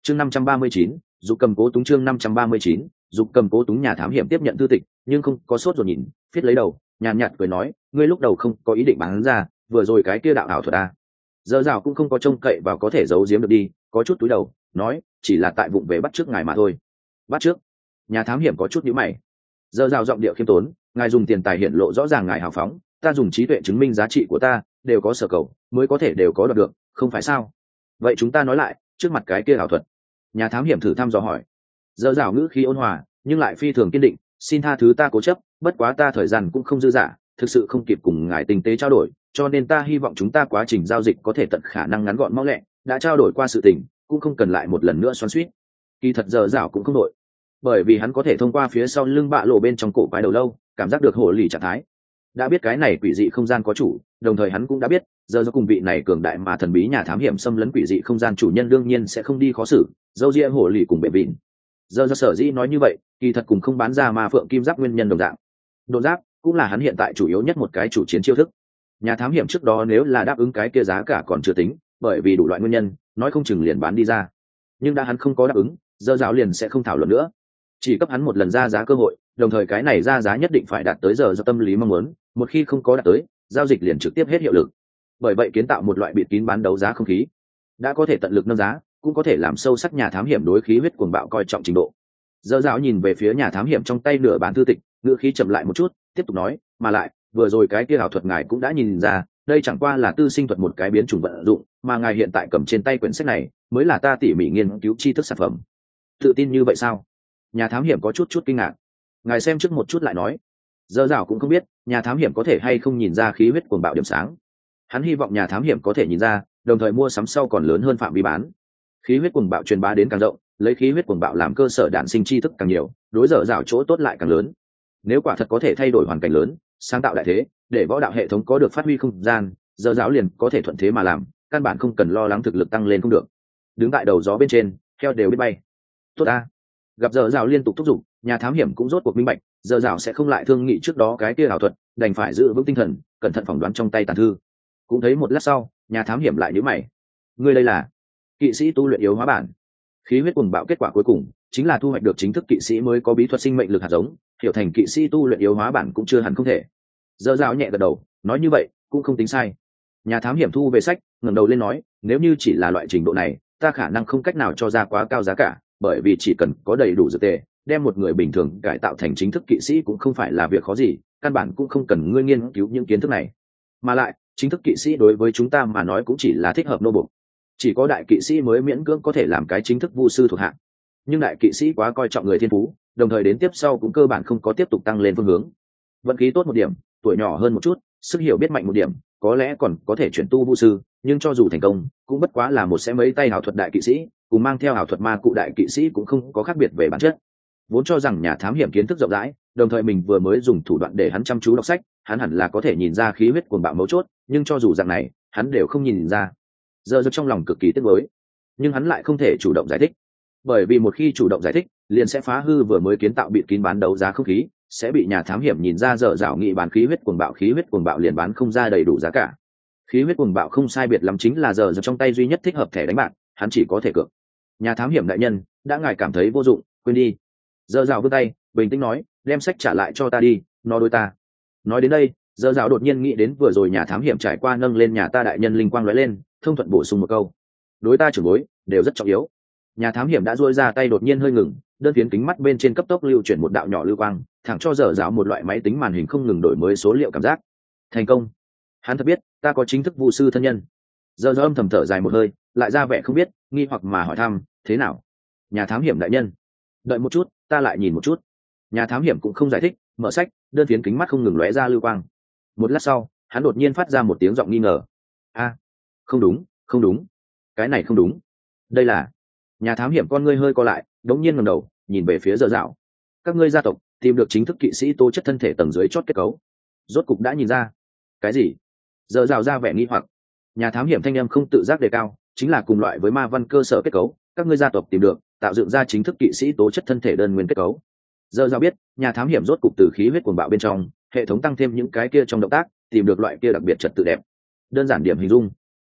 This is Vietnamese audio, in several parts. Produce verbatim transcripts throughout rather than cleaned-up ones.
chương năm trăm ba mươi chín, dục cầm cố túng chương năm trăm ba mươi chín, dục cầm cố túng. Nhà thám hiểm tiếp nhận thư tịch nhưng không có sốt rồi nhìn, viết lấy đầu nhàn nhạt cười nói, ngươi lúc đầu không có ý định bán ra, vừa rồi cái kia đạo ảo thuật à. Giờ rào cũng không có trông cậy vào có thể giấu giếm được đi, có chút túi đầu nói, chỉ là tại vụng về bắt trước ngài mà thôi. Bắt trước? Nhà thám hiểm có chút nhíu mày. Giờ rào giọng điệu khiêm tốn, ngài dùng tiền tài hiện lộ rõ ràng ngài hào phóng, ta dùng trí tuệ chứng minh giá trị của ta, đều có sở cầu mới có thể đều có đoạt được, không phải sao? Vậy chúng ta nói lại, trước mặt cái kia ảo thuật. Nhà thám hiểm thử thăm dò hỏi. Giờ rào ngữ khí ôn hòa nhưng lại phi thường kiên định, xin tha thứ ta cố chấp, bất quá ta thời gian cũng không dư dả, thực sự không kịp cùng ngài tinh tế trao đổi, cho nên ta hy vọng chúng ta quá trình giao dịch có thể tận khả năng ngắn gọn mau lẹ, đã trao đổi qua sự tình cũng không cần lại một lần nữa xoắn xuýt. Kỳ thật giờ rào cũng không đội, bởi vì hắn có thể thông qua phía sau lưng bạ lộ bên trong cổ quái đầu lâu cảm giác được hồ lì trạng thái, đã biết cái này quỷ dị không gian có chủ, đồng thời hắn cũng đã biết giờ do cùng vị này cường đại mà thần bí nhà thám hiểm xâm lấn quỷ dị không gian chủ nhân đương nhiên sẽ không đi khó xử dâu ria hồ lì cùng bệ vịn. Giờ do sở dĩ nói như vậy kỳ thật cùng không bán ra ma phượng kim giáp nguyên nhân đồng dạng, đột giáp cũng là hắn hiện tại chủ yếu nhất một cái chủ chiến chiêu thức. Nhà thám hiểm trước đó nếu là đáp ứng cái kia giá cả còn chưa tính, bởi vì đủ loại nguyên nhân nói không chừng liền bán đi ra, nhưng đã hắn không có đáp ứng, giờ giáo liền sẽ không thảo luận nữa, chỉ cấp hắn một lần ra giá cơ hội, đồng thời cái này ra giá nhất định phải đạt tới giờ do tâm lý mong muốn, một khi không có đạt tới, giao dịch liền trực tiếp hết hiệu lực. Bởi vậy kiến tạo một loại bịt kín bán đấu giá không khí, đã có thể tận lực nâng giá, cũng có thể làm sâu sắc nhà thám hiểm đối khí huyết cuồng bạo coi trọng trình độ. Giờ giáo nhìn về phía nhà thám hiểm trong tay nửa bán thư tịch, ngữ khí chậm lại một chút, tiếp tục nói, mà lại vừa rồi cái kia ảo thuật ngài cũng đã nhìn ra, đây chẳng qua là tư sinh thuật một cái biến chủng vận dụng, mà ngài hiện tại cầm trên tay quyển sách này mới là ta tỉ mỉ nghiên cứu tri thức sản phẩm. Tự tin như vậy sao? Nhà thám hiểm có chút chút kinh ngạc. Ngài xem trước một chút lại nói. Giờ rào cũng không biết nhà thám hiểm có thể hay không nhìn ra khí huyết cuồng bạo điểm sáng, hắn hy vọng nhà thám hiểm có thể nhìn ra, đồng thời mua sắm sau còn lớn hơn phạm vi bán. Khí huyết cuồng bạo truyền bá đến càng rộng, lấy khí huyết cuồng bạo làm cơ sở đản sinh tri thức càng nhiều, đối giờ rào chỗ tốt lại càng lớn. Nếu quả thật có thể thay đổi hoàn cảnh lớn, sáng tạo đại thế, để võ đạo hệ thống có được phát huy không gian, giờ giáo liền có thể thuận thế mà làm, căn bản không cần lo lắng thực lực tăng lên không được. Đứng tại đầu gió bên trên, heo đều biết bay. Tốt a. Gặp giờ giáo liên tục thúc giục, nhà thám hiểm cũng rốt cuộc minh bạch, giờ giáo sẽ không lại thương nghị trước đó cái kia ảo thuật, đành phải giữ vững tinh thần, cẩn thận phỏng đoán trong tay tàn thư. Cũng thấy một lát sau, nhà thám hiểm lại nhíu mày. Ngươi đây là kỵ sĩ tu luyện yếu hóa bản. Khí huyết cuồng bạo kết quả cuối cùng chính là thu hoạch được chính thức kỵ sĩ mới có bí thuật sinh mệnh lực hạt giống, hiểu thành kỵ sĩ tu luyện yếu hóa bản cũng chưa hẳn không thể. Giờ giáo nhẹ gật đầu, nói như vậy cũng không tính sai. Nhà thám hiểm thu về sách, ngẩng đầu lên nói, nếu như chỉ là loại trình độ này, ta khả năng không cách nào cho ra quá cao giá cả, bởi vì chỉ cần có đầy đủ dược tề, đem một người bình thường cải tạo thành chính thức kỵ sĩ cũng không phải là việc khó gì, căn bản cũng không cần ngươi nghiên cứu những kiến thức này. Mà lại, chính thức kỵ sĩ đối với chúng ta mà nói cũng chỉ là thích hợp nô bộc. Chỉ có đại kỵ sĩ mới miễn cưỡng có thể làm cái chính thức vu sư thuộc hạng. Nhưng đại kỵ sĩ quá coi trọng người thiên phú, đồng thời đến tiếp sau cũng cơ bản không có tiếp tục tăng lên phương hướng. Vận khí tốt một điểm, tuổi nhỏ hơn một chút, sức hiểu biết mạnh một điểm, có lẽ còn có thể chuyển tu vu sư, nhưng cho dù thành công, cũng bất quá là một sẽ mấy tay ảo thuật đại kỵ sĩ, cùng mang theo ảo thuật ma cụ đại kỵ sĩ cũng không có khác biệt về bản chất. Vốn cho rằng nhà thám hiểm kiến thức rộng rãi, đồng thời mình vừa mới dùng thủ đoạn để hắn chăm chú đọc sách, hắn hẳn là có thể nhìn ra khí huyết cuồng bạo mấu chốt, nhưng cho dù dạng này, hắn đều không nhìn ra. Giờ giật trong lòng cực kỳ tiếc nuối, nhưng hắn lại không thể chủ động giải thích, bởi vì một khi chủ động giải thích, liền sẽ phá hư vừa mới kiến tạo bịt kín bán đấu giá không khí, sẽ bị nhà thám hiểm nhìn ra dở dạo nghị bán khí huyết cuồng bạo khí huyết cuồng bạo liền bán không ra đầy đủ giá cả. Khí huyết cuồng bạo không sai biệt lắm chính là giờ giật trong tay duy nhất thích hợp thẻ đánh bạc, hắn chỉ có thể cược. Nhà thám hiểm đại nhân, đã ngài cảm thấy vô dụng, quên đi. Giờ dạo vươn tay, bình tĩnh nói, đem sách trả lại cho ta đi, nó đối ta. Nói đến đây, giờ dạo đột nhiên nghĩ đến vừa rồi nhà thám hiểm trải qua nâng lên nhà ta đại nhân linh quang lóe lên, thông thuận bổ sung một câu, đối ta trưởng bối đều rất trọng yếu. Nhà thám hiểm đã duỗi ra tay đột nhiên hơi ngừng, đơn phiến kính mắt bên trên cấp tốc lưu chuyển một đạo nhỏ lưu quang, thẳng cho giờ dạo một loại máy tính màn hình không ngừng đổi mới số liệu cảm giác. Thành công. Hắn thật biết, ta có chính thức vu sư thân nhân. Giờ dạo âm thầm thở dài một hơi, lại ra vẻ không biết, nghi hoặc mà hỏi thăm, thế nào? Nhà thám hiểm đại nhân, đợi một chút, ta lại nhìn một chút. Nhà thám hiểm cũng không giải thích, mở sách, đơn phiến kính mắt không ngừng lóe ra lưu quang. Một lát sau, hắn đột nhiên phát ra một tiếng giọng nghi ngờ. A, không đúng, không đúng, cái này không đúng. Đây là... Nhà thám hiểm con ngươi hơi co lại, đống nhiên ngẩng đầu, nhìn về phía giờ dạo. Các ngươi gia tộc tìm được chính thức kỵ sĩ tố chất thân thể tầng dưới chót kết cấu, rốt cục đã nhìn ra. Cái gì? Giờ dạo ra vẻ nghi hoặc. Nhà thám hiểm thanh âm không tự giác đề cao, chính là cùng loại với ma văn cơ sở kết cấu, các ngươi gia tộc tìm được, tạo dựng ra chính thức kỵ sĩ tố chất thân thể đơn nguyên kết cấu. Giờ dạo biết, nhà thám hiểm rốt cục từ khí huyết cuồng bạo bên trong, hệ thống tăng thêm những cái kia trong động tác, tìm được loại kia đặc biệt trật tự đẹp. Đơn giản điểm hình dung,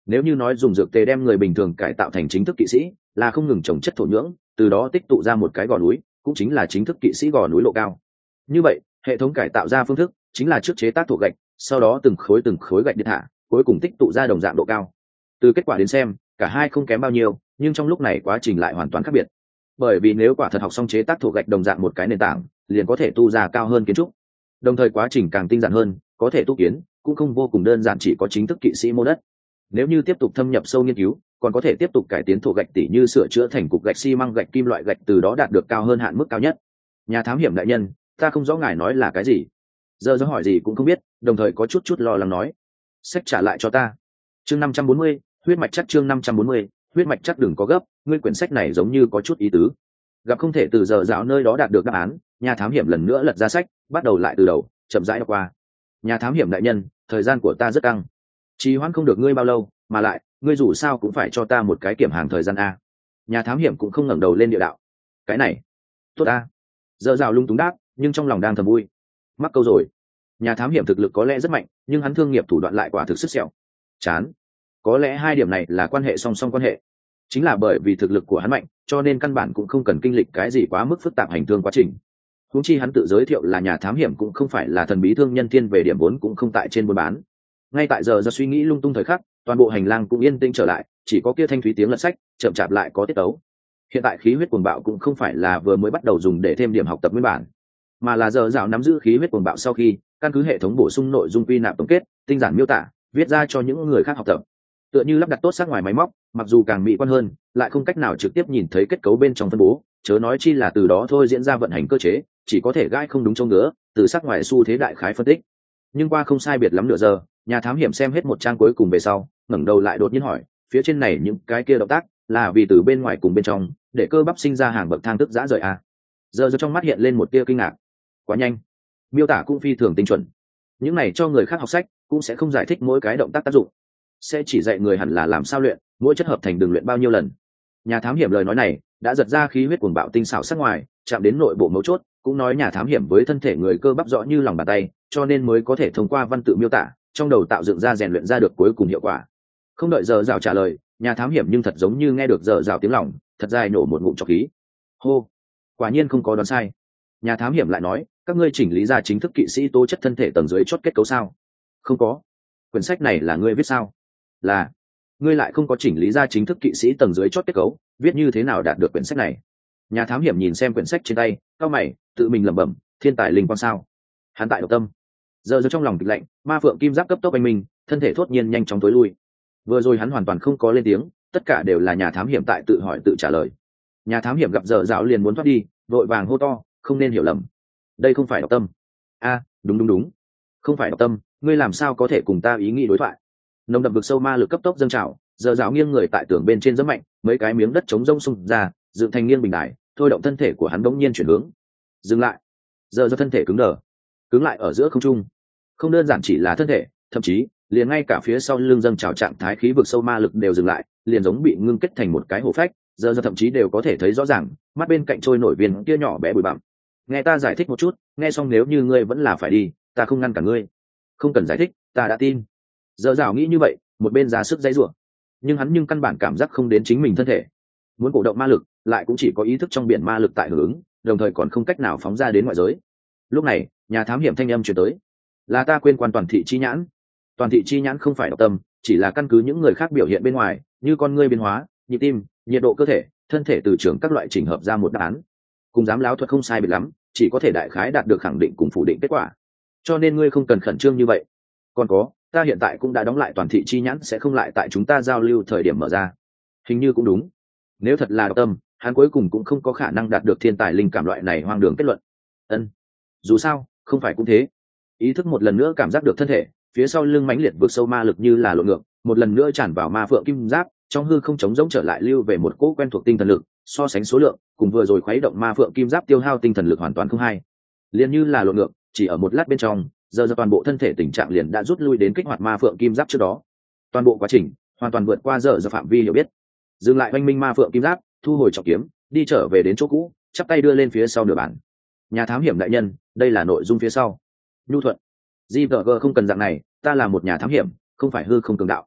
Nếu như nói dùng dược tề đem người bình thường cải tạo thành chính thức kỵ sĩ là không ngừng trồng chất thổ nhưỡng, từ đó tích tụ ra một cái gò núi, cũng chính là chính thức kỵ sĩ gò núi lộ cao. Như vậy hệ thống cải tạo ra phương thức chính là trước chế tác thổ gạch, sau đó từng khối từng khối gạch điện hạ, cuối cùng tích tụ ra đồng dạng độ cao. Từ kết quả đến xem cả hai không kém bao nhiêu, nhưng trong lúc này quá trình lại hoàn toàn khác biệt. Bởi vì nếu quả thật học xong chế tác thổ gạch đồng dạng một cái nền tảng, liền có thể tu ra cao hơn kiến trúc, đồng thời quá trình càng tinh giản hơn, có thể tu kiến cũng không vô cùng đơn giản chỉ có chính thức kỵ sĩ mô đất. Nếu như tiếp tục thâm nhập sâu nghiên cứu, còn có thể tiếp tục cải tiến thổ gạch tỉ như sửa chữa thành cục gạch xi măng gạch kim loại gạch, từ đó đạt được cao hơn hạn mức cao nhất. Nhà thám hiểm đại nhân, ta không rõ ngài nói là cái gì. Giờ do hỏi gì cũng không biết, đồng thời có chút chút lo lắng nói. Sách trả lại cho ta. Chương năm trăm bốn mươi, huyết mạch chắc. Chương năm trăm bốn mươi, huyết mạch chắc. Đừng có gấp, ngươi quyển sách này giống như có chút ý tứ. Gặp không thể từ giờ dạo nơi đó đạt được đáp án, nhà thám hiểm lần nữa lật ra sách, bắt đầu lại từ đầu, chậm rãi đọc qua. Nhà thám hiểm đại nhân, thời gian của ta rất căng, trì hoãn không được ngươi bao lâu, mà lại ngươi dù sao cũng phải cho ta một cái kiểm hàng thời gian a. Nhà thám hiểm cũng không ngẩng đầu lên địa đạo. Cái này tốt a. Giờ rào lung túng đáp, nhưng trong lòng đang thầm vui. Mắc câu rồi. Nhà thám hiểm thực lực có lẽ rất mạnh, nhưng hắn thương nghiệp thủ đoạn lại quả thực sức sẹo chán. Có lẽ hai điểm này là quan hệ song song quan hệ. Chính là bởi vì thực lực của hắn mạnh, cho nên căn bản cũng không cần kinh lịch cái gì quá mức phức tạp hành thương quá trình. Huống chi hắn tự giới thiệu là nhà thám hiểm cũng không phải là thần bí thương nhân thiên về điểm vốn cũng không tại trên buôn bán. Ngay tại giờ giờ suy nghĩ lung tung thời khắc, toàn bộ hành lang cũng yên tĩnh trở lại, chỉ có kia thanh thúy tiếng lật sách chậm chạp lại có tiết tấu. Hiện tại khí huyết cuồng bạo cũng không phải là vừa mới bắt đầu dùng để thêm điểm học tập nguyên bản, mà là giờ dạo nắm giữ khí huyết cuồng bạo sau khi căn cứ hệ thống bổ sung nội dung quy nạp tổng kết, tinh giản miêu tả, viết ra cho những người khác học tập. Tựa như lắp đặt tốt sát ngoài máy móc, mặc dù càng mỹ quan hơn, lại không cách nào trực tiếp nhìn thấy kết cấu bên trong phân bố, chớ nói chi là từ đó thôi diễn ra vận hành cơ chế, chỉ có thể gãi không đúng chỗ ngứa, từ sát ngoài xu thế đại khái phân tích. Nhưng qua không sai biệt lắm nửa giờ, nhà thám hiểm xem hết một trang cuối cùng về sau, ngẩng đầu lại đột nhiên hỏi, phía trên này những cái kia động tác là vì từ bên ngoài cùng bên trong để cơ bắp sinh ra hàng bậc thang tức dã rời à? Giờ giờ trong mắt hiện lên một tia kinh ngạc. Quá nhanh, miêu tả cũng phi thường tinh chuẩn. Những này cho người khác học sách cũng sẽ không giải thích mỗi cái động tác tác dụng, sẽ chỉ dạy người hẳn là làm sao luyện, mỗi chất hợp thành đường luyện bao nhiêu lần. Nhà thám hiểm lời nói này đã giật ra khí huyết cuồng bạo tinh xảo sắc ngoài, chạm đến nội bộ mấu chốt, cũng nói nhà thám hiểm với thân thể người cơ bắp rõ như lòng bàn tay, cho nên mới có thể thông qua văn tự miêu tả, trong đầu tạo dựng ra rèn luyện ra được cuối cùng hiệu quả. Không đợi giờ rào trả lời, nhà thám hiểm nhưng thật giống như nghe được giờ rào tiếng lòng, thật dài nổ một ngụm trọc khí. Hô, quả nhiên không có đoán sai. Nhà thám hiểm lại nói, các ngươi chỉnh lý ra chính thức kỵ sĩ tố chất thân thể tầng dưới chót kết cấu sao? Không có. Quyển sách này là ngươi viết sao? Là. Ngươi lại không có chỉnh lý ra chính thức kỵ sĩ tầng dưới chót kết cấu, viết như thế nào đạt được quyển sách này? Nhà thám hiểm nhìn xem quyển sách trên tay, cau mày, tự mình lẩm bẩm, thiên tài linh quang sao? Hắn tại độc tâm. Giờ giờ trong lòng kịch lạnh, ma phượng kim giáp cấp tốc anh minh, thân thể thốt nhiên nhanh chóng tối lui. Vừa rồi hắn hoàn toàn không có lên tiếng, tất cả đều là nhà thám hiểm tại tự hỏi tự trả lời. Nhà thám hiểm gặp giờ dạo liền muốn thoát đi, vội vàng hô to, không nên hiểu lầm, đây không phải độc tâm. A, đúng đúng đúng, không phải độc tâm, ngươi làm sao có thể cùng ta ý nghĩ đối thoại? Nồng đậm vực sâu ma lực cấp tốc dâng trào, giờ dạo nghiêng người tại tường bên trên rất mạnh, mấy cái miếng đất chống rông xung ra, dựng thành nghiêng bình đài, thôi động thân thể của hắn bỗng nhiên chuyển hướng. Dừng lại. Giờ do thân thể cứng đờ, cứng lại ở giữa không trung. Không đơn giản chỉ là thân thể, thậm chí liền ngay cả phía sau lưng dâng trào trạng thái khí vực sâu ma lực đều dừng lại, liền giống bị ngưng kết thành một cái hổ phách. Giờ giờ thậm chí đều có thể thấy rõ ràng, mắt bên cạnh trôi nổi viên kia nhỏ bé bụi bặm. Nghe ta giải thích một chút, nghe xong nếu như ngươi vẫn là phải đi, ta không ngăn cả ngươi. Không cần giải thích, ta đã tin. Giờ dạo nghĩ như vậy, một bên ra sức dãy rủa, nhưng hắn nhưng căn bản cảm giác không đến chính mình thân thể. Muốn cổ động ma lực, lại cũng chỉ có ý thức trong biển ma lực tại hưởng ứng, đồng thời còn không cách nào phóng ra đến ngoại giới. Lúc này, nhà thám hiểm thanh âm truyền tới, là ta quên quan toàn thị chi nhãn. Toàn thị chi nhãn không phải độc tâm, chỉ là căn cứ những người khác biểu hiện bên ngoài, như con ngươi biến hóa, nhịp tim, nhiệt độ cơ thể, thân thể từ trường các loại chỉnh hợp ra một đáp án. Cùng giám láo thuật không sai biệt lắm, chỉ có thể đại khái đạt được khẳng định cùng phủ định kết quả. Cho nên ngươi không cần khẩn trương như vậy. Còn có, ta hiện tại cũng đã đóng lại toàn thị chi nhãn, sẽ không lại tại chúng ta giao lưu thời điểm mở ra. Hình như cũng đúng. Nếu thật là độc tâm, hắn cuối cùng cũng không có khả năng đạt được thiên tài linh cảm loại này hoang đường kết luận. Ân, dù sao không phải cũng thế. Ý thức một lần nữa cảm giác được thân thể phía sau lưng mãnh liệt vượt sâu ma lực như là lộn ngược, một lần nữa tràn vào ma phượng kim giáp, trong hư không trống rỗng trở lại lưu về một cỗ quen thuộc tinh thần lực, so sánh số lượng cùng vừa rồi khuấy động ma phượng kim giáp tiêu hao tinh thần lực hoàn toàn không hay, liền như là lộn ngược, chỉ ở một lát bên trong, giờ giờ toàn bộ thân thể tình trạng liền đã rút lui đến kích hoạt ma phượng kim giáp trước đó. Toàn bộ quá trình hoàn toàn vượt qua giờ giờ phạm vi hiểu biết. Dừng lại oanh minh ma phượng kim giáp, thu hồi trọng kiếm, đi trở về đến chỗ cũ, chắp tay đưa lên phía sau nửa bản. Nhà thám hiểm đại nhân, đây là nội dung phía sau. Nhu thuận. gi vê giê không cần dạng này, ta là một nhà thám hiểm, không phải hư không cường đạo.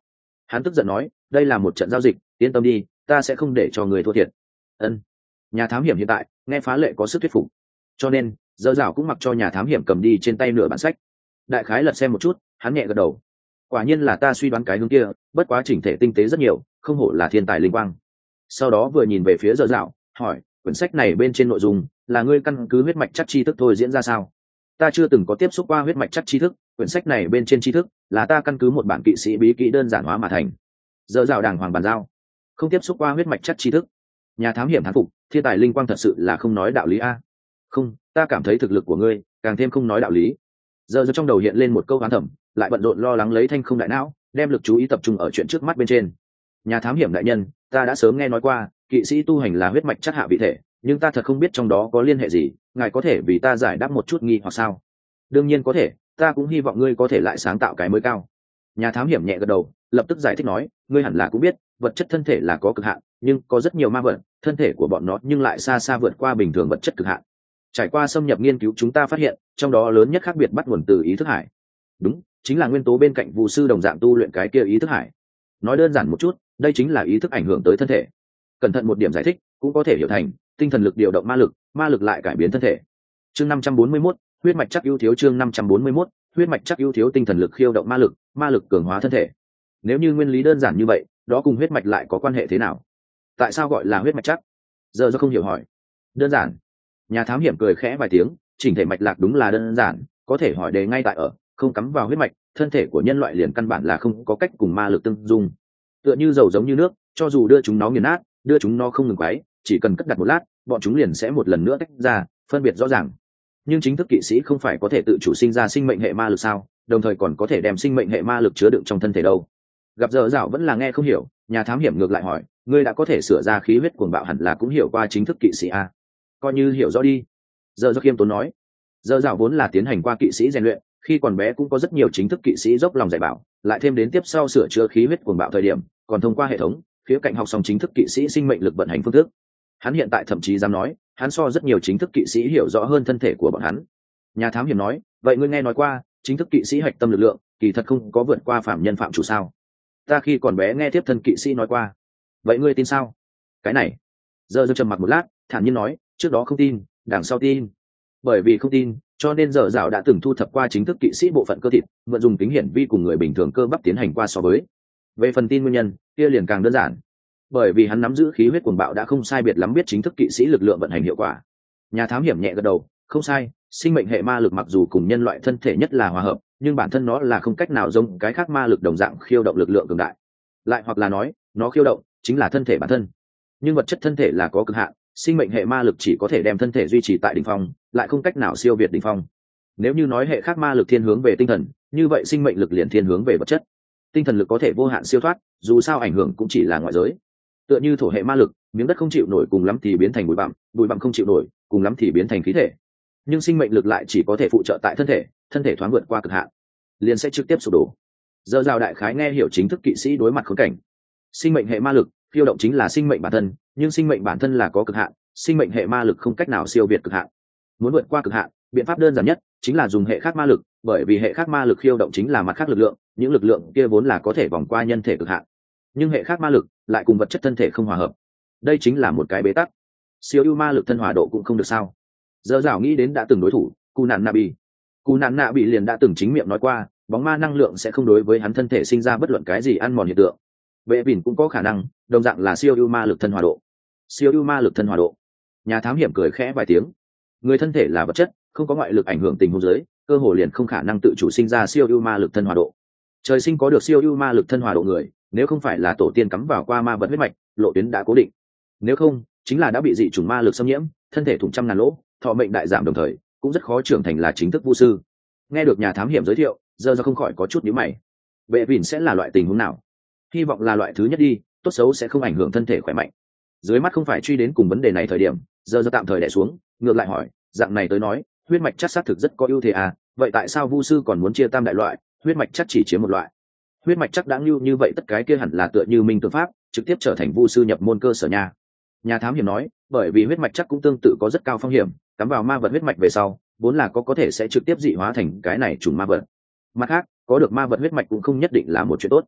Hắn tức giận nói, đây là một trận giao dịch, yên tâm đi, ta sẽ không để cho người thua thiệt. Ân. Nhà thám hiểm hiện tại nghe phá lệ có sức thuyết phục, cho nên dơ dạo cũng mặc cho nhà thám hiểm cầm đi trên tay nửa bản sách. Đại khái lật xem một chút, hắn nhẹ gật đầu. Quả nhiên là ta suy đoán cái hướng kia, bất quá chỉnh thể tinh tế rất nhiều, không hổ là thiên tài linh quang. Sau đó vừa nhìn về phía dơ dạo, hỏi, quyển sách này bên trên nội dung là ngươi căn cứ huyết mạch chắc tri thức thôi diễn ra sao? Ta chưa từng có tiếp xúc qua huyết mạch chắc tri thức, quyển sách này bên trên tri thức là ta căn cứ một bản kỵ sĩ bí kỹ đơn giản hóa mà thành. Dơ dạo đàng hoàng bàn giao, không tiếp xúc qua huyết mạch chắc tri thức. Nhà thám hiểm thán phục, thiên tài linh quang thật sự là không nói đạo lý a. Không, ta cảm thấy thực lực của ngươi càng thêm không nói đạo lý. Giờ giờ trong đầu hiện lên một câu oán thẩm, lại bận rộn lo lắng lấy thanh không đại não, đem lực chú ý tập trung ở chuyện trước mắt bên trên. Nhà thám hiểm đại nhân, ta đã sớm nghe nói qua kỵ sĩ tu hành là huyết mạch chắc hạ vị thể, nhưng ta thật không biết trong đó có liên hệ gì, ngài có thể vì ta giải đáp một chút nghi hoặc sao? Đương nhiên có thể, ta cũng hy vọng ngươi có thể lại sáng tạo cái mới cao. Nhà thám hiểm nhẹ gật đầu, lập tức giải thích nói, ngươi hẳn là cũng biết vật chất thân thể là có cực hạn, nhưng có rất nhiều ma vật thân thể của bọn nó nhưng lại xa xa vượt qua bình thường vật chất cực hạn. Trải qua xâm nhập nghiên cứu, chúng ta phát hiện trong đó lớn nhất khác biệt bắt nguồn từ ý thức hải. Đúng, chính là nguyên tố bên cạnh Vu sư đồng dạng tu luyện cái kia ý thức hải. Nói đơn giản một chút, đây chính là ý thức ảnh hưởng tới thân thể. Cẩn thận một điểm giải thích cũng có thể hiểu thành tinh thần lực điều động ma lực, ma lực lại cải biến thân thể. Chương năm trăm bốn mươi mốt, huyết mạch chắc ưu thiếu. Chương năm trăm bốn mươi mốt, huyết mạch chắc ưu thiếu. Tinh thần lực khiêu động ma lực, ma lực cường hóa thân thể. Nếu như nguyên lý đơn giản như vậy, đó cùng huyết mạch lại có quan hệ thế nào? Tại sao gọi là huyết mạch chắc? Giờ do không hiểu hỏi. Đơn giản. Nhà thám hiểm cười khẽ vài tiếng, chỉnh thể mạch lạc đúng là đơn giản, có thể hỏi đề ngay tại ở, không cắm vào huyết mạch, thân thể của nhân loại liền căn bản là không có cách cùng ma lực tương dung. Tựa như dầu giống như nước, cho dù đưa chúng nó nghiền nát, đưa chúng nó không ngừng quấy, chỉ cần cất đặt một lát, bọn chúng liền sẽ một lần nữa tách ra, phân biệt rõ ràng. Nhưng chính thức kỵ sĩ không phải có thể tự chủ sinh ra sinh mệnh hệ ma lực sao, đồng thời còn có thể đem sinh mệnh hệ ma lực chứa đựng trong thân thể đâu? Gặp dở dạo vẫn là nghe không hiểu, nhà thám hiểm ngược lại hỏi, ngươi đã có thể sửa ra khí huyết cuồng bạo, hẳn là cũng hiểu qua chính thức kỵ sĩ a? Coi như hiểu rõ đi. Dở dạo khiêm tốn nói. Dở dạo vốn là tiến hành qua kỵ sĩ rèn luyện, khi còn bé cũng có rất nhiều chính thức kỵ sĩ dốc lòng dạy bảo, lại thêm đến tiếp sau sửa chữa khí huyết cuồng bạo thời điểm, còn thông qua hệ thống khía cạnh học xong chính thức kỵ sĩ sinh mệnh lực vận hành phương thức. Hắn hiện tại thậm chí dám nói, hắn so rất nhiều chính thức kỵ sĩ hiểu rõ hơn thân thể của bọn hắn. Nhà thám hiểm nói, vậy ngươi nghe nói qua chính thức kỵ sĩ hạch tâm lực lượng kỳ thật không có vượt qua phạm nhân phạm chủ sao? Ta khi còn bé nghe tiếp thân kỵ sĩ nói qua. Vậy ngươi tin sao? Cái này. Giờ giờ trầm mặc một lát, thản nhiên nói, trước đó không tin, đằng sau tin. Bởi vì không tin, cho nên dở dạo đã từng thu thập qua chính thức kỵ sĩ bộ phận cơ thịt, mượn dùng kính hiển vi cùng người bình thường cơ bắp tiến hành qua so với. Về phần tin nguyên nhân, kia liền càng đơn giản. Bởi vì hắn nắm giữ khí huyết cuồng bạo đã không sai biệt lắm biết chính thức kỵ sĩ lực lượng vận hành hiệu quả. Nhà thám hiểm nhẹ gật đầu, không sai, sinh mệnh hệ ma lực mặc dù cùng nhân loại thân thể nhất là hòa hợp, nhưng bản thân nó là không cách nào giống cái khác ma lực đồng dạng khiêu động lực lượng cường đại. Lại hoặc là nói, nó khiêu động chính là thân thể bản thân. Nhưng vật chất thân thể là có cực hạn, sinh mệnh hệ ma lực chỉ có thể đem thân thể duy trì tại đỉnh phong, lại không cách nào siêu việt đỉnh phong. Nếu như nói hệ khác ma lực thiên hướng về tinh thần, như vậy sinh mệnh lực liền thiên hướng về vật chất. Tinh thần lực có thể vô hạn siêu thoát, dù sao ảnh hưởng cũng chỉ là ngoại giới. Tựa như thổ hệ ma lực, miếng đất không chịu nổi cùng lắm thì biến thành bụi bặm, bụi bặm không chịu nổi, cùng lắm thì biến thành khí thể. Nhưng sinh mệnh lực lại chỉ có thể phụ trợ tại thân thể, thân thể thoáng vượt qua cực hạn, liền sẽ trực tiếp sụp đổ. Giờ giao đại khái nghe hiểu chính thức kỵ sĩ đối mặt khốn cảnh. Sinh mệnh hệ ma lực, phiêu động chính là sinh mệnh bản thân, nhưng sinh mệnh bản thân là có cực hạn, sinh mệnh hệ ma lực không cách nào siêu việt cực hạn. Muốn vượt qua cực hạn, biện pháp đơn giản nhất chính là dùng hệ khác ma lực, bởi vì hệ khác ma lực khiêu động chính là mặt khác lực lượng, những lực lượng kia vốn là có thể vòng qua nhân thể cực hạn. Nhưng hệ khác ma lực lại cùng vật chất thân thể không hòa hợp. Đây chính là một cái bế tắc. Siêu ưu ma lực thân hòa độ cũng không được sao? Giờ dảo nghĩ đến đã từng đối thủ, Cù Nạn Nạ Bị. Cù Nạn Nạ Bị liền đã từng chính miệng nói qua, bóng ma năng lượng sẽ không đối với hắn thân thể sinh ra bất luận cái gì ăn mòn hiện tượng. Vệ Bỉn cũng có khả năng, đồng dạng là siêu ưu ma lực thân hòa độ. Siêu ưu ma lực thân hòa độ. Nhà thám hiểm cười khẽ vài tiếng. Người thân thể là vật chất, không có ngoại lực ảnh hưởng tình huống dưới, cơ hồ liền không khả năng tự chủ sinh ra siêu ưu ma lực thân hòa độ. Trời sinh có được siêu ưu ma lực thân hòa độ người, nếu không phải là tổ tiên cắm vào qua ma vật huyết mạch, lộ tuyến đã cố định. Nếu không, chính là đã bị dị chủng ma lực xâm nhiễm, thân thể thủng trăm ngàn lỗ, thọ mệnh đại giảm, đồng thời cũng rất khó trưởng thành là chính thức vu sư. Nghe được nhà thám hiểm giới thiệu, giờ ra không khỏi có chút nhíu mày. Vệ Bỉn sẽ là loại tình huống nào? Hy vọng là loại thứ nhất đi, tốt xấu sẽ không ảnh hưởng thân thể khỏe mạnh. Dưới mắt không phải truy đến cùng vấn đề này thời điểm, giờ ra tạm thời đè xuống, ngược lại hỏi, dạng này tới nói, huyết mạch chắc xác thực rất có ưu thế à, vậy tại sao vu sư còn muốn chia tam đại loại, huyết mạch chắc chỉ chiếm một loại? Huyết mạch chắc đã lưu như vậy, tất cái kia hẳn là tựa như minh tư pháp, trực tiếp trở thành vu sư nhập môn cơ sở nha. Nhà thám hiểm nói, bởi vì huyết mạch chắc cũng tương tự có rất cao phong hiểm, cắm vào ma vật huyết mạch về sau, vốn là có có thể sẽ trực tiếp dị hóa thành cái này chủng ma vật. Mặt khác, có được ma vật huyết mạch cũng không nhất định là một chuyện tốt.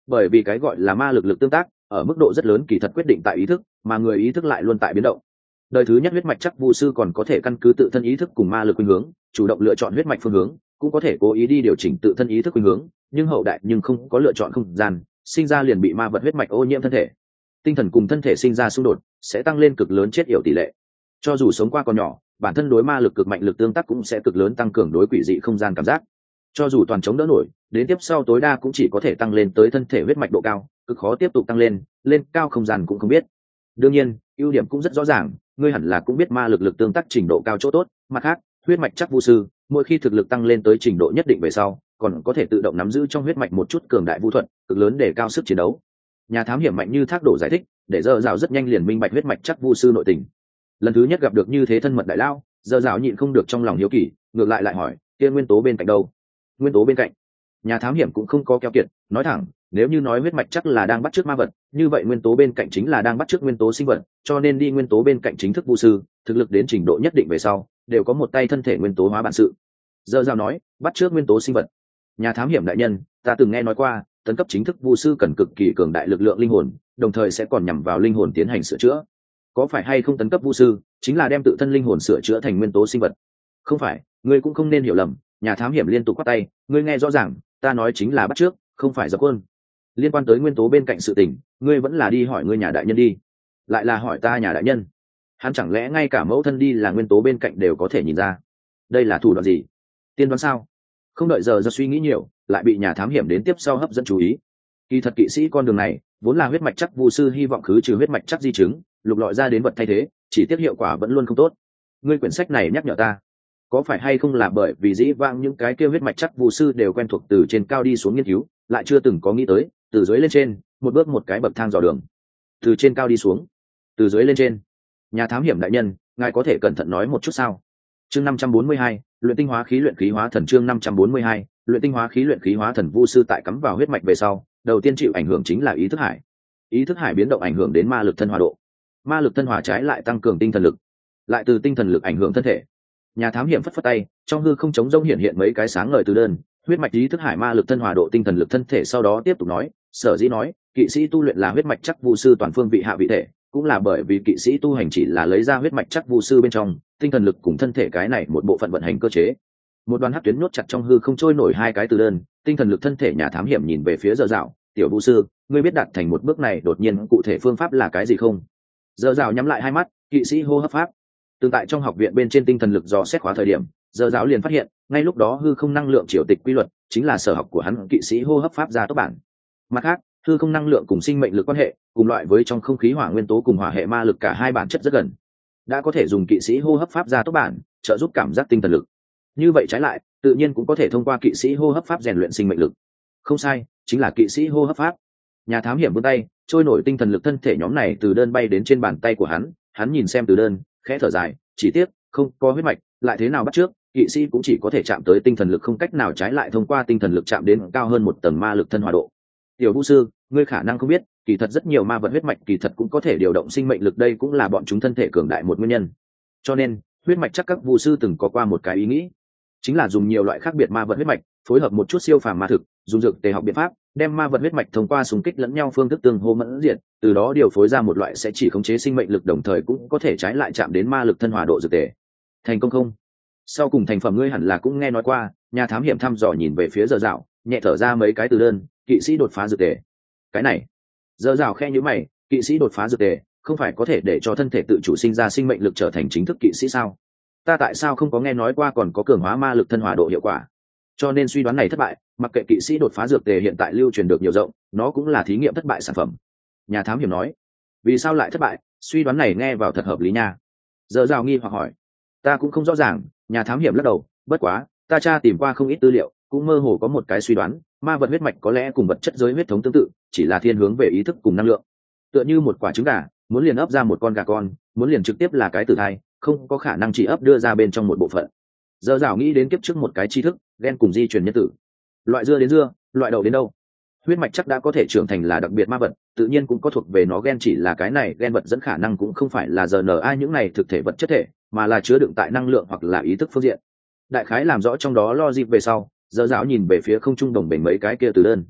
bởi vì cái gọi là ma lực lực tương tác ở mức độ rất lớn kỳ thật quyết định tại ý thức, mà người ý thức lại luôn tại biến động. Đời thứ nhất huyết mạch chắc vu sư còn có thể căn cứ tự thân ý thức cùng ma lực khuynh hướng chủ động lựa chọn huyết mạch phương hướng, cũng có thể cố ý đi điều chỉnh tự thân ý thức khuynh hướng, nhưng hậu đại nhưng không có lựa chọn không gian, sinh ra liền bị ma vật huyết mạch ô nhiễm thân thể. Tinh thần cùng thân thể sinh ra xung đột sẽ tăng lên cực lớn chết yểu tỷ lệ. Cho dù sống qua còn nhỏ, bản thân đối ma lực cực mạnh lực tương tác cũng sẽ cực lớn tăng cường đối quỷ dị không gian cảm giác. Cho dù toàn chống đỡ nổi, đến tiếp sau tối đa cũng chỉ có thể tăng lên tới thân thể huyết mạch độ cao, cực khó tiếp tục tăng lên, lên cao không gian cũng không biết. Đương nhiên, ưu điểm cũng rất rõ ràng, ngươi hẳn là cũng biết ma lực lực tương tác trình độ cao chỗ tốt. Mặt khác, huyết mạch chắc vu sư mỗi khi thực lực tăng lên tới trình độ nhất định về sau, còn có thể tự động nắm giữ trong huyết mạch một chút cường đại vu thuật, cực lớn để cao sức chiến đấu. Nhà thám hiểm mạnh như thác đổ giải thích, để dơ dạo rất nhanh liền minh bạch huyết mạch chắc vu sư nội tình. Lần thứ nhất gặp được như thế thân mật đại lao, dơ dạo nhịn không được trong lòng hiếu kỳ, ngược lại lại hỏi, kia nguyên tố bên cạnh đâu? Nguyên tố bên cạnh? Nhà thám hiểm cũng không có keo kiệt, nói thẳng, nếu như nói huyết mạch chắc là đang bắt chước ma vật, như vậy nguyên tố bên cạnh chính là đang bắt chước nguyên tố sinh vật, cho nên đi nguyên tố bên cạnh chính thức vu sư, thực lực đến trình độ nhất định về sau, đều có một tay thân thể nguyên tố hóa bản sự. Dơ dạo nói, bắt chước nguyên tố sinh vật. Nhà thám hiểm đại nhân, ta từng nghe nói qua, tấn cấp chính thức vu sư cần cực kỳ cường đại lực lượng linh hồn, đồng thời sẽ còn nhằm vào linh hồn tiến hành sửa chữa. Có phải hay không tấn cấp vu sư chính là đem tự thân linh hồn sửa chữa thành nguyên tố sinh vật? Không phải, ngươi cũng không nên hiểu lầm. Nhà thám hiểm liên tục quát tay, ngươi nghe rõ ràng, ta nói chính là bắt chước, không phải dập khuôn. Liên quan tới nguyên tố bên cạnh sự tình, ngươi vẫn là đi hỏi ngươi nhà đại nhân đi. Lại là hỏi ta nhà đại nhân? Hắn chẳng lẽ ngay cả mẫu thân đi là nguyên tố bên cạnh đều có thể nhìn ra? Đây là thủ đoạn gì? Tiên đoán sao? Không đợi giờ giờ suy nghĩ nhiều, lại bị nhà thám hiểm đến tiếp sau hấp dẫn chú ý. Kỳ thật kỵ sĩ con đường này vốn là huyết mạch chắc vu sư hy vọng khứ trừ huyết mạch chắc di chứng, lục lọi ra đến vật thay thế, chỉ tiếc hiệu quả vẫn luôn không tốt. Ngươi quyển sách này nhắc nhở ta, có phải hay không là bởi vì dĩ vãng những cái kia huyết mạch chắc vu sư đều quen thuộc từ trên cao đi xuống nghiên cứu, lại chưa từng có nghĩ tới từ dưới lên trên, một bước một cái bậc thang dò đường. Từ trên cao đi xuống, từ dưới lên trên. Nhà thám hiểm đại nhân, ngài có thể cẩn thận nói một chút sao? Chương năm trăm bốn mươi hai, luyện tinh hóa khí luyện khí hóa thần. Chương năm trăm bốn mươi hai, luyện tinh hóa khí luyện khí hóa thần. Vu sư tại cắm vào huyết mạch về sau, đầu tiên chịu ảnh hưởng chính là ý thức hải. Ý thức hải biến động ảnh hưởng đến ma lực thân hòa độ. Ma lực thân hòa trái lại tăng cường tinh thần lực, lại từ tinh thần lực ảnh hưởng thân thể. Nhà thám hiểm phất phất tay, trong hư không trống rỗng hiện hiện mấy cái sáng ngời từ đơn, huyết mạch ý thức hải ma lực thân hòa độ tinh thần lực thân thể. Sau đó tiếp tục nói, sở dĩ nói kỵ sĩ tu luyện là huyết mạch chắc vu sư toàn phương vị hạ vị thể, cũng là bởi vì kỵ sĩ tu hành chỉ là lấy ra huyết mạch chắc vu sư bên trong tinh thần lực cùng thân thể cái này một bộ phận vận hành cơ chế. Một đoàn hắc tuyến nhốt chặt trong hư không trôi nổi hai cái từ đơn, tinh thần lực thân thể. Nhà thám hiểm nhìn về phía Dở Dạo, tiểu vu sư, ngươi biết đạt thành một bước này đột nhiên cụ thể phương pháp là cái gì không? Dở Dạo nhắm lại hai mắt, kỵ sĩ hô hấp pháp. Tương tại trong học viện bên trên tinh thần lực dò xét khóa thời điểm, Dở Dạo liền phát hiện, ngay lúc đó hư không năng lượng triều tịch quy luật chính là sở học của hắn kỵ sĩ hô hấp pháp gia tốc bản. Mặt khác, hư không năng lượng cùng sinh mệnh lực quan hệ, cùng loại với trong không khí hỏa nguyên tố cùng hỏa hệ ma lực cả hai bản chất rất gần, đã có thể dùng kỵ sĩ hô hấp pháp gia tốc bản trợ giúp cảm giác tinh thần lực. Như vậy trái lại, tự nhiên cũng có thể thông qua kỵ sĩ hô hấp pháp rèn luyện sinh mệnh lực. Không sai, chính là kỵ sĩ hô hấp pháp. Nhà thám hiểm vươn tay, trôi nổi tinh thần lực thân thể nhóm này từ đơn bay đến trên bàn tay của hắn. Hắn nhìn xem từ đơn, khẽ thở dài, chỉ tiếc không có huyết mạch, lại thế nào bắt trước, kỵ sĩ cũng chỉ có thể chạm tới tinh thần lực, không cách nào trái lại thông qua tinh thần lực chạm đến cao hơn một tầng ma lực thân hòa độ. Tiểu vũ sư, ngươi khả năng không biết, kỳ thật rất nhiều ma vật huyết mạch kỳ thật cũng có thể điều động sinh mệnh lực, đây cũng là bọn chúng thân thể cường đại một nguyên nhân. Cho nên huyết mạch chắc các vũ sư từng có qua một cái ý nghĩ, chính là dùng nhiều loại khác biệt ma vật huyết mạch phối hợp một chút siêu phàm ma thực, dùng dược tề học biện pháp đem ma vật huyết mạch thông qua xung kích lẫn nhau phương thức tương hô mẫn diện, từ đó điều phối ra một loại sẽ chỉ khống chế sinh mệnh lực đồng thời cũng có thể trái lại chạm đến ma lực thân hòa độ dược tề. Thành công không? Sau cùng thành phẩm ngươi hẳn là cũng nghe nói qua. Nhà thám hiểm thăm dò nhìn về phía Dở Dạo, nhẹ thở ra mấy cái từ đơn, kỵ sĩ đột phá dược tề. Cái này, Dở Dạo khe nhíu mày, kỵ sĩ đột phá dược tề không phải có thể để cho thân thể tự chủ sinh ra sinh mệnh lực trở thành chính thức kỵ sĩ sao? Ta tại sao không có nghe nói qua còn có cường hóa ma lực thân hòa độ hiệu quả? Cho nên suy đoán này thất bại, mặc kệ kỵ sĩ đột phá dược tề hiện tại lưu truyền được nhiều rộng, nó cũng là thí nghiệm thất bại sản phẩm. Nhà thám hiểm nói, vì sao lại thất bại? Suy đoán này nghe vào thật hợp lý nha. Dở Dạo nghi hoặc hỏi, ta cũng không rõ ràng. Nhà thám hiểm lắc đầu, bất quá ta tra tìm qua không ít tư liệu, cũng mơ hồ có một cái suy đoán, ma vật huyết mạch có lẽ cùng vật chất giới huyết thống tương tự, chỉ là thiên hướng về ý thức cùng năng lượng. Tựa như một quả trứng gà, muốn liền ấp ra một con gà con, muốn liền trực tiếp là cái tử thai, không có khả năng chỉ ấp đưa ra bên trong một bộ phận. Dở Dạo nghĩ đến kiếp trước một cái tri thức, gen cùng di truyền nhân tử. Loại dưa đến dưa, loại đậu đến đâu. Huyết mạch chắc đã có thể trưởng thành là đặc biệt ma vật, tự nhiên cũng có thuộc về nó gen, chỉ là cái này gen vật dẫn khả năng cũng không phải là rờ en a những này thực thể vật chất thể, mà là chứa đựng tại năng lượng hoặc là ý thức phương diện. Đại khái làm rõ trong đó logic về sau, Dở Dạo nhìn về phía không trung đồng bền mấy cái kia từ đơn.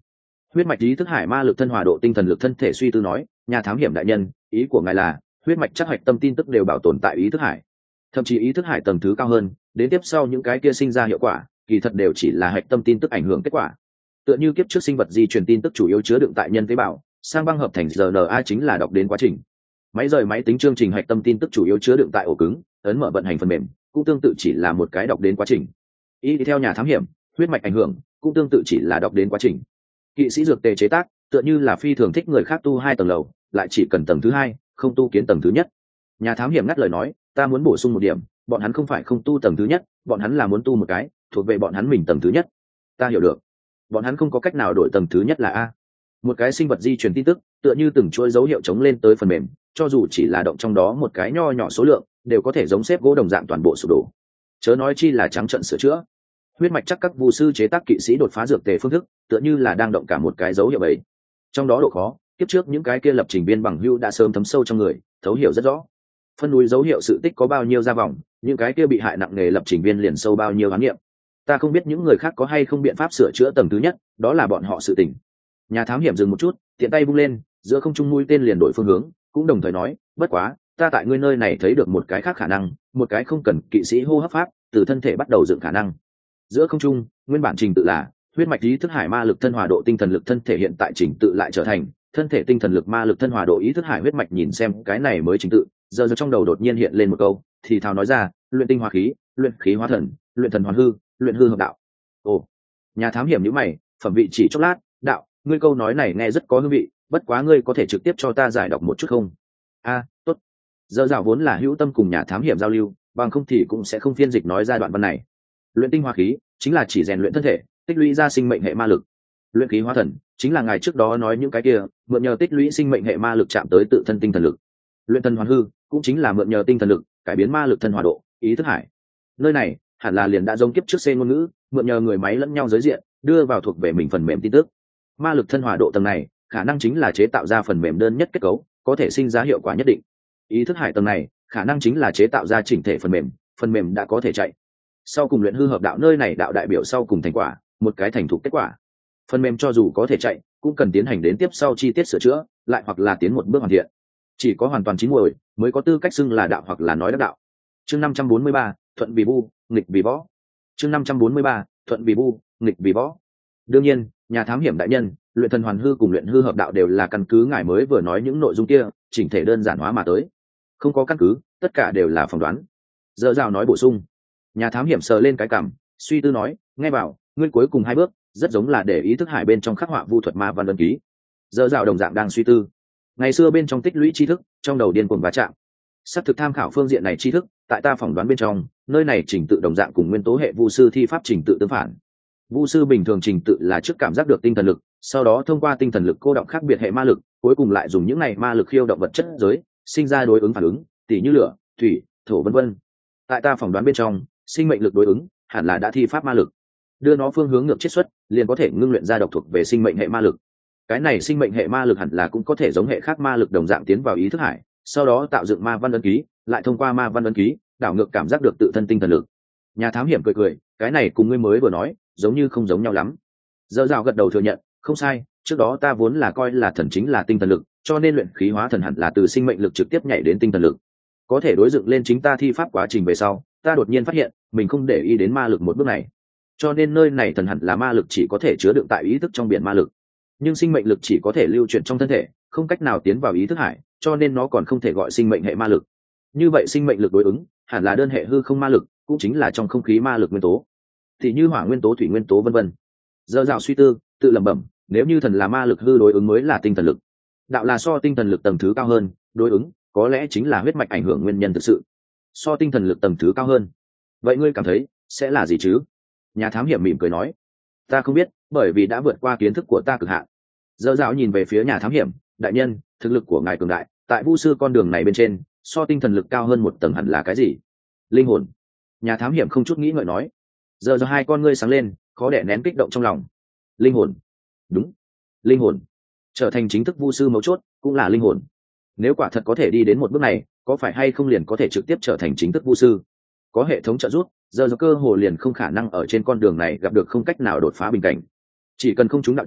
Huyết mạch ý thức hải ma lực thân hòa độ tinh thần lực thân thể suy tư nói, nhà thám hiểm đại nhân, ý của ngài là huyết mạch chắc hạch tâm tin tức đều bảo tồn tại ý thức hải, thậm chí ý thức hải tầng thứ cao hơn, đến tiếp sau những cái kia sinh ra hiệu quả kỳ thật đều chỉ là hạch tâm tin tức ảnh hưởng kết quả. Tựa như kiếp trước sinh vật di truyền tin tức chủ yếu chứa đựng tại nhân tế bào, sang băng hợp thành rờ en a chính là đọc đến quá trình. Máy rời máy tính chương trình hạch tâm tin tức chủ yếu chứa đựng tại ổ cứng, ấn mở vận hành phần mềm cũng tương tự chỉ là một cái đọc đến quá trình. Ý theo nhà thám hiểm, huyết mạch ảnh hưởng cũng tương tự chỉ là đọc đến quá trình. Kỵ sĩ dược tề chế tác tựa như là phi thường thích người khác tu hai tầng lầu, lại chỉ cần tầng thứ hai, không tu kiến tầng thứ nhất. Nhà thám hiểm ngắt lời nói, ta muốn bổ sung một điểm, bọn hắn không phải không tu tầng thứ nhất, bọn hắn là muốn tu một cái thuộc về bọn hắn mình tầng thứ nhất. Ta hiểu được, bọn hắn không có cách nào đổi tầng thứ nhất là a. Một cái sinh vật di truyền tin tức tựa như từng chuỗi dấu hiệu chống lên tới phần mềm, cho dù chỉ là động trong đó một cái nho nhỏ số lượng đều có thể giống xếp gỗ đồng dạng toàn bộ sụp đổ, chớ nói chi là trắng trận sửa chữa. Huyết mạch chắc các vu sư chế tác kỵ sĩ đột phá dược tề phương thức tựa như là đang động cả một cái dấu hiệu ấy, trong đó độ khó kiếp trước những cái kia lập trình viên bằng hưu đã sớm thấm sâu trong người, thấu hiểu rất rõ. Phân núi dấu hiệu sự tích có bao nhiêu ra vòng, những cái kia bị hại nặng nề lập trình viên liền sâu bao nhiêu ám nghiệm. Ta không biết những người khác có hay không biện pháp sửa chữa tầng thứ nhất, đó là bọn họ sự tình. Nhà thám hiểm dừng một chút, tiện tay vung lên, giữa không trung mũi tên liền đổi phương hướng, cũng đồng thời nói, bất quá ta tại ngươi nơi này thấy được một cái khác khả năng, một cái không cần kỵ sĩ hô hấp pháp từ thân thể bắt đầu dựng khả năng. Giữa không trung nguyên bản trình tự là huyết mạch ý thức hải ma lực thân hòa độ tinh thần lực thân thể, hiện tại trình tự lại trở thành thân thể tinh thần lực ma lực thân hòa độ ý thức hải huyết mạch. Nhìn xem cái này mới trình tự, giờ giờ trong đầu đột nhiên hiện lên một câu thì thào nói ra, luyện tinh hóa khí, luyện khí hóa thần, luyện thần hoàn hư, luyện hư hợp đạo. Ồ, nhà thám hiểm nhíu mày, phẩm vị chỉ chốc lát, đạo, ngươi câu nói này nghe rất có hương vị, bất quá ngươi có thể trực tiếp cho ta giải đọc một chút không? A, tốt. Giờ dạo vốn là hữu tâm cùng nhà thám hiểm giao lưu, bằng không thì cũng sẽ không phiên dịch nói ra đoạn văn này. Luyện tinh hóa khí chính là chỉ rèn luyện thân thể, tích lũy ra sinh mệnh hệ ma lực. Luyện khí hóa thần chính là ngài trước đó nói những cái kia, mượn nhờ tích lũy sinh mệnh hệ ma lực chạm tới tự thân tinh thần lực. Luyện thần hoàn hư cũng chính là mượn nhờ tinh thần lực cải biến ma lực thân hòa độ ý thức hải. Nơi này hẳn là liền đã giống kiếp trước C ngôn ngữ, mượn nhờ người máy lẫn nhau giới diện, đưa vào thuộc về mình phần mềm tin tức. Ma lực thân hòa độ tầng này khả năng chính là chế tạo ra phần mềm đơn nhất kết cấu, có thể sinh ra hiệu quả nhất định. Ý thức hải tầng này khả năng chính là chế tạo ra chỉnh thể phần mềm, phần mềm đã có thể chạy. Sau cùng luyện hư hợp đạo, nơi này đạo đại biểu sau cùng thành quả, một cái thành thục kết quả. Phần mềm cho dù có thể chạy, cũng cần tiến hành đến tiếp sau chi tiết sửa chữa, lại hoặc là tiến một bước hoàn thiện. Chỉ có hoàn toàn chín muồi mới có tư cách xưng là đạo hoặc là nói đắc đạo. Chương năm trăm bốn mươi ba, thuận vì bu, nghịch vì võ. Chương năm trăm bốn mươi ba, thuận vì bu, nghịch vì võ. Đương nhiên, nhà thám hiểm đại nhân, luyện thần hoàn hư cùng luyện hư hợp đạo đều là căn cứ ngài mới vừa nói những nội dung kia chỉnh thể đơn giản hóa mà tới, không có căn cứ, tất cả đều là phỏng đoán. Dở dạo nói bổ sung. Nhà thám hiểm sờ lên cái cằm, suy tư nói, nghe bảo ngươi cuối cùng hai bước rất giống là để ý thức hải bên trong khắc họa vu thuật ma văn ấn ký. Dở dạo đồng dạng đang suy tư. Ngày xưa bên trong tích lũy tri thức, trong đầu điên cuồng va chạm. Sắp thực tham khảo phương diện này tri thức, tại ta phỏng đoán bên trong, nơi này trình tự đồng dạng cùng nguyên tố hệ vu sư thi pháp trình tự tương phản. Vu sư bình thường trình tự là trước cảm giác được tinh thần lực, sau đó thông qua tinh thần lực cô động khác biệt hệ ma lực, cuối cùng lại dùng những này ma lực khiêu động vật chất giới, sinh ra đối ứng phản ứng, tỉ như lửa, thủy, thổ vân vân. Tại ta phỏng đoán bên trong, sinh mệnh lực đối ứng hẳn là đã thi pháp ma lực, đưa nó phương hướng ngược chiết xuất, liền có thể ngưng luyện ra độc thuộc về sinh mệnh hệ ma lực. Cái này sinh mệnh hệ ma lực hẳn là cũng có thể giống hệ khác ma lực đồng dạng tiến vào ý thức hải, sau đó tạo dựng ma văn ấn ký, lại thông qua ma văn ấn ký đảo ngược cảm giác được tự thân tinh thần lực. Nhà thám hiểm cười cười, cái này cùng ngươi mới vừa nói giống như không giống nhau lắm. Dở dạo gật đầu thừa nhận, không sai, trước đó ta vốn là coi là thần chính là tinh thần lực, cho nên luyện khí hóa thần hẳn là từ sinh mệnh lực trực tiếp nhảy đến tinh thần lực. Có thể đối dựng lên chính ta thi pháp quá trình về sau, ta đột nhiên phát hiện mình không để ý đến ma lực một bước này, cho nên nơi này thần hẳn là ma lực chỉ có thể chứa đựng tại ý thức trong biển ma lực, nhưng sinh mệnh lực chỉ có thể lưu chuyển trong thân thể, không cách nào tiến vào ý thức hải, cho nên nó còn không thể gọi sinh mệnh hệ ma lực. Như vậy sinh mệnh lực đối ứng hẳn là đơn hệ hư không ma lực, cũng chính là trong không khí ma lực nguyên tố, thì như hỏa nguyên tố, thủy nguyên tố vân vân. Dở dạo suy tư, tự lẩm bẩm, nếu như thần là ma lực hư đối ứng mới là tinh thần lực, đạo là so tinh thần lực tầng thứ cao hơn, đối ứng có lẽ chính là huyết mạch ảnh hưởng nguyên nhân thực sự, so tinh thần lực tầng thứ cao hơn. Vậy ngươi cảm thấy sẽ là gì chứ? Nhà thám hiểm mỉm cười nói, ta không biết, bởi vì đã vượt qua kiến thức của ta cực hạn. Dở dạo nhìn về phía nhà thám hiểm, đại nhân, thực lực của ngài cường đại, tại vu sư con đường này bên trên, so tinh thần lực cao hơn một tầng hẳn là cái gì? Linh hồn. Nhà thám hiểm không chút nghĩ ngợi nói. Giờ giờ hai con ngươi sáng lên, khó đè nén kích động trong lòng. Linh hồn. Đúng, linh hồn. Trở thành chính thức vu sư mấu chốt cũng là linh hồn. Nếu quả thật có thể đi đến một bước này, có phải hay không liền có thể trực tiếp trở thành chính thức vu sư? Có hệ thống trợ giúp, giờ giờ cơ hồ liền không khả năng ở trên con đường này gặp được không cách nào đột phá bình cảnh. Chỉ cần không trúng đạo chết,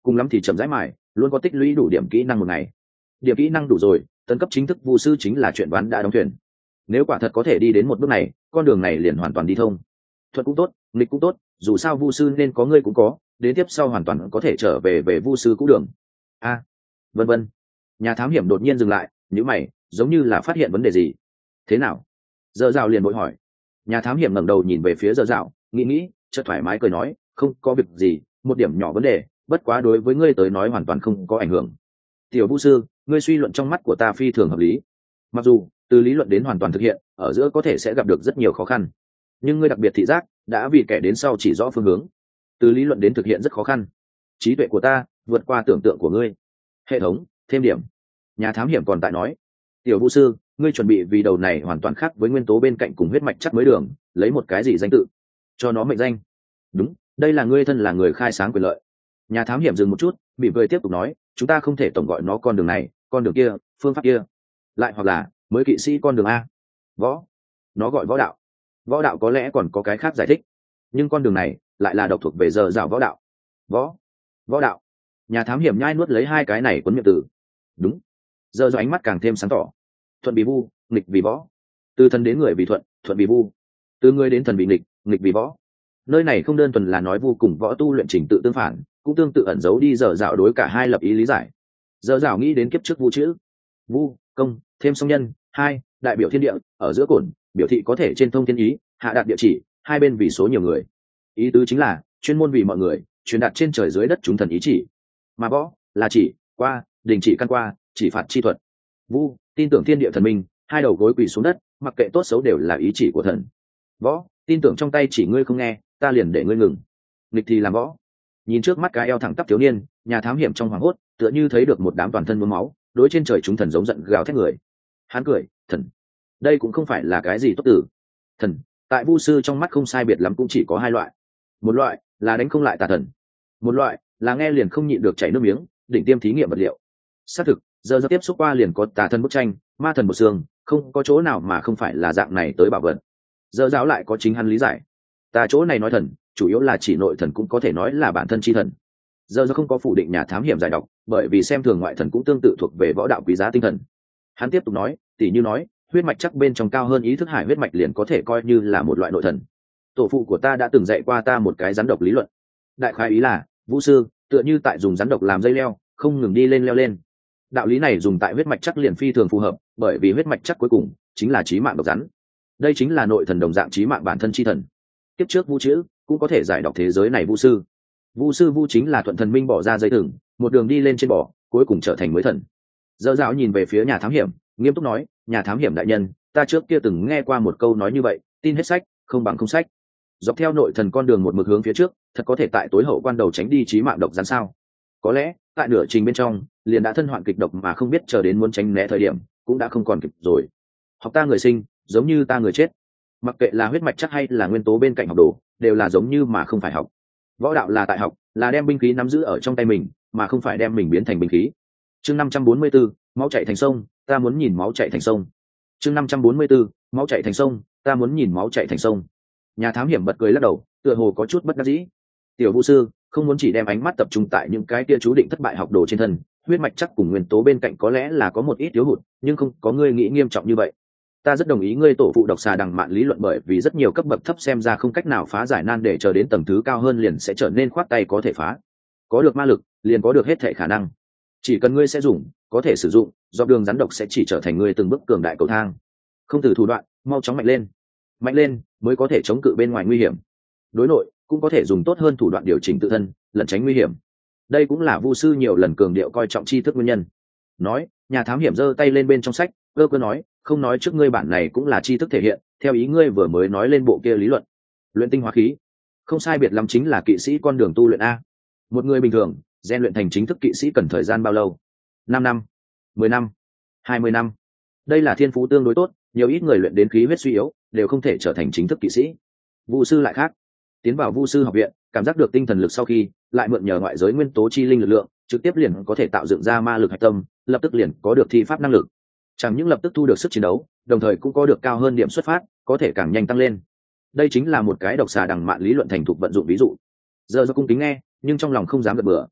cùng lắm thì chậm rãi mài, luôn có tích lũy đủ điểm kỹ năng một ngày. Điểm kỹ năng đủ rồi, tấn cấp chính thức vu sư chính là chuyện ván đã đóng thuyền. Nếu quả thật có thể đi đến một bước này, con đường này liền hoàn toàn đi thông. Thuận cũng tốt, nghịch cũng tốt, dù sao vu sư nên có ngươi cũng có, đến tiếp sau hoàn toàn có thể trở về về vu sư cũ đường. A, à, vân vân. Nhà thám hiểm đột nhiên dừng lại, nhíu mày, giống như là phát hiện vấn đề gì. Thế nào? Dở Dạo liền vội hỏi. Nhà thám hiểm ngẩng đầu nhìn về phía Dở Dạo, nghĩ nghĩ, chợt thoải mái cười nói, không có việc gì, một điểm nhỏ vấn đề, bất quá đối với ngươi tới nói hoàn toàn không có ảnh hưởng. Tiểu vu sư, ngươi suy luận trong mắt của ta phi thường hợp lý. Mặc dù từ lý luận đến hoàn toàn thực hiện, ở giữa có thể sẽ gặp được rất nhiều khó khăn, nhưng ngươi đặc biệt thị giác đã vì kẻ đến sau chỉ rõ phương hướng. Từ lý luận đến thực hiện rất khó khăn. Trí tuệ của ta vượt qua tưởng tượng của ngươi. Hệ thống thêm điểm. Nhà thám hiểm còn tại nói, tiểu vu sư, ngươi chuẩn bị vì đầu này hoàn toàn khác với nguyên tố bên cạnh cùng huyết mạch chắc mới đường, lấy một cái gì danh tự cho nó mệnh danh? Đúng, đây là ngươi thân là người khai sáng quyền lợi. Nhà thám hiểm dừng một chút, mỉm cười tiếp tục nói, chúng ta không thể tổng gọi nó con đường này, con đường kia, phương pháp kia, lại hoặc là mới kỵ sĩ con đường a. Võ, nó gọi võ đạo. Võ đạo có lẽ còn có cái khác giải thích, nhưng con đường này lại là độc thuộc về Dở Dạo võ đạo. Võ, võ đạo. Nhà thám hiểm nhai nuốt lấy hai cái này cuốn miệng từ. Đúng. Dở Dạo ánh mắt càng thêm sáng tỏ. Thuận vì vu, nghịch vì võ. Từ thần đến người vì thuận, thuận vì vu. Từ người đến thần vì nghịch, nghịch vì võ. Nơi này không đơn thuần là nói vu cùng võ tu luyện trình tự tương phản, cũng tương tự ẩn giấu đi Dở Dạo đối cả hai lập ý lý giải. Dở Dạo nghĩ đến kiếp trước vu chữ, vu công thêm song nhân hai, đại biểu thiên địa, ở giữa cổn biểu thị có thể trên thông thiên ý, hạ đạt địa chỉ, hai bên vì số nhiều người. Ý tứ chính là chuyên môn vì mọi người truyền đạt trên trời dưới đất chúng thần ý chỉ. Mà võ là chỉ qua, đình chỉ căn qua, chỉ phạt chi thuật. Vu tin tưởng thiên địa thần minh, hai đầu gối quỳ xuống đất, mặc kệ tốt xấu đều là ý chỉ của thần. Võ tin tưởng trong tay chỉ ngươi không nghe, ta liền để ngươi ngừng. Nghịch thì làm võ. Nhìn trước mắt cái eo thẳng tắp thiếu niên, nhà thám hiểm trong hoàng hốt tựa như thấy được một đám toàn thân mướm máu, đối trên trời chúng thần giống giận gào thét người. Hắn cười, thần, đây cũng không phải là cái gì tốt tử. Thần tại vu sư trong mắt không sai biệt lắm cũng chỉ có hai loại. Một loại là đánh không lại tà thần, một loại là nghe liền không nhịn được chảy nước miếng, đỉnh tiêm thí nghiệm vật liệu. Xác thực, giờ giờ tiếp xúc qua liền có tà thần bức tranh, ma thần một xương, không có chỗ nào mà không phải là dạng này tới bảo vật. Giờ giáo lại có chính hắn lý giải. Ta chỗ này nói thần, chủ yếu là chỉ nội thần, cũng có thể nói là bản thân chi thần. Giờ giờ không có phủ định nhà thám hiểm giải độc, bởi vì xem thường ngoại thần cũng tương tự thuộc về võ đạo quý giá tinh thần. Hắn tiếp tục nói, tỉ như nói, huyết mạch chắc bên trong cao hơn ý thức hải huyết mạch liền có thể coi như là một loại nội thần. Tổ phụ của ta đã từng dạy qua ta một cái rắn độc lý luận. Đại khái ý là, vũ sư tựa như tại dùng rắn độc làm dây leo, không ngừng đi lên leo lên. Đạo lý này dùng tại huyết mạch chắc liền phi thường phù hợp, bởi vì huyết mạch chắc cuối cùng chính là chí mạng độc rắn. Đây chính là nội thần đồng dạng chí mạng bản thân chi thần. Tiếp trước vu chữ cũng có thể giải đọc thế giới này vu sư. Vu sư vu chính là thuận thần minh bỏ ra dây thừng, một đường đi lên trên bỏ, cuối cùng trở thành mới thần. Dở Dạo nhìn về phía nhà thám hiểm, nghiêm túc nói, nhà thám hiểm đại nhân, ta trước kia từng nghe qua một câu nói như vậy, tin hết sách không bằng không sách. Dọc theo nội thần con đường một mực hướng phía trước, thật có thể tại tối hậu quan đầu tránh đi chí mạng độc rắn sao? Có lẽ tại nửa trình bên trong liền đã thân hoạn kịch độc mà không biết chờ đến muốn tránh né thời điểm cũng đã không còn kịp rồi. Học ta người sinh giống như ta người chết, mặc kệ là huyết mạch chắc hay là nguyên tố bên cạnh học đồ, đều là giống như mà không phải học. Võ đạo là tại học, là đem binh khí nắm giữ ở trong tay mình, mà không phải đem mình biến thành binh khí. Chương năm trăm bốn mươi bốn, máu chảy thành sông, ta muốn nhìn máu chảy thành sông. Chương năm trăm bốn mươi bốn, máu chảy thành sông, ta muốn nhìn máu chảy thành sông. Nhà thám hiểm bật cười lắc đầu, tựa hồ có chút bất đắc dĩ. Tiểu vũ sư không muốn chỉ đem ánh mắt tập trung tại những cái kia chú định thất bại học đồ trên thân, huyết mạch chắc cùng nguyên tố bên cạnh có lẽ là có một ít thiếu hụt, nhưng không có ngươi nghĩ nghiêm trọng như vậy. Ta rất đồng ý ngươi tổ phụ độc xà đằng mạn lý luận, bởi vì rất nhiều cấp bậc thấp xem ra không cách nào phá giải nan để chờ đến tầng thứ cao hơn liền sẽ trở nên khoát tay có thể phá. Có được ma lực liền có được hết thể khả năng, chỉ cần ngươi sẽ dùng, có thể sử dụng, do đường rắn độc sẽ chỉ trở thành ngươi từng bước cường đại cầu thang. Không từ thủ đoạn, mau chóng mạnh lên, mạnh lên mới có thể chống cự bên ngoài nguy hiểm. Đối nội cũng có thể dùng tốt hơn thủ đoạn điều chỉnh tự thân, lẩn tránh nguy hiểm. Đây cũng là vu sư nhiều lần cường điệu coi trọng tri thức nguyên nhân. Nói, nhà thám hiểm giơ tay lên bên trong sách, cơ cơ nói, không nói trước ngươi bản này cũng là tri thức thể hiện, theo ý ngươi vừa mới nói lên bộ kia lý luận, luyện tinh hóa khí, không sai biệt lắm chính là kỵ sĩ con đường tu luyện a. Một người bình thường rèn luyện thành chính thức kỵ sĩ cần thời gian bao lâu? Năm năm, mười năm, hai mươi năm. Đây là thiên phú tương đối tốt, nhiều ít người luyện đến khí huyết suy yếu đều không thể trở thành chính thức kỵ sĩ. Vu sư lại khác, tiến vào vu sư học viện, cảm giác được tinh thần lực sau khi lại mượn nhờ ngoại giới nguyên tố chi linh lực lượng, trực tiếp liền có thể tạo dựng ra ma lực hạch tâm, lập tức liền có được thi pháp năng lực. Chẳng những lập tức thu được sức chiến đấu, đồng thời cũng có được cao hơn điểm xuất phát, có thể càng nhanh tăng lên. Đây chính là một cái độc xà đằng mạn lý luận thành thục vận dụng ví dụ. Giờ do cung kính nghe, nhưng trong lòng không dám gật bừa.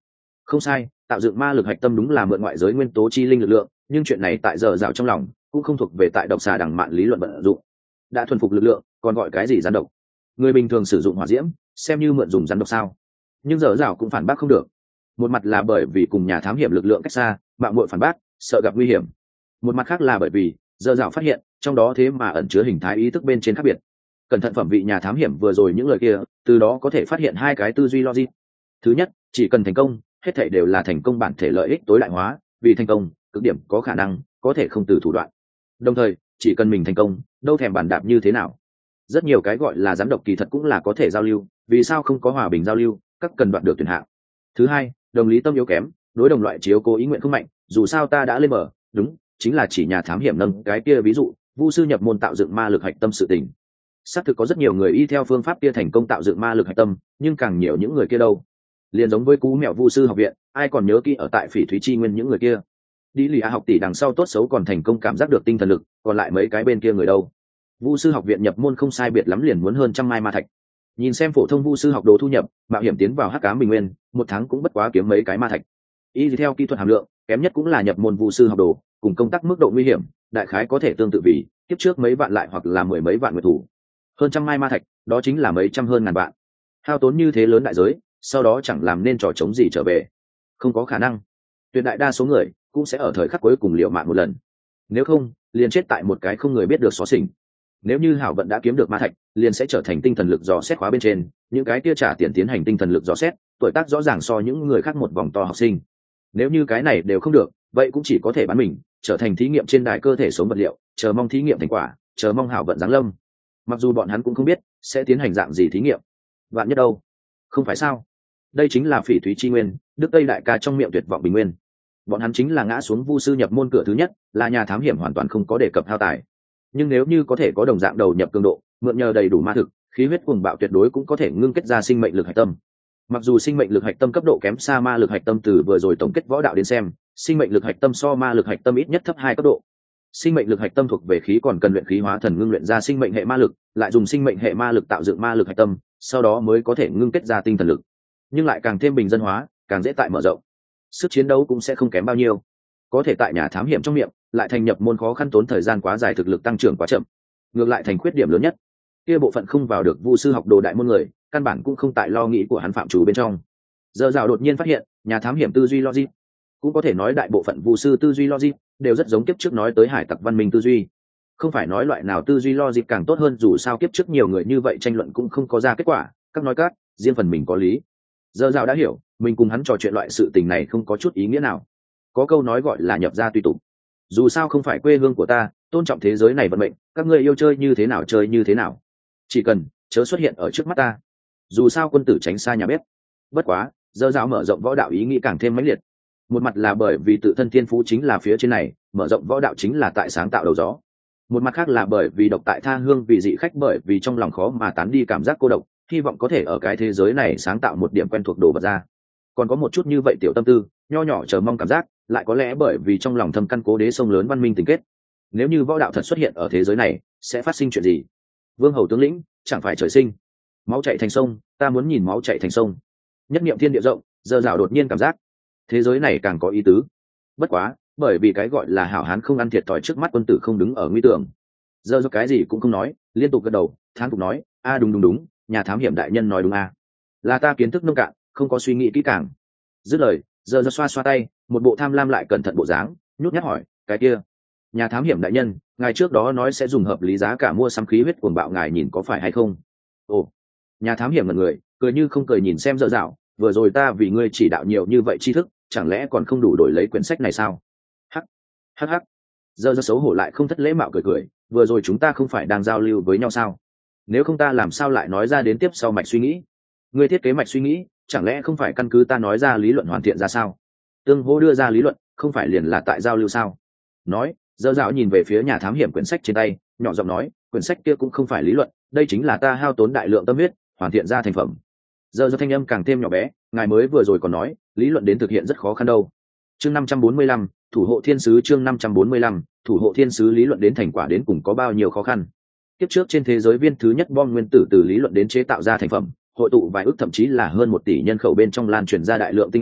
Không sai, tạo dựng ma lực hạch tâm đúng là mượn ngoại giới nguyên tố chi linh lực lượng, nhưng chuyện này tại giờ dạo trong lòng cũng không thuộc về tại độc xà đẳng mạn lý luận vận dụng. Đã thuần phục lực lượng, còn gọi cái gì rắn độc? Người bình thường sử dụng hỏa diễm, xem như mượn dùng rắn độc sao? Nhưng giờ dạo cũng phản bác không được. Một mặt là bởi vì cùng nhà thám hiểm lực lượng cách xa, mạo muội phản bác, sợ gặp nguy hiểm. Một mặt khác là bởi vì giờ dạo phát hiện trong đó thế mà ẩn chứa hình thái ý thức bên trên khác biệt. Cẩn thận phẩm vị nhà thám hiểm vừa rồi những lời kia, từ đó có thể phát hiện hai cái tư duy logic. Thứ nhất, chỉ cần thành công, hết thảy đều là thành công bản thể lợi ích tối đại hóa, vì thành công, cực điểm có khả năng, có thể không từ thủ đoạn. Đồng thời, chỉ cần mình thành công, đâu thèm bàn đạp như thế nào. Rất nhiều cái gọi là giám độc kỳ thật cũng là có thể giao lưu, vì sao không có hòa bình giao lưu, các cần đoạn được tuyển hạng. Thứ hai, đồng lý tâm yếu kém, đối đồng loại chiếu cố ý nguyện không mạnh, dù sao ta đã lên mở, đúng, chính là chỉ nhà thám hiểm nâng cái kia ví dụ, vu sư nhập môn tạo dựng ma lực hạch tâm sự tình. Xác thực có rất nhiều người y theo phương pháp kia thành công tạo dựng ma lực hạch tâm, nhưng càng nhiều những người kia đâu. Liền giống với cú mẹo vu sư học viện, ai còn nhớ kỹ ở tại Phỉ Thúy Chi Nguyên những người kia. Đi lì a học tỷ đằng sau tốt xấu còn thành công cảm giác được tinh thần lực, còn lại mấy cái bên kia người đâu. Vu sư học viện nhập môn không sai biệt lắm liền muốn hơn trăm mai ma thạch. Nhìn xem phổ thông vu sư học đồ thu nhập, mạo hiểm tiến vào hắc ám bình nguyên, một tháng cũng bất quá kiếm mấy cái ma thạch. Y theo kỹ thuật hàm lượng, kém nhất cũng là nhập môn vu sư học đồ, cùng công tác mức độ nguy hiểm, đại khái có thể tương tự vì kiếp trước mấy vạn lại hoặc là mười mấy vạn người thủ. Hơn trăm mai ma thạch, đó chính là mấy trăm hơn ngàn vạn. Hao tốn như thế lớn đại giới, sau đó chẳng làm nên trò chống gì trở về. Không có khả năng. Tuyệt đại đa số người cũng sẽ ở thời khắc cuối cùng liều mạng một lần. Nếu không, liền chết tại một cái không người biết được xóa xỉnh. Nếu như hảo vận đã kiếm được ma thạch, liền sẽ trở thành tinh thần lực dò xét khóa bên trên, những cái kia trả tiền tiến hành tinh thần lực dò xét, tuổi tác rõ ràng so những người khác một vòng to học sinh. Nếu như cái này đều không được, vậy cũng chỉ có thể bán mình, trở thành thí nghiệm trên đài cơ thể sống vật liệu, chờ mong thí nghiệm thành quả, chờ mong hảo vận giáng lâm. Mặc dù bọn hắn cũng không biết sẽ tiến hành dạng gì thí nghiệm, vạn nhất đâu, không phải sao? Đây chính là Phỉ Thúy Chi Nguyên, Đức Tây đại ca trong miệng tuyệt vọng bình nguyên. Bọn hắn chính là ngã xuống vu sư nhập môn cửa thứ nhất, là nhà thám hiểm hoàn toàn không có đề cập thao tài. Nhưng nếu như có thể có đồng dạng đầu nhập cường độ, mượn nhờ đầy đủ ma thực, khí huyết cuồng bạo tuyệt đối cũng có thể ngưng kết ra sinh mệnh lực hạch tâm. Mặc dù sinh mệnh lực hạch tâm cấp độ kém xa ma lực hạch tâm, từ vừa rồi tổng kết võ đạo đến xem, sinh mệnh lực hạch tâm so ma lực hạch tâm ít nhất thấp hai cấp độ. Sinh mệnh lực hạch tâm thuộc về khí, còn cần luyện khí hóa thần ngưng luyện ra sinh mệnh hệ ma lực, lại dùng sinh mệnh hệ ma lực tạo dựng ma lực hạch tâm, sau đó mới có thể ngưng kết ra tinh thần lực. Nhưng lại càng thêm bình dân hóa, càng dễ tại mở rộng, sức chiến đấu cũng sẽ không kém bao nhiêu. Có thể tại nhà thám hiểm trong miệng, lại thành nhập môn khó khăn, tốn thời gian quá dài, thực lực tăng trưởng quá chậm, ngược lại thành khuyết điểm lớn nhất. Kia bộ phận không vào được vu sư học đồ đại môn người, căn bản cũng không tại lo nghĩ của hắn phạm chủ bên trong. Giờ rào đột nhiên phát hiện, nhà thám hiểm tư duy logic, cũng có thể nói đại bộ phận vu sư tư duy logic đều rất giống kiếp trước nói tới hải tặc văn minh tư duy. Không phải nói loại nào tư duy logic càng tốt hơn, dù sao kiếp trước nhiều người như vậy tranh luận cũng không có ra kết quả, các nói các, riêng phần mình có lý. Giờ rào đã hiểu, mình cùng hắn trò chuyện loại sự tình này không có chút ý nghĩa nào. Có câu nói gọi là nhập gia tùy tục. Dù sao không phải quê hương của ta, tôn trọng thế giới này vận mệnh, các ngươi yêu chơi như thế nào chơi như thế nào, chỉ cần chớ xuất hiện ở trước mắt ta. Dù sao quân tử tránh xa nhà bếp. Bất quá, giờ rào mở rộng võ đạo ý nghĩ càng thêm mãnh liệt. Một mặt là bởi vì tự thân thiên phú chính là phía trên này, mở rộng võ đạo chính là tại sáng tạo đầu gió. Một mặt khác là bởi vì độc tại tha hương, vì dị khách, bởi vì trong lòng khó mà tán đi cảm giác cô độc, hy vọng có thể ở cái thế giới này sáng tạo một điểm quen thuộc đồ vật ra. Còn có một chút như vậy tiểu tâm tư, nho nhỏ chờ mong cảm giác, lại có lẽ bởi vì trong lòng thâm căn cố đế sông lớn văn minh tình kết. Nếu như võ đạo thật xuất hiện ở thế giới này, sẽ phát sinh chuyện gì? Vương hầu tướng lĩnh chẳng phải trời sinh máu chạy thành sông, ta muốn nhìn máu chạy thành sông. Nhất niệm thiên địa rộng, giờ rào đột nhiên cảm giác thế giới này càng có ý tứ. Bất quá, bởi vì cái gọi là hảo hán không ăn thiệt thòi, trước mắt quân tử không đứng ở nguy tưởng. Giờ do cái gì cũng không nói, liên tục gật đầu, thán phục nói, a đúng đúng đúng, nhà thám hiểm đại nhân nói đúng a, là ta kiến thức nông cạn, không có suy nghĩ kỹ càng. Dứt lời, giờ do xoa xoa tay, một bộ tham lam lại cẩn thận bộ dáng, nhút nhát hỏi, cái kia, nhà thám hiểm đại nhân, ngài trước đó nói sẽ dùng hợp lý giá cả mua sắm khí huyết cuồng bạo, ngài nhìn có phải hay không? Ồ, nhà thám hiểm ngẩn người, cười như không cười nhìn xem dở dạo, vừa rồi ta vì ngươi chỉ đạo nhiều như vậy tri thức, chẳng lẽ còn không đủ đổi lấy quyển sách này sao? Hắc hắc hắc, dở dở xấu hổ lại không thất lễ mạo cười cười, vừa rồi chúng ta không phải đang giao lưu với nhau sao? Nếu không ta làm sao lại nói ra đến tiếp sau mạch suy nghĩ? Ngươi thiết kế mạch suy nghĩ, chẳng lẽ không phải căn cứ ta nói ra lý luận hoàn thiện ra sao? Tương hô đưa ra lý luận, không phải liền là tại giao lưu sao? Nói, dở dạo nhìn về phía nhà thám hiểm quyển sách trên tay, nhỏ giọng nói, quyển sách kia cũng không phải lý luận, đây chính là ta hao tốn đại lượng tâm huyết hoàn thiện ra thành phẩm. Giờ do thanh âm càng thêm nhỏ bé, ngài mới vừa rồi còn nói lý luận đến thực hiện rất khó khăn đâu. Chương năm trăm bốn mươi lăm, thủ hộ thiên sứ. Chương năm trăm bốn mươi lăm, thủ hộ thiên sứ. Lý luận đến thành quả đến cùng có bao nhiêu khó khăn? Tiếp trước trên thế giới viên thứ nhất bom nguyên tử từ lý luận đến chế tạo ra thành phẩm, hội tụ vài ước thậm chí là hơn một tỷ nhân khẩu bên trong lan truyền ra đại lượng tinh anh,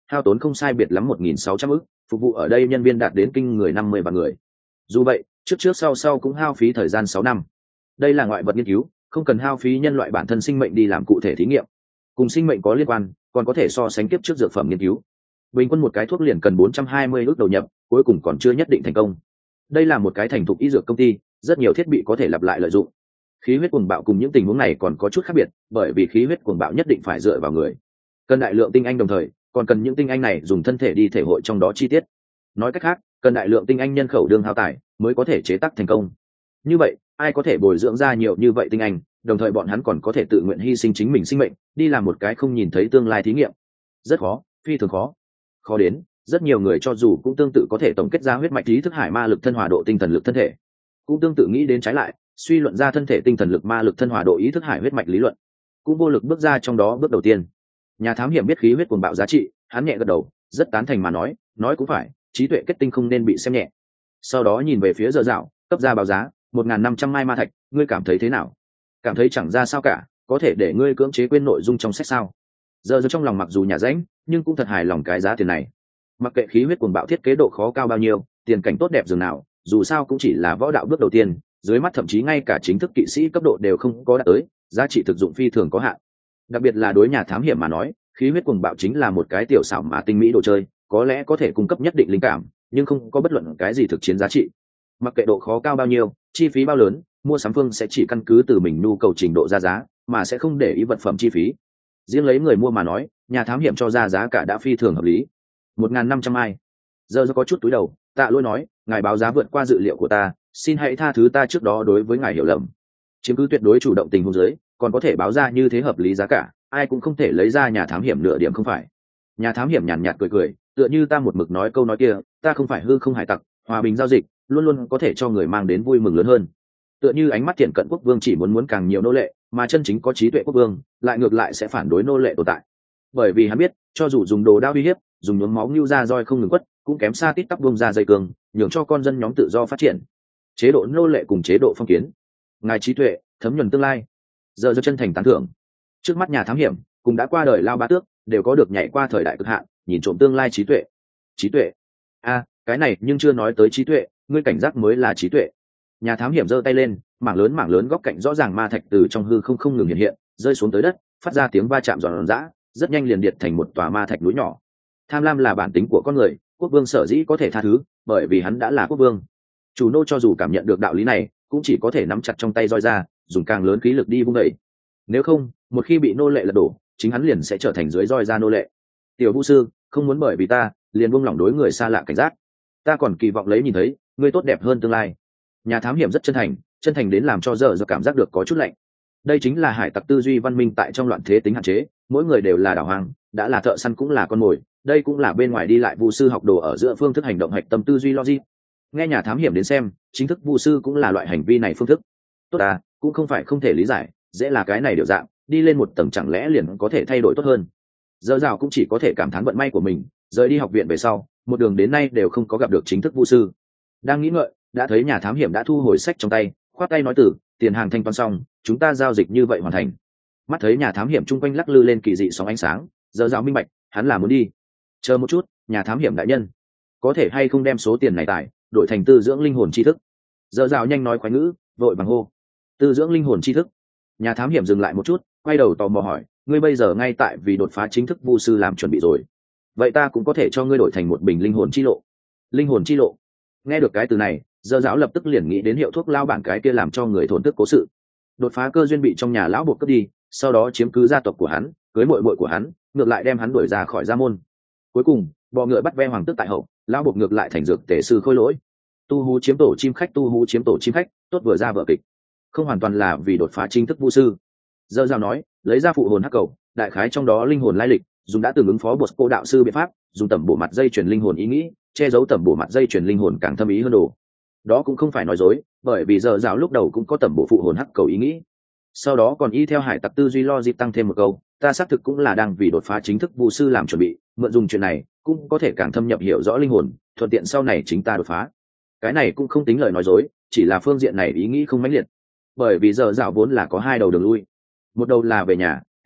hao tốn không sai biệt lắm một nghìn sáu trăm ức, phục vụ ở đây nhân viên đạt đến kinh người năm mươi vạn người. Dù vậy, trước trước sau sau cũng hao phí thời gian sáu năm. Đây là ngoại vật nghiên cứu, không cần hao phí nhân loại bản thân sinh mệnh đi làm cụ thể thí nghiệm. Cùng sinh mệnh có liên quan, còn có thể so sánh kiếp trước dược phẩm nghiên cứu. Bình quân một cái thuốc liền cần bốn trăm hai mươi ức đầu nhập, cuối cùng còn chưa nhất định thành công. Đây là một cái thành thục y dược công ty, rất nhiều thiết bị có thể lặp lại lợi dụng. Khí huyết cuồng bạo cùng những tình huống này còn có chút khác biệt, bởi vì khí huyết cuồng bạo nhất định phải dựa vào người, cần đại lượng tinh anh, đồng thời còn cần những tinh anh này dùng thân thể đi thể hội trong đó chi tiết. Nói cách khác, cần đại lượng tinh anh nhân khẩu đương hao tài mới có thể chế tác thành công. Như vậy, ai có thể bồi dưỡng ra nhiều như vậy tinh anh, đồng thời bọn hắn còn có thể tự nguyện hy sinh chính mình sinh mệnh đi làm một cái không nhìn thấy tương lai thí nghiệm? Rất khó, phi thường khó. Khó đến rất nhiều người cho dù cũng tương tự có thể tổng kết ra huyết mạch ý thức hải ma lực thân hòa độ tinh thần lực thân thể, cũng tương tự nghĩ đến trái lại, suy luận ra thân thể tinh thần lực ma lực thân hòa độ ý thức hải huyết mạch lý luận, cũng vô lực bước ra trong đó bước đầu tiên. Nhà thám hiểm biết khí huyết cuồng bạo giá trị, hắn nhẹ gật đầu, rất tán thành mà nói, nói cũng phải, trí tuệ kết tinh không nên bị xem nhẹ. Sau đó nhìn về phía Dở Dạo, cấp ra báo giá một nghìn năm trăm mai ma thạch, ngươi cảm thấy thế nào? Cảm thấy chẳng ra sao cả, có thể để ngươi cưỡng chế quên nội dung trong sách sao? Giờ giờ trong lòng mặc dù nhà rãnh, nhưng cũng thật hài lòng cái giá tiền này. Mặc kệ khí huyết cuồng bạo thiết kế độ khó cao bao nhiêu, tiền cảnh tốt đẹp dường nào, dù sao cũng chỉ là võ đạo bước đầu tiên, dưới mắt thậm chí ngay cả chính thức kỵ sĩ cấp độ đều không có đạt tới, giá trị thực dụng phi thường có hạn. Đặc biệt là đối nhà thám hiểm mà nói, khí huyết cuồng bạo chính là một cái tiểu xảo mà tinh mỹ đồ chơi, có lẽ có thể cung cấp nhất định linh cảm, nhưng không có bất luận cái gì thực chiến giá trị. Mặc kệ độ khó cao bao nhiêu, chi phí bao lớn, mua sắm phương sẽ chỉ căn cứ từ mình nhu cầu trình độ ra giá, mà sẽ không để ý vật phẩm chi phí. Riêng lấy người mua mà nói, nhà thám hiểm cho ra giá cả đã phi thường hợp lý. một nghìn năm trăm mai. Giờ có chút túi đầu, Tạ Lỗi nói, ngài báo giá vượt qua dự liệu của ta, xin hãy tha thứ ta trước đó đối với ngài hiểu lầm. Chiếm cứ tuyệt đối chủ động tình huống dưới, còn có thể báo ra như thế hợp lý giá cả, ai cũng không thể lấy ra nhà thám hiểm nửa điểm không phải. Nhà thám hiểm nhàn nhạt cười cười, tựa như ta một mực nói câu nói kia, ta không phải hư không hải tặc, hòa bình giao dịch luôn luôn có thể cho người mang đến vui mừng lớn hơn. Tựa như ánh mắt thiện cận quốc vương chỉ muốn muốn càng nhiều nô lệ, mà chân chính có trí tuệ quốc vương lại ngược lại sẽ phản đối nô lệ tồn tại, bởi vì hắn biết, cho dù dùng đồ đao uy hiếp, dùng nhuốm máu nưu ra roi không ngừng quất, cũng kém xa tít tắp buông ra dây cương, nhường cho con dân nhóm tự do phát triển. Chế độ nô lệ cùng chế độ phong kiến, ngài trí tuệ thấm nhuần tương lai. Giờ do chân thành tán thưởng. Trước mắt nhà thám hiểm cũng đã qua đời lao bá tước, đều có được nhảy qua thời đại cực hạn, nhìn trộm tương lai trí tuệ. Trí tuệ? A, cái này nhưng chưa nói tới trí tuệ, ngươi cảnh giác mới là trí tuệ. Nhà thám hiểm giơ tay lên, mảng lớn mảng lớn góc cạnh rõ ràng ma thạch từ trong hư không không ngừng hiện hiện, rơi xuống tới đất, phát ra tiếng va chạm giòn giã, rất nhanh liền điệt thành một tòa ma thạch núi nhỏ. Tham lam là bản tính của con người, quốc vương sở dĩ có thể tha thứ, bởi vì hắn đã là quốc vương. Chủ nô cho dù cảm nhận được đạo lý này, cũng chỉ có thể nắm chặt trong tay roi ra, dùng càng lớn khí lực đi vung đẩy. Nếu không, một khi bị nô lệ lật đổ, chính hắn liền sẽ trở thành dưới roi ra nô lệ. Tiểu vũ sư, không muốn bởi vì ta liền buông lỏng đối người xa lạ cảnh giác. Ta còn kỳ vọng lấy nhìn thấy ngươi tốt đẹp hơn tương lai. Nhà thám hiểm rất chân thành, chân thành đến làm cho giờ giờ cảm giác được có chút lạnh. Đây chính là hải tặc tư duy văn minh tại trong loạn thế tính hạn chế, mỗi người đều là đảo hoàng, đã là thợ săn cũng là con mồi, đây cũng là bên ngoài đi lại vu sư học đồ ở giữa phương thức hành động hạch tâm tư duy logic. Nghe nhà thám hiểm đến xem, chính thức vu sư cũng là loại hành vi này phương thức. Tốt à, cũng không phải không thể lý giải, dễ là cái này điều dạng, đi lên một tầng chẳng lẽ liền có thể thay đổi tốt hơn. Dở dạo cũng chỉ có thể cảm thán vận may của mình, rời đi học viện về sau, một đường đến nay đều không có gặp được chính thức vu sư. Đang nghĩ ngợi, đã thấy nhà thám hiểm đã thu hồi sách trong tay, khoát tay nói từ, tiền hàng thanh toán xong, chúng ta giao dịch như vậy hoàn thành. Mắt thấy nhà thám hiểm chung quanh lắc lư lên kỳ dị sóng ánh sáng, dở dạo minh bạch, hắn là muốn đi. Chờ một chút, nhà thám hiểm đại nhân, có thể hay không đem số tiền này tải đổi thành tư dưỡng linh hồn tri thức? Dở dạo nhanh nói khoái ngữ, vội bằng hô. Tư dưỡng linh hồn tri thức? Nhà thám hiểm dừng lại một chút, quay đầu tò mò hỏi, ngươi bây giờ ngay tại vì đột phá chính thức vu sư làm chuẩn bị rồi, vậy ta cũng có thể cho ngươi đổi thành một bình linh hồn chi lộ. Linh hồn chi lộ? Nghe được cái từ này, dở dạo lập tức liền nghĩ đến hiệu thuốc lao bản cái kia làm cho người thổn thức cố sự. Đột phá cơ duyên bị trong nhà lão buộc cướp đi, sau đó chiếm cứ gia tộc của hắn, cưới muội muội của hắn, ngược lại đem hắn đuổi ra khỏi gia môn. Cuối cùng, bọ ngựa bắt ve hoàng tước tại hậu, lão buộc ngược lại thành dược tể sư khôi lỗi. Tu hú chiếm tổ chim khách, tu hú chiếm tổ chim khách, tốt vừa ra vở kịch. Không hoàn toàn là vì đột phá chính thức vu sư. Dở dạo nói, lấy ra phụ hồn hắc cầu, đại khái trong đó linh hồn lai lịch, dùng đã từng ứng phó bột cô đạo sư biện pháp, dùng tẩm bổ mặt dây chuyển linh hồn ý nghĩ, che giấu tẩm bổ mặt dây chuyển linh hồn càng thâm ý hơn đồ. Đó cũng không phải nói dối, bởi vì dở dạo lúc đầu cũng có tẩm bổ phụ hồn hắc cầu ý nghĩ. Sau đó còn y theo hải tặc tư duy logic tăng thêm một câu, ta xác thực cũng là đang vì đột phá chính thức vu sư làm chuẩn bị, mượn dùng chuyện này cũng có thể càng thâm nhập hiểu rõ linh hồn, thuận tiện sau này chính ta đột phá. Cái này cũng không tính lời nói dối, chỉ là phương diện này ý nghĩ không mãnh liệt, bởi vì dở dạo vốn là có hai đầu đường lui. Một đầu là về nhà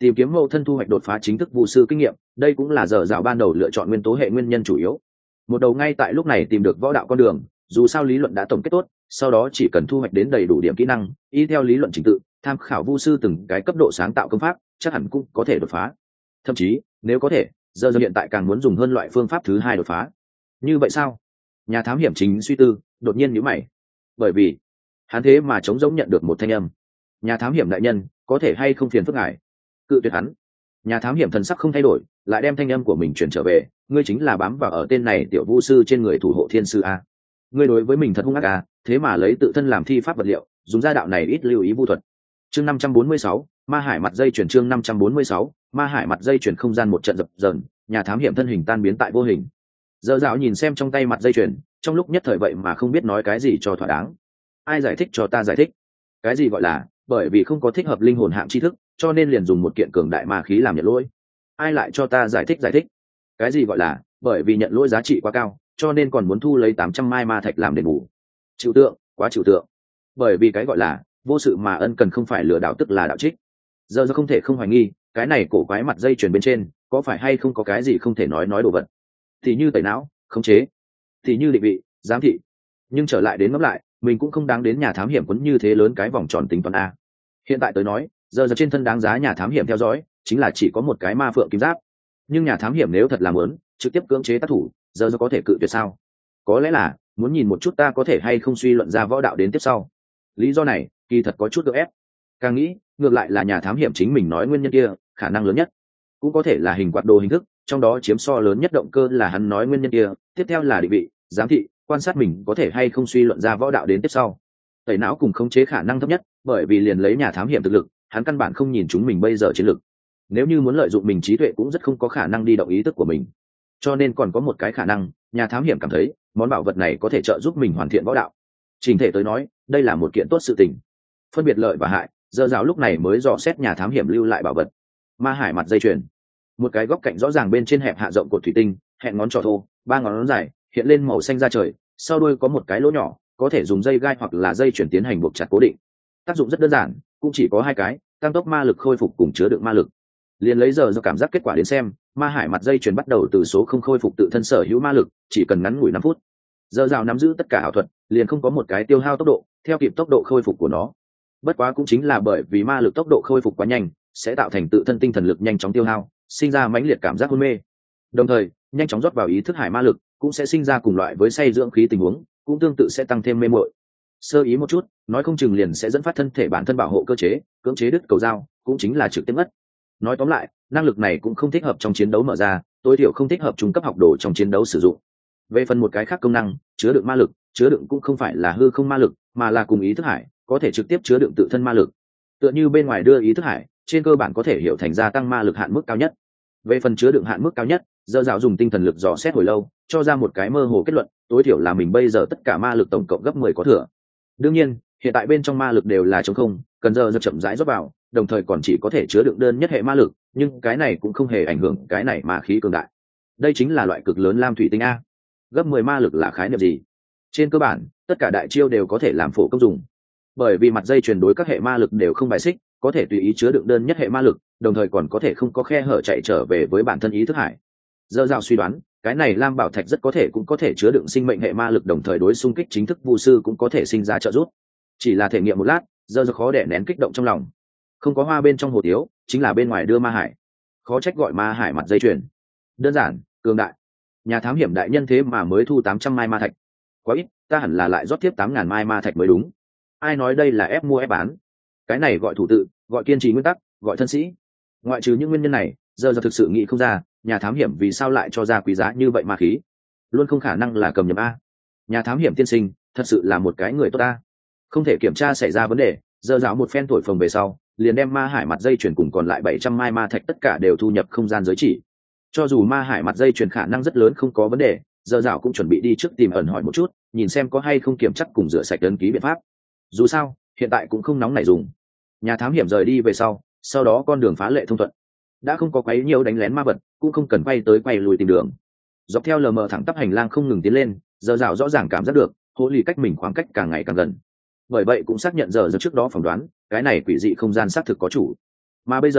tìm kiếm mẫu thân thu hoạch đột phá chính thức vụ sư kinh nghiệm, đây cũng là dở dạo ban đầu lựa chọn nguyên tố hệ nguyên nhân chủ yếu. Một đầu ngay tại lúc này tìm được võ đạo con đường, dù sao lý luận đã tổng kết tốt, sau đó chỉ cần thu hoạch đến đầy đủ điểm kỹ năng, y theo lý luận trình tự tham khảo vu sư từng cái cấp độ sáng tạo công pháp, chắc hẳn cũng có thể đột phá. Thậm chí nếu có thể, giờ giờ hiện tại càng muốn dùng hơn loại phương pháp thứ hai đột phá. Như vậy sao? Nhà thám hiểm chính suy tư, đột nhiên nhíu mày, bởi vì hắn thế mà trống rỗng nhận được một thanh âm. Nhà thám hiểm đại nhân, có thể hay không phiền phức ngài? Cự tuyệt hắn. Nhà thám hiểm thần sắc không thay đổi, lại đem thanh âm của mình chuyển trở về, ngươi chính là bám vào ở tên này tiểu vu sư trên người thủ hộ thiên sư a. Ngươi đối với mình thật hung ác a, thế mà lấy tự thân làm thi pháp vật liệu, dùng gia đạo này ít lưu ý vu thuật. Chương năm trăm bốn mươi sáu, ma hải mặt dây chuyển. Chương năm trăm bốn mươi sáu, ma hải mặt dây chuyển. Không gian một trận dập dờn, nhà thám hiểm thân hình tan biến tại vô hình. Dở dạo nhìn xem trong tay mặt dây chuyển, trong lúc nhất thời vậy mà không biết nói cái gì cho thỏa đáng. Ai giải thích cho ta giải thích? Cái gì gọi là bởi vì không có thích hợp linh hồn hạng tri thức, cho nên liền dùng một kiện cường đại ma khí làm nhận lỗi? Ai lại cho ta giải thích giải thích? Cái gì gọi là bởi vì nhận lỗi giá trị quá cao, cho nên còn muốn thu lấy tám trăm mai ma thạch làm đền bù? Chịu tượng, quá chịu tượng. Bởi vì cái gọi là vô sự mà ân cần không phải lừa đảo tức là đạo trích. Giờ giờ không thể không hoài nghi, cái này cổ quái mặt dây chuyền bên trên có phải hay không có cái gì không thể nói nói đồ vật, thì như tẩy não, khống chế, thì như định vị, giám thị. Nhưng trở lại đến ngẫm lại, mình cũng không đáng đến nhà thám hiểm quấn như thế lớn cái vòng tròn tính toán a. Hiện tại tới nói, giờ giờ trên thân đáng giá nhà thám hiểm theo dõi chính là chỉ có một cái ma phượng kim giáp. Nhưng nhà thám hiểm nếu thật là muốn trực tiếp cưỡng chế tác thủ, giờ giờ có thể cự tuyệt sao? Có lẽ là muốn nhìn một chút ta có thể hay không suy luận ra võ đạo đến tiếp sau. Lý do này kỳ thật có chút gượng ép. Càng nghĩ ngược lại là nhà thám hiểm chính mình nói nguyên nhân kia khả năng lớn nhất. Cũng có thể là hình quạt đồ hình thức, trong đó chiếm so lớn nhất động cơ là hắn nói nguyên nhân kia, tiếp theo là định vị, giám thị, quan sát mình có thể hay không suy luận ra võ đạo đến tiếp sau. Tẩy não cùng khống chế khả năng thấp nhất, bởi vì liền lấy nhà thám hiểm thực lực, hắn căn bản không nhìn chúng mình bây giờ chiến lực. Nếu như muốn lợi dụng mình trí tuệ cũng rất không có khả năng đi động ý thức của mình. Cho nên còn có một cái khả năng, nhà thám hiểm cảm thấy món bảo vật này có thể trợ giúp mình hoàn thiện võ đạo. Trình thể tới nói, đây là một kiện tốt sự tình. Phân biệt lợi và hại, giờ giáo lúc này mới dò xét nhà thám hiểm lưu lại bảo vật. Ma hải mặt dây chuyền, một cái góc cạnh rõ ràng bên trên hẹp hạ rộng cột thủy tinh, hẹn ngón trỏ thô, ba ngón dài, hiện lên màu xanh da trời, sau đuôi có một cái lỗ nhỏ, có thể dùng dây gai hoặc là dây chuyển tiến hành buộc chặt cố định. Tác dụng rất đơn giản, cũng chỉ có hai cái, tăng tốc ma lực khôi phục cùng chứa đựng ma lực. Liền lấy giờ do cảm giác kết quả đến xem, ma hải mặt dây chuyền bắt đầu từ số không khôi phục tự thân sở hữu ma lực, chỉ cần ngắn ngủi năm phút. Giờ rào nắm giữ tất cả ảo thuật, liền không có một cái tiêu hao tốc độ theo kịp tốc độ khôi phục của nó. Bất quá cũng chính là bởi vì ma lực tốc độ khôi phục quá nhanh, sẽ tạo thành tự thân tinh thần lực nhanh chóng tiêu hao, sinh ra mãnh liệt cảm giác hôn mê. Đồng thời, nhanh chóng rót vào ý thức hải ma lực, cũng sẽ sinh ra cùng loại với say dưỡng khí tình huống, cũng tương tự sẽ tăng thêm mê muội. Sơ ý một chút, nói không chừng liền sẽ dẫn phát thân thể bản thân bảo hộ cơ chế, cưỡng chế đứt cầu dao, cũng chính là trực tiếp mất. Nói tóm lại, năng lực này cũng không thích hợp trong chiến đấu mở ra, tối thiểu không thích hợp trung cấp học đồ trong chiến đấu sử dụng. Về phần một cái khác công năng, chứa đựng ma lực, chứa đựng cũng không phải là hư không ma lực, mà là cùng ý thức hải, có thể trực tiếp chứa đựng tự thân ma lực. Tựa như bên ngoài đưa ý thức hải, trên cơ bản có thể hiểu thành gia tăng ma lực hạn mức cao nhất. Về phần chứa đựng hạn mức cao nhất, dơ dạo dùng tinh thần lực dò xét hồi lâu, cho ra một cái mơ hồ kết luận, tối thiểu là mình bây giờ tất cả ma lực tổng cộng gấp mười có thừa. Đương nhiên, hiện tại bên trong ma lực đều là trống không, cần giờ dập chậm rãi rót vào, đồng thời còn chỉ có thể chứa đựng đơn nhất hệ ma lực, nhưng cái này cũng không hề ảnh hưởng cái này ma khí cường đại. Đây chính là loại cực lớn lam thủy tinh a. Gấp mười ma lực là khái niệm gì? Trên cơ bản, tất cả đại chiêu đều có thể làm phổ công dùng. Bởi vì mặt dây truyền đối các hệ ma lực đều không bài xích, có thể tùy ý chứa đựng đơn nhất hệ ma lực, đồng thời còn có thể không có khe hở chạy trở về với bản thân ý thức hải. Dơ dạo suy đoán, cái này lam bảo thạch rất có thể cũng có thể chứa đựng sinh mệnh hệ ma lực, đồng thời đối xung kích chính thức vu sư cũng có thể sinh ra trợ giúp. Chỉ là thể nghiệm một lát, dơ dạo khó đè nén kích động trong lòng. Không có hoa bên trong hồ tiếu, chính là bên ngoài đưa ma hải. Khó trách gọi ma hải mặt dây chuyền. Đơn giản, cường đại. Nhà thám hiểm đại nhân thế mà mới thu tám trăm mai ma thạch. Quá ít, ta hẳn là lại rót tiếp tám ngàn mai ma thạch mới đúng. Ai nói đây là ép mua ép bán? Cái này gọi thủ tự, gọi kiên trì nguyên tắc, gọi thân sĩ. Ngoại trừ những nguyên nhân này, giờ giờ thực sự nghĩ không ra, nhà thám hiểm vì sao lại cho ra quý giá như vậy ma khí. Luôn không khả năng là cầm nhầm a. Nhà thám hiểm tiên sinh, thật sự là một cái người tốt a. Không thể kiểm tra xảy ra vấn đề, giờ giáo một phen thổi phồng về sau, liền đem ma hải mặt dây chuyển cùng còn lại bảy trăm mai ma thạch tất cả đều thu nhập không gian giới chỉ. Cho dù ma hải mặt dây chuyển khả năng rất lớn không có vấn đề, giờ giáo cũng chuẩn bị đi trước tìm ẩn hỏi một chút, nhìn xem có hay không kiểm chắc cùng rửa sạch ấn ký biện pháp. Dù sao, hiện tại cũng không nóng nảy dùng. Nhà thám hiểm rời đi về sau, sau đó con đường phá lệ thông thuận. Đã không có quấy nhiễu đánh lén ma vật, cũng không cần quay tới quay lùi tìm đường. Dọc theo lờ mờ thẳng tắp hành lang không ngừng tiến lên, giờ giáo rõ ràng cảm giác được, hố lì cách mình khoảng cách càng ngày càng gần. Bởi vậy cũng xác nhận giờ giờ trước đó phỏng đoán, cái này quỷ dị không gian xác thực có chủ. Mà bây giờ,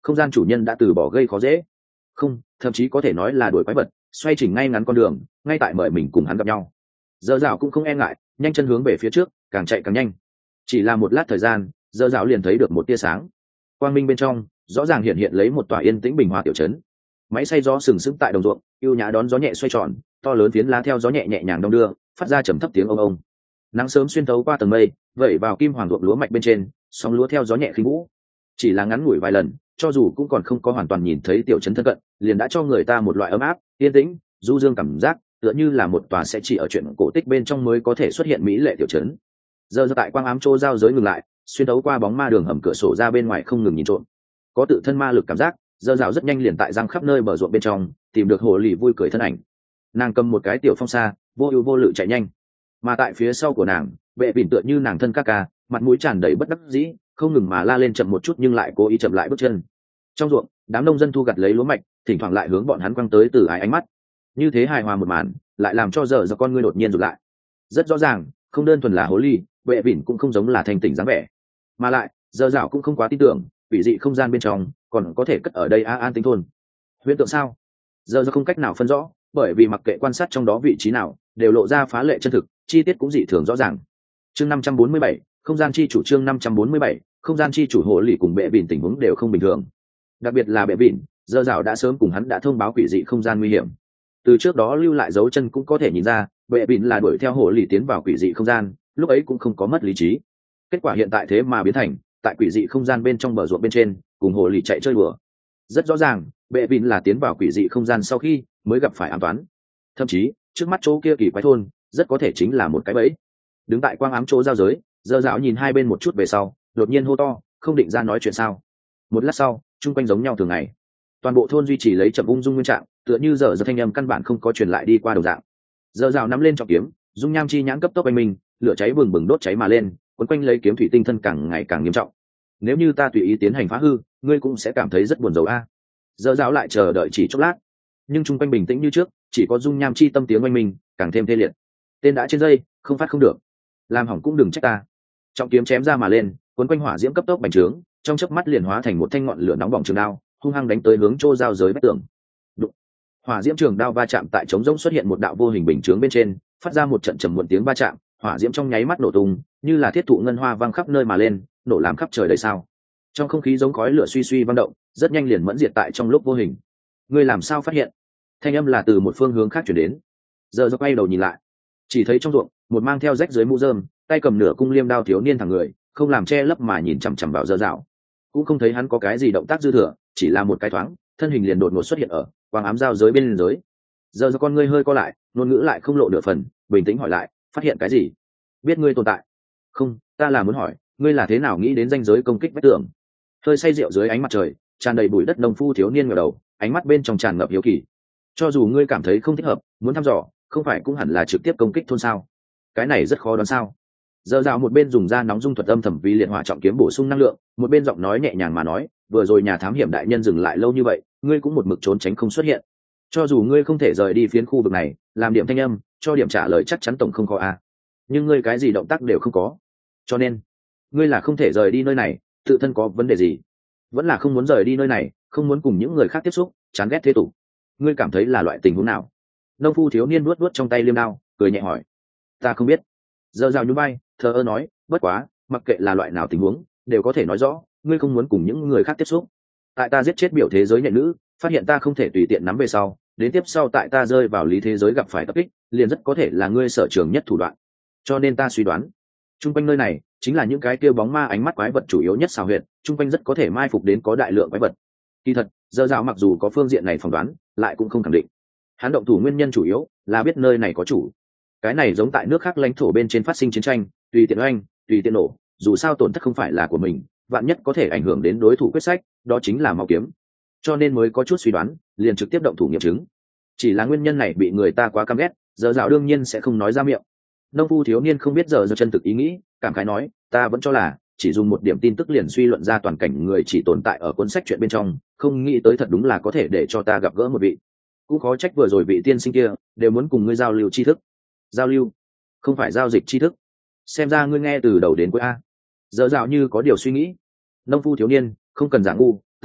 không gian chủ nhân đã từ bỏ gây khó dễ, không, thậm chí có thể nói là đuổi quái vật, xoay chỉnh ngay ngắn con đường, ngay tại mời mình cùng hắn gặp nhau. Dơ dạo cũng không e ngại, nhanh chân hướng về phía trước, càng chạy càng nhanh. Chỉ là một lát thời gian, Dơ dạo liền thấy được một tia sáng. Quang minh bên trong, rõ ràng hiện hiện lấy một tòa yên tĩnh bình hòa tiểu trấn. Máy xay gió sừng sững tại đồng ruộng, yêu nhã đón gió nhẹ xoay tròn, to lớn phiến lá theo gió nhẹ nhẹ nhàng đong đưa, phát ra trầm thấp tiếng ông ông. Nắng sớm xuyên thấu qua tầng mây, vẩy vào kim hoàng ruộng lúa mạch bên trên, sóng lúa theo gió nhẹ khinh vũ. Chỉ là ngắn ngủi vài lần, cho dù cũng còn không có hoàn toàn nhìn thấy tiểu trấn thân cận, liền đã cho người ta một loại ấm áp, yên tĩnh, du dương cảm giác, tựa như là một tòa sẽ chỉ ở chuyện cổ tích bên trong mới có thể xuất hiện mỹ lệ tiểu trấn. Giờ giờ tại quang ám chỗ giao giới ngừng lại, xuyên thấu qua bóng ma đường hầm cửa sổ ra bên ngoài không ngừng nhìn trộm. Có tự thân ma lực cảm giác, giờ rào rất nhanh liền tại răng khắp nơi bờ ruộng bên trong, tìm được hồ lì vui cười thân ảnh. Nàng cầm một cái tiểu phong xa, vô ưu vô lự chạy nhanh. Mà tại phía sau của nàng, vệ bỉn tựa như nàng thân ca ca, mặt mũi tràn đầy bất đắc dĩ, không ngừng mà la lên chậm một chút nhưng lại cố ý chậm lại bước chân. Trong ruộng, đám nông dân thu gặt lấy lúa mạch, thỉnh thoảng lại hướng bọn hắn quăng tới từ ái ánh mắt. Như thế hài hòa một màn, lại làm cho giờ giờ con ngươi đột nhiên rụt lại. Rất rõ ràng, không đơn thuần là hồ ly, vệ bỉn cũng không giống là thành tỉnh dáng vẻ, mà lại giờ dạo cũng không quá tin tưởng quỷ dị không gian bên trong còn có thể cất ở đây a an tính thôn huyễn tượng sao. Giờ giờ không cách nào phân rõ, bởi vì mặc kệ quan sát trong đó vị trí nào đều lộ ra phá lệ chân thực, chi tiết cũng dị thường rõ ràng. Chương năm trăm bốn mươi bảy, không gian chi chủ. Chương năm trăm bốn mươi bảy, không gian chi chủ hồ lì cùng bệ bỉn tình huống đều không bình thường. Đặc biệt là bệ bỉn, giờ dạo đã sớm cùng hắn đã thông báo quỷ dị không gian nguy hiểm. Từ trước đó lưu lại dấu chân cũng có thể nhìn ra, bệ bỉn là đuổi theo hồ lì tiến vào quỷ dị không gian, lúc ấy cũng không có mất lý trí. Kết quả hiện tại thế mà biến thành tại quỷ dị không gian bên trong bờ ruộng bên trên cùng hồ lì chạy chơi đùa. Rất rõ ràng bệ bỉn là tiến vào quỷ dị không gian sau khi mới gặp phải ám toán. Thậm chí trước mắt chỗ kia kỳ quái thôn rất có thể chính là một cái bẫy. Đứng tại quang ám chỗ giao giới, dơ dạo nhìn hai bên một chút về sau, đột nhiên hô to, không định ra nói chuyện sao. Một lát sau, chung quanh giống nhau thường ngày, toàn bộ thôn duy trì lấy chậm ung dung nguyên trạng, tựa như giờ giờ thanh âm căn bản không có truyền lại đi qua đầu dạng. Dơ dạo nắm lên trọng kiếm, dung nham chi nhãn cấp tốc anh minh, lửa cháy bừng bừng đốt cháy mà lên, quấn quanh lấy kiếm thủy tinh thân càng ngày càng nghiêm trọng. Nếu như ta tùy ý tiến hành phá hư, ngươi cũng sẽ cảm thấy rất buồn rầu a. Dơ dạo lại chờ đợi chỉ chốc lát, nhưng chung quanh bình tĩnh như trước, chỉ có dung nham chi tâm tiếng oanh minh càng thêm tê liệt. Tên đã trên dây, không phát không được, làm hỏng cũng đừng trách ta. Trọng kiếm chém ra mà lên, quấn quanh hỏa diễm cấp tốc bành trướng, trong chớp mắt liền hóa thành một thanh ngọn lửa nóng bỏng trường đao, hung hăng đánh tới hướng chỗ giao giới vách tường. Đụng. Hỏa diễm trường đao va chạm tại trống rỗng xuất hiện một đạo vô hình bình chướng bên trên, phát ra một trận trầm muộn tiếng va chạm, hỏa diễm trong nháy mắt nổ tung, như là thiết thụ ngân hoa văng khắp nơi mà lên, nổ làm khắp trời đầy sao. Trong không khí giống khói lửa suy suy vang động, rất nhanh liền mẫn diệt tại trong lúc vô hình. Ngươi làm sao phát hiện? Thanh âm là từ một phương hướng khác truyền đến. Giờ giơ quay đầu nhìn lại, chỉ thấy trong ruộng, một mang theo rách dưới mũ rơm, tay cầm nửa cung liêm đao thiếu niên thẳng người, không làm che lấp mà nhìn chằm chằm vào Dơ Dạo. Cũng không thấy hắn có cái gì động tác dư thừa, chỉ là một cái thoáng, thân hình liền đột ngột xuất hiện ở quang ám giao giới bên liên giới. Giờ giơ con ngươi hơi co lại, ngôn ngữ lại không lộ nửa phần, bình tĩnh hỏi lại, phát hiện cái gì? Biết ngươi tồn tại? Không, ta là muốn hỏi, ngươi là thế nào nghĩ đến ranh giới công kích vách tường? Hơi say rượu dưới ánh mặt trời, tràn đầy bụi đất nông phu thiếu niên ngẩng đầu, ánh mắt bên trong tràn ngập hiếu kỳ. Cho dù ngươi cảm thấy không thích hợp, muốn thăm dò, không phải cũng hẳn là trực tiếp công kích thôn sao? Cái này rất khó đoán sao? Dơ Dạo một bên dùng da nóng dung thuật âm thầm vi liệt hỏa trọng kiếm bổ sung năng lượng, một bên giọng nói nhẹ nhàng mà nói, vừa rồi nhà thám hiểm đại nhân dừng lại lâu như vậy, ngươi cũng một mực trốn tránh không xuất hiện. Cho dù ngươi không thể rời đi phiến khu vực này, làm điểm thanh âm, cho điểm trả lời chắc chắn tổng không có a. Nhưng ngươi cái gì động tác đều không có, cho nên ngươi là không thể rời đi nơi này. Tự thân có vấn đề gì? Vẫn là không muốn rời đi nơi này, không muốn cùng những người khác tiếp xúc, chán ghét thế tục. Ngươi cảm thấy là loại tình huống nào? Nông phu thiếu niên nuốt nuốt trong tay liêm đao, cười nhẹ hỏi. Ta không biết. Dơ Dạo nhún vai, thờ ơ nói, bất quá, mặc kệ là loại nào tình huống, đều có thể nói rõ, ngươi không muốn cùng những người khác tiếp xúc. Tại ta giết chết biểu thế giới nhện nữ, phát hiện ta không thể tùy tiện nắm về sau, đến tiếp sau tại ta rơi vào lý thế giới gặp phải tập kích, liền rất có thể là ngươi sở trường nhất thủ đoạn. Cho nên ta suy đoán, trung quanh nơi này chính là những cái kia bóng ma ánh mắt quái vật chủ yếu nhất xào huyệt, trung quanh rất có thể mai phục đến có đại lượng quái vật. Kỳ thật, Dơ Dạo mặc dù có phương diện này phỏng đoán, lại cũng không khẳng định. Hắn động thủ nguyên nhân chủ yếu là biết nơi này có chủ. Cái này giống tại nước khác lãnh thổ bên trên phát sinh chiến tranh, tùy tiện oanh, tùy tiện nổ, dù sao tổn thất không phải là của mình, vạn nhất có thể ảnh hưởng đến đối thủ quyết sách, đó chính là máu kiếm. Cho nên mới có chút suy đoán, liền trực tiếp động thủ nghiệm chứng. Chỉ là nguyên nhân này bị người ta quá căm ghét, Dơ Dạo đương nhiên sẽ không nói ra miệng. Nông phu thiếu niên không biết giờ giờ chân thực ý nghĩ, cảm khái nói, ta vẫn cho là chỉ dùng một điểm tin tức liền suy luận ra toàn cảnh người chỉ tồn tại ở cuốn sách chuyện bên trong, không nghĩ tới thật đúng là có thể để cho ta gặp gỡ một vị. Cũng khó trách vừa rồi vị tiên sinh kia đều muốn cùng ngươi giao lưu tri thức. Giao lưu, không phải giao dịch tri thức. Xem ra ngươi nghe từ đầu đến cuối a. Dơ Dạo như có điều suy nghĩ. Nông phu thiếu niên, không cần giả ngu, ta nghĩ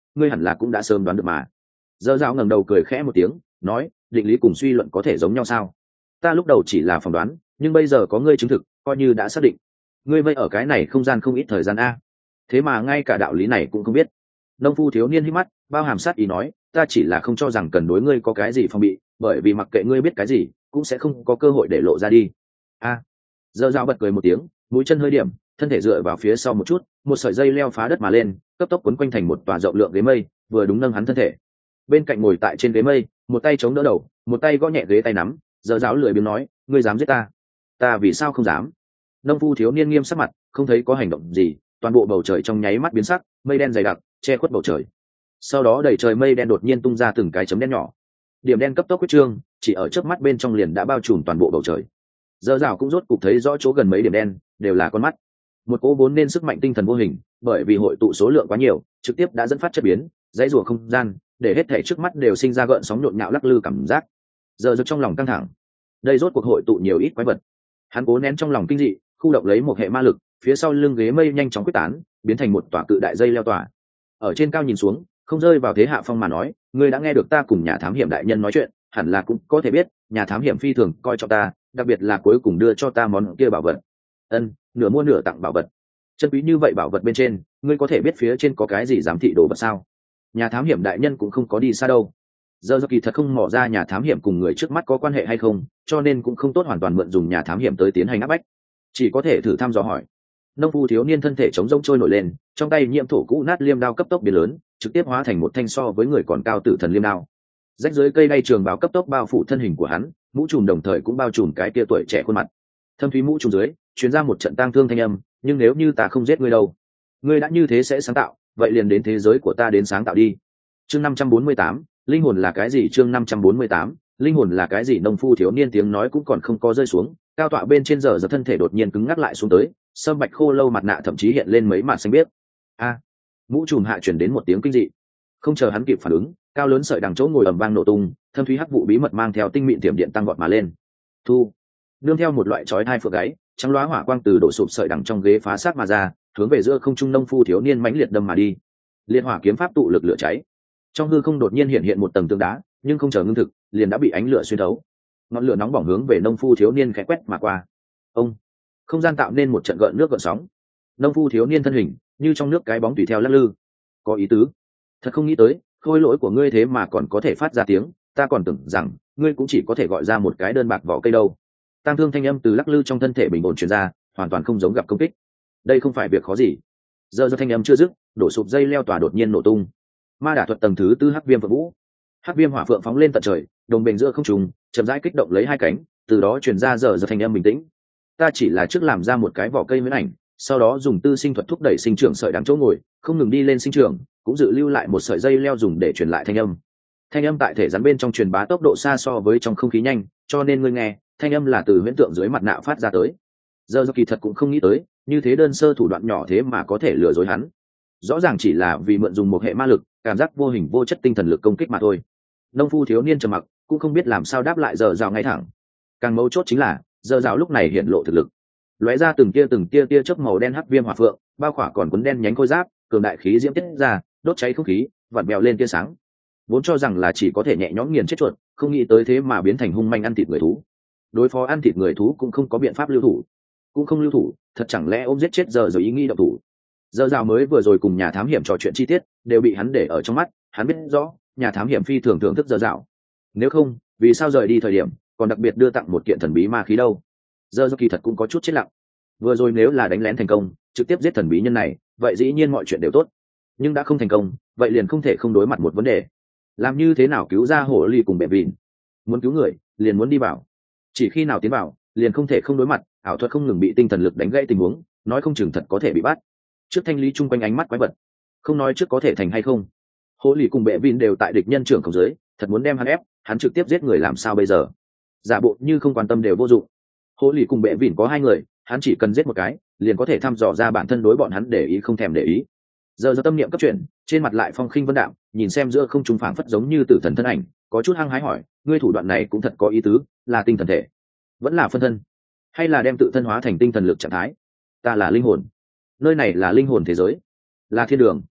ngươi hẳn là cũng đã sớm đoán được mà. Dơ dạo ngẩng đầu cười khẽ một tiếng, nói, định lý cùng suy luận có thể giống nhau sao? Ta lúc đầu chỉ là phỏng đoán, nhưng bây giờ có ngươi chứng thực, coi như đã xác định. Ngươi vây ở cái này không gian không ít thời gian a, thế mà ngay cả đạo lý này cũng không biết. Nông phu thiếu niên hít mắt, bao hàm sát ý nói, ta chỉ là không cho rằng cần đối ngươi có cái gì phòng bị, bởi vì mặc kệ ngươi biết cái gì cũng sẽ không có cơ hội để lộ ra đi. A. À, dơ dao bật cười một tiếng, mũi chân hơi điểm, thân thể dựa vào phía sau một chút, một sợi dây leo phá đất mà lên, cấp tốc quấn quanh thành một tòa rộng lượng ghế mây, vừa đúng nâng hắn thân thể. Bên cạnh ngồi tại trên ghế mây, một tay chống đỡ đầu, một tay gõ nhẹ ghế tay nắm, dơ dao lười biếng nói, ngươi dám giết ta? Ta vì sao không dám? Nông phu thiếu niên nghiêm sắc mặt, không thấy có hành động gì, toàn bộ bầu trời trong nháy mắt biến sắc, mây đen dày đặc che khuất bầu trời. Sau đó đầy trời mây đen đột nhiên tung ra từng cái chấm đen nhỏ, điểm đen cấp tốc quyết trương, chỉ ở trước mắt bên trong liền đã bao trùm toàn bộ bầu trời. Dơ dào cũng rốt cục thấy rõ chỗ gần mấy điểm đen đều là con mắt, một cỗ vốn nên sức mạnh tinh thần vô hình, bởi vì hội tụ số lượng quá nhiều, trực tiếp đã dẫn phát chất biến, dãy rùa không gian, để hết thể trước mắt đều sinh ra gợn sóng nhộn nhạo lắc lư cảm giác. Giờ giật trong lòng căng thẳng, đây rốt cuộc hội tụ nhiều ít quái vật. Hắn cố nén trong lòng kinh dị, khu động lấy một hệ ma lực, phía sau lưng ghế mây nhanh chóng quyết tán, biến thành một tòa cự đại dây leo tòa. Ở trên cao nhìn xuống, không rơi vào thế hạ phong mà nói, ngươi đã nghe được ta cùng nhà thám hiểm đại nhân nói chuyện, hẳn là cũng có thể biết, nhà thám hiểm phi thường coi trọng ta, đặc biệt là cuối cùng đưa cho ta món kia bảo vật. Ân, nửa mua nửa tặng bảo vật. Chân quý như vậy bảo vật bên trên, ngươi có thể biết phía trên có cái gì giám thị đồ vật sao? Nhà thám hiểm đại nhân cũng không có đi xa đâu. Giờ do kỳ thật không mò ra nhà thám hiểm cùng người trước mắt có quan hệ hay không, cho nên cũng không tốt hoàn toàn mượn dùng nhà thám hiểm tới tiến hành áp bách, chỉ có thể thử thăm dò hỏi. Nông phu thiếu niên thân thể chống rông trôi nổi lên, trong tay nhiễm thổ cũ nát liêm đao cấp tốc biến lớn, trực tiếp hóa thành một thanh so với người còn cao tử thần liêm đao. Rách dưới cây đay trường báo cấp tốc bao phủ thân hình của hắn, mũ trùm đồng thời cũng bao trùm cái tia tuổi trẻ khuôn mặt. Thâm thúy mũ trùm dưới chuyến ra một trận tang thương thanh âm, nhưng nếu như ta không giết ngươi đâu, ngươi đã như thế sẽ sáng tạo, vậy liền đến thế giới của ta đến sáng tạo đi. Chương năm trăm bốn mươi tám, linh hồn là cái gì? Chương năm trăm bốn mươi tám, linh hồn là cái gì? Nông phu thiếu niên tiếng nói cũng còn không có rơi xuống, cao tọa bên trên giờ giờ thân thể đột nhiên cứng ngắc lại xuống tới, sâm bạch khô lâu mặt nạ thậm chí hiện lên mấy mạt xanh biếc. A, mũ trùm hạ chuyển đến một tiếng kinh dị, không chờ hắn kịp phản ứng, cao lớn sợi đằng chỗ ngồi ầm vang nổ tung, thâm thúy hắc vụ bí mật mang theo tinh mịn tiềm điện tăng vọt mà lên. Thu, nương theo một loại chói tai phượng gáy, trắng loá hỏa quang từ đổ sụp sợi đằng trong ghế phá sát mà ra, hướng về giữa không trung nông phu thiếu niên mãnh liệt đâm mà đi. Liệt hỏa kiếm pháp tụ lực lửa cháy, trong hư không đột nhiên hiện hiện một tầng tường đá, nhưng không chờ ngưng thực, liền đã bị ánh lửa xuyên thấu. Ngọn lửa nóng bỏng hướng về nông phu thiếu niên khẽ quét mà qua. Ông, không gian tạo nên một trận gợn nước gợn sóng. Nông phu thiếu niên thân hình như trong nước cái bóng tùy theo lắc lư. Có ý tứ, thật không nghĩ tới, khôi lỗi của ngươi thế mà còn có thể phát ra tiếng, ta còn tưởng rằng ngươi cũng chỉ có thể gọi ra một cái đơn bạc vỏ cây đâu. Tăng thương thanh âm từ lắc lư trong thân thể bình ổn truyền ra, hoàn toàn không giống gặp công kích. Đây không phải việc khó gì. Giờ do thanh âm chưa dứt, đổ sụp dây leo tỏa đột nhiên nổ tung. Ma đả thuật tầng thứ tư hắc viêm phượng vũ, hắc viêm hỏa phượng phóng lên tận trời, đồng bền giữa không trung, chậm rãi kích động lấy hai cánh, từ đó truyền ra giờ giờ thanh âm bình tĩnh. Ta chỉ là trước làm ra một cái vỏ cây huyễn ảnh, sau đó dùng tư sinh thuật thúc đẩy sinh trưởng sợi đằng chỗ ngồi, không ngừng đi lên sinh trưởng, cũng dự lưu lại một sợi dây leo dùng để truyền lại thanh âm. Thanh âm tại thể rắn bên trong truyền bá tốc độ xa so với trong không khí nhanh, cho nên ngươi nghe, thanh âm là từ huyễn tượng dưới mặt nạ phát ra tới. Giờ do kỳ thật cũng không nghĩ tới, như thế đơn sơ thủ đoạn nhỏ thế mà có thể lừa dối hắn. Rõ ràng chỉ là vì mượn dùng một hệ ma lực, cảm giác vô hình vô chất tinh thần lực công kích mà thôi. Nông phu thiếu niên trầm mặc, cũng không biết làm sao đáp lại giờ rào ngay thẳng. Càng mấu chốt chính là giờ rào lúc này hiện lộ thực lực, lóe ra từng tia từng tia tia chớp màu đen hắc viêm hỏa phượng, bao khỏa còn cuốn đen nhánh khôi giáp, cường đại khí diễm tiết ra, đốt cháy không khí, vặn bèo lên tia sáng. Vốn cho rằng là chỉ có thể nhẹ nhõm nghiền chết chuột, không nghĩ tới thế mà biến thành hung manh ăn thịt người thú. Đối phó ăn thịt người thú cũng không có biện pháp lưu thủ, cũng không lưu thủ, thật chẳng lẽ ôm giết chết giờ rồi ý nghĩ động thủ. Giờ rào mới vừa rồi cùng nhà thám hiểm trò chuyện chi tiết đều bị hắn để ở trong mắt, hắn biết rõ nhà thám hiểm phi thường thưởng thức giờ rào, nếu không vì sao rời đi thời điểm còn đặc biệt đưa tặng một kiện thần bí ma khí đâu. Giờ do kỳ thật cũng có chút chết lặng, vừa rồi nếu là đánh lén thành công trực tiếp giết thần bí nhân này, vậy dĩ nhiên mọi chuyện đều tốt, nhưng đã không thành công, vậy liền không thể không đối mặt một vấn đề, làm như thế nào cứu ra hổ ly cùng bệ vịn. Muốn cứu người liền muốn đi vào, chỉ khi nào tiến vào liền không thể không đối mặt, ảo thuật không ngừng bị tinh thần lực đánh gãy tình huống, nói không chừng thật có thể bị bắt. Trước thanh lý chung quanh ánh mắt quái vật, không nói trước có thể thành hay không, hổ ly cùng bệ vịn đều tại địch nhân trưởng khống dưới, thật muốn đem hắn ép, hắn trực tiếp giết người làm sao bây giờ. Giả bộ như không quan tâm đều vô dụng. Hổ ly cùng bệ vịn có hai người, hắn chỉ cần giết một cái liền có thể thăm dò ra bản thân đối bọn hắn để ý không thèm để ý. Giờ do tâm niệm cấp chuyển, trên mặt lại phong khinh vân đạm, nhìn xem giữa không trung phảng phất giống như tử thần thân ảnh, có chút hăng hái hỏi, ngươi thủ đoạn này cũng thật có ý tứ, là tinh thần thể vẫn là phân thân, hay là đem tự thân hóa thành tinh thần lực trạng thái? Ta là linh hồn, nơi này là linh hồn thế giới, là thiên đường.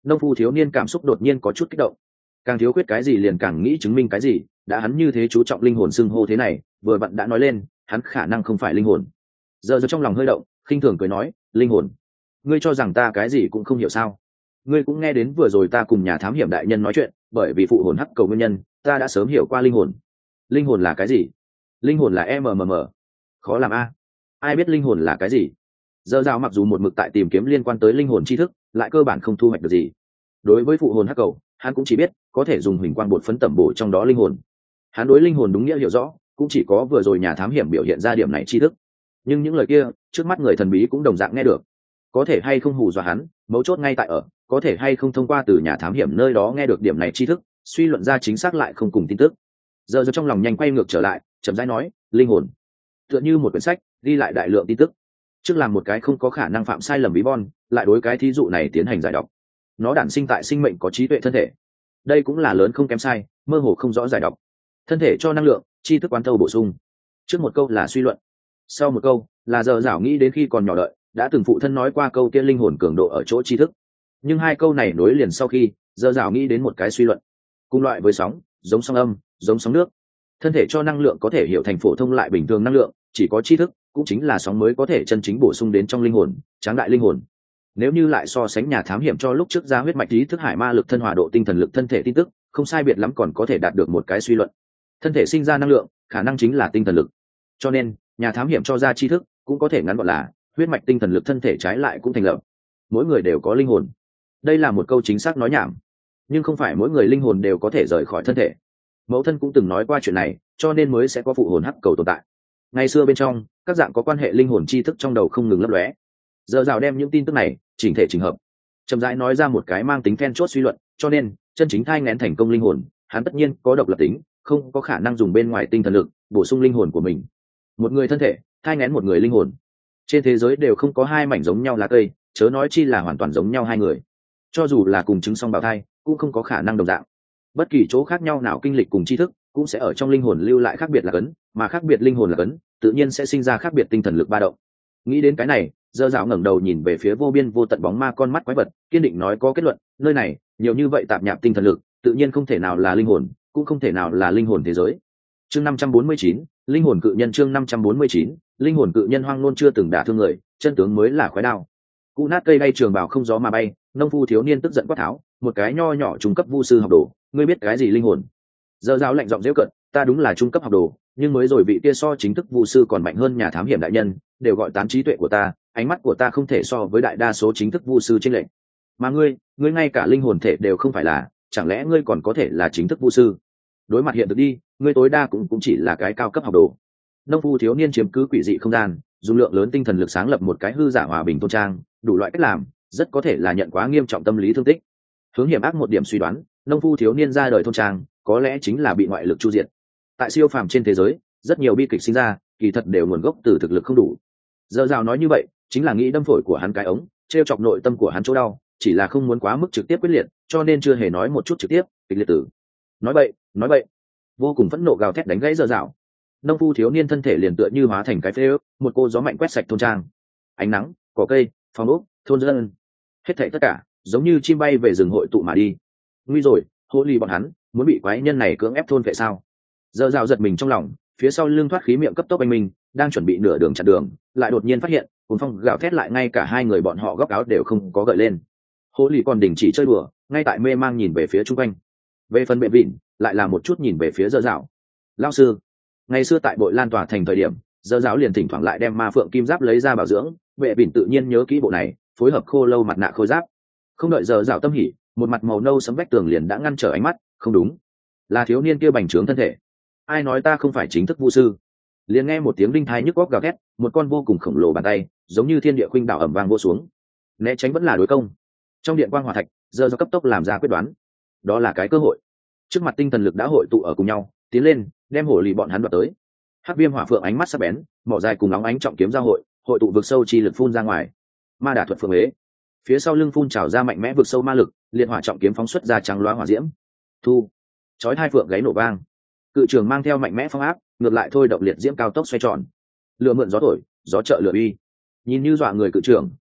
Nông phu thiếu niên cảm xúc đột nhiên có chút kích động, càng thiếu khuyết cái gì liền càng nghĩ chứng minh cái gì, đã hắn như thế chú trọng linh hồn xưng hô thế này, vừa vặn đã nói lên hắn khả năng không phải linh hồn. Giờ giờ trong lòng hơi động, khinh thường cười nói, linh hồn, ngươi cho rằng ta cái gì cũng không hiểu sao? Ngươi cũng nghe đến vừa rồi ta cùng nhà thám hiểm đại nhân nói chuyện, bởi vì phụ hồn hắc cầu nguyên nhân ta đã sớm hiểu qua linh hồn. Linh hồn là cái gì? Linh hồn là mmm, khó làm a. Ai biết linh hồn là cái gì? Giờ rào mặc dù một mực tại tìm kiếm liên quan tới linh hồn tri thức, lại cơ bản không thu hoạch được gì. Đối với phụ hồn hắc cầu, hắn cũng chỉ biết có thể dùng huỳnh quang bột phấn tẩm bổ trong đó linh hồn. Hắn đối linh hồn đúng nghĩa hiểu rõ, cũng chỉ có vừa rồi nhà thám hiểm biểu hiện ra điểm này tri thức. Nhưng những lời kia, trước mắt người thần bí cũng đồng dạng nghe được. Có thể hay không hù dọa hắn, mấu chốt ngay tại ở, có thể hay không thông qua từ nhà thám hiểm nơi đó nghe được điểm này tri thức, suy luận ra chính xác lại không cùng tin tức. Giờ giờ trong lòng nhanh quay ngược trở lại, chậm rãi nói, linh hồn tựa như một quyển sách, ghi lại đại lượng tin tức. Trước làm một cái không có khả năng phạm sai lầm bí bon, lại đối cái thí dụ này tiến hành giải đọc. Nó đản sinh tại sinh mệnh có trí tuệ thân thể. Đây cũng là lớn không kém sai, mơ hồ không rõ giải đọc. Thân thể cho năng lượng, tri thức quán thâu bổ sung. Trước một câu là suy luận, sau một câu là giờ dảo nghĩ đến khi còn nhỏ đợi đã từng phụ thân nói qua câu kia linh hồn cường độ ở chỗ tri thức. Nhưng hai câu này nối liền sau khi giờ dảo nghĩ đến một cái suy luận, cùng loại với sóng, giống sóng âm, giống sóng nước. Thân thể cho năng lượng có thể hiểu thành phổ thông lại bình thường năng lượng, chỉ có tri thức cũng chính là sóng mới có thể chân chính bổ sung đến trong linh hồn, tráng đại linh hồn. Nếu như lại so sánh nhà thám hiểm cho lúc trước ra huyết mạch ý thức hải ma lực thân hòa độ tinh thần lực thân thể tin tức, không sai biệt lắm còn có thể đạt được một cái suy luận. Thân thể sinh ra năng lượng, khả năng chính là tinh thần lực. Cho nên, nhà thám hiểm cho ra tri thức cũng có thể ngắn gọn là huyết mạch tinh thần lực thân thể trái lại cũng thành lập. Mỗi người đều có linh hồn. Đây là một câu chính xác nói nhảm, nhưng không phải mỗi người linh hồn đều có thể rời khỏi thân thể. Mẫu thân cũng từng nói qua chuyện này, cho nên mới sẽ có phụ hồn hắc cầu tồn tại. Ngày xưa bên trong, các dạng có quan hệ linh hồn tri thức trong đầu không ngừng lấp lóe. Giờ rào đem những tin tức này chỉnh thể chỉnh hợp, chậm rãi nói ra một cái mang tính then chốt suy luận, cho nên chân chính thai nghén thành công linh hồn, hắn tất nhiên có độc lập tính, không có khả năng dùng bên ngoài tinh thần lực bổ sung linh hồn của mình. Một người thân thể thai nghén một người linh hồn, trên thế giới đều không có hai mảnh giống nhau lá cây, chớ nói chi là hoàn toàn giống nhau hai người. Cho dù là cùng chứng song bào thai, cũng không có khả năng đồng dạng. Bất kỳ chỗ khác nhau nào kinh lịch cùng tri thức, cũng sẽ ở trong linh hồn lưu lại khác biệt là cấn, mà khác biệt linh hồn là cấn, tự nhiên sẽ sinh ra khác biệt tinh thần lực ba động. Nghĩ đến cái này, dơ dạo ngẩng đầu nhìn về phía vô biên vô tận bóng ma con mắt quái vật, kiên định nói có kết luận, nơi này nhiều như vậy tạp nhạp tinh thần lực, tự nhiên không thể nào là linh hồn, cũng không thể nào là linh hồn thế giới. Chương năm trăm bốn mươi chín, linh hồn cự nhân. Chương năm trăm bốn mươi chín, linh hồn cự nhân. Hoang nôn chưa từng đả thương người, chân tướng mới là khói đao. Cụ nát cây bay trường bào không gió mà bay, nông phu thiếu niên tức giận quát tháo, một cái nho nhỏ trung cấp vu sư học đồ, ngươi biết cái gì linh hồn? Dơ dạo lạnh giọng giễu cợt, ta đúng là trung cấp học đồ, nhưng mới rồi vị kia so chính thức vu sư còn mạnh hơn nhà thám hiểm đại nhân, đều gọi tán trí tuệ của ta, ánh mắt của ta không thể so với đại đa số chính thức vu sư trên lệnh. Mà ngươi, ngươi ngay cả linh hồn thể đều không phải là, chẳng lẽ ngươi còn có thể là chính thức vu sư? Đối mặt hiện thực đi, ngươi tối đa cũng cũng chỉ là cái cao cấp học đồ. Nông phu thiếu niên chiếm cứ quỷ dị không gian, dùng lượng lớn tinh thần lực sáng lập một cái hư giả hòa bình thôn trang, đủ loại cách làm, rất có thể là nhận quá nghiêm trọng tâm lý thương tích. Hướng hiểm ác một điểm suy đoán, nông phu thiếu niên ra đời thôn trang, có lẽ chính là bị ngoại lực chu diệt. Tại siêu phàm trên thế giới, rất nhiều bi kịch sinh ra, kỳ thật đều nguồn gốc từ thực lực không đủ. Giờ rào nói như vậy, chính là nghĩ đâm phổi của hắn cái ống, trêu chọc nội tâm của hắn chỗ đau, chỉ là không muốn quá mức trực tiếp quyết liệt, cho nên chưa hề nói một chút trực tiếp, kịch liệt tử. Nói bậy, nói bậy. Vô cùng phẫn nộ gào thét đánh gãy giờ rào. Nông phu thiếu niên thân thể liền tựa như hóa thành cái phế ước, một cô gió mạnh quét sạch thôn trang. Ánh nắng, cỏ cây, phòng ốc, thôn dân, hết thảy tất cả, giống như chim bay về rừng hội tụ mà đi. Nguy rồi, hô ly bọn hắn muốn bị quái nhân này cưỡng ép thôn vệ sao? Giờ rào giật mình trong lòng, phía sau lưng thoát khí miệng cấp tốc anh minh, đang chuẩn bị nửa đường chặn đường, lại đột nhiên phát hiện, cuồng phong gào thét lại ngay cả hai người bọn họ góc áo đều không có gợi lên. Hô ly còn đình chỉ chơi đùa, ngay tại mê mang nhìn về phía trung quanh. Về phần bệ vịn, lại là một chút nhìn về phía giờ rào. Lão sư, ngày xưa tại bội lan tòa thành thời điểm, giờ giáo liền thỉnh thoảng lại đem ma phượng kim giáp lấy ra bảo dưỡng, bệ vịn tự nhiên nhớ kỹ bộ này, phối hợp khô lâu mặt nạ khôi giáp. Không đợi giờ rào tâm hỉ, một mặt màu nâu sấm vách tường liền đã ngăn trở ánh mắt. Không đúng, là thiếu niên kia bành trướng thân thể. Ai nói ta không phải chính thức vu sư? Liền nghe một tiếng đinh thai nhức góc gào thét, một con vô cùng khổng lồ bàn tay giống như thiên địa khuynh đảo ẩm vang vô xuống. Né tránh vẫn là đối công. Trong điện quang hỏa thạch, giờ do cấp tốc làm ra quyết đoán, đó là cái cơ hội. Trước mặt tinh thần lực đã hội tụ ở cùng nhau, tiến lên đem hổ lì bọn hắn đoạt tới. Hắc viêm hỏa phượng ánh mắt sắc bén, mỏ dài cùng nóng ánh trọng kiếm giao hội, hội tụ vực sâu chi lực phun ra ngoài. Ma đả thuật phượng ế, phía sau lưng phun trào ra mạnh mẽ vực sâu ma lực, liệt hỏa trọng kiếm phóng xuất ra trắng loá hỏa diễm. Thu, chói hai phượng gáy nổ vang, cự trường mang theo mạnh mẽ phong áp, ngược lại thôi động liệt diễm cao tốc xoay tròn. Lửa mượn gió thổi, gió trợ lửa uy. Nhìn như dọa người cự trường,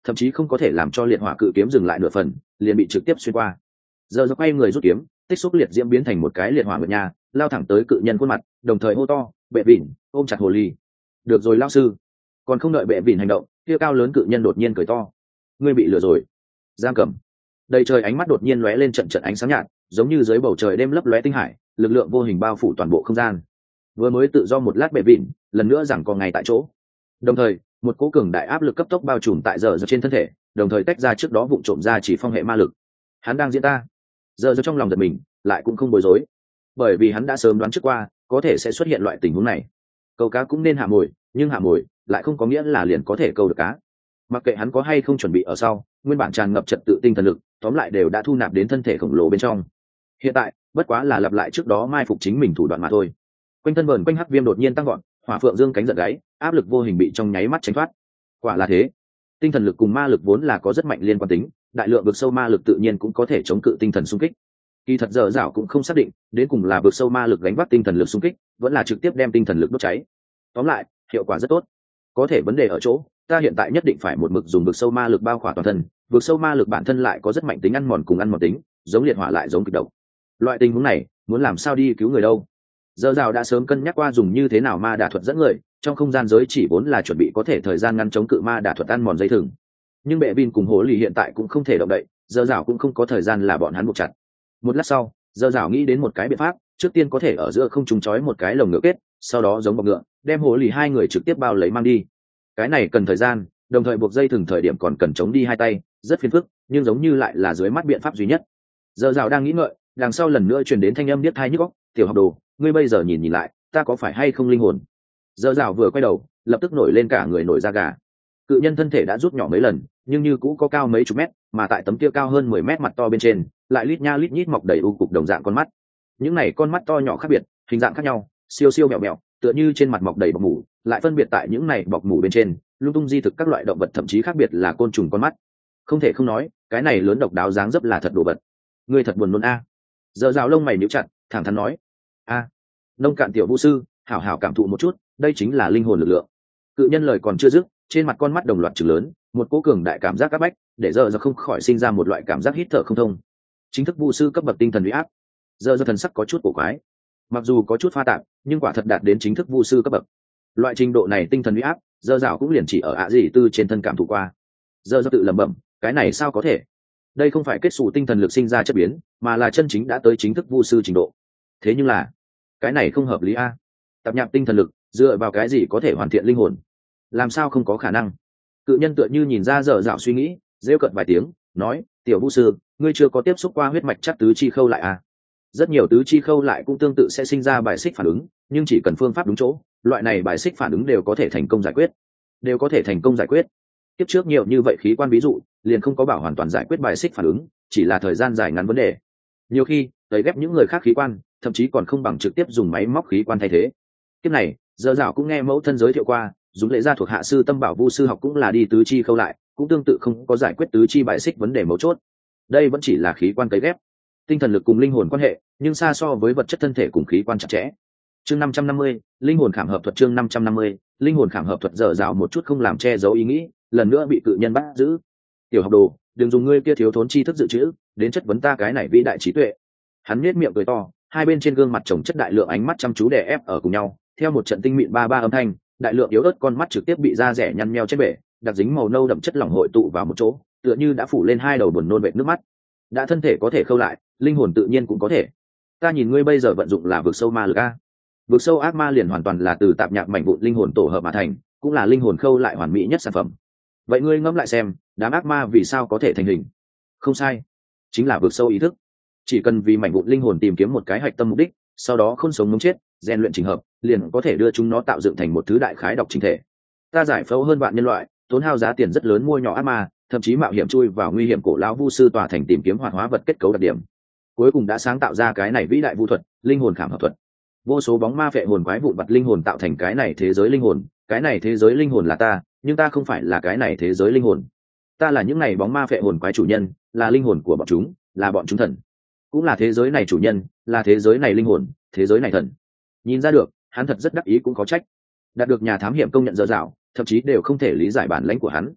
thậm chí không có thể làm cho liệt hỏa cự kiếm dừng lại nửa phần, liền bị trực tiếp xuyên qua. Giờ giờ quay người rút kiếm, tích xúc liệt diễm biến thành một cái liệt hỏa ngựa nhà, lao thẳng tới cự nhân khuôn mặt, đồng thời hô to, "Bệ Vịn, ôm chặt hồ ly." Được rồi lão sư. Còn không đợi Bệ Vịn hành động, kia cao lớn cự nhân đột nhiên cười to, "Ngươi bị lừa rồi." Giang Cầm. Đầy trời ánh mắt đột nhiên lóe lên trận trận ánh sáng nhạt, giống như dưới bầu trời đêm lấp lóe tinh hải, lực lượng vô hình bao phủ toàn bộ không gian. Vừa mới tự do một lát Bệ Vịn, lần nữa giằng co ngay tại chỗ. Đồng thời, một cỗ cường đại áp lực cấp tốc bao trùm tại giờ giờ trên thân thể, đồng thời tách ra trước đó vụng trộm ra chỉ phong hệ ma lực. Hắn đang diễn ta. Giờ giờ trong lòng giật mình, lại cũng không bối rối, bởi vì hắn đã sớm đoán trước qua có thể sẽ xuất hiện loại tình huống này. Câu cá cũng nên hạ mồi, nhưng hạ mồi lại không có nghĩa là liền có thể câu được cá. Mặc kệ hắn có hay không chuẩn bị ở sau, nguyên bản tràn ngập trật tự tinh thần lực, tóm lại đều đã thu nạp đến thân thể khổng lồ bên trong. Hiện tại, bất quá là lặp lại trước đó mai phục chính mình thủ đoạn mà thôi. Quanh thân vờn quanh hắc viêm đột nhiên tăng gọn, hỏa phượng dương cánh giận gáy, áp lực vô hình bị trong nháy mắt tránh thoát. Quả là thế, tinh thần lực cùng ma lực vốn là có rất mạnh liên quan tính, đại lượng vực sâu ma lực tự nhiên cũng có thể chống cự tinh thần xung kích. Kỳ thật dở dảo cũng không xác định đến cùng là vực sâu ma lực gánh vác tinh thần lực xung kích, vẫn là trực tiếp đem tinh thần lực đốt cháy. Tóm lại, hiệu quả rất tốt. Có thể vấn đề ở chỗ, ta hiện tại nhất định phải một mực dùng vực sâu ma lực bao khỏa toàn thân, vực sâu ma lực bản thân lại có rất mạnh tính ăn mòn cùng ăn mòn tính, giống liệt hỏa lại giống kịch độc. Loại tình huống này, muốn làm sao đi cứu người đâu? Dở dảo đã sớm cân nhắc qua dùng như thế nào ma đả thuật dẫn người, trong không gian giới chỉ vốn là chuẩn bị có thể thời gian ngăn chống cự ma đả thuật ăn mòn dây thừng. Nhưng Bệ Vin cùng Hồ Lì hiện tại cũng không thể động đậy, dở dảo cũng không có thời gian là bọn hắn buộc chặt. Một lát sau, dở dảo nghĩ đến một cái biện pháp, trước tiên có thể ở giữa không trùng trói một cái lồng ngựa kết, sau đó giống bọc ngựa, đem Hồ Lì hai người trực tiếp bao lấy mang đi. Cái này cần thời gian, đồng thời buộc dây thừng thời điểm còn cần chống đi hai tay, rất phiền phức, nhưng giống như lại là dưới mắt biện pháp duy nhất. Dở dảo đang nghĩ ngợi, đằng sau lần nữa truyền đến thanh âm điếc tai nhức óc, "Tiểu học đồ, ngươi bây giờ nhìn nhìn lại, ta có phải hay không linh hồn?" Dở dảo vừa quay đầu, lập tức nổi lên cả người nổi da gà. Cự nhân thân thể đã rút nhỏ mấy lần, nhưng như cũ có cao mấy chục mét, mà tại tấm kia cao hơn mười mét mặt to bên trên, lại lít nha lít nhít mọc đầy u cục đồng dạng con mắt. Những này con mắt to nhỏ khác biệt, hình dạng khác nhau, siêu siêu mèo mèo, tựa như trên mặt mọc đầy bọc mủ, lại phân biệt tại những này bọc mủ bên trên, lung tung di thực các loại động vật, thậm chí khác biệt là côn trùng con mắt. Không thể không nói, cái này lớn độc đáo dáng dấp là thật đồ vật. Ngươi thật buồn nôn a. Dở dạo lông mày nhíu chặt, thẳng thắn nói, "A, nông cạn tiểu vũ sư, hảo hảo cảm thụ một chút, đây chính là linh hồn lực lượng." Cự nhân lời còn chưa dứt, trên mặt con mắt đồng loạt trừng lớn, một cỗ cường đại cảm giác áp bách, để giờ giờ không khỏi sinh ra một loại cảm giác hít thở không thông. Chính thức vũ sư cấp bậc tinh thần uy áp. Giờ giờ thần sắc có chút cổ quái. Mặc dù có chút pha tạp, nhưng quả thật đạt đến chính thức vũ sư cấp bậc. Loại trình độ này tinh thần uy áp, giờ dạo cũng liền chỉ ở ạ gì tư trên thân cảm thụ qua. Giờ giờ tự lẩm bẩm, cái này sao có thể? Đây không phải kết xù tinh thần lực sinh ra chất biến, mà là chân chính đã tới chính thức vũ sư trình độ. Thế nhưng là, cái này không hợp lý a. Tạp nhạp tinh thần lực, dựa vào cái gì có thể hoàn thiện linh hồn? Làm sao không có khả năng? Cự nhân tựa như nhìn ra dở dạo suy nghĩ, rêu cợt vài tiếng, nói, "Tiểu vũ sư, ngươi chưa có tiếp xúc qua huyết mạch chắc tứ chi khâu lại à?" Rất nhiều tứ chi khâu lại cũng tương tự sẽ sinh ra bài xích phản ứng, nhưng chỉ cần phương pháp đúng chỗ, loại này bài xích phản ứng đều có thể thành công giải quyết, đều có thể thành công giải quyết. Tiếp trước nhiều như vậy khí quan ví dụ, liền không có bảo hoàn toàn giải quyết bài xích phản ứng, chỉ là thời gian dài ngắn vấn đề. Nhiều khi, tẩy ghép những người khác khí quan, thậm chí còn không bằng trực tiếp dùng máy móc khí quan thay thế. Kiếp này, dở dạo cũng nghe mẫu thân giới thiệu qua, dùng lễ gia thuộc hạ sư tâm bảo vu sư học cũng là đi tứ chi khâu lại, cũng tương tự không có giải quyết tứ chi bài xích vấn đề mấu chốt. Đây vẫn chỉ là khí quan cấy ghép, tinh thần lực cùng linh hồn quan hệ, nhưng xa so với vật chất thân thể cùng khí quan chặt chẽ. Chương năm trăm năm mươi, linh hồn khảm hợp thuật. Chương năm trăm năm mươi, linh hồn khảm hợp thuật. Dở dạo một chút không làm che giấu ý nghĩ, lần nữa bị cự nhân bắt giữ. "Tiểu học đồ, đừng dùng ngươi kia thiếu thốn tri thức dự trữ đến chất vấn ta cái này vĩ đại trí tuệ." Hắn nhếch miệng cười to, hai bên trên gương mặt chồng chất đại lượng ánh mắt chăm chú đè ép ở cùng nhau, theo một trận tinh mịn ba ba âm thanh, đại lượng yếu ớt con mắt trực tiếp bị da rẻ nhăn nheo trên bể, đặc dính màu nâu đậm chất lỏng hội tụ vào một chỗ, tựa như đã phủ lên hai đầu buồn nôn vệt nước mắt. Đã thân thể có thể khâu lại, linh hồn tự nhiên cũng có thể. Ta nhìn ngươi bây giờ vận dụng là vực sâu ma lực a. Vực sâu ác ma liền hoàn toàn là từ tạp nhạp mảnh vụn linh hồn tổ hợp mà thành, cũng là linh hồn khâu lại hoàn mỹ nhất sản phẩm. Vậy ngươi ngẫm lại xem, đám ác ma vì sao có thể thành hình? Không sai, chính là vực sâu ý thức. Chỉ cần vì mảnh vụn linh hồn tìm kiếm một cái hạch tâm mục đích, sau đó không sống ngống chết, rèn luyện trình hợp, liền có thể đưa chúng nó tạo dựng thành một thứ đại khái độc chính thể. Ta giải phẫu hơn vạn nhân loại, tốn hao giá tiền rất lớn mua nhỏ ác ma, thậm chí mạo hiểm chui vào nguy hiểm cổ lão vu sư tòa thành tìm kiếm hoạt hóa vật kết cấu đặc điểm, cuối cùng đã sáng tạo ra cái này vĩ đại vu thuật, linh hồn khảm hợp thuật. Vô số bóng ma phệ hồn quái vụn vặt linh hồn tạo thành cái này thế giới linh hồn, cái này thế giới linh hồn là ta, nhưng ta không phải là cái này thế giới linh hồn. Ta là những này bóng ma phệ hồn quái chủ nhân, là linh hồn của bọn chúng, là bọn chúng thần, cũng là thế giới này chủ nhân, là thế giới này linh hồn, thế giới này thần. Nhìn ra được, hắn thật rất đắc ý cũng có trách. Đạt được nhà thám hiểm công nhận dở dạo, thậm chí đều không thể lý giải bản lãnh của hắn.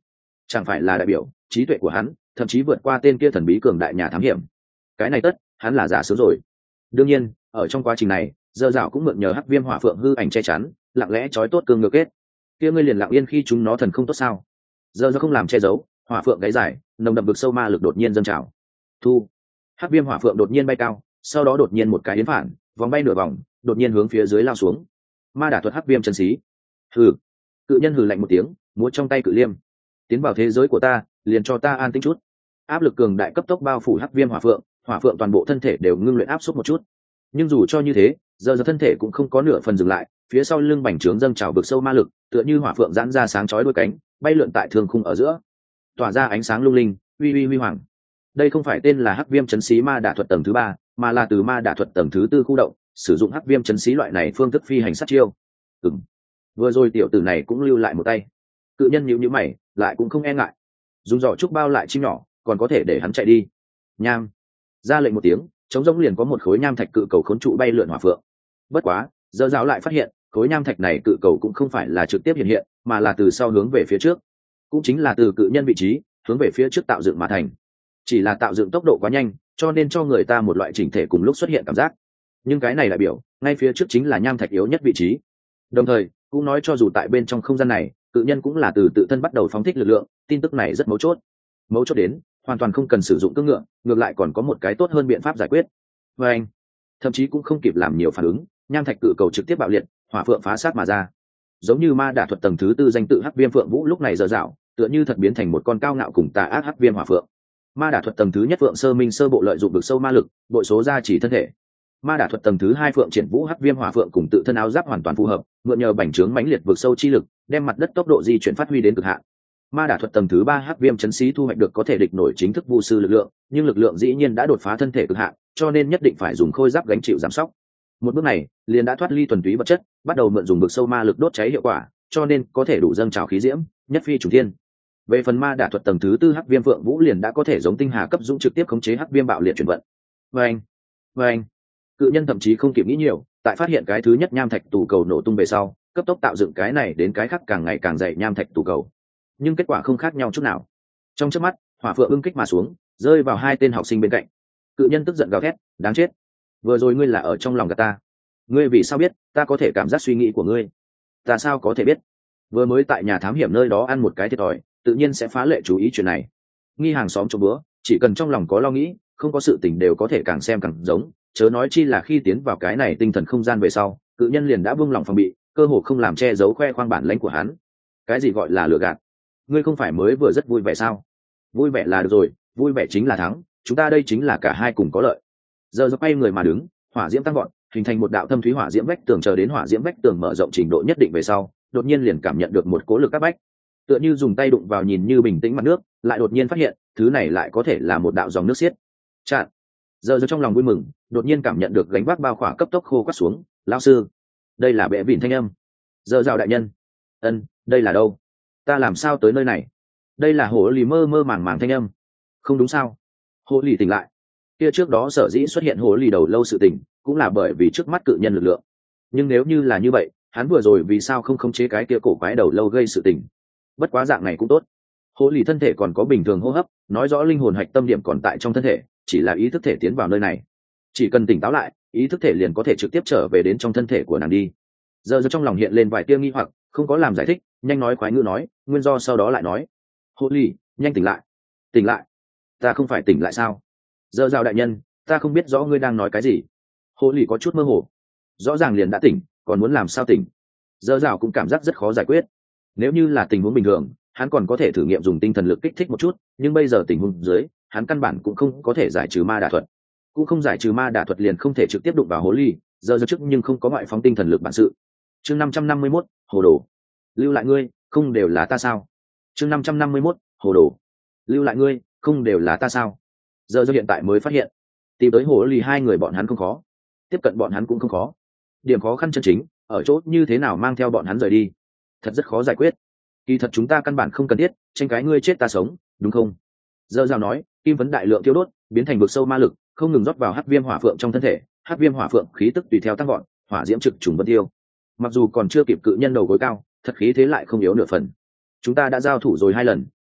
chẳng phải là đại biểu trí tuệ của hắn thậm chí vượt qua tên kia thần bí cường đại nhà thám hiểm. Cái này tất hắn là giả sớm rồi. Đương nhiên ở trong quá trình này dơ dạo cũng mượn nhờ hắc viêm hỏa phượng hư ảnh che chắn, lặng lẽ trói tốt cương ngược kết. Kia ngươi liền lặng yên khi chúng nó thần không tốt sao? Dơ dạo không làm che giấu, hỏa phượng gáy dài nồng đậm vực sâu ma lực đột nhiên dâng trào. Thu. Hắc viêm hỏa phượng đột nhiên bay cao, sau đó đột nhiên một cái yến phản vòng bay nửa vòng, đột nhiên hướng phía dưới lao xuống. Ma đả thuật hắc viêm chân xí. Hừ. Cự nhân hừ lạnh một tiếng, múa trong tay cự liêm. Tiến vào thế giới của ta, liền cho ta an tĩnh chút. Áp lực cường đại cấp tốc bao phủ hắc viêm hỏa phượng, hỏa phượng toàn bộ thân thể đều ngưng luyện áp suất một chút. Nhưng dù cho như thế, giờ giờ thân thể cũng không có nửa phần dừng lại, phía sau lưng bành trướng dâng trào vực sâu ma lực, tựa như hỏa phượng giãn ra sáng chói đôi cánh, bay lượn tại thương khung ở giữa, tỏa ra ánh sáng lung linh, uy uy huy hoàng. Đây không phải tên là hắc viêm chấn xí ma đả thuật tầng thứ ba, mà là từ ma đả thuật tầng thứ tư khu động, sử dụng hắc viêm chấn xí loại này phương thức phi hành sát chiêu. Ừm. Vừa rồi tiểu tử này cũng lưu lại một tay. Cự nhân nhíu nhíu mày, lại cũng không e ngại. Dùng giỏ trúc bao lại chim nhỏ, còn có thể để hắn chạy đi. Nham. Ra lệnh một tiếng, chống rỗng liền có một khối nham thạch cự cầu khốn trụ bay lượn hỏa phượng. Bất quá, giờ giáo lại phát hiện, khối nham thạch này cự cầu cũng không phải là trực tiếp hiện hiện, mà là từ sau hướng về phía trước, cũng chính là từ cự nhân vị trí hướng về phía trước tạo dựng mà thành. Chỉ là tạo dựng tốc độ quá nhanh, cho nên cho người ta một loại chỉnh thể cùng lúc xuất hiện cảm giác. Nhưng cái này đại biểu, ngay phía trước chính là nham thạch yếu nhất vị trí. Đồng thời, cũng nói cho dù tại bên trong không gian này, cự nhân cũng là từ tự thân bắt đầu phóng thích lực lượng, tin tức này rất mấu chốt. Mấu chốt đến, hoàn toàn không cần sử dụng cưỡng ngựa, ngược lại còn có một cái tốt hơn biện pháp giải quyết. Và anh, thậm chí cũng không kịp làm nhiều phản ứng, nham thạch cự cầu trực tiếp bạo liệt, hỏa phượng phá sát mà ra. Giống như ma đả thuật tầng thứ tư danh tự hắc viêm phượng vũ lúc này dở dạo, tựa như thật biến thành một con cao ngạo cùng tà ác hắc viêm hỏa phượng. Ma đả thuật tầng thứ nhất phượng sơ minh sơ bộ lợi dụng được sâu ma lực, bội số ra chỉ thân thể. Ma đả thuật tầng thứ hai phượng triển vũ hắc viêm hỏa phượng cùng tự thân áo giáp hoàn toàn phù hợp, mượn nhờ bành trướng mãnh liệt vực sâu chi lực, đem mặt đất tốc độ di chuyển phát huy đến cực hạn. Ma đả thuật tầng thứ ba hắc viêm chấn xí thu hoạch được có thể địch nổi chính thức vu sư lực lượng, nhưng lực lượng dĩ nhiên đã đột phá thân thể cực hạn, cho nên nhất định phải dùng khôi giáp gánh chịu giảm sóc. Một bước này, liền đã thoát ly thuần túy vật chất, bắt đầu mượn dùng vực sâu ma lực đốt cháy hiệu quả, cho nên có thể đủ dâng trào khí diễm, nhất phi trùng thiên. Về phần ma đả thuật tầng thứ tư hắc viêm phượng vũ liền đã có thể giống tinh hà cấp dũng trực tiếp khống chế hắc viêm bạo liệt chuyển vận. Vâng, vâng. Cự nhân thậm chí không kịp nghĩ nhiều, tại phát hiện cái thứ nhất nham thạch tủ cầu nổ tung về sau, cấp tốc tạo dựng cái này đến cái khác càng ngày càng dày nham thạch tủ cầu. Nhưng kết quả không khác nhau chút nào. Trong chớp mắt, hỏa phượng ưng kích mà xuống, rơi vào hai tên học sinh bên cạnh. Cự nhân tức giận gào thét, đáng chết, vừa rồi ngươi là ở trong lòng gạt ta, ngươi vì sao biết ta có thể cảm giác suy nghĩ của ngươi? Ta sao có thể biết? Vừa mới tại nhà thám hiểm nơi đó ăn một cái thiệt thòi, tự nhiên sẽ phá lệ chú ý chuyện này. Nghi hàng xóm cho bữa, chỉ cần trong lòng có lo nghĩ, không có sự tình đều có thể càng xem càng giống, chớ nói chi là khi tiến vào cái này tinh thần không gian về sau, cự nhân liền đã buông lòng phòng bị, cơ hồ không làm che giấu khoe khoang bản lãnh của hắn. Cái gì gọi là lừa gạt? Ngươi không phải mới vừa rất vui vẻ sao? Vui vẻ là được rồi, vui vẻ chính là thắng, chúng ta đây chính là cả hai cùng có lợi. Giờ giơ quay người mà đứng, hỏa diễm tăng vọt, hình thành một đạo thâm thúy hỏa diễm vách tường, chờ đến hỏa diễm vách tường mở rộng trình độ nhất định về sau, đột nhiên liền cảm nhận được một cố lực áp bách, tựa như dùng tay đụng vào nhìn như bình tĩnh mặt nước, lại đột nhiên phát hiện thứ này lại có thể là một đạo dòng nước xiết. Chặn. Giờ giơ trong lòng vui mừng, đột nhiên cảm nhận được gánh vác bao khỏa cấp tốc khô quắt xuống. Lão sư, đây là bệ vịn thanh âm. Giờ rào đại nhân. Ân, đây là đâu? Ta làm sao tới nơi này? Đây là hồ lì mơ mơ màng màng thanh âm. Không đúng sao? Hồ lì tỉnh lại. Kia trước đó sở dĩ xuất hiện hồ lì đầu lâu sự tình, cũng là bởi vì trước mắt cự nhân lực lượng. Nhưng nếu như là như vậy, hắn vừa rồi vì sao không khống chế cái kia cổ quái đầu lâu gây sự tình? Bất quá dạng này cũng tốt. Hồ lì thân thể còn có bình thường hô hấp, nói rõ linh hồn hạch tâm điểm còn tại trong thân thể, chỉ là ý thức thể tiến vào nơi này. Chỉ cần tỉnh táo lại, ý thức thể liền có thể trực tiếp trở về đến trong thân thể của nàng đi. Giờ giờ trong lòng hiện lên vài tia nghi hoặc, không có làm giải thích, nhanh nói khoái ngữ nói, nguyên do sau đó lại nói. Hồ lì, nhanh tỉnh lại. Tỉnh lại? Ta không phải tỉnh lại sao? Giờ rào đại nhân, ta không biết rõ ngươi đang nói cái gì. Hồ lì có chút mơ hồ. Rõ ràng liền đã tỉnh, còn muốn làm sao tỉnh? Giờ rào cũng cảm giác rất khó giải quyết. Nếu như là tình huống bình thường, hắn còn có thể thử nghiệm dùng tinh thần lực kích thích một chút, nhưng bây giờ tình huống dưới, hắn căn bản cũng không có thể giải trừ ma đả thuật, cũng không giải trừ ma đả thuật liền không thể trực tiếp đụng vào hồ ly. Giờ giờ trước nhưng không có ngoại phóng tinh thần lực bản sự. Chương năm trăm năm mươi mốt, hồ đồ. Lưu lại ngươi, không đều là ta sao? Chương năm trăm năm mươi mốt, hồ đồ. Lưu lại ngươi, không đều là ta sao? Giờ giờ hiện tại mới phát hiện, tìm tới hồ ly hai người bọn hắn không khó, tiếp cận bọn hắn cũng không khó. Điểm khó khăn chân chính ở chỗ như thế nào mang theo bọn hắn rời đi, thật rất khó giải quyết. Kỳ thật chúng ta căn bản không cần thiết tranh cái ngươi chết ta sống, đúng không? Giờ rào nói, kim vấn đại lượng tiêu đốt, biến thành vực sâu ma lực, không ngừng rót vào hắc viêm hỏa phượng trong thân thể, hắc viêm hỏa phượng khí tức tùy theo tăng gọn, hỏa diễm trực trùng vân tiêu. Mặc dù còn chưa kịp cự nhân đầu gối cao, thật khí thế lại không yếu nửa phần. Chúng ta đã giao thủ rồi hai lần,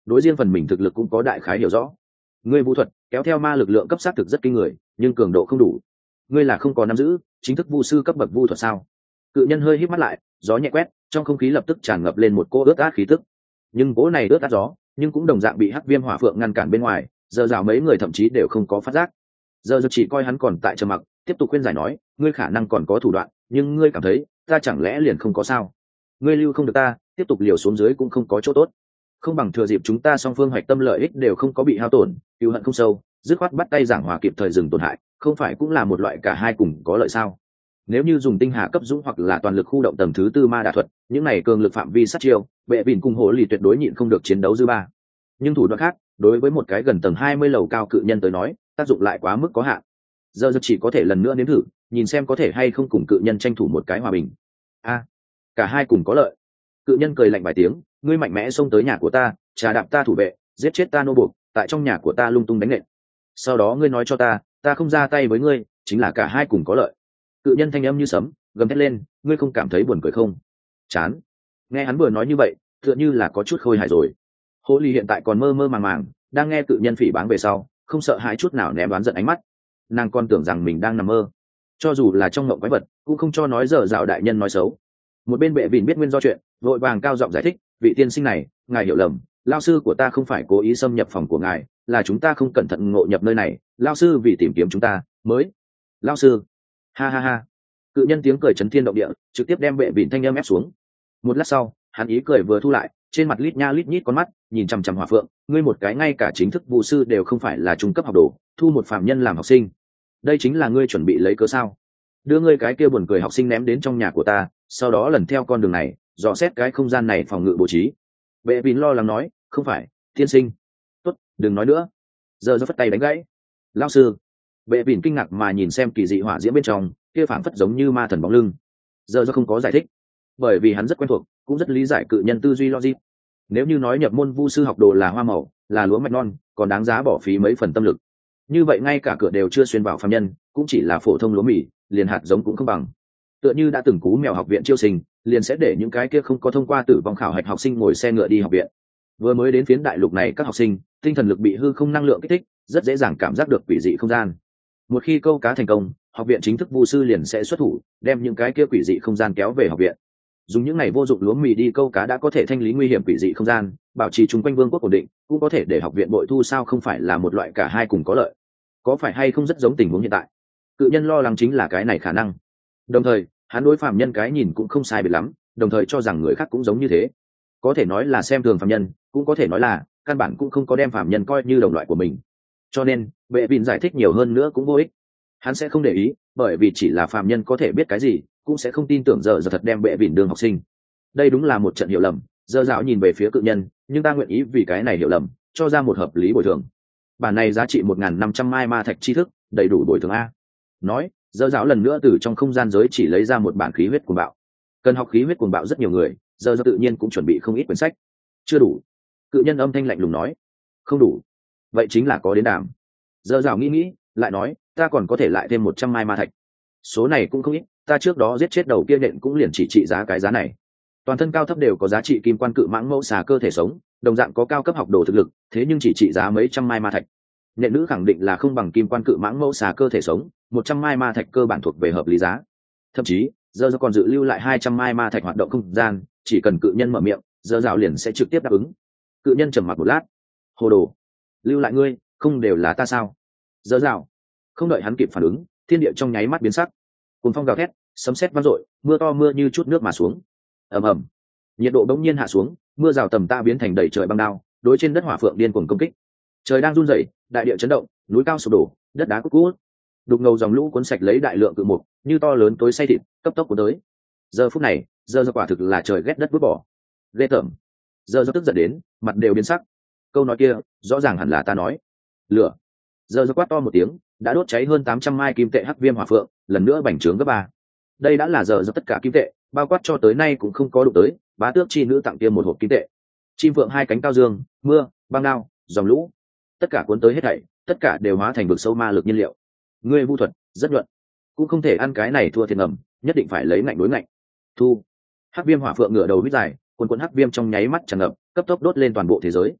đối riêng phần mình thực lực cũng có đại khái hiểu rõ. Ngươi vu thuật kéo theo ma lực lượng cấp sát thực rất kinh người, nhưng cường độ không đủ. Ngươi là không có nắm giữ chính thức vu sư cấp bậc vu thuật sao? Cự nhân hơi híp mắt lại, gió nhẹ quét, trong không khí lập tức tràn ngập lên một cỗ ướt át khí tức. Nhưng cỗ này ướt át gió, nhưng cũng đồng dạng bị hắc viêm hỏa phượng ngăn cản bên ngoài, giờ rào mấy người thậm chí đều không có phát giác. Giờ giờ chỉ coi hắn còn tại trầm mặc, tiếp tục khuyên giải nói, ngươi khả năng còn có thủ đoạn, nhưng ngươi cảm thấy ta chẳng lẽ liền không có sao? Ngươi lưu không được ta, tiếp tục liều xuống dưới cũng không có chỗ tốt. Không bằng thừa dịp chúng ta song phương hoạch tâm lợi ích đều không có bị hao tổn, cừu hận không sâu, dứt khoát bắt tay giảng hòa kịp thời dừng tổn hại, không phải cũng là một loại cả hai cùng có lợi sao? Nếu như dùng tinh hà cấp dũng hoặc là toàn lực khu động tầng thứ tư ma đả thuật, những này cường lực phạm vi sát chiêu, bệ vịn cùng hổ lì tuyệt đối nhịn không được chiến đấu dư ba. Nhưng thủ đoạn khác, đối với một cái gần tầng hai mươi lầu cao cự nhân tới nói, tác dụng lại quá mức có hạn. Giờ giờ chỉ có thể lần nữa nếm thử, nhìn xem có thể hay không cùng cự nhân tranh thủ một cái hòa bình. A, cả hai cùng có lợi. Cự nhân cười lạnh vài tiếng, ngươi mạnh mẽ xông tới nhà của ta, trà đạp ta thủ vệ, giết chết ta nô buộc, tại trong nhà của ta lung tung đánh nện. Sau đó ngươi nói cho ta, ta không ra tay với ngươi, chính là cả hai cùng có lợi. Cự nhân thanh âm như sấm, gầm thét lên, ngươi không cảm thấy buồn cười không? Chán. Nghe hắn vừa nói như vậy, tựa như là có chút khôi hài rồi. Hồ ly hiện tại còn mơ mơ màng màng, đang nghe cự nhân phỉ báng về sau, không sợ hãi chút nào ném đoán giận ánh mắt. Nàng còn tưởng rằng mình đang nằm mơ, cho dù là trong ngộng quái vật, cũng không cho nói dở dạo đại nhân nói xấu. Một bên bệ vịn biết nguyên do chuyện, vội vàng cao giọng giải thích, vị tiên sinh này, ngài hiểu lầm, lao sư của ta không phải cố ý xâm nhập phòng của ngài, là chúng ta không cẩn thận ngộ nhập nơi này, lao sư vì tìm kiếm chúng ta mới. Lao sư. Ha ha ha. Cự nhân tiếng cười chấn thiên động địa, trực tiếp đem bệ vịn thanh âm ép xuống. Một lát sau, hắn ý cười vừa thu lại, trên mặt lít nha lít nhít con mắt nhìn chằm chằm hỏa phượng, ngươi một cái ngay cả chính thức vụ sư đều không phải là trung cấp học đồ, thu một phạm nhân làm học sinh, đây chính là ngươi chuẩn bị lấy cớ sao? Đưa ngươi cái kia buồn cười học sinh ném đến trong nhà của ta, sau đó lần theo con đường này dò xét cái không gian này phòng ngự bố trí. Bệ vịn lo lắng nói, không phải tiên sinh. Tốt, đừng nói nữa. Giờ giơ phất tay đánh gãy. Lão sư. Bệ vịn kinh ngạc mà nhìn xem kỳ dị hỏa diễm bên trong, kia phảng phất giống như ma thần bóng lưng. Giờ giơ không có giải thích, bởi vì hắn rất quen thuộc, cũng rất lý giải cự nhân tư duy logic. Nếu như nói nhập môn vu sư học đồ là hoa màu, là lúa mạch non, còn đáng giá bỏ phí mấy phần tâm lực. Như vậy ngay cả cửa đều chưa xuyên vào phàm nhân, cũng chỉ là phổ thông lúa mì, liền hạt giống cũng không bằng. Tựa như đã từng cú mèo học viện chiêu sinh, liền sẽ để những cái kia không có thông qua tử vong khảo hạch học sinh ngồi xe ngựa đi học viện. Vừa mới đến phiến đại lục này, các học sinh tinh thần lực bị hư không năng lượng kích thích, rất dễ dàng cảm giác được quỷ dị không gian. Một khi câu cá thành công, học viện chính thức vu sư liền sẽ xuất thủ, đem những cái kia quỷ dị không gian kéo về học viện. Dùng những này vô dụng lúa mì đi câu cá đã có thể thanh lý nguy hiểm quỷ dị không gian, bảo trì chung quanh vương quốc ổn định, cũng có thể để học viện bội thu, sao không phải là một loại cả hai cùng có lợi? Có phải hay không rất giống tình huống hiện tại? Cự nhân lo lắng chính là cái này khả năng. Đồng thời, hắn đối phạm nhân cái nhìn cũng không sai biệt lắm, đồng thời cho rằng người khác cũng giống như thế. Có thể nói là xem thường phạm nhân, cũng có thể nói là căn bản cũng không có đem phạm nhân coi như đồng loại của mình. Cho nên, Bệ Vịn giải thích nhiều hơn nữa cũng vô ích. Hắn sẽ không để ý, bởi vì chỉ là phạm nhân có thể biết cái gì, cũng sẽ không tin tưởng giờ giờ thật đem Bệ Vịn đường học sinh. Đây đúng là một trận hiểu lầm. Giờ dạo nhìn về phía cự nhân, nhưng ta nguyện ý vì cái này hiểu lầm, cho ra một hợp lý bồi thường. Bản này giá trị một nghìn năm trăm mai ma thạch tri thức, đầy đủ bồi thường a. Nói, giờ dạo lần nữa từ trong không gian giới chỉ lấy ra một bản khí huyết cuồng bạo. Cần học khí huyết cuồng bạo rất nhiều người, giờ dạo tự nhiên cũng chuẩn bị không ít quyển sách. Chưa đủ. Cự nhân âm thanh lạnh lùng nói. Không đủ. Vậy chính là có đến đàm. Giờ dạo nghĩ nghĩ, lại nói, ta còn có thể lại thêm một trăm mai ma thạch. Số này cũng không ít, ta trước đó giết chết đầu kia nện cũng liền chỉ trị giá cái giá này. Toàn thân cao thấp đều có giá trị kim quan cự mãng mẫu xà cơ thể sống, đồng dạng có cao cấp học đồ thực lực, thế nhưng chỉ trị giá mấy trăm mai ma thạch. Nện nữ khẳng định là không bằng kim quan cự mãng mẫu xà cơ thể sống, một trăm mai ma thạch cơ bản thuộc về hợp lý giá. Thậm chí, giờ giờ còn dự lưu lại hai trăm mai ma thạch hoạt động không gian, chỉ cần cự nhân mở miệng, giờ dạo liền sẽ trực tiếp đáp ứng. Cự nhân trầm mặc một lát. Hồ đồ, lưu lại ngươi, không đều là ta sao? Giờ dạo. Không đợi hắn kịp phản ứng, thiên địa trong nháy mắt biến sắc. Cuồng phong gào thét, sấm sét vang dội, mưa to mưa như chút nước mà xuống. Ầm ầm. Nhiệt độ bỗng nhiên hạ xuống, mưa rào tầm ta biến thành đầy trời băng đao, đối trên đất hỏa phượng điên cuồng công kích. Trời đang run rẩy, đại địa chấn động, núi cao sụp đổ, đất đá cuốc cuốc. Đục ngầu dòng lũ cuốn sạch lấy đại lượng cự mục, như to lớn tối say thịt, cấp tốc cuốn tới. Giờ phút này, giờ giờ quả thực là trời ghét đất vứt bỏ. Ghê tởm. Giờ giờ tức giận đến, mặt đều biến sắc. Câu nói kia, rõ ràng hẳn là ta nói. Lửa. Giờ giờ quát to một tiếng, đã đốt cháy hơn tám trăm mai kim tệ hắc viêm hỏa phượng, lần nữa bành trướng gấp ba. Đây đã là giờ giờ tất cả kim tệ, bao quát cho tới nay cũng không có đụng tới, bá tước chi nữ tặng tiêm một hộp kim tệ. Chim phượng hai cánh cao dương, mưa, băng đao, dòng lũ, tất cả cuốn tới hết thảy, tất cả đều hóa thành vực sâu ma lực nhiên liệu. Ngươi vu thuật rất nhuận, cũng không thể ăn cái này thua thiệt ngầm, nhất định phải lấy ngạnh đối ngạnh. Thu. Hắc viêm hỏa phượng ngửa đầu hít dài, cuồn cuộn hắc viêm trong nháy mắt tràn ngập, cấp tốc đốt lên toàn bộ thế giới.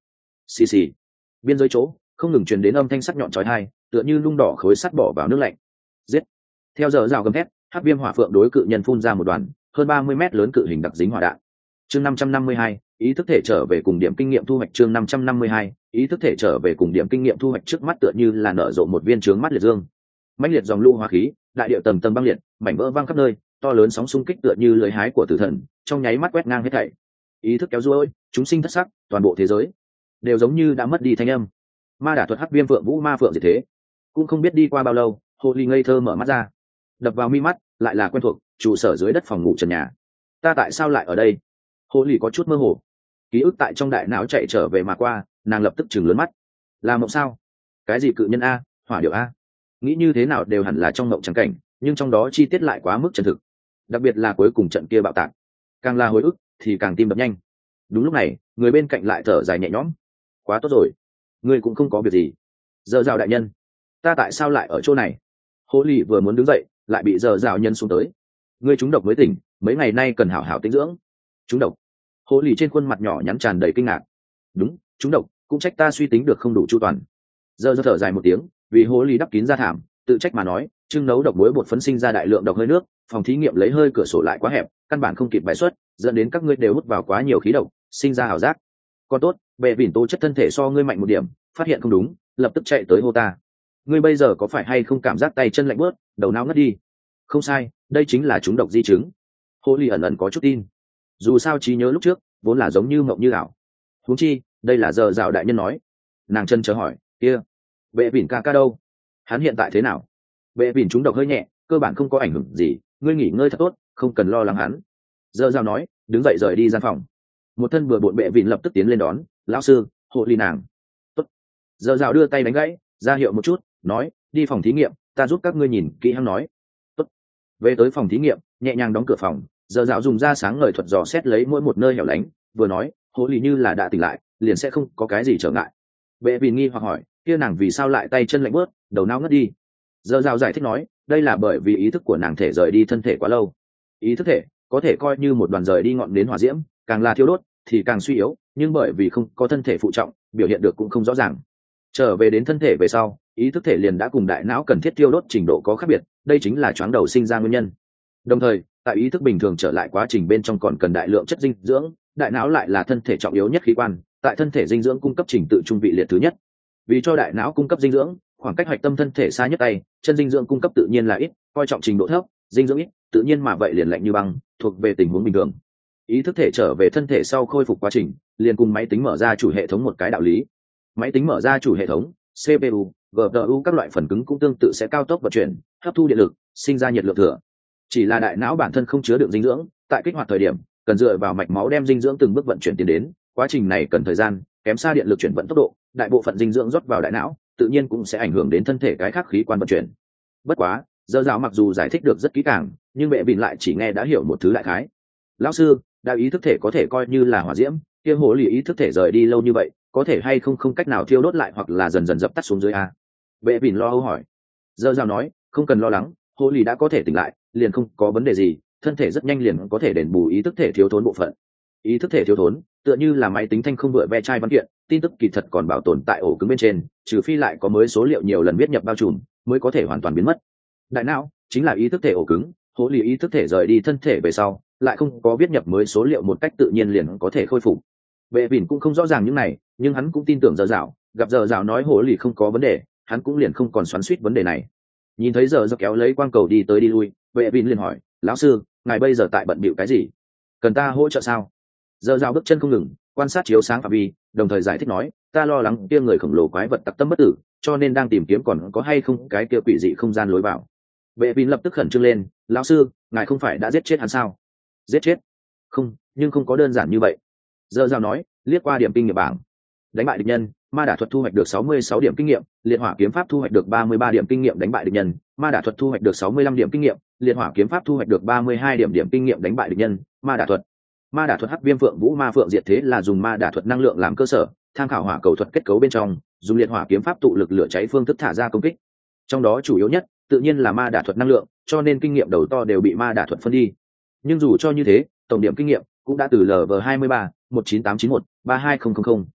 xì xì. Biên giới chỗ không ngừng truyền đến âm thanh sắc nhọn chói tai, tựa như nung đỏ khối sắt bỏ vào nước lạnh. Giết. Theo giờ rào gầm thét, hắc viêm hỏa phượng đối cự nhân phun ra một đoàn hơn ba mươi mét lớn cự hình đặc dính hỏa đạn. Chương năm trăm năm mươi hai, ý thức thể trở về cùng điểm kinh nghiệm thu hoạch. Chương năm trăm năm mươi hai, ý thức thể trở về cùng điểm kinh nghiệm thu hoạch. Trước mắt tựa như là nở rộ một viên trướng mắt liệt dương. Mãnh liệt dòng lưu hóa khí, đại địa tầng tầng băng liệt, mảnh vỡ văng khắp nơi, to lớn sóng xung kích tựa như lưỡi hái của tử thần, trong nháy mắt quét ngang hết thảy. Ý thức kéo ruôi, chúng sinh thất sắc, toàn bộ thế giới đều giống như đã mất đi thanh âm. Ma đả thuật hắc viêm phượng vũ ma phượng gì thế, cũng không biết đi qua bao lâu, Hồ Ly ngây thơ mở mắt ra, đập vào mi mắt lại là quen thuộc trụ sở dưới đất phòng ngủ trần nhà. Ta tại sao lại ở đây? Hồ Ly có chút mơ hồ, ký ức tại trong đại não chạy trở về mà qua, nàng lập tức chừng lớn mắt. Là mộng sao? Cái gì cự nhân a, hỏa điệu a? Nghĩ như thế nào đều hẳn là trong mộng trắng cảnh, nhưng trong đó chi tiết lại quá mức chân thực, đặc biệt là cuối cùng trận kia bạo tạc, càng là hồi ức thì càng tim đập nhanh. Đúng lúc này, người bên cạnh lại thở dài nhẹ nhõm. Quá tốt rồi, ngươi cũng không có việc gì. Giờ rào đại nhân, ta tại sao lại ở chỗ này? Hồ Ly vừa muốn đứng dậy, lại bị giờ rào nhân xuống tới. Ngươi trúng độc mới tỉnh, mấy ngày nay cần hảo hảo tĩnh dưỡng. Trúng độc? Hồ Ly trên khuôn mặt nhỏ nhắn tràn đầy kinh ngạc. Đúng, trúng độc, cũng trách ta suy tính được không đủ chu toàn. Giờ giờ thở dài một tiếng, vì Hồ Ly đắp kín ra thảm, tự trách mà nói, trưng nấu độc muối bột phấn sinh ra đại lượng độc hơi nước, phòng thí nghiệm lấy hơi cửa sổ lại quá hẹp, căn bản không kịp bài xuất, dẫn đến các ngươi đều hút vào quá nhiều khí độc, sinh ra ảo giác. Còn tốt, bệ vỉn tố chất thân thể so ngươi mạnh một điểm, phát hiện không đúng, lập tức chạy tới hô ta. Ngươi bây giờ có phải hay không cảm giác tay chân lạnh bớt, đầu não ngất đi? Không sai, đây chính là trúng độc di chứng. Hồ Ly ẩn ẩn có chút tin, dù sao trí nhớ lúc trước vốn là giống như mộng như ảo. Huống chi đây là giờ dạo đại nhân nói. Nàng chân chờ hỏi, kia bệ vỉn ca ca đâu? Hắn hiện tại thế nào? Bệ vỉn trúng độc hơi nhẹ, cơ bản không có ảnh hưởng gì, ngươi nghỉ ngơi thật tốt, không cần lo lắng hắn. Giờ dạo nói, đứng dậy rời đi gian phòng. Một thân vừa bộn bệ vỉn lập tức tiến lên đón, lão sư. Hồ Ly nàng. Tốt. Giờ dạo đưa tay đánh gãy, ra hiệu một chút, nói, đi phòng thí nghiệm, ta giúp các ngươi nhìn kỹ hắn nói. Tốt. Về tới phòng thí nghiệm, nhẹ nhàng đóng cửa phòng, giờ dạo dùng ra sáng ngời thuật dò xét lấy mỗi một nơi hẻo lánh, vừa nói, Hồ Ly như là đã tỉnh lại, liền sẽ không có cái gì trở ngại. Bệ vỉn nghi hoặc hỏi, kia nàng vì sao lại tay chân lạnh bớt, đầu não ngất đi? Giờ dạo giải thích nói, đây là bởi vì ý thức của nàng thể rời đi thân thể quá lâu. Ý thức thể có thể coi như một đoàn rời đi ngọn nến hỏa diễm, càng là thiêu đốt thì càng suy yếu, nhưng bởi vì không có thân thể phụ trọng, biểu hiện được cũng không rõ ràng. Trở về đến thân thể về sau, ý thức thể liền đã cùng đại não cần thiết tiêu đốt trình độ có khác biệt, đây chính là choáng đầu sinh ra nguyên nhân. Đồng thời, tại ý thức bình thường trở lại quá trình bên trong còn cần đại lượng chất dinh dưỡng, đại não lại là thân thể trọng yếu nhất khí quan, tại thân thể dinh dưỡng cung cấp trình tự trung vị liệt thứ nhất. Vì cho đại não cung cấp dinh dưỡng, khoảng cách hạch tâm thân thể xa nhất tay, chân dinh dưỡng cung cấp tự nhiên là ít, coi trọng trình độ thấp, dinh dưỡng ít, tự nhiên mà vậy liền lạnh như băng, thuộc về tình huống bình thường. Ý thức thể trở về thân thể sau khôi phục quá trình, liền cùng máy tính mở ra chủ hệ thống một cái đạo lý. Máy tính mở ra chủ hệ thống, xê pê u, giê pê u các loại phần cứng cũng tương tự sẽ cao tốc vận chuyển, hấp thu điện lực, sinh ra nhiệt lượng thừa. Chỉ là đại não bản thân không chứa đựng dinh dưỡng, tại kích hoạt thời điểm, cần dựa vào mạch máu đem dinh dưỡng từng bước vận chuyển tiến đến, quá trình này cần thời gian, kém xa điện lực chuyển vận tốc độ, đại bộ phận dinh dưỡng rót vào đại não, tự nhiên cũng sẽ ảnh hưởng đến thân thể cái khác khí quan vận chuyển. Bất quá, giờ giáo mặc dù giải thích được rất kỹ càng, nhưng bệ vỉn lại chỉ nghe đã hiểu một thứ đại khái. Lão sư, đạo ý thức thể có thể coi như là hỏa diễm, kia Hồ Ly ý thức thể rời đi lâu như vậy, có thể hay không không cách nào thiêu đốt lại hoặc là dần dần dập tắt xuống dưới a? Bệ vỉn lo âu hỏi. Giờ giáo nói, không cần lo lắng, Hồ Ly đã có thể tỉnh lại, liền không có vấn đề gì, thân thể rất nhanh liền có thể đền bù ý thức thể thiếu thốn bộ phận. Ý thức thể thiếu thốn, tựa như là máy tính thanh không vựa ve chai văn kiện, tin tức kỳ thật còn bảo tồn tại ổ cứng bên trên, trừ phi lại có mới số liệu nhiều lần viết nhập bao trùm, mới có thể hoàn toàn biến mất. Đại não chính là ý thức thể ổ cứng, Hồ Ly ý thức thể rời đi thân thể về sau, lại không có viết nhập mới số liệu một cách tự nhiên liền có thể khôi phục. Bệ vỉn cũng không rõ ràng những này, nhưng hắn cũng tin tưởng giờ dạo, gặp giờ dạo nói Hồ Ly không có vấn đề, hắn cũng liền không còn xoắn xuýt vấn đề này. Nhìn thấy giờ dạo kéo lấy quang cầu đi tới đi lui, Bệ vỉn liền hỏi, lão sư, ngài bây giờ tại bận bịu cái gì? Cần ta hỗ trợ sao? Giờ dạo bước chân không ngừng, quan sát chiếu sáng phạm vi, đồng thời giải thích nói, ta lo lắng kia người khổng lồ quái vật tặc tâm bất tử, cho nên đang tìm kiếm còn có hay không cái kia quỷ dị không gian lối vào. Bệ vỉn lập tức khẩn trương lên, lão sư, ngài không phải đã giết chết hắn sao? Giết chết? Không, nhưng không có đơn giản như vậy. Giờ dạo nói, liếc qua điểm kinh nghiệm bảng. Đánh bại địch nhân, ma đả thuật thu hoạch được sáu mươi sáu điểm kinh nghiệm, liệt hỏa kiếm pháp thu hoạch được ba mươi ba điểm kinh nghiệm. Đánh bại địch nhân, ma đả thuật thu hoạch được sáu mươi lăm điểm kinh nghiệm, liệt hỏa kiếm pháp thu hoạch được ba mươi hai điểm điểm kinh nghiệm. Đánh bại địch nhân, ma đả thuật. Ma đả thuật hắc viêm phượng vũ ma phượng diệt thế là dùng ma đả thuật năng lượng làm cơ sở, tham khảo hỏa cầu thuật kết cấu bên trong, dùng liệt hỏa kiếm pháp tụ lực lửa cháy phương thức thả ra công kích. Trong đó chủ yếu nhất, tự nhiên là ma đả thuật năng lượng, cho nên kinh nghiệm đầu to đều bị ma đả thuật phân đi. Nhưng dù cho như thế, tổng điểm kinh nghiệm cũng đã từ lv hai mươi ba một chín tám chín một ba hai không không không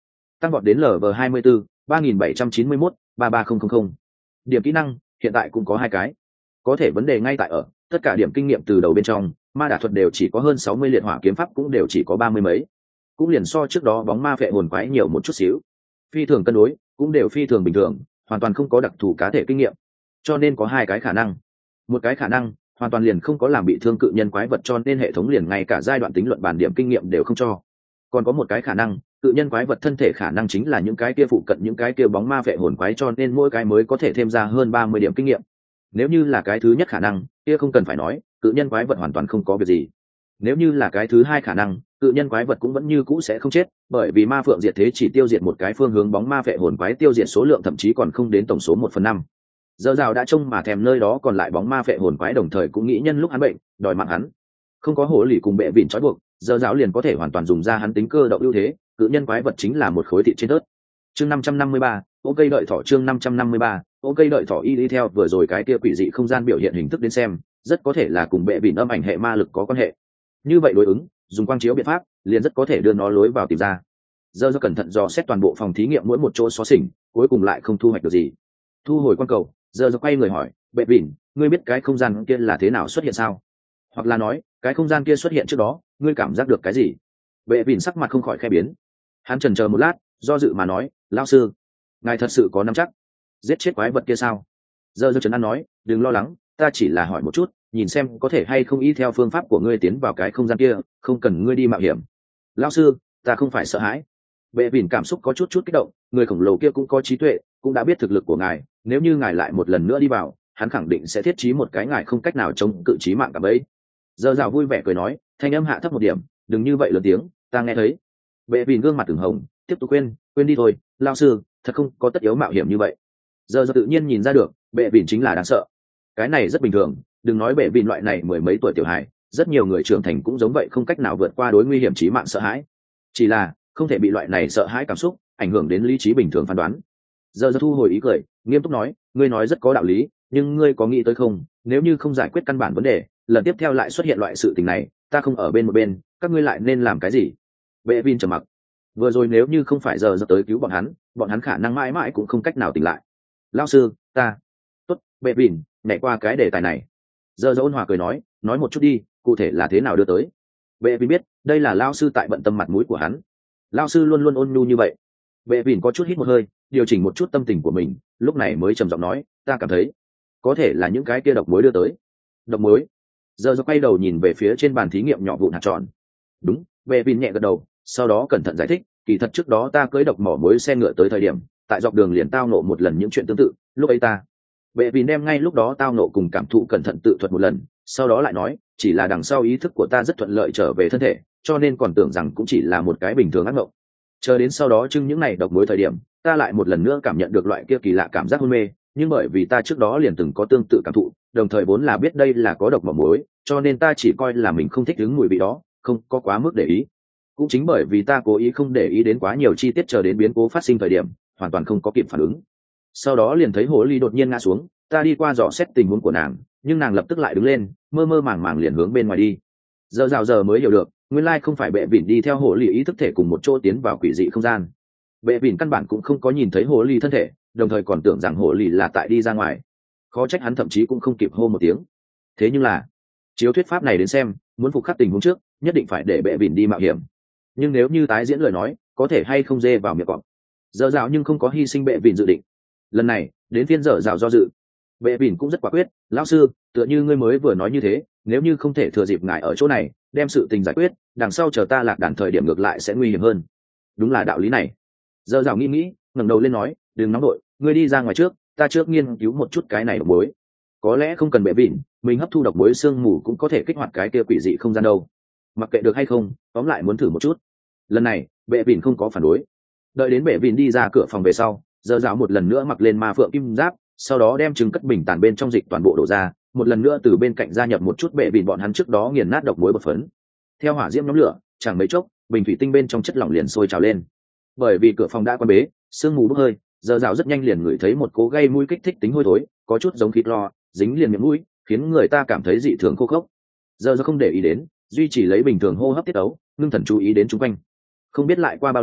tăng vọt đến lv hai mươi bốn ba nghìn bảy trăm chín mươi mốt ba ba nghìn. Điểm kỹ năng hiện tại cũng có hai cái. Có thể vấn đề ngay tại ở tất cả điểm kinh nghiệm từ đầu bên trong, ma đả thuật đều chỉ có hơn sáu mươi, liệt hỏa kiếm pháp cũng đều chỉ có ba mươi mấy, cũng liền so trước đó bóng ma phệ hồn quái nhiều một chút xíu. Phi thường cân đối, cũng đều phi thường bình thường, hoàn toàn không có đặc thù cá thể kinh nghiệm. Cho nên có hai cái khả năng. Một cái khả năng hoàn toàn liền không có làm bị thương cự nhân quái vật, cho nên hệ thống liền ngay cả giai đoạn tính luận bản điểm kinh nghiệm đều không cho. Còn có một cái khả năng, cự nhân quái vật thân thể khả năng chính là những cái kia phụ cận những cái kia bóng ma phệ hồn quái, cho nên mỗi cái mới có thể thêm ra hơn ba mươi điểm kinh nghiệm. Nếu như là cái thứ nhất khả năng, kia không cần phải nói, cự nhân quái vật hoàn toàn không có việc gì. Nếu như là cái thứ hai khả năng, cự nhân quái vật cũng vẫn như cũ sẽ không chết, bởi vì ma phượng diệt thế chỉ tiêu diệt một cái phương hướng bóng ma phệ hồn quái, tiêu diệt số lượng thậm chí còn không đến tổng số một phần năm. Giờ rào đã trông mà thèm nơi đó còn lại bóng ma phệ hồn quái, đồng thời cũng nghĩ nhân lúc hắn bệnh đòi mạng hắn. Không có hổ lì cùng bệ vịn trói buộc, giờ rào liền có thể hoàn toàn dùng ra hắn tính cơ động ưu thế, cự nhân quái vật chính là một khối thịt trên tớt. Chương năm trăm năm mươi ba, ok đợi thỏ. Chương năm trăm năm mươi ba, ok đợi thỏ. Y đi theo vừa rồi cái kia quỷ dị không gian biểu hiện hình thức đến xem, rất có thể là cùng bệ vịn âm ảnh hệ ma lực có quan hệ. Như vậy đối ứng, dùng quang chiếu biện pháp liền rất có thể đưa nó lối vào tìm ra. Giờ do cẩn thận dò xét toàn bộ phòng thí nghiệm mỗi một chỗ xóa xỉnh, cuối cùng lại không thu hoạch được gì. Thu hồi quan cầu, giờ do quay người hỏi, bệ vịn, ngươi biết cái không gian kia là thế nào xuất hiện sao? Hoặc là nói, cái không gian kia xuất hiện trước đó, ngươi cảm giác được cái gì? Bệ vịn sắc mặt không khỏi khe biến. Hắn chần chờ một lát, do dự mà nói, lão sư, ngài thật sự có nắm chắc giết chết quái vật kia sao? Giờ do trấn an nói, đừng lo lắng, ta chỉ là hỏi một chút, nhìn xem có thể hay không y theo phương pháp của ngươi tiến vào cái không gian kia, không cần ngươi đi mạo hiểm. Lão sư, ta không phải sợ hãi. Bệ vịn cảm xúc có chút chút kích động, người khổng lồ kia cũng có trí tuệ, cũng đã biết thực lực của ngài, nếu như ngài lại một lần nữa đi vào, hắn khẳng định sẽ thiết trí một cái ngài không cách nào chống cự trí mạng cả bấy. Giờ rào vui vẻ cười nói, thanh âm hạ thấp một điểm, đừng như vậy lớn tiếng, ta nghe thấy. Bệ vịn gương mặt từng hồng, tiếp tục quên quên đi thôi, lão sư, thật không có tất yếu mạo hiểm như vậy. Giờ giờ tự nhiên nhìn ra được, bệ vịn chính là đáng sợ. Cái này rất bình thường, đừng nói bệ vịn loại này mười mấy tuổi tiểu hài, rất nhiều người trưởng thành cũng giống vậy, không cách nào vượt qua đối nguy hiểm chí mạng sợ hãi. Chỉ là không thể bị loại này sợ hãi cảm xúc ảnh hưởng đến lý trí bình thường phán đoán. Giờ giờ thu hồi ý cười, nghiêm túc nói, ngươi nói rất có đạo lý, nhưng ngươi có nghĩ tới không, nếu như không giải quyết căn bản vấn đề, lần tiếp theo lại xuất hiện loại sự tình này, ta không ở bên một bên, các ngươi lại nên làm cái gì? Bệ vịn trầm mặc. Vừa rồi nếu như không phải giờ giờ tới cứu bọn hắn, bọn hắn khả năng mãi mãi cũng không cách nào tỉnh lại. Lão sư, ta tốt. Bệ vịn nhảy qua cái đề tài này. Giờ giờ ôn hòa cười nói, nói một chút đi, cụ thể là thế nào đưa tới? Bệ vịn biết đây là lão sư tại bận tâm mặt mũi của hắn. Lão sư luôn luôn ôn nhu như vậy. Bệ vịn có chút hít một hơi, điều chỉnh một chút tâm tình của mình, lúc này mới trầm giọng nói, ta cảm thấy có thể là những cái kia độc muối đưa tới. Độc muối? Giờ giờ quay đầu nhìn về phía trên bàn thí nghiệm nhỏ vụn hạt tròn. Đúng. Bệ vịn nhẹ gật đầu, sau đó cẩn thận giải thích, kỳ thật trước đó ta cưỡi độc mỏ muối xe ngựa tới thời điểm, tại dọc đường liền tao nộ một lần những chuyện tương tự. Lúc ấy ta bệ vì đem ngay lúc đó tao nộ cùng cảm thụ cẩn thận tự thuật một lần, sau đó lại nói, chỉ là đằng sau ý thức của ta rất thuận lợi trở về thân thể, cho nên còn tưởng rằng cũng chỉ là một cái bình thường ác mộng. Chờ đến sau đó trưng những này độc muối thời điểm, ta lại một lần nữa cảm nhận được loại kia kỳ lạ cảm giác hôn mê, nhưng bởi vì ta trước đó liền từng có tương tự cảm thụ, đồng thời vốn là biết đây là có độc mỏ muối, cho nên ta chỉ coi là mình không thích ứng mùi vị đó, không có quá mức để ý. Cũng chính bởi vì ta cố ý không để ý đến quá nhiều chi tiết, chờ đến biến cố phát sinh thời điểm, hoàn toàn không có kịp phản ứng. Sau đó liền thấy hồ ly đột nhiên ngã xuống, ta đi qua dò xét tình huống của nàng, nhưng nàng lập tức lại đứng lên, mơ mơ màng màng liền hướng bên ngoài đi. Giờ rào giờ mới hiểu được, nguyên lai không phải bệ vịn đi theo hồ ly ý thức thể cùng một chỗ tiến vào quỷ dị không gian. Bệ vịn căn bản cũng không có nhìn thấy hồ ly thân thể, đồng thời còn tưởng rằng hồ ly là tại đi ra ngoài. Khó trách hắn thậm chí cũng không kịp hô một tiếng. Thế nhưng là chiếu thuyết pháp này đến xem, muốn phục khắc tình huống trước, nhất định phải để bệ vịn đi mạo hiểm. Nhưng nếu như tái diễn lời nói, có thể hay không dê vào miệng cọp. Dở dạo nhưng không có hy sinh bệ vịn dự định. Lần này đến phiên dở dạo do dự. Bệ vịn cũng rất quả quyết, lão sư, tựa như ngươi mới vừa nói như thế, nếu như không thể thừa dịp ngài ở chỗ này đem sự tình giải quyết, đằng sau chờ ta lạc đàn thời điểm ngược lại sẽ nguy hiểm hơn. Đúng là đạo lý này. Dở dạo nghĩ nghĩ, ngẩng đầu lên nói, đừng nóng đội, ngươi đi ra ngoài trước, ta trước nghiên cứu một chút cái này độc muối. Có lẽ không cần bệ vịn, mình hấp thu độc muối sương mù cũng có thể kích hoạt cái kia quỷ dị không gian đâu. Mặc kệ được hay không, tóm lại muốn thử một chút. Lần này bệ vịn không có phản đối. Đợi đến bệ vịn đi ra cửa phòng về sau, giờ giáo một lần nữa mặc lên ma phượng kim giáp, sau đó đem trứng cất bình tàn bên trong dịch toàn bộ đổ ra, một lần nữa từ bên cạnh gia nhập một chút bệ vịn bọn hắn trước đó nghiền nát độc muối bột phấn. Theo hỏa diễm nhóm lửa, chẳng mấy chốc bình thủy tinh bên trong chất lỏng liền sôi trào lên. Bởi vì cửa phòng đã quan bế, sương mù bốc hơi, giờ giáo rất nhanh liền ngửi thấy một cố gây mũi kích thích tính hôi thối, có chút giống thịt lò, dính liền miệng mũi, khiến người ta cảm thấy dị thường khô khốc. Giờ giáo không để ý đến, duy trì lấy bình thường hô hấp tiết ấu, ngưng thần chú ý đến chung quanh. Không biết lại qua bao lâu,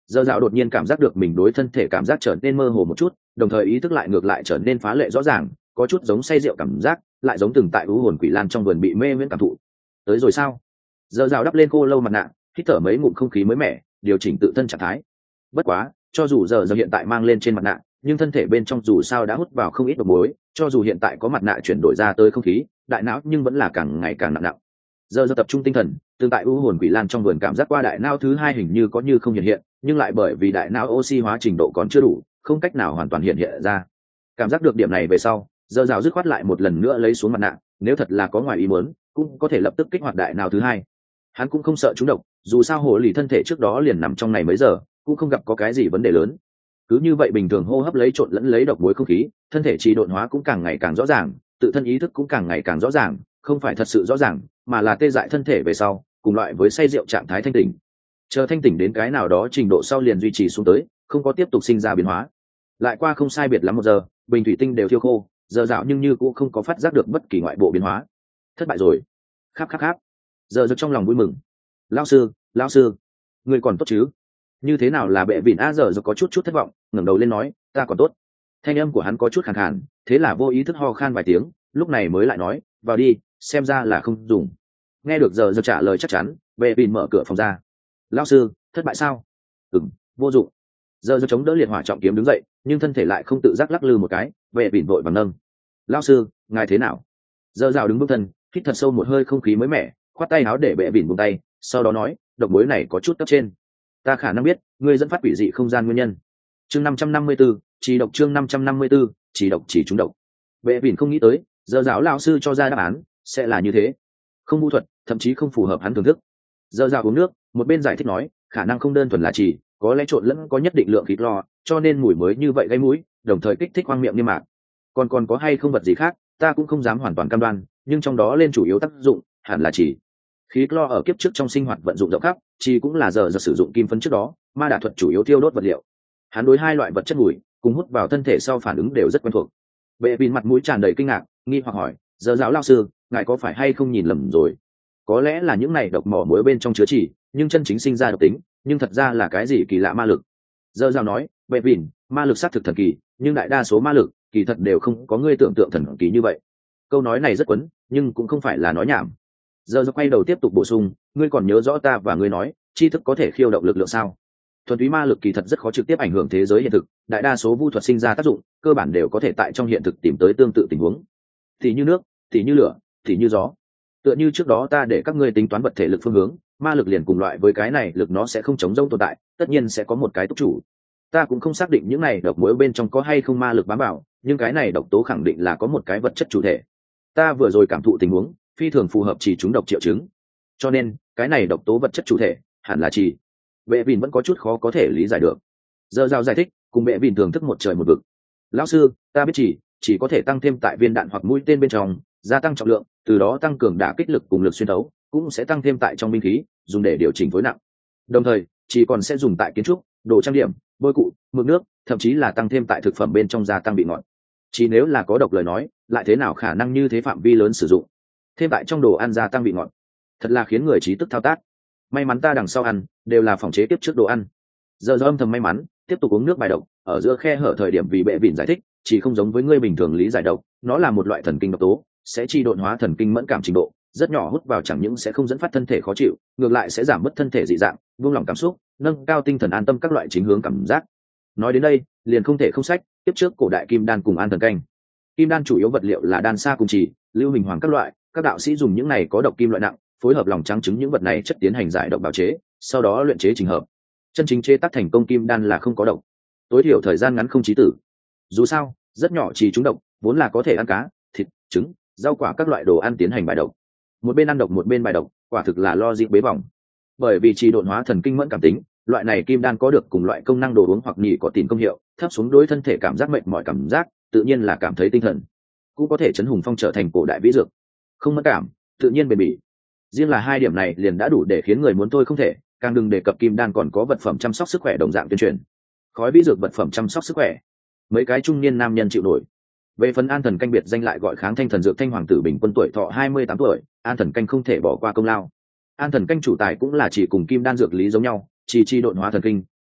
Giờ dạo đột nhiên cảm giác được mình đối thân thể cảm giác trở nên mơ hồ một chút, đồng thời ý thức lại ngược lại trở nên phá lệ rõ ràng, có chút giống say rượu cảm giác, lại giống từng tại u hồn quỷ lan trong vườn bị mê miễn cảm thụ. Tới rồi sao? Giờ dạo đắp lên khô lâu mặt nạ, hít thở mấy ngụm không khí mới mẻ, điều chỉnh tự thân trạng thái. Bất quá, cho dù giờ giờ hiện tại mang lên trên mặt nạ, nhưng thân thể bên trong dù sao đã hút vào không ít độc muối, cho dù hiện tại có mặt nạ chuyển đổi ra tới không khí, đại não nhưng vẫn là càng ngày càng nặng nặng. Giờ giờ tập trung tinh thần, tương tại u hồn quỷ lan trong vườn cảm giác qua đại não thứ hai hình như có như không hiện hiện, nhưng lại bởi vì đại não oxy hóa trình độ còn chưa đủ, không cách nào hoàn toàn hiện hiện ra. Cảm giác được điểm này về sau, giờ rào dứt khoát lại một lần nữa lấy xuống mặt nạ, nếu thật là có ngoài ý muốn, cũng có thể lập tức kích hoạt đại não thứ hai. Hắn cũng không sợ trúng độc, dù sao hồ lì thân thể trước đó liền nằm trong này mấy giờ, cũng không gặp có cái gì vấn đề lớn. Cứ như vậy bình thường hô hấp lấy trộn lẫn lấy độc muối không khí, thân thể trì độn hóa cũng càng ngày càng rõ ràng, tự thân ý thức cũng càng ngày càng rõ ràng, không phải thật sự rõ ràng, mà là tê dại thân thể về sau, cùng loại với say rượu trạng thái thanh tỉnh. Chờ thanh tỉnh đến cái nào đó trình độ sau liền duy trì xuống tới, không có tiếp tục sinh ra biến hóa. Lại qua không sai biệt lắm một giờ, bình thủy tinh đều thiêu khô, giờ dạo nhưng như cũng không có phát giác được bất kỳ ngoại bộ biến hóa. Thất bại rồi. Kháp kháp kháp. Giờ giật trong lòng vui mừng. Lão sư, lão sư, người còn tốt chứ? Như thế nào là bệ vịn a? Giờ giật có chút chút thất vọng, ngẩng đầu lên nói, ta còn tốt. Thanh âm của hắn có chút khàn khàn, thế là vô ý thức ho khan vài tiếng, lúc này mới lại nói, vào đi, xem ra là không dùng. Nghe được giờ giật trả lời chắc chắn, bệ vịn mở cửa phòng ra. Lão sư, thất bại sao? Ừm, vô dụng. Giờ giật chống đỡ liệt hỏa trọng kiếm đứng dậy, nhưng thân thể lại không tự giác lắc lư một cái, bệ vịn vội vàng nâng. Lão sư, ngài thế nào? Giờ rào đứng bước thân, hít thật sâu một hơi không khí mới mẻ, khoát tay áo để bệ vịn buông tay, sau đó nói, độc muối này có chút cấp trên, ta khả năng biết ngươi dẫn phát quỷ dị không gian nguyên nhân. Chương năm trăm năm mươi 554, chỉ độc chương năm trăm năm mươi 554, chỉ độc chỉ trúng độc. Bệ vịn không nghĩ tới, giờ giáo lão sư cho ra đáp án sẽ là như thế, không mưu thuật, thậm chí không phù hợp hắn thưởng thức. Giờ rào uống nước, một bên giải thích nói, khả năng không đơn thuần là chỉ, có lẽ trộn lẫn có nhất định lượng khí lo, cho nên mùi mới như vậy gây mũi, đồng thời kích thích khoang miệng niêm mạc. Còn còn có hay không vật gì khác, ta cũng không dám hoàn toàn cam đoan, nhưng trong đó lên chủ yếu tác dụng hẳn là chỉ. Khí clo ở kiếp trước trong sinh hoạt vận dụng rộng khắp, chỉ cũng là giờ giờ sử dụng kim phấn trước đó, ma đả thuật chủ yếu tiêu đốt vật liệu. Hắn đối hai loại vật chất mùi cùng hút vào thân thể sau phản ứng đều rất quen thuộc. Bệ vịn mặt mũi tràn đầy kinh ngạc, nghi hoặc hỏi, giờ giáo lão sư, ngài có phải hay không nhìn lầm rồi? Có lẽ là những này độc mỏ muối bên trong chứa chỉ, nhưng chân chính sinh ra độc tính, nhưng thật ra là cái gì kỳ lạ ma lực. Giờ giáo nói, bệ vịn, ma lực xác thực thần kỳ, nhưng đại đa số ma lực kỳ thật đều không có ngươi tưởng tượng thần kỳ như vậy. Câu nói này rất quấn, nhưng cũng không phải là nói nhảm. Giờ giờ quay đầu tiếp tục bổ sung, ngươi còn nhớ rõ ta và ngươi nói, tri thức có thể khiêu động lực lượng sao? Thuần túy ma lực kỳ thật rất khó trực tiếp ảnh hưởng thế giới hiện thực, đại đa số vu thuật sinh ra tác dụng, cơ bản đều có thể tại trong hiện thực tìm tới tương tự tình huống. Thì như nước, thì như lửa, thì như gió. Tựa như trước đó ta để các ngươi tính toán vật thể lực phương hướng, ma lực liền cùng loại với cái này, lực nó sẽ không chống rông tồn tại, tất nhiên sẽ có một cái túc chủ. Ta cũng không xác định những này độc muối bên trong có hay không ma lực bám vào, nhưng cái này độc tố khẳng định là có một cái vật chất chủ thể. Ta vừa rồi cảm thụ tình huống phi thường phù hợp chỉ trúng độc triệu chứng, cho nên cái này độc tố vật chất chủ thể hẳn là chỉ. Bệ vịn vẫn có chút khó có thể lý giải được. Giờ giao giải thích, cùng bệ vịn thưởng thức một trời một vực. Lão sư, ta biết chỉ chỉ có thể tăng thêm tại viên đạn hoặc mũi tên bên trong, gia tăng trọng lượng, từ đó tăng cường đả kích lực cùng lực xuyên thấu, cũng sẽ tăng thêm tại trong binh khí, dùng để điều chỉnh phối nặng. Đồng thời, chỉ còn sẽ dùng tại kiến trúc, đồ trang điểm, bôi cụ, mực nước, thậm chí là tăng thêm tại thực phẩm bên trong gia tăng vị ngọt. Chỉ nếu là có độc lời nói, lại thế nào khả năng như thế phạm vi lớn sử dụng, thêm tại trong đồ ăn gia tăng vị ngọt, thật là khiến người trí tức thao tác. May mắn ta đằng sau ăn đều là phòng chế tiếp trước đồ ăn. Giờ do âm thầm may mắn, tiếp tục uống nước bài độc, ở giữa khe hở thời điểm vì bệ vịn giải thích, chỉ không giống với người bình thường lý giải độc, nó là một loại thần kinh độc tố, sẽ chi độn hóa thần kinh mẫn cảm trình độ, rất nhỏ hút vào chẳng những sẽ không dẫn phát thân thể khó chịu, ngược lại sẽ giảm bớt thân thể dị dạng, buông lỏng cảm xúc, nâng cao tinh thần an tâm các loại chính hướng cảm giác. Nói đến đây, liền không thể không sách, tiếp trước cổ đại kim đan cùng an thần canh. Kim đan chủ yếu vật liệu là đan sa cùng chỉ, lưu hình hoàng các loại, các đạo sĩ dùng những này có độc kim loại nặng, phối hợp lòng trắng trứng những vật này chất tiến hành giải độc bào chế, sau đó luyện chế trình hợp. Chân chính chế tác thành công kim đan là không có độc, tối thiểu thời gian ngắn không chí tử. Dù sao, rất nhỏ chỉ trúng độc, vốn là có thể ăn cá, thịt, trứng, rau quả các loại đồ ăn tiến hành bài độc. Một bên ăn độc một bên bài độc, quả thực là lo dịp bế vòng. Bởi vì chỉ độn hóa thần kinh mẫn cảm tính, loại này kim đan có được cùng loại công năng đồ uống hoặc nhị có tiền công hiệu, thấp xuống đối thân thể cảm giác mệt mỏi cảm giác, tự nhiên là cảm thấy tinh thần, cũng có thể chấn hùng phong trở thành cổ đại vĩ dược. Không mất cảm, tự nhiên bền bỉ. Riêng là hai điểm này liền đã đủ để khiến người muốn thôi không thể, càng đừng đề cập kim đan còn có vật phẩm chăm sóc sức khỏe đồng dạng tuyên truyền. Khói vĩ dược vật phẩm chăm sóc sức khỏe, mấy cái trung niên nam nhân chịu nổi. Về phần an thần canh biệt danh lại gọi kháng thanh thần dược thanh hoàng tử bình quân tuổi thọ hai mươi tám tuổi, an thần canh không thể bỏ qua công lao. An thần canh chủ tài cũng là chỉ cùng kim đan dược lý giống nhau, chỉ chi độn hóa thần kinh,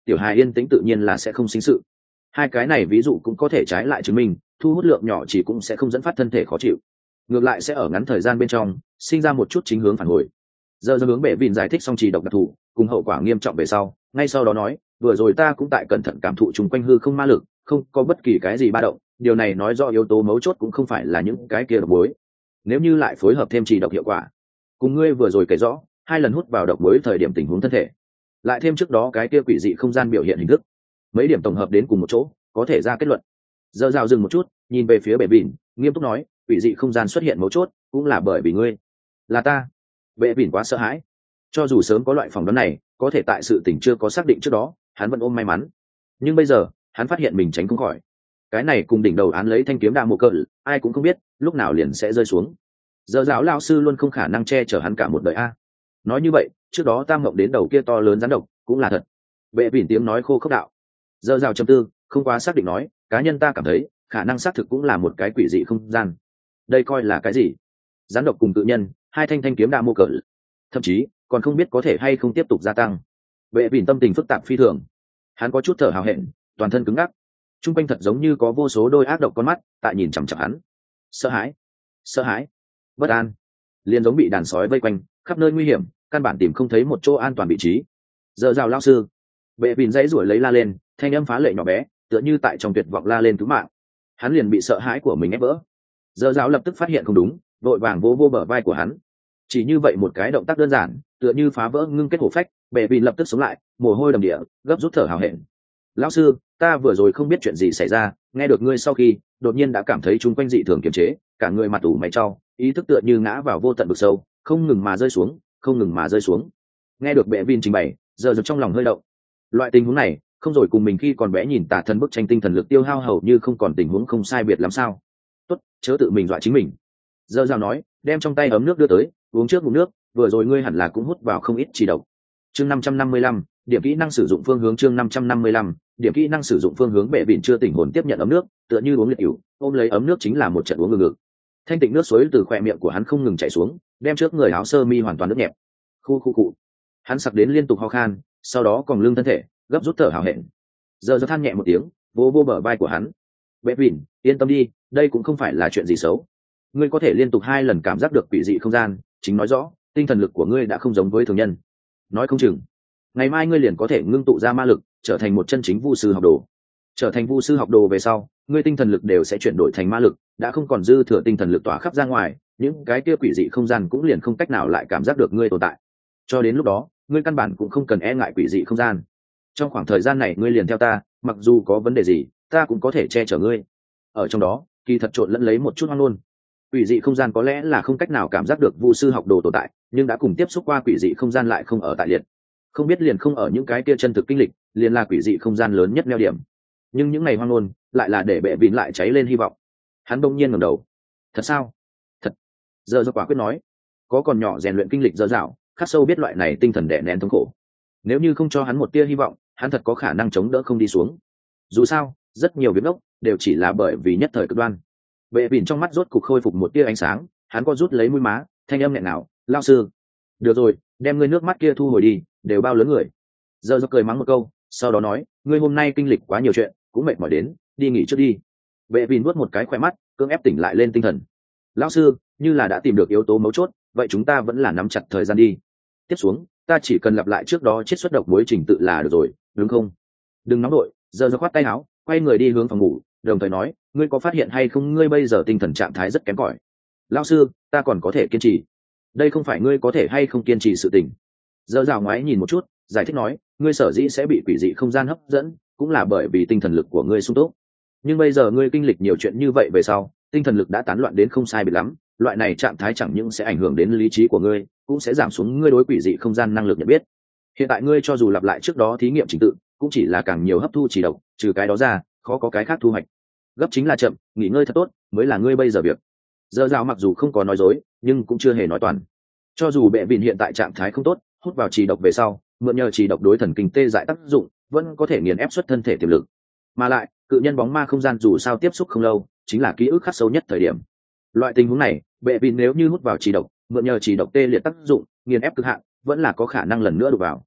tiểu hài yên tĩnh tự nhiên là sẽ không sinh sự. Hai cái này ví dụ cũng có thể trái lại chứng minh thu hút lượng nhỏ chỉ cũng sẽ không dẫn phát thân thể khó chịu, ngược lại sẽ ở ngắn thời gian bên trong sinh ra một chút chính hướng phản hồi. Giờ do hướng bệ vịn giải thích xong trì độc đặc thù cùng hậu quả nghiêm trọng về sau, ngay sau đó nói, vừa rồi ta cũng tại cẩn thận cảm thụ chung quanh hư không ma lực, không có bất kỳ cái gì ba động, điều này nói rõ yếu tố mấu chốt cũng không phải là những cái kia độc muối. Nếu như lại phối hợp thêm trì độc hiệu quả, cùng ngươi vừa rồi kể rõ hai lần hút vào độc muối thời điểm tình huống thân thể, lại thêm trước đó cái kia quỷ dị không gian biểu hiện hình thức, mấy điểm tổng hợp đến cùng một chỗ, có thể ra kết luận. Giờ rào dừng một chút, nhìn về phía bệ bỉn, nghiêm túc nói, quỷ dị không gian xuất hiện mấu chốt cũng là bởi vì ngươi. Là ta? Bệ bỉn quá sợ hãi. Cho dù sớm có loại phỏng đoán này, có thể tại sự tình chưa có xác định trước đó, hắn vẫn ôm may mắn. Nhưng bây giờ, hắn phát hiện mình tránh không khỏi. Cái này cùng đỉnh đầu án lấy thanh kiếm đa mộ cỡ, ai cũng không biết lúc nào liền sẽ rơi xuống. Giờ giáo lão sư luôn không khả năng che chở hắn cả một đời a. Nói như vậy, trước đó tam mộng đến đầu kia to lớn rắn độc, cũng là thật. Bệ bỉn tiếng nói khô khốc đạo. Giờ rào trầm tư, không quá xác định nói, cá nhân ta cảm thấy khả năng xác thực cũng là một cái quỷ dị không gian. Đây coi là cái gì? Rắn độc cùng tự nhân, hai thanh thanh kiếm đa mô cỡ, thậm chí còn không biết có thể hay không tiếp tục gia tăng. Bệ bỉn tâm tình phức tạp phi thường, hắn có chút thở hào hẹn, toàn thân cứng ngắc, trung quanh thật giống như có vô số đôi ác độc con mắt tại nhìn chằm chằm hắn. Sợ hãi, sợ hãi, bất an, liền giống bị đàn sói vây quanh, khắp nơi nguy hiểm, căn bản tìm không thấy một chỗ an toàn vị trí. Giờ rào lao sư, bệ bỉn dãy ruổi lấy la lên, thanh âm phá lệ nhỏ bé, tựa như tại trong tuyệt vọng la lên cứu mạng. Hắn liền bị sợ hãi của mình ép vỡ. Giờ giáo lập tức phát hiện không đúng, vội vàng vô vô bờ vai của hắn. Chỉ như vậy một cái động tác đơn giản, tựa như phá vỡ ngưng kết hổ phách, bệ bỉn lập tức sống lại, mồ hôi đầm địa, gấp rút thở hào hẹn. Lão sư, ta vừa rồi không biết chuyện gì xảy ra, nghe được ngươi sau khi, đột nhiên đã cảm thấy chúng quanh dị thường kiềm chế, cả người mặt ủ mày trao, ý thức tựa như ngã vào vô tận vực sâu, không ngừng mà rơi xuống, không ngừng mà rơi xuống. Nghe được bệ bỉn trình bày, giờ giật trong lòng hơi động. Loại tình huống này, không rồi cùng mình khi còn bé nhìn tả thân bức tranh tinh thần lực tiêu hao hầu như không còn tình huống không sai biệt lắm sao? Tốt, chớ tự mình dọa chính mình. Giờ rào nói, đem trong tay ấm nước đưa tới, uống trước ngụm nước, vừa rồi ngươi hẳn là cũng hút vào không ít chỉ độc. Chương năm trăm năm mươi lăm, điểm kỹ năng sử dụng phương hướng chương năm trăm năm mươi lăm, điểm kỹ năng sử dụng phương hướng. Bệ bỉn chưa tỉnh hồn tiếp nhận ấm nước, tựa như uống liệt ỉu, ôm lấy ấm nước chính là một trận uống ngược ngực. Thanh tịnh nước suối từ khóe miệng của hắn không ngừng chảy xuống, đem trước người áo sơ mi hoàn toàn nước nhẹp. Khu khu cụ. Hắn sặc đến liên tục ho khan, sau đó còn lưng thân thể, gấp rút thở hào hẹn. Giờ giờ than nhẹ một tiếng, vô vô bờ vai của hắn. Bệ bỉn, yên tâm đi, đây cũng không phải là chuyện gì xấu. Ngươi có thể liên tục hai lần cảm giác được quỷ dị không gian, chính nói rõ tinh thần lực của ngươi đã không giống với thường nhân. Nói không chừng ngày mai ngươi liền có thể ngưng tụ ra ma lực, trở thành một chân chính vu sư học đồ. Trở thành vu sư học đồ về sau, ngươi tinh thần lực đều sẽ chuyển đổi thành ma lực, đã không còn dư thừa tinh thần lực tỏa khắp ra ngoài, những cái kia quỷ dị không gian cũng liền không cách nào lại cảm giác được ngươi tồn tại. Cho đến lúc đó, ngươi căn bản cũng không cần e ngại quỷ dị không gian. Trong khoảng thời gian này ngươi liền theo ta, mặc dù có vấn đề gì, ta cũng có thể che chở ngươi. Ở trong đó, kỳ thật trộn lẫn lấy một chút hoang luôn. Quỷ dị không gian có lẽ là không cách nào cảm giác được vu sư học đồ tồn tại, nhưng đã cùng tiếp xúc qua quỷ dị không gian lại không ở tại liệt. Không biết liền không ở những cái kia chân thực kinh lịch, liền là quỷ dị không gian lớn nhất neo điểm. Nhưng những ngày hoang luôn, lại là để bệ vịn lại cháy lên hy vọng. Hắn đông nhiên ngẩng đầu. Thật sao? Thật. Giờ do quả quyết nói. Có còn nhỏ rèn luyện kinh lịch dở dạo, khắc sâu biết loại này tinh thần đè nén thống khổ. Nếu như không cho hắn một tia hy vọng, hắn thật có khả năng chống đỡ không đi xuống. Dù sao, rất nhiều việc ngốc đều chỉ là bởi vì nhất thời cực đoan. Bệ bỉn trong mắt rốt cục khôi phục một tia ánh sáng, hắn có rút lấy mũi má, thanh âm nghẹn ngào, lao sư. Được rồi, đem ngươi nước mắt kia thu hồi đi, đều bao lớn người. Giờ do cười mắng một câu, sau đó nói, ngươi hôm nay kinh lịch quá nhiều chuyện, cũng mệt mỏi đến, đi nghỉ trước đi. Bệ bỉn nuốt một cái khỏe mắt, cưỡng ép tỉnh lại lên tinh thần. Lão sư, như là đã tìm được yếu tố mấu chốt, vậy chúng ta vẫn là nắm chặt thời gian đi. Tiếp xuống, ta chỉ cần lặp lại trước đó chiết xuất độc muối trình tự là được rồi, đúng không? Đừng nóng đội. Giờ do khoát tay áo, quay người đi hướng phòng ngủ, đồng thời nói, ngươi có phát hiện hay không ngươi bây giờ tinh thần trạng thái rất kém cỏi. Lão sư, ta còn có thể kiên trì. Đây không phải ngươi có thể hay không kiên trì sự tình. Giờ rào ngoái nhìn một chút, giải thích nói, ngươi sở dĩ sẽ bị quỷ dị không gian hấp dẫn, cũng là bởi vì tinh thần lực của ngươi sung túc. Nhưng bây giờ ngươi kinh lịch nhiều chuyện như vậy về sau, tinh thần lực đã tán loạn đến không sai biệt lắm, loại này trạng thái chẳng những sẽ ảnh hưởng đến lý trí của ngươi, cũng sẽ giảm xuống ngươi đối quỷ dị không gian năng lực nhận biết. Hiện tại ngươi cho dù lặp lại trước đó thí nghiệm trình tự, cũng chỉ là càng nhiều hấp thu chỉ độc, trừ cái đó ra, khó có cái khác thu hoạch. Gấp chính là chậm, nghỉ ngơi thật tốt, mới là ngươi bây giờ việc. Giờ rào mặc dù không có nói dối, nhưng cũng chưa hề nói toàn. Cho dù bệ vịn hiện tại trạng thái không tốt, hút vào trì độc về sau, mượn nhờ trì độc đối thần kinh tê dại tác dụng, vẫn có thể nghiền ép xuất thân thể tiềm lực. Mà lại, cự nhân bóng ma không gian dù sao tiếp xúc không lâu, chính là ký ức khắc sâu nhất thời điểm. Loại tình huống này, bệ vịn nếu như hút vào trì độc, mượn nhờ trì độc tê liệt tác dụng, nghiền ép cực hạn, vẫn là có khả năng lần nữa đụng vào.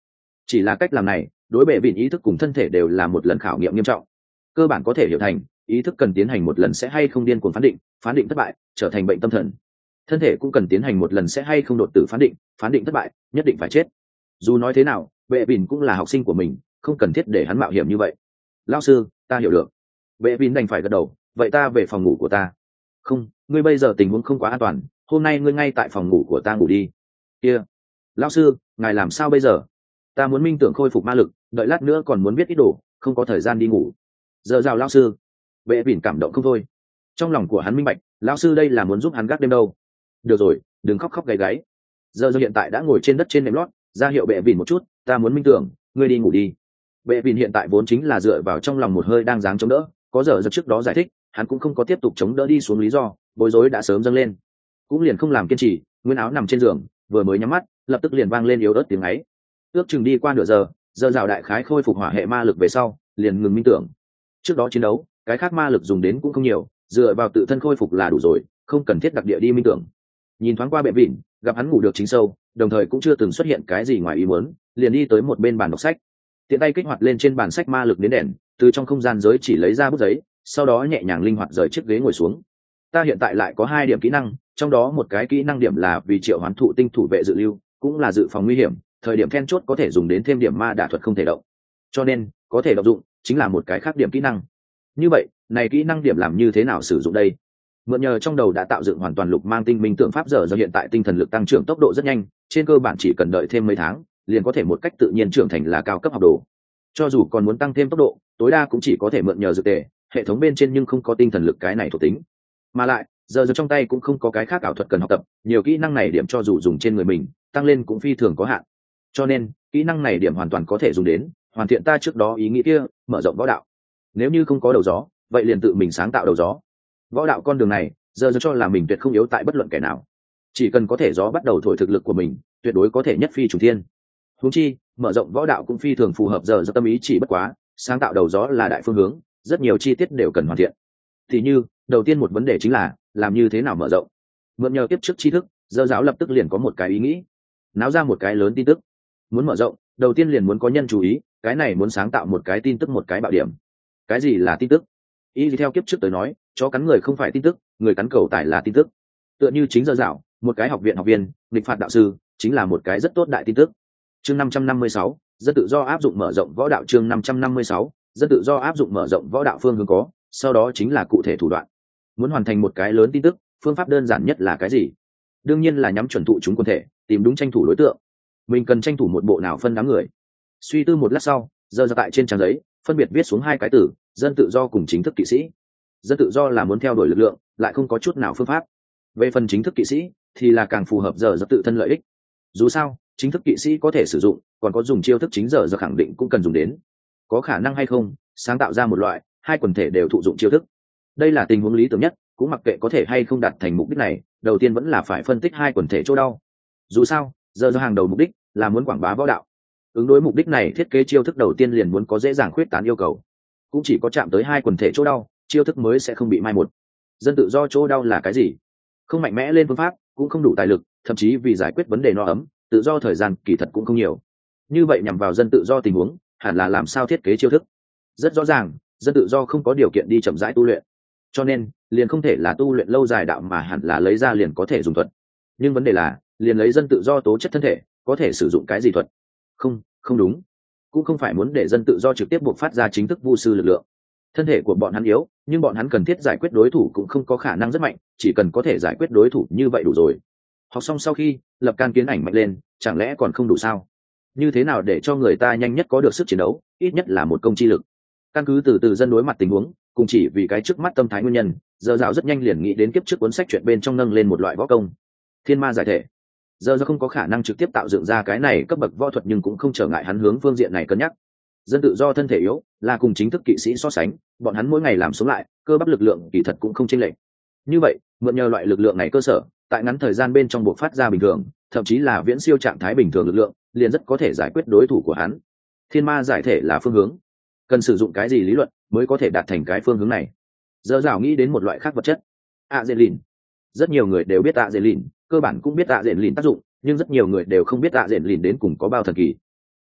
chỉ là cách làm này đối bệ vịn ý thức cùng thân thể đều là một lần khảo nghiệm nghiêm trọng. Cơ bản có thể hiểu thành ý thức cần tiến hành một lần sẽ hay không điên cuồng phán định, phán định thất bại trở thành bệnh tâm thần. Thân thể cũng cần tiến hành một lần sẽ hay không đột tử phán định, phán định thất bại nhất định phải chết. Dù nói thế nào bệ vịn cũng là học sinh của mình, không cần thiết để hắn mạo hiểm như vậy. Lão sư, ta hiểu được. Bệ vịn đành phải gật đầu. Vậy ta về phòng ngủ của ta. Không, ngươi bây giờ tình huống không quá an toàn, hôm nay ngươi ngay tại phòng ngủ của ta ngủ đi. Kia, lão sư, ngài làm sao bây giờ? Ta muốn minh tưởng khôi phục ma lực, đợi lát nữa còn muốn biết ít đồ, không có thời gian đi ngủ. Giờ rào lão sư. Bệ vịn cảm động không thôi. Trong lòng của hắn minh bạch, lão sư đây là muốn giúp hắn gác đêm đâu. Được rồi, đừng khóc khóc gáy gáy. Giờ giờ hiện tại đã ngồi trên đất trên nệm lót, ra hiệu bệ vịn một chút, ta muốn minh tưởng, ngươi đi ngủ đi. Bệ vịn hiện tại vốn chính là dựa vào trong lòng một hơi đang dáng chống đỡ, có giờ giờ trước đó giải thích, hắn cũng không có tiếp tục chống đỡ đi xuống lý do, bối rối đã sớm dâng lên, cũng liền không làm kiên trì, nguyên áo nằm trên giường, vừa mới nhắm mắt, lập tức liền vang lên yếu ớt tiếng ấy. Ước chừng đi qua nửa giờ, giờ rào đại khái khôi phục hỏa hệ ma lực về sau, liền ngừng minh tưởng. Trước đó chiến đấu, cái khác ma lực dùng đến cũng không nhiều, dựa vào tự thân khôi phục là đủ rồi, không cần thiết đặc địa đi minh tưởng. Nhìn thoáng qua bệ vịn, gặp hắn ngủ được chính sâu, đồng thời cũng chưa từng xuất hiện cái gì ngoài ý muốn, liền đi tới một bên bàn đọc sách, tiện tay kích hoạt lên trên bàn sách ma lực đến đèn, từ trong không gian giới chỉ lấy ra bút giấy, sau đó nhẹ nhàng linh hoạt rời chiếc ghế ngồi xuống. Ta hiện tại lại có hai điểm kỹ năng, trong đó một cái kỹ năng điểm là vì triệu hoán thụ tinh thủ vệ dự lưu, cũng là dự phòng nguy hiểm, thời điểm then chốt có thể dùng đến thêm điểm ma đả thuật không thể động, cho nên có thể động dụng chính là một cái khác điểm kỹ năng. Như vậy này kỹ năng điểm làm như thế nào sử dụng đây? Mượn nhờ trong đầu đã tạo dựng hoàn toàn lục mang tinh minh tượng pháp giờ do hiện tại tinh thần lực tăng trưởng tốc độ rất nhanh, trên cơ bản chỉ cần đợi thêm mấy tháng liền có thể một cách tự nhiên trưởng thành là cao cấp học đồ. Cho dù còn muốn tăng thêm tốc độ, tối đa cũng chỉ có thể mượn nhờ dược tề, hệ thống bên trên nhưng không có tinh thần lực cái này thuộc tính. Mà lại giờ giờ trong tay cũng không có cái khác ảo thuật cần học tập, nhiều kỹ năng này điểm cho dù dùng trên người mình tăng lên cũng phi thường có hạn, cho nên kỹ năng này điểm hoàn toàn có thể dùng đến hoàn thiện ta trước đó ý nghĩ kia, mở rộng võ đạo. Nếu như không có đầu gió, vậy liền tự mình sáng tạo đầu gió. Võ đạo con đường này giờ giờ cho là mình tuyệt không yếu tại bất luận kẻ nào, chỉ cần có thể gió bắt đầu thổi thực lực của mình, tuyệt đối có thể nhất phi trùng thiên. Huống chi mở rộng võ đạo cũng phi thường phù hợp giờ do tâm ý, chỉ bất quá sáng tạo đầu gió là đại phương hướng, rất nhiều chi tiết đều cần hoàn thiện. Thì như đầu tiên một vấn đề chính là làm như thế nào mở rộng. Mượn nhờ tiếp trước tri thức, giờ giáo lập tức liền có một cái ý nghĩ, náo ra một cái lớn tin tức. Muốn mở rộng, đầu tiên liền muốn có nhân chú ý, cái này muốn sáng tạo một cái tin tức, một cái bạo điểm. Cái gì là tin tức? Ý thì theo kiếp trước tới nói, chó cắn người không phải tin tức, người cắn cầu tài là tin tức. Tựa như chính giờ dạo, một cái học viện học viên nghịch phạt đạo sư chính là một cái rất tốt đại tin tức. Chương năm trăm năm mươi sáu, dân tự do áp dụng mở rộng võ đạo. Chương năm trăm năm mươi sáu, dân tự do áp dụng mở rộng võ đạo phương hướng có, sau đó chính là cụ thể thủ đoạn. Muốn hoàn thành một cái lớn tin tức, phương pháp đơn giản nhất là cái gì? Đương nhiên là nhắm chuẩn thụ chúng quân thể, tìm đúng tranh thủ đối tượng. Mình cần tranh thủ một bộ nào phân đám người. Suy tư một lát sau, giờ ra tại trên trang giấy phân biệt viết xuống hai cái từ: dân tự do cùng chính thức kỵ sĩ. Dân tự do là muốn theo đuổi lực lượng, lại không có chút nào phương pháp. Về phần chính thức kỵ sĩ thì là càng phù hợp giờ do tự thân lợi ích. Dù sao chính thức kỵ sĩ có thể sử dụng, còn có dùng chiêu thức chính giờ do khẳng định cũng cần dùng đến. Có khả năng hay không sáng tạo ra một loại hai quần thể đều thụ dụng chiêu thức? Đây là tình huống lý tưởng nhất, cũng mặc kệ có thể hay không đạt thành mục đích này, đầu tiên vẫn là phải phân tích hai quần thể chỗ đau. Dù sao giờ do hàng đầu mục đích là muốn quảng bá võ đạo, ứng đối mục đích này thiết kế chiêu thức đầu tiên liền muốn có dễ dàng khuyết tán yêu cầu, cũng chỉ có chạm tới hai quần thể chỗ đau, chiêu thức mới sẽ không bị mai một. Dân tự do chỗ đau là cái gì? Không mạnh mẽ lên phương pháp, cũng không đủ tài lực, thậm chí vì giải quyết vấn đề no ấm tự do thời gian kỳ thật cũng không nhiều. Như vậy nhằm vào dân tự do tình huống, hẳn là làm sao thiết kế chiêu thức? Rất rõ ràng, dân tự do không có điều kiện đi chậm rãi tu luyện, cho nên liền không thể là tu luyện lâu dài đạo, mà hẳn là lấy ra liền có thể dùng thuật. Nhưng vấn đề là liền lấy dân tự do tố chất thân thể, có thể sử dụng cái gì thuật? Không, không đúng, cũng không phải muốn để dân tự do trực tiếp buộc phát ra chính thức vu sư lực lượng. Thân thể của bọn hắn yếu, nhưng bọn hắn cần thiết giải quyết đối thủ cũng không có khả năng rất mạnh, chỉ cần có thể giải quyết đối thủ như vậy đủ rồi. Học xong sau khi lập can kiến ảnh mạnh lên, chẳng lẽ còn không đủ sao? Như thế nào để cho người ta nhanh nhất có được sức chiến đấu, ít nhất là một công chi lực? Căn cứ từ từ dân đối mặt tình huống, cùng chỉ vì cái trước mắt tâm thái nguyên nhân, giờ dạo rất nhanh liền nghĩ đến kiếp trước cuốn sách chuyện bên trong nâng lên một loại võ công, thiên ma giải thể. Giờ do không có khả năng trực tiếp tạo dựng ra cái này cấp bậc võ thuật, nhưng cũng không trở ngại hắn hướng phương diện này cân nhắc. Dân tự do thân thể yếu, là cùng chính thức kỵ sĩ so sánh, bọn hắn mỗi ngày làm sống lại, cơ bắp lực lượng kỳ thật cũng không chênh lệch. Như vậy mượn nhờ loại lực lượng này cơ sở, tại ngắn thời gian bên trong buộc phát ra bình thường, thậm chí là viễn siêu trạng thái bình thường lực lượng, liền rất có thể giải quyết đối thủ của hắn. Thiên ma giải thể là phương hướng, cần sử dụng cái gì lý luận mới có thể đạt thành cái phương hướng này? Giờ dảo nghĩ đến một loại khác vật chất, adrenaline. Rất nhiều người đều biết adrenaline, cơ bản cũng biết adrenaline tác dụng, nhưng rất nhiều người đều không biết adrenaline đến cùng có bao thần kỳ.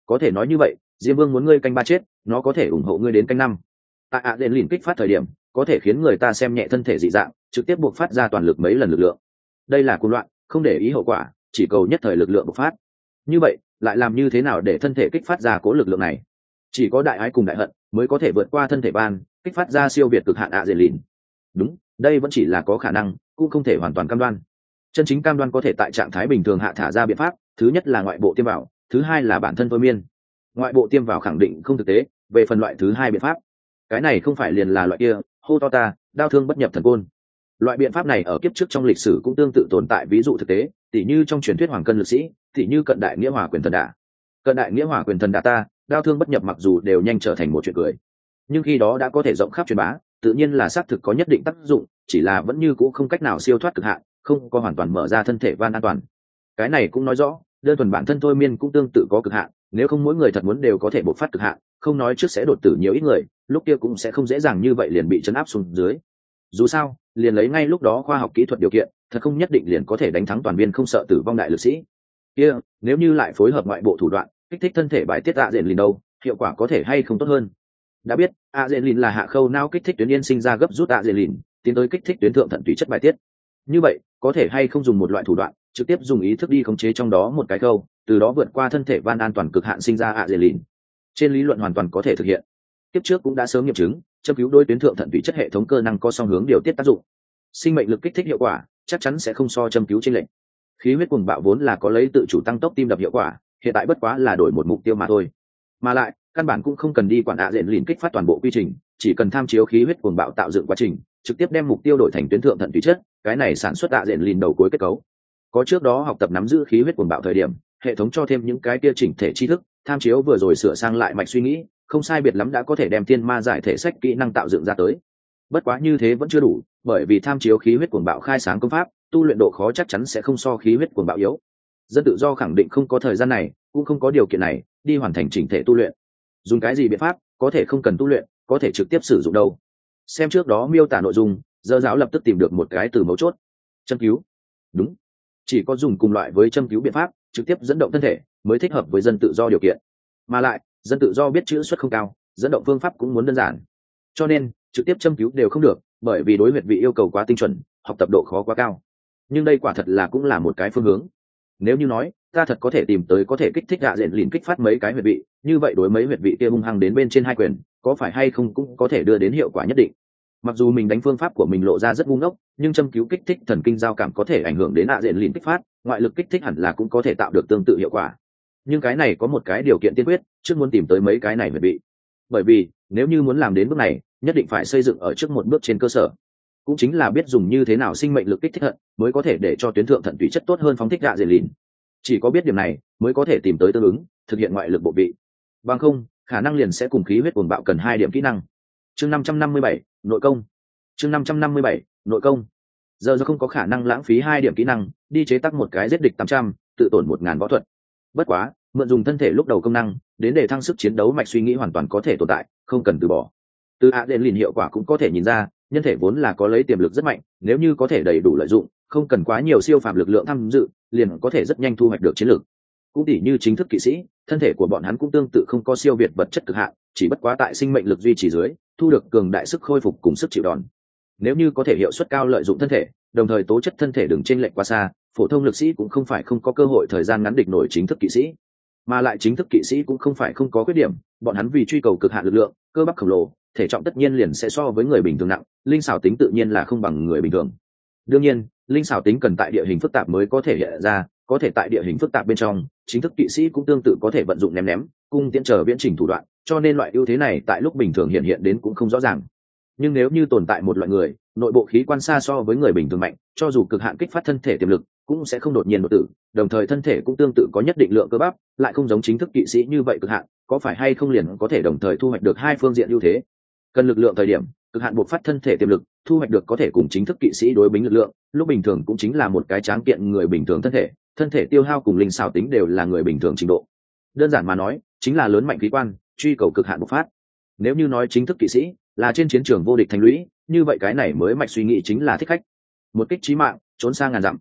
có thể nói như vậy, diêm vương muốn ngươi canh ba chết, nó có thể ủng hộ ngươi đến canh năm. Tại ạ đền lìn kích phát thời điểm có thể khiến người ta xem nhẹ thân thể dị dạng, trực tiếp buộc phát ra toàn lực mấy lần lực lượng. Đây là cuồng loạn, không để ý hậu quả, chỉ cầu nhất thời lực lượng bộc phát. Như vậy lại làm như thế nào để thân thể kích phát ra cố lực lượng này? Chỉ có đại ái cùng đại hận mới có thể vượt qua thân thể ban, kích phát ra siêu việt cực hạn ạ dệt lìn. Đúng, đây vẫn chỉ là có khả năng, cũng không thể hoàn toàn cam đoan. Chân chính cam đoan có thể tại trạng thái bình thường hạ thả ra biện pháp, thứ nhất là ngoại bộ tiêm vào, thứ hai là bản thân thôi miên. Ngoại bộ tiêm vào khẳng định không thực tế, về phần loại thứ hai biện pháp, cái này không phải liền là loại kia hô to ta đao thương bất nhập thần côn. Loại biện pháp này ở kiếp trước trong lịch sử cũng tương tự tồn tại ví dụ thực tế, tỉ như trong truyền thuyết hoàng cân lực sĩ, tỉ như cận đại nghĩa hòa quyền thần đả. Cận đại nghĩa hòa quyền thần đả ta đao thương bất nhập mặc dù đều nhanh trở thành một chuyện cười, nhưng khi đó đã có thể rộng khắp truyền bá, tự nhiên là xác thực có nhất định tác dụng, chỉ là vẫn như cũ không cách nào siêu thoát cực hạn, không có hoàn toàn mở ra thân thể van an toàn. Cái này cũng nói rõ đơn thuần bản thân thôi miên cũng tương tự có cực hạn, nếu không mỗi người thật muốn đều có thể bộc phát cực hạn, không nói trước sẽ đột tử nhiều ít người, lúc kia cũng sẽ không dễ dàng như vậy liền bị chấn áp xuống dưới. Dù sao liền lấy ngay lúc đó khoa học kỹ thuật điều kiện, thật không nhất định liền có thể đánh thắng toàn viên không sợ tử vong đại lực sĩ. Kia nếu như lại phối hợp ngoại bộ thủ đoạn kích thích thân thể bài tiết ạ dệt lìn đâu, hiệu quả có thể hay không tốt hơn? Đã biết ạ dệt lìn là hạ khâu não kích thích tuyến yên sinh ra gấp rút ạ dệt lìn tiến tới kích thích tuyến thượng thận tùy chất bài tiết. Như vậy có thể hay không dùng một loại thủ đoạn trực tiếp dùng ý thức đi khống chế trong đó một cái khâu, từ đó vượt qua thân thể van an toàn cực hạn sinh ra ạ dệt lìn? Trên lý luận hoàn toàn có thể thực hiện, tiếp trước cũng đã sớm nghiệm chứng châm cứu đôi tuyến thượng thận tùy chất hệ thống cơ năng có song hướng điều tiết tác dụng, sinh mệnh lực kích thích hiệu quả chắc chắn sẽ không so châm cứu chênh lệch. Khí huyết cuồng bạo vốn là có lấy tự chủ tăng tốc tim đập hiệu quả, hiện tại bất quá là đổi một mục tiêu mà thôi, mà lại căn bản cũng không cần đi quản ạ dệt lìn kích phát toàn bộ quy trình, chỉ cần tham chiếu khí huyết cuồng bạo tạo dựng quá trình, trực tiếp đem mục tiêu đổi thành tuyến thượng thận tùy chất, cái này sản xuất ạ dệt lìn đầu cuối kết cấu. Có trước đó học tập nắm giữ khí huyết cuồng bạo thời điểm, hệ thống cho thêm những cái kia chỉnh thể tri thức, tham chiếu vừa rồi sửa sang lại mạch suy nghĩ, không sai biệt lắm đã có thể đem thiên ma giải thể sách kỹ năng tạo dựng ra tới. Bất quá như thế vẫn chưa đủ, bởi vì tham chiếu khí huyết cuồng bạo khai sáng công pháp, tu luyện độ khó chắc chắn sẽ không so khí huyết cuồng bạo yếu. Dân tự do khẳng định không có thời gian này, cũng không có điều kiện này đi hoàn thành chỉnh thể tu luyện. Dùng cái gì biện pháp có thể không cần tu luyện, có thể trực tiếp sử dụng đâu? Xem trước đó miêu tả nội dung, Dơ giáo lập tức tìm được một cái từ mấu chốt: châm cứu. Đúng, chỉ có dùng cùng loại với châm cứu biện pháp trực tiếp dẫn động thân thể mới thích hợp với dân tự do điều kiện, mà lại dân tự do biết chữ xuất không cao, dẫn động phương pháp cũng muốn đơn giản, cho nên trực tiếp châm cứu đều không được, bởi vì đối huyệt vị yêu cầu quá tinh chuẩn, học tập độ khó quá cao. Nhưng đây quả thật là cũng là một cái phương hướng. Nếu như nói ta thật có thể tìm tới có thể kích thích ạ dệt lìn kích phát mấy cái huyệt vị, như vậy đối mấy huyệt vị kia hung hăng đến bên trên hai quyền, có phải hay không cũng có thể đưa đến hiệu quả nhất định. Mặc dù mình đánh phương pháp của mình lộ ra rất ngu ngốc, nhưng châm cứu kích thích thần kinh giao cảm có thể ảnh hưởng đến ạ dệt lìn kích phát, ngoại lực kích thích hẳn là cũng có thể tạo được tương tự hiệu quả. Nhưng cái này có một cái điều kiện tiên quyết, trước muốn tìm tới mấy cái này huyệt vị. Bởi vì nếu như muốn làm đến bước này, nhất định phải xây dựng ở trước một bước trên cơ sở, cũng chính là biết dùng như thế nào sinh mệnh lực kích thích thận, mới có thể để cho tuyến thượng thận tùy chất tốt hơn phóng thích ạ dệt lìn. Chỉ có biết điểm này mới có thể tìm tới tương ứng thực hiện ngoại lực bộ vị, bằng không khả năng liền sẽ cùng khí huyết cuồng bạo cần hai điểm kỹ năng. Chương năm trăm năm mươi bảy nội công. Chương năm trăm năm mươi bảy nội công. Giờ do không có khả năng lãng phí hai điểm kỹ năng đi chế tác một cái giết địch tám trăm, tự tổn một ngàn võ thuật. Bất quá mượn dùng thân thể lúc đầu công năng đến để thăng sức chiến đấu mạch suy nghĩ hoàn toàn có thể tồn tại, không cần từ bỏ. Từ ạ dệt lìn hiệu quả cũng có thể nhìn ra, nhân thể vốn là có lấy tiềm lực rất mạnh, nếu như có thể đầy đủ lợi dụng, không cần quá nhiều siêu phàm lực lượng tham dự, liền có thể rất nhanh thu hoạch được chiến lược. Cũng tỉ như chính thức kỵ sĩ, thân thể của bọn hắn cũng tương tự không có siêu việt vật chất cực hạn, chỉ bất quá tại sinh mệnh lực duy trì dưới, thu được cường đại sức khôi phục cùng sức chịu đòn. Nếu như có thể hiệu suất cao lợi dụng thân thể, đồng thời tố chất thân thể đừng chênh lệch quá xa, phổ thông lực sĩ cũng không phải không có cơ hội thời gian ngắn địch nổi chính thức kỵ sĩ. Mà lại chính thức kỵ sĩ cũng không phải không có khuyết điểm, bọn hắn vì truy cầu cực hạn lực lượng, cơ bắp khổng lồ, thể trọng tất nhiên liền sẽ so với người bình thường nặng, linh xảo tính tự nhiên là không bằng người bình thường. Đương nhiên, linh xảo tính cần tại địa hình phức tạp mới có thể hiện ra, có thể tại địa hình phức tạp bên trong, chính thức kỵ sĩ cũng tương tự có thể vận dụng ném ném, cung tiễn trở viễn trình thủ đoạn, cho nên loại ưu thế này tại lúc bình thường hiện hiện đến cũng không rõ ràng. Nhưng nếu như tồn tại một loại người, nội bộ khí quan xa so với người bình thường mạnh, cho dù cực hạn kích phát thân thể tiềm lực, cũng sẽ không đột nhiên đột tử, đồng thời thân thể cũng tương tự có nhất định lượng cơ bắp, lại không giống chính thức kỵ sĩ như vậy cực hạn, có phải hay không liền có thể đồng thời thu hoạch được hai phương diện ưu thế. Cần lực lượng thời điểm, cực hạn buộc phát thân thể tiềm lực, thu hoạch được có thể cùng chính thức kỵ sĩ đối bính lực lượng, lúc bình thường cũng chính là một cái tráng kiện người bình thường thân thể, thân thể tiêu hao cùng linh xảo tính đều là người bình thường trình độ. Đơn giản mà nói, chính là lớn mạnh khí quan, truy cầu cực hạn bộc phát. Nếu như nói chính thức kỵ sĩ là trên chiến trường vô địch thành lũy, như vậy cái này mới mạch suy nghĩ chính là thích khách, một kích chí mạng, trốn sang ngàn dặm.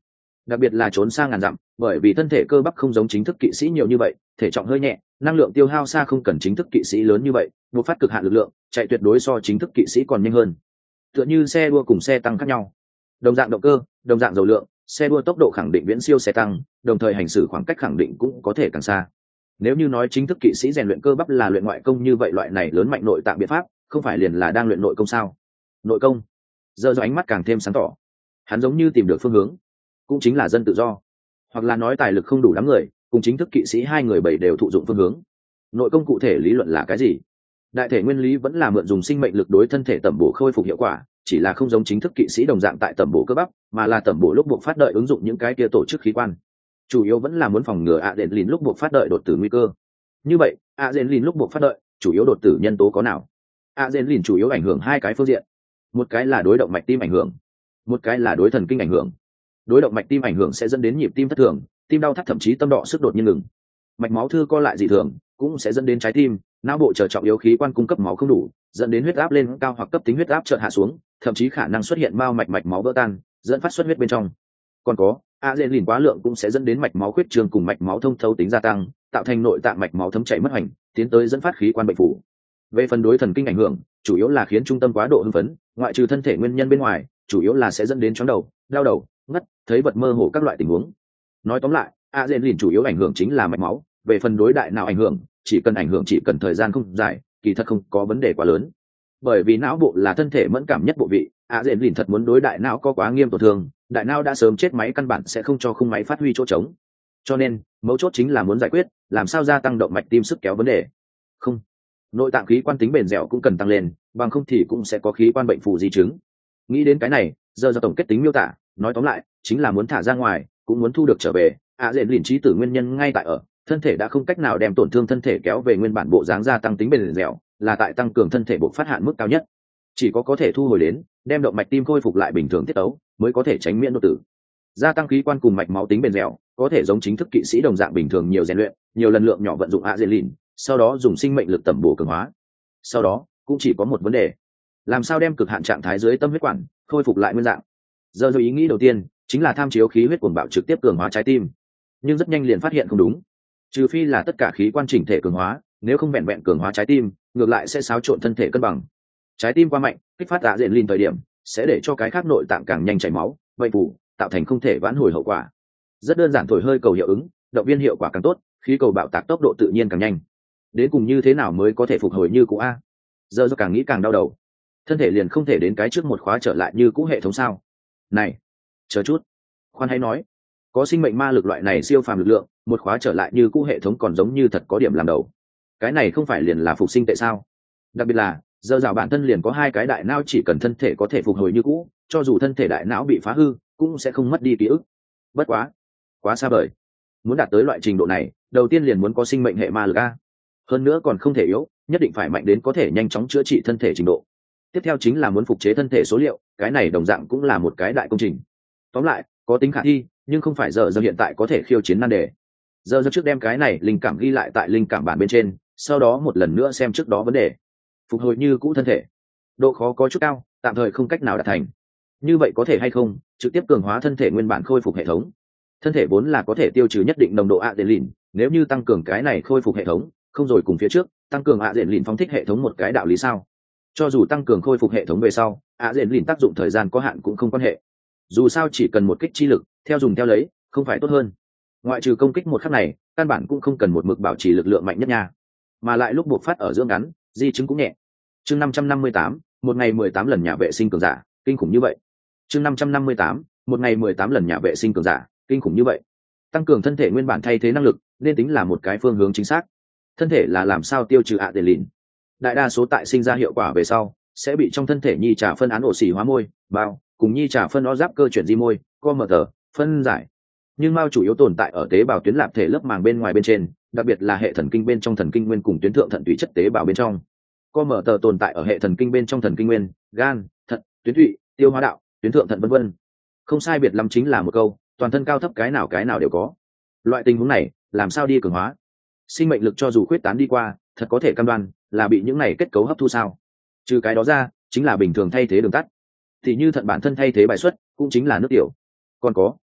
đặc biệt là trốn xa ngàn dặm, bởi vì thân thể cơ bắp không giống chính thức kỵ sĩ nhiều như vậy, thể trọng hơi nhẹ, năng lượng tiêu hao xa không cần chính thức kỵ sĩ lớn như vậy, một phát cực hạn lực lượng, chạy tuyệt đối so chính thức kỵ sĩ còn nhanh hơn. Tựa như xe đua cùng xe tăng khác nhau, đồng dạng động cơ, đồng dạng dầu lượng, xe đua tốc độ khẳng định viễn siêu xe tăng, đồng thời hành xử khoảng cách khẳng định cũng có thể càng xa. Nếu như nói chính thức kỵ sĩ rèn luyện cơ bắp là luyện ngoại công như vậy, loại này lớn mạnh nội tạng biện pháp không phải liền là đang luyện nội công sao? Nội công. Giờ do ánh mắt càng thêm sáng tỏ, hắn giống như tìm được phương hướng, cũng chính là dân tự do, hoặc là nói tài lực không đủ đám người cùng chính thức kỵ sĩ hai người bảy đều thụ dụng phương hướng. Nội công cụ thể lý luận là cái gì? Đại thể nguyên lý vẫn là mượn dùng sinh mệnh lực đối thân thể tẩm bổ khôi phục hiệu quả, chỉ là không giống chính thức kỵ sĩ đồng dạng tại tẩm bổ cơ bắp, mà là tẩm bổ lúc buộc phát đợi ứng dụng những cái kia tổ chức khí quan. Chủ yếu vẫn là muốn phòng ngừa adrenaline lúc buộc phát đợi đột tử nguy cơ. Như vậy, adrenaline lúc buộc phát đợi, chủ yếu đột tử nhân tố có nào? Adrenaline chủ yếu ảnh hưởng hai cái phương diện, một cái là đối động mạch tim ảnh hưởng, một cái là đối thần kinh ảnh hưởng. Đối động mạch tim ảnh hưởng sẽ dẫn đến nhịp tim thất thường, tim đau thắt, thậm chí tâm đọ sức đột nhiên ngừng. Mạch máu thư co lại dị thường cũng sẽ dẫn đến trái tim, não bộ chờ trọng yếu khí quan cung cấp máu không đủ, dẫn đến huyết áp lên cao hoặc cấp tính huyết áp chợt hạ xuống, thậm chí khả năng xuất hiện mao mạch mạch máu vỡ tan, dẫn phát xuất huyết bên trong. Còn có, adrenaline quá lượng cũng sẽ dẫn đến mạch máu khuyết trương cùng mạch máu thông thấu tính gia tăng, tạo thành nội tạng mạch máu thấm chảy mất hành, tiến tới dẫn phát khí quan bệnh phủ. Về phần đối thần kinh ảnh hưởng, chủ yếu là khiến trung tâm quá độ hưng phấn, ngoại trừ thân thể nguyên nhân bên ngoài, chủ yếu là sẽ dẫn đến chóng đầu, đau đầu, ngất, thấy vật mơ hồ các loại tình huống. Nói tóm lại, adrenaline chủ yếu ảnh hưởng chính là mạch máu, về phần đối đại não ảnh hưởng, chỉ cần ảnh hưởng chỉ cần thời gian không dài, kỳ thật không có vấn đề quá lớn. Bởi vì não bộ là thân thể mẫn cảm nhất bộ vị, adrenaline thật muốn đối đại não có quá nghiêm tổn thương, đại não đã sớm chết máy, căn bản sẽ không cho khung máy phát huy chỗ trống. Cho nên, mấu chốt chính là muốn giải quyết làm sao gia tăng động mạch tim sức kéo vấn đề. Không, nội tạng khí quan tính bền dẻo cũng cần tăng lên, bằng không thì cũng sẽ có khí quan bệnh phù di chứng. Nghĩ đến cái này, giờ do tổng kết tính miêu tả, nói tóm lại chính là muốn thả ra ngoài, cũng muốn thu được trở về. Adrenaline trí tử nguyên nhân ngay tại ở thân thể đã không cách nào đem tổn thương thân thể kéo về nguyên bản bộ dáng, gia tăng tính bền dẻo là tại tăng cường thân thể bộ phát hạn mức cao nhất. Chỉ có có thể thu hồi đến, đem động mạch tim khôi phục lại bình thường tiết tấu, mới có thể tránh miễn đột tử. Gia tăng khí quan cùng mạch máu tính bền dẻo, có thể giống chính thức kỵ sĩ đồng dạng bình thường nhiều rèn luyện, nhiều lần lượng nhỏ vận dụng adrenaline, sau đó dùng sinh mệnh lực tẩm bổ cường hóa. Sau đó cũng chỉ có một vấn đề, làm sao đem cực hạn trạng thái dưới tâm huyết quản khôi phục lại nguyên dạng. Giờ rồi ý nghĩ đầu tiên chính là tham chiếu khí huyết cuồng bạo trực tiếp cường hóa trái tim, nhưng rất nhanh liền phát hiện không đúng. Trừ phi là tất cả khí quan chỉnh thể cường hóa, nếu không vẹn vẹn cường hóa trái tim, ngược lại sẽ xáo trộn thân thể cân bằng. Trái tim quá mạnh, kích phát adrenaline thời điểm sẽ để cho cái khác nội tạng càng nhanh chảy máu, bệnh phủ, tạo thành không thể vãn hồi hậu quả. Rất đơn giản, thổi hơi cầu hiệu ứng, động viên hiệu quả càng tốt, khí cầu bạo tạc tốc độ tự nhiên càng nhanh. Đến cùng như thế nào mới có thể phục hồi như cũ a? Giờ do càng nghĩ càng đau đầu. Thân thể liền không thể đến cái trước một khóa trở lại như cũ hệ thống sao? Này, chờ chút, khoan hãy nói, có sinh mệnh ma lực loại này siêu phàm lực lượng, một khóa trở lại như cũ hệ thống còn giống như thật có điểm làm đầu. Cái này không phải liền là phục sinh tệ sao? Đặc biệt là giờ rào bản thân liền có hai cái đại não, chỉ cần thân thể có thể phục hồi như cũ, cho dù thân thể đại não bị phá hư cũng sẽ không mất đi ký ức. Bất quá quá xa vời, muốn đạt tới loại trình độ này đầu tiên liền muốn có sinh mệnh hệ ma lực a, hơn nữa còn không thể yếu, nhất định phải mạnh đến có thể nhanh chóng chữa trị thân thể trình độ. Tiếp theo chính là muốn phục chế thân thể số liệu, cái này đồng dạng cũng là một cái đại công trình. Tóm lại có tính khả thi, nhưng không phải giờ giờ hiện tại có thể khiêu chiến nan đề. Giờ giờ trước đem cái này linh cảm ghi lại tại linh cảm bản bên trên, sau đó một lần nữa xem trước đó vấn đề. Phục hồi như cũ thân thể, độ khó có chút cao, tạm thời không cách nào đạt thành. Như vậy có thể hay không trực tiếp cường hóa thân thể nguyên bản khôi phục hệ thống? Thân thể vốn là có thể tiêu trừ nhất định nồng độ adrenaline, nếu như tăng cường cái này khôi phục hệ thống, không rồi cùng phía trước tăng cường adrenaline phóng thích hệ thống một cái đạo lý sao? Cho dù tăng cường khôi phục hệ thống về sau, adrenaline tác dụng thời gian có hạn cũng không quan hệ. Dù sao chỉ cần một kích chi lực, theo dùng theo lấy, không phải tốt hơn? Ngoại trừ công kích một khắc này, căn bản cũng không cần một mực bảo trì lực lượng mạnh nhất nha. Mà lại lúc buộc phát ở dưỡng ngắn, di chứng cũng nhẹ. Chương năm trăm năm mươi tám, một ngày mười tám lần nhà vệ sinh cường giả, kinh khủng như vậy. Chương năm trăm năm mươi tám, một ngày mười tám lần nhà vệ sinh cường giả, kinh khủng như vậy. Tăng cường thân thể nguyên bản thay thế năng lực, nên tính là một cái phương hướng chính xác. Thân thể là làm sao tiêu trừ adrenaline? Đại đa số tại sinh ra hiệu quả về sau, sẽ bị trong thân thể nhi trà phân án ổ xỉ hóa môi, bao, cùng nhi trà phân o giáp cơ chuyển di môi, co mở tờ, phân giải. Nhưng mao chủ yếu tồn tại ở tế bào tuyến lạp thể lớp màng bên ngoài bên trên, đặc biệt là hệ thần kinh bên trong thần kinh nguyên cùng tuyến thượng thận tủy chất tế bào bên trong. Co mở tờ tồn tại ở hệ thần kinh bên trong thần kinh nguyên, gan, thận, tuyến thụy, tiêu hóa đạo, tuyến thượng thận vân vân. Không sai biệt lắm chính là một câu, toàn thân cao thấp cái nào cái nào đều có. Loại tình huống này, làm sao đi cường hóa? Sinh mệnh lực cho dù khuyết tán đi qua, thật có thể cam đoan là bị những này kết cấu hấp thu sao? Trừ cái đó ra, chính là bình thường thay thế đường tắt. Thì như thận bản thân thay thế bài xuất, cũng chính là nước tiểu. Còn có,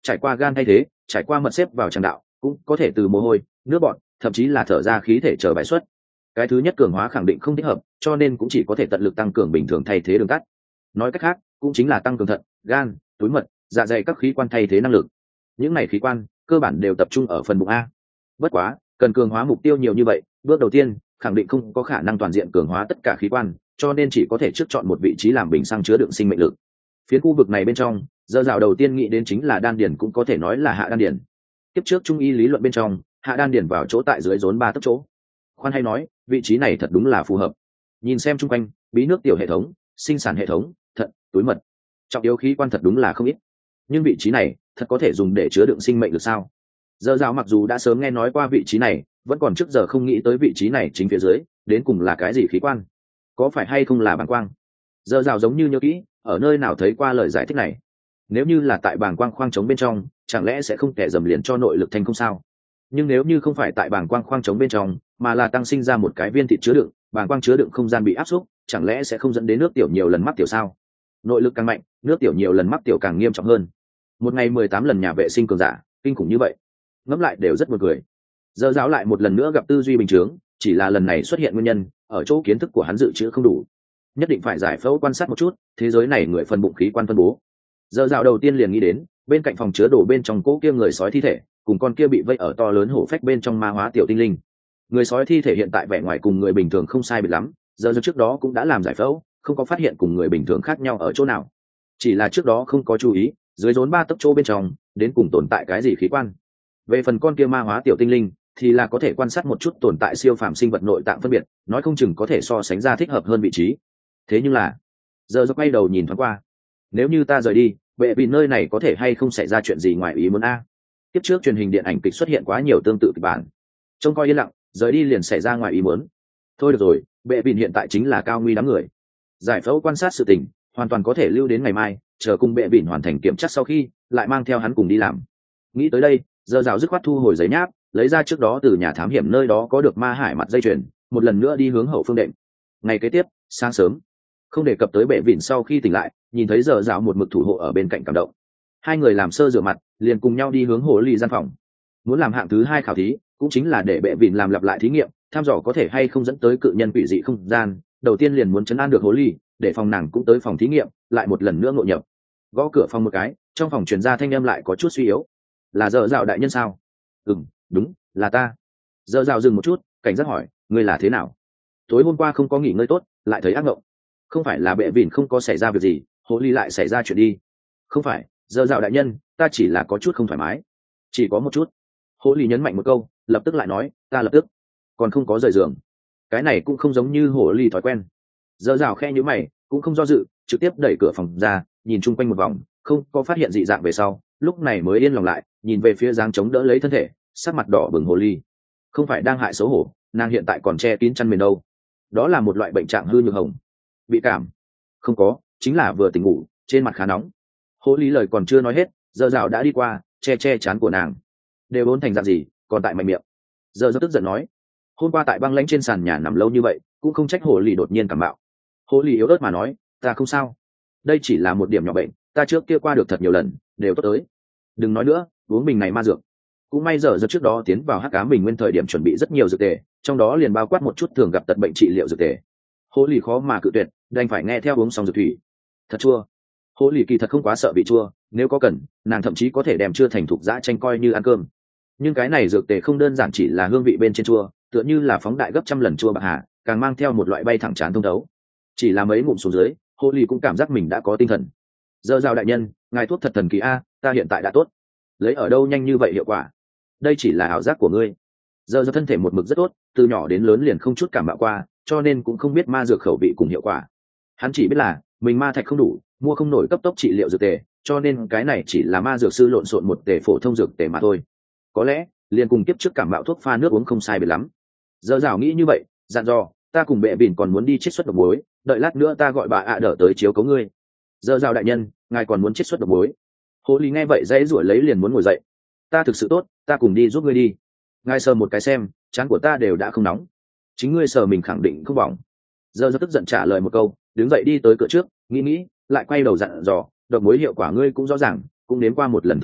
trải qua gan thay thế, trải qua mật xếp vào tràng đạo, cũng có thể từ mồ hôi, nước bọt, thậm chí là thở ra khí thể chờ bài xuất. Cái thứ nhất cường hóa khẳng định không thích hợp, cho nên cũng chỉ có thể tận lực tăng cường bình thường thay thế đường tắt. Nói cách khác, cũng chính là tăng cường thận, gan, túi mật, dạ dày các khí quan thay thế năng lực. Những này khí quan cơ bản đều tập trung ở phần bụng a. Bất quá, cần cường hóa mục tiêu nhiều như vậy, bước đầu tiên khẳng định không có khả năng toàn diện cường hóa tất cả khí quan, cho nên chỉ có thể trước chọn một vị trí làm bình xăng chứa đựng sinh mệnh lực. Phiến khu vực này bên trong, giờ dạo đầu tiên nghĩ đến chính là đan điền, cũng có thể nói là hạ đan điền. Tiếp trước trung y lý luận bên trong, hạ đan điền vào chỗ tại dưới rốn ba tấc chỗ. Khoan hay nói, vị trí này thật đúng là phù hợp. Nhìn xem chung quanh, bí nước tiểu hệ thống, sinh sản hệ thống, thận, túi mật, trọng yếu khí quan thật đúng là không ít. Nhưng vị trí này thật có thể dùng để chứa đựng sinh mệnh được sao? Giờ dạo mặc dù đã sớm nghe nói qua vị trí này, vẫn còn trước giờ không nghĩ tới vị trí này chính phía dưới đến cùng là cái gì khí quan, có phải hay không là bàng quang. Giờ dạo giống như nhớ kỹ ở nơi nào thấy qua lời giải thích này. Nếu như là tại bàng quang khoang trống bên trong, chẳng lẽ sẽ không kẻ dầm liền cho nội lực thành không sao? Nhưng nếu như không phải tại bàng quang khoang trống bên trong, mà là tăng sinh ra một cái viên thịt chứa đựng, bàng quang chứa đựng không gian bị áp suất, chẳng lẽ sẽ không dẫn đến nước tiểu nhiều lần mắc tiểu sao? Nội lực càng mạnh, nước tiểu nhiều lần mắc tiểu càng nghiêm trọng hơn. Một ngày mười tám lần nhà vệ sinh cường giả, kinh khủng như vậy, ngẫm lại đều rất buồn cười. Giờ giáo lại một lần nữa gặp tư duy bình thường, chỉ là lần này xuất hiện nguyên nhân ở chỗ kiến thức của hắn dự trữ không đủ, nhất định phải giải phẫu quan sát một chút thế giới này người phần bụng khí quan phân bố. Giờ dạo đầu tiên liền nghĩ đến bên cạnh phòng chứa đồ bên trong cỗ kia người sói thi thể cùng con kia bị vây ở to lớn hổ phách bên trong ma hóa tiểu tinh linh. Người sói thi thể hiện tại vẻ ngoài cùng người bình thường không sai biệt lắm, giờ giờ trước đó cũng đã làm giải phẫu, không có phát hiện cùng người bình thường khác nhau ở chỗ nào, chỉ là trước đó không có chú ý dưới rốn ba tấc chỗ bên trong đến cùng tồn tại cái gì khí quan. Về phần con kia ma hóa tiểu tinh linh thì là có thể quan sát một chút tồn tại siêu phàm sinh vật nội tạng phân biệt, nói không chừng có thể so sánh ra thích hợp hơn vị trí. Thế nhưng là giờ giờ quay đầu nhìn thoáng qua, nếu như ta rời đi, bệ vì nơi này có thể hay không xảy ra chuyện gì ngoài ý muốn a? Tiếp trước truyền hình điện ảnh kịch xuất hiện quá nhiều tương tự kịch bản, trông coi yên lặng, rời đi liền xảy ra ngoài ý muốn. Thôi được rồi, bệ vì hiện tại chính là cao nguy đám người, giải phẫu quan sát sự tình hoàn toàn có thể lưu đến ngày mai, chờ cùng bệ vịn hoàn thành kiểm tra sau khi lại mang theo hắn cùng đi làm. Nghĩ tới đây, giờ rào dứt khoát thu hồi giấy nháp, lấy ra trước đó từ nhà thám hiểm nơi đó có được ma hải mặt dây chuyền, một lần nữa đi hướng hậu phương đệm. Ngày kế tiếp sáng sớm, không đề cập tới bệ vịn sau khi tỉnh lại nhìn thấy giờ rào một mực thủ hộ ở bên cạnh cảm động, hai người làm sơ rửa mặt liền cùng nhau đi hướng hồ ly gian phòng. Muốn làm hạng thứ hai khảo thí, cũng chính là để bệ vịn làm lặp lại thí nghiệm, thăm dò có thể hay không dẫn tới cự nhân quỷ dị không gian. Đầu tiên liền muốn chấn an được hồ ly, để phòng nàng cũng tới phòng thí nghiệm lại một lần nữa ngộ nhập. Gõ cửa phòng một cái, trong phòng truyền ra thanh âm lại có chút suy yếu. Là giờ dạo đại nhân sao? Ừm, đúng, là ta. Giờ dạo dừng một chút, cảnh giác hỏi, ngươi là thế nào? Tối hôm qua không có nghỉ ngơi tốt, lại thấy ác mộng. Không phải là bệ vịn không có xảy ra việc gì, hồ ly lại xảy ra chuyện đi? Không phải, giờ dạo đại nhân, ta chỉ là có chút không thoải mái, chỉ có một chút. Hồ ly nhấn mạnh một câu, lập tức lại nói, ta lập tức. Còn không có rời giường. Cái này cũng không giống như hồ ly thói quen. Giờ dạo khe nhíu mày, cũng không do dự, trực tiếp đẩy cửa phòng ra, nhìn chung quanh một vòng, không có phát hiện dị dạng về sau, lúc này mới yên lòng lại, nhìn về phía dáng chống đỡ lấy thân thể, sắc mặt đỏ bừng hồ ly. Không phải đang hại xấu hổ, nàng hiện tại còn che kín chăn mền đâu. Đó là một loại bệnh trạng hư nhược hồng. Bị cảm? Không có, chính là vừa tỉnh ngủ, trên mặt khá nóng. Hồ ly lời còn chưa nói hết, giờ dạo đã đi qua, che che chán của nàng. Đều bốn thành dạng gì, còn tại mạnh miệng. Giờ rất tức giận nói, hôm qua tại băng lãnh trên sàn nhà nằm lâu như vậy, cũng không trách hồ ly đột nhiên cảm bạo. Hồ ly yếu ớt mà nói, ta không sao, đây chỉ là một điểm nhỏ bệnh, ta trước kia qua được thật nhiều lần, đều tốt tới. Đừng nói nữa, uống bình này ma dược. Cũng may giờ giờ trước đó tiến vào hắc ám bình nguyên thời điểm chuẩn bị rất nhiều dược tề, trong đó liền bao quát một chút thường gặp tật bệnh trị liệu dược tề. Hồ ly khó mà cự tuyệt, đành phải nghe theo uống xong dược thủy. Thật chua. Hồ ly kỳ thật không quá sợ vị chua, nếu có cần, nàng thậm chí có thể đem chưa thành thục dã chanh coi như ăn cơm. Nhưng cái này dược tề không đơn giản chỉ là hương vị bên trên chua, tựa như là phóng đại gấp trăm lần chua bạc hà, càng mang theo một loại bay thẳng chán thông thấu. Chỉ là mấy ngụm xuống dưới, hồ ly cũng cảm giác mình đã có tinh thần. Giờ giao đại nhân, ngài thuốc thật thần kỳ a, ta hiện tại đã tốt. Lấy ở đâu nhanh như vậy hiệu quả? Đây chỉ là ảo giác của ngươi. Giờ do thân thể một mực rất tốt, từ nhỏ đến lớn liền không chút cảm mạo qua, cho nên cũng không biết ma dược khẩu vị cùng hiệu quả. Hắn chỉ biết là mình ma thạch không đủ, mua không nổi cấp tốc trị liệu dược tề, cho nên cái này chỉ là ma dược sư lộn xộn một tề phổ thông dược tề mà thôi. Có lẽ liền cùng kiếp trước cảm mạo thuốc pha nước uống không sai biệt lắm. Giờ rào nghĩ như vậy, dặn dò, ta cùng bệ bỉn còn muốn đi chiết xuất độc muối, đợi lát nữa ta gọi bà ạ đỡ tới chiếu cấu ngươi. Giờ rào đại nhân, ngài còn muốn chiết xuất độc muối? Hồ ly nghe vậy dãy ruổi lấy liền muốn ngồi dậy. Ta thực sự tốt, ta cùng đi giúp ngươi đi. Ngài sờ một cái xem, trán của ta đều đã không nóng, chính ngươi sờ mình khẳng định không bỏng. Giờ rất tức giận trả lời một câu, đứng dậy đi tới cửa trước, nghĩ nghĩ lại quay đầu dặn dò, độc muối hiệu quả ngươi cũng rõ ràng, cũng nếm qua một lần thua thiệt,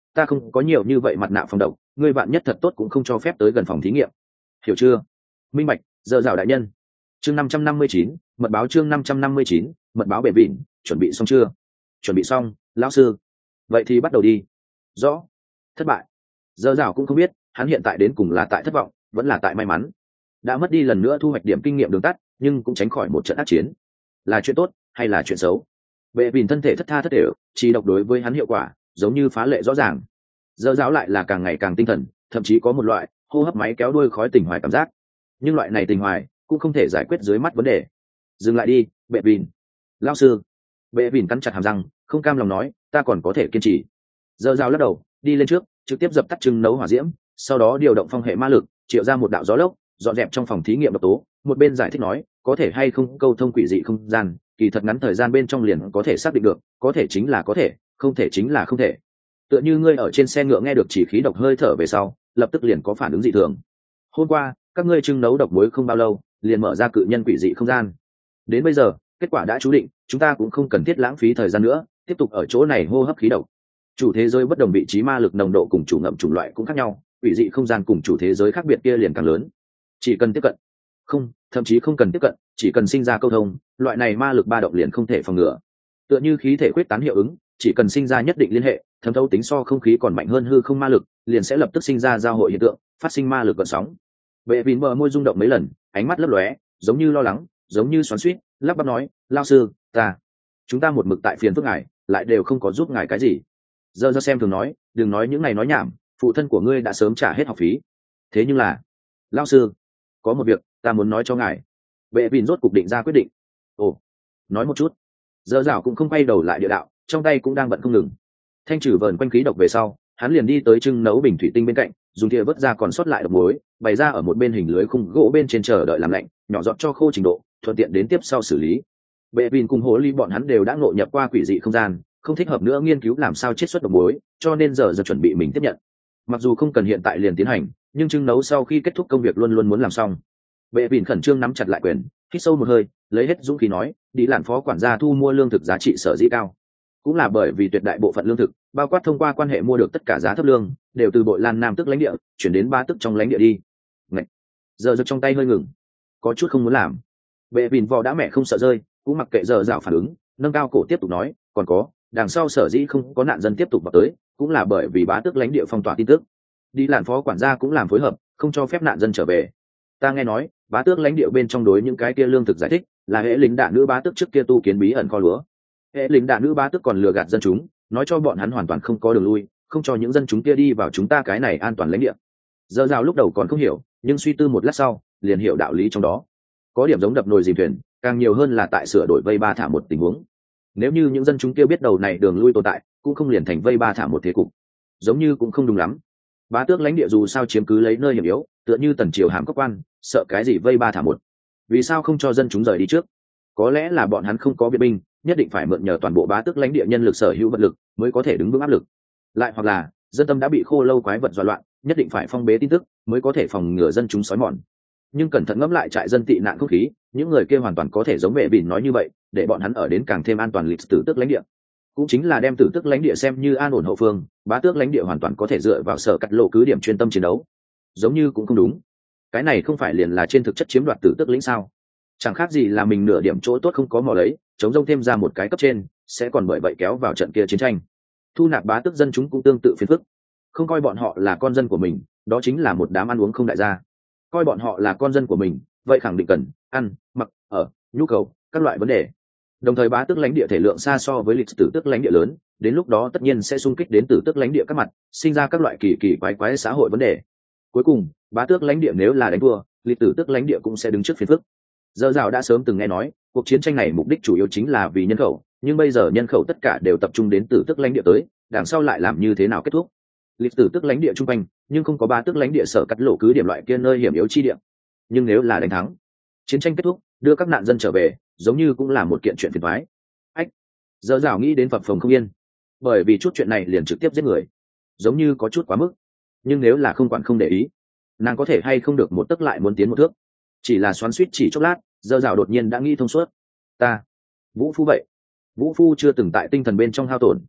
ta không có nhiều như vậy mặt nạ phòng độc, ngươi bạn nhất thật tốt cũng không cho phép tới gần phòng thí nghiệm, hiểu chưa? Minh bạch. Dơ dào đại nhân. Chương năm trăm năm mươi chín, mật báo. Chương năm trăm năm mươi chín, mật báo. Bệ vịn, chuẩn bị xong chưa? Chuẩn bị xong, lão sư. Vậy thì bắt đầu đi. Rõ. Thất bại. Dơ dào cũng không biết hắn hiện tại đến cùng là tại thất vọng vẫn là tại may mắn. Đã mất đi lần nữa thu hoạch điểm kinh nghiệm đường tắt, nhưng cũng tránh khỏi một trận ác chiến. Là chuyện tốt hay là chuyện xấu? Bệ vịn thân thể thất tha thất đều, chỉ độc đối với hắn hiệu quả giống như phá lệ rõ ràng. Dơ dào lại là càng ngày càng tinh thần, thậm chí có một loại hô hấp máy kéo đuôi khói tình hoài cảm giác. Nhưng loại này tình hoài cũng không thể giải quyết dưới mắt vấn đề. Dừng lại đi, Bệ vịn. Lão sư. Bệ vịn cắn chặt hàm răng, không cam lòng nói, ta còn có thể kiên trì. Dơ dào lắc đầu, đi lên trước, trực tiếp dập tắt trứng nấu hỏa diễm, sau đó điều động phong hệ ma lực, triệu ra một đạo gió lốc, dọn dẹp trong phòng thí nghiệm độc tố. Một bên giải thích nói, có thể hay không câu thông quỷ dị không gian, kỳ thật ngắn thời gian bên trong liền có thể xác định được, có thể chính là có thể, không thể chính là không thể. Tựa như ngươi ở trên xe ngựa nghe được chỉ khí độc hơi thở về sau, lập tức liền có phản ứng dị thường. Hôm qua các ngươi trưng nấu độc muối không bao lâu, liền mở ra cự nhân quỷ dị không gian. Đến bây giờ kết quả đã chú định, chúng ta cũng không cần thiết lãng phí thời gian nữa, tiếp tục ở chỗ này hô hấp khí độc. Chủ thế giới bất đồng vị trí ma lực nồng độ cùng chủ ngậm chủng loại cũng khác nhau, quỷ dị không gian cùng chủ thế giới khác biệt kia liền càng lớn. Chỉ cần tiếp cận, không, thậm chí không cần tiếp cận, chỉ cần sinh ra câu thông, loại này ma lực ba động liền không thể phòng ngừa. Tựa như khí thể quyết tán hiệu ứng, chỉ cần sinh ra nhất định liên hệ, thấm thấu tính so không khí còn mạnh hơn hư không ma lực, liền sẽ lập tức sinh ra giao hội hiện tượng, phát sinh ma lực gợn sóng. Bệ vịn bờ môi rung động mấy lần, ánh mắt lấp lóe, giống như lo lắng, giống như xoắn xuýt, lắp bắp nói, lao sư, ta, chúng ta một mực tại phiền phức ngài, lại đều không có giúp ngài cái gì. Giờ ra xem thường nói, đừng nói những này nói nhảm, phụ thân của ngươi đã sớm trả hết học phí. Thế nhưng là, lao sư, có một việc ta muốn nói cho ngài. Bệ vịn rốt cục định ra quyết định. Ồ, nói một chút. Giờ dạo cũng không quay đầu lại địa đạo, trong tay cũng đang bận không ngừng. Thanh trừ vờn quanh khí độc về sau, hắn liền đi tới trưng nấu bình thủy tinh bên cạnh, dùng thìa vớt ra còn sót lại độc muối, bày ra ở một bên hình lưới khung gỗ bên trên chờ đợi làm lạnh, nhỏ giọt cho khô trình độ, thuận tiện đến tiếp sau xử lý. Bệ vịn cùng Hồ Ly bọn hắn đều đã ngộ nhập qua quỷ dị không gian, không thích hợp nữa nghiên cứu làm sao chiết xuất độc muối, cho nên giờ giờ chuẩn bị mình tiếp nhận. Mặc dù không cần hiện tại liền tiến hành, nhưng trưng nấu sau khi kết thúc công việc luôn luôn muốn làm xong. Bệ vịn khẩn trương nắm chặt lại quyền, hít sâu một hơi, lấy hết dũng khí nói, đi làn phó quản gia thu mua lương thực giá trị sở dĩ cao, cũng là bởi vì tuyệt đại bộ phận lương thực, bao quát thông qua quan hệ mua được tất cả giá thấp lương, đều từ bội lan nam tức lãnh địa chuyển đến ba tức trong lãnh địa đi. Ngậy. Giờ giật trong tay hơi ngừng, có chút không muốn làm. Bệ vịn vò đã mẹ không sợ rơi, cũng mặc kệ giờ dạo phản ứng, nâng cao cổ tiếp tục nói, còn có, đằng sau sở dĩ không có nạn dân tiếp tục vào tới, cũng là bởi vì bá tước lãnh địa phong tỏa tin tức. Đi làn phó quản gia cũng làm phối hợp, không cho phép nạn dân trở về. Ta nghe nói bá tước lãnh địa bên trong đối những cái kia lương thực giải thích là hệ lính đạn nữ bá tước trước kia tu kiến bí ẩn kho lúa. Hệ lính đạn nữ bá tước còn lừa gạt dân chúng, nói cho bọn hắn hoàn toàn không có đường lui, không cho những dân chúng kia đi vào chúng ta cái này an toàn lãnh địa. Giờ rào lúc đầu còn không hiểu, nhưng suy tư một lát sau liền hiểu đạo lý trong đó. Có điểm giống đập nồi dìm thuyền, càng nhiều hơn là tại sửa đổi vây ba thả một tình huống. Nếu như những dân chúng kia biết đầu này đường lui tồn tại, cũng không liền thành vây ba thả một thế cục, giống như cũng không đúng lắm. Bá tước lãnh địa dù sao chiếm cứ lấy nơi hiểm yếu, tựa như tần triều hàm cốc quan, sợ cái gì vây ba thả một, vì sao không cho dân chúng rời đi trước? Có lẽ là bọn hắn không có biện binh, nhất định phải mượn nhờ toàn bộ bá tước lãnh địa nhân lực sở hữu vật lực mới có thể đứng vững áp lực. Lại hoặc là dân tâm đã bị khô lâu quái vật dọa loạn, nhất định phải phong bế tin tức mới có thể phòng ngừa dân chúng sói mòn. Nhưng cẩn thận ngẫm lại trại dân tị nạn không khí, những người kia hoàn toàn có thể giống Vệ Bỉn nói như vậy, để bọn hắn ở đến càng thêm an toàn lịch tử tước lãnh địa, cũng chính là đem tử tước lãnh địa xem như an ổn hậu phương, bá tước lãnh địa hoàn toàn có thể dựa vào sở cắt lộ cứ điểm chuyên tâm chiến đấu. Giống như cũng không đúng, cái này không phải liền là trên thực chất chiếm đoạt tử tước lĩnh sao? Chẳng khác gì là mình nửa điểm chỗ tốt không có mò lấy, chống rông thêm ra một cái cấp trên, sẽ còn bởi vậy kéo vào trận kia chiến tranh. Thu nạp bá tước dân chúng cũng tương tự phiền phức, không coi bọn họ là con dân của mình, đó chính là một đám ăn uống không đại gia. Coi bọn họ là con dân của mình, vậy khẳng định cần ăn, mặc, ở, nhu cầu, các loại vấn đề. Đồng thời bá tước lãnh địa thể lượng xa so với lịch tử tước lãnh địa lớn, đến lúc đó tất nhiên sẽ xung kích đến tử tước lãnh địa các mặt, sinh ra các loại kỳ kỳ quái quái xã hội vấn đề. Cuối cùng bá tước lãnh địa nếu là đánh thua, lịch tử tước lãnh địa cũng sẽ đứng trước phiền phức. Dơ dào đã sớm từng nghe nói cuộc chiến tranh này mục đích chủ yếu chính là vì nhân khẩu, nhưng bây giờ nhân khẩu tất cả đều tập trung đến tử tước lãnh địa tới, đằng sau lại làm như thế nào kết thúc? Lịch tử tước lãnh địa trung quanh nhưng không có bá tước lãnh địa sở cắt lộ cứ điểm loại kia nơi hiểm yếu chi địa. Nhưng nếu là đánh thắng, chiến tranh kết thúc, đưa các nạn dân trở về, giống như cũng là một kiện chuyện phiền toái. Ách, dơ dào nghĩ đến phập phồng không yên, bởi vì chút chuyện này liền trực tiếp giết người, giống như có chút quá mức. Nhưng nếu là không quản không để ý, nàng có thể hay không được một tấc lại muốn tiến một thước. Chỉ là xoắn suýt chỉ chốc lát, dơ dào đột nhiên đã nghĩ thông suốt. Ta vũ phu vậy, vũ phu chưa từng tại tinh thần bên trong hao tổn,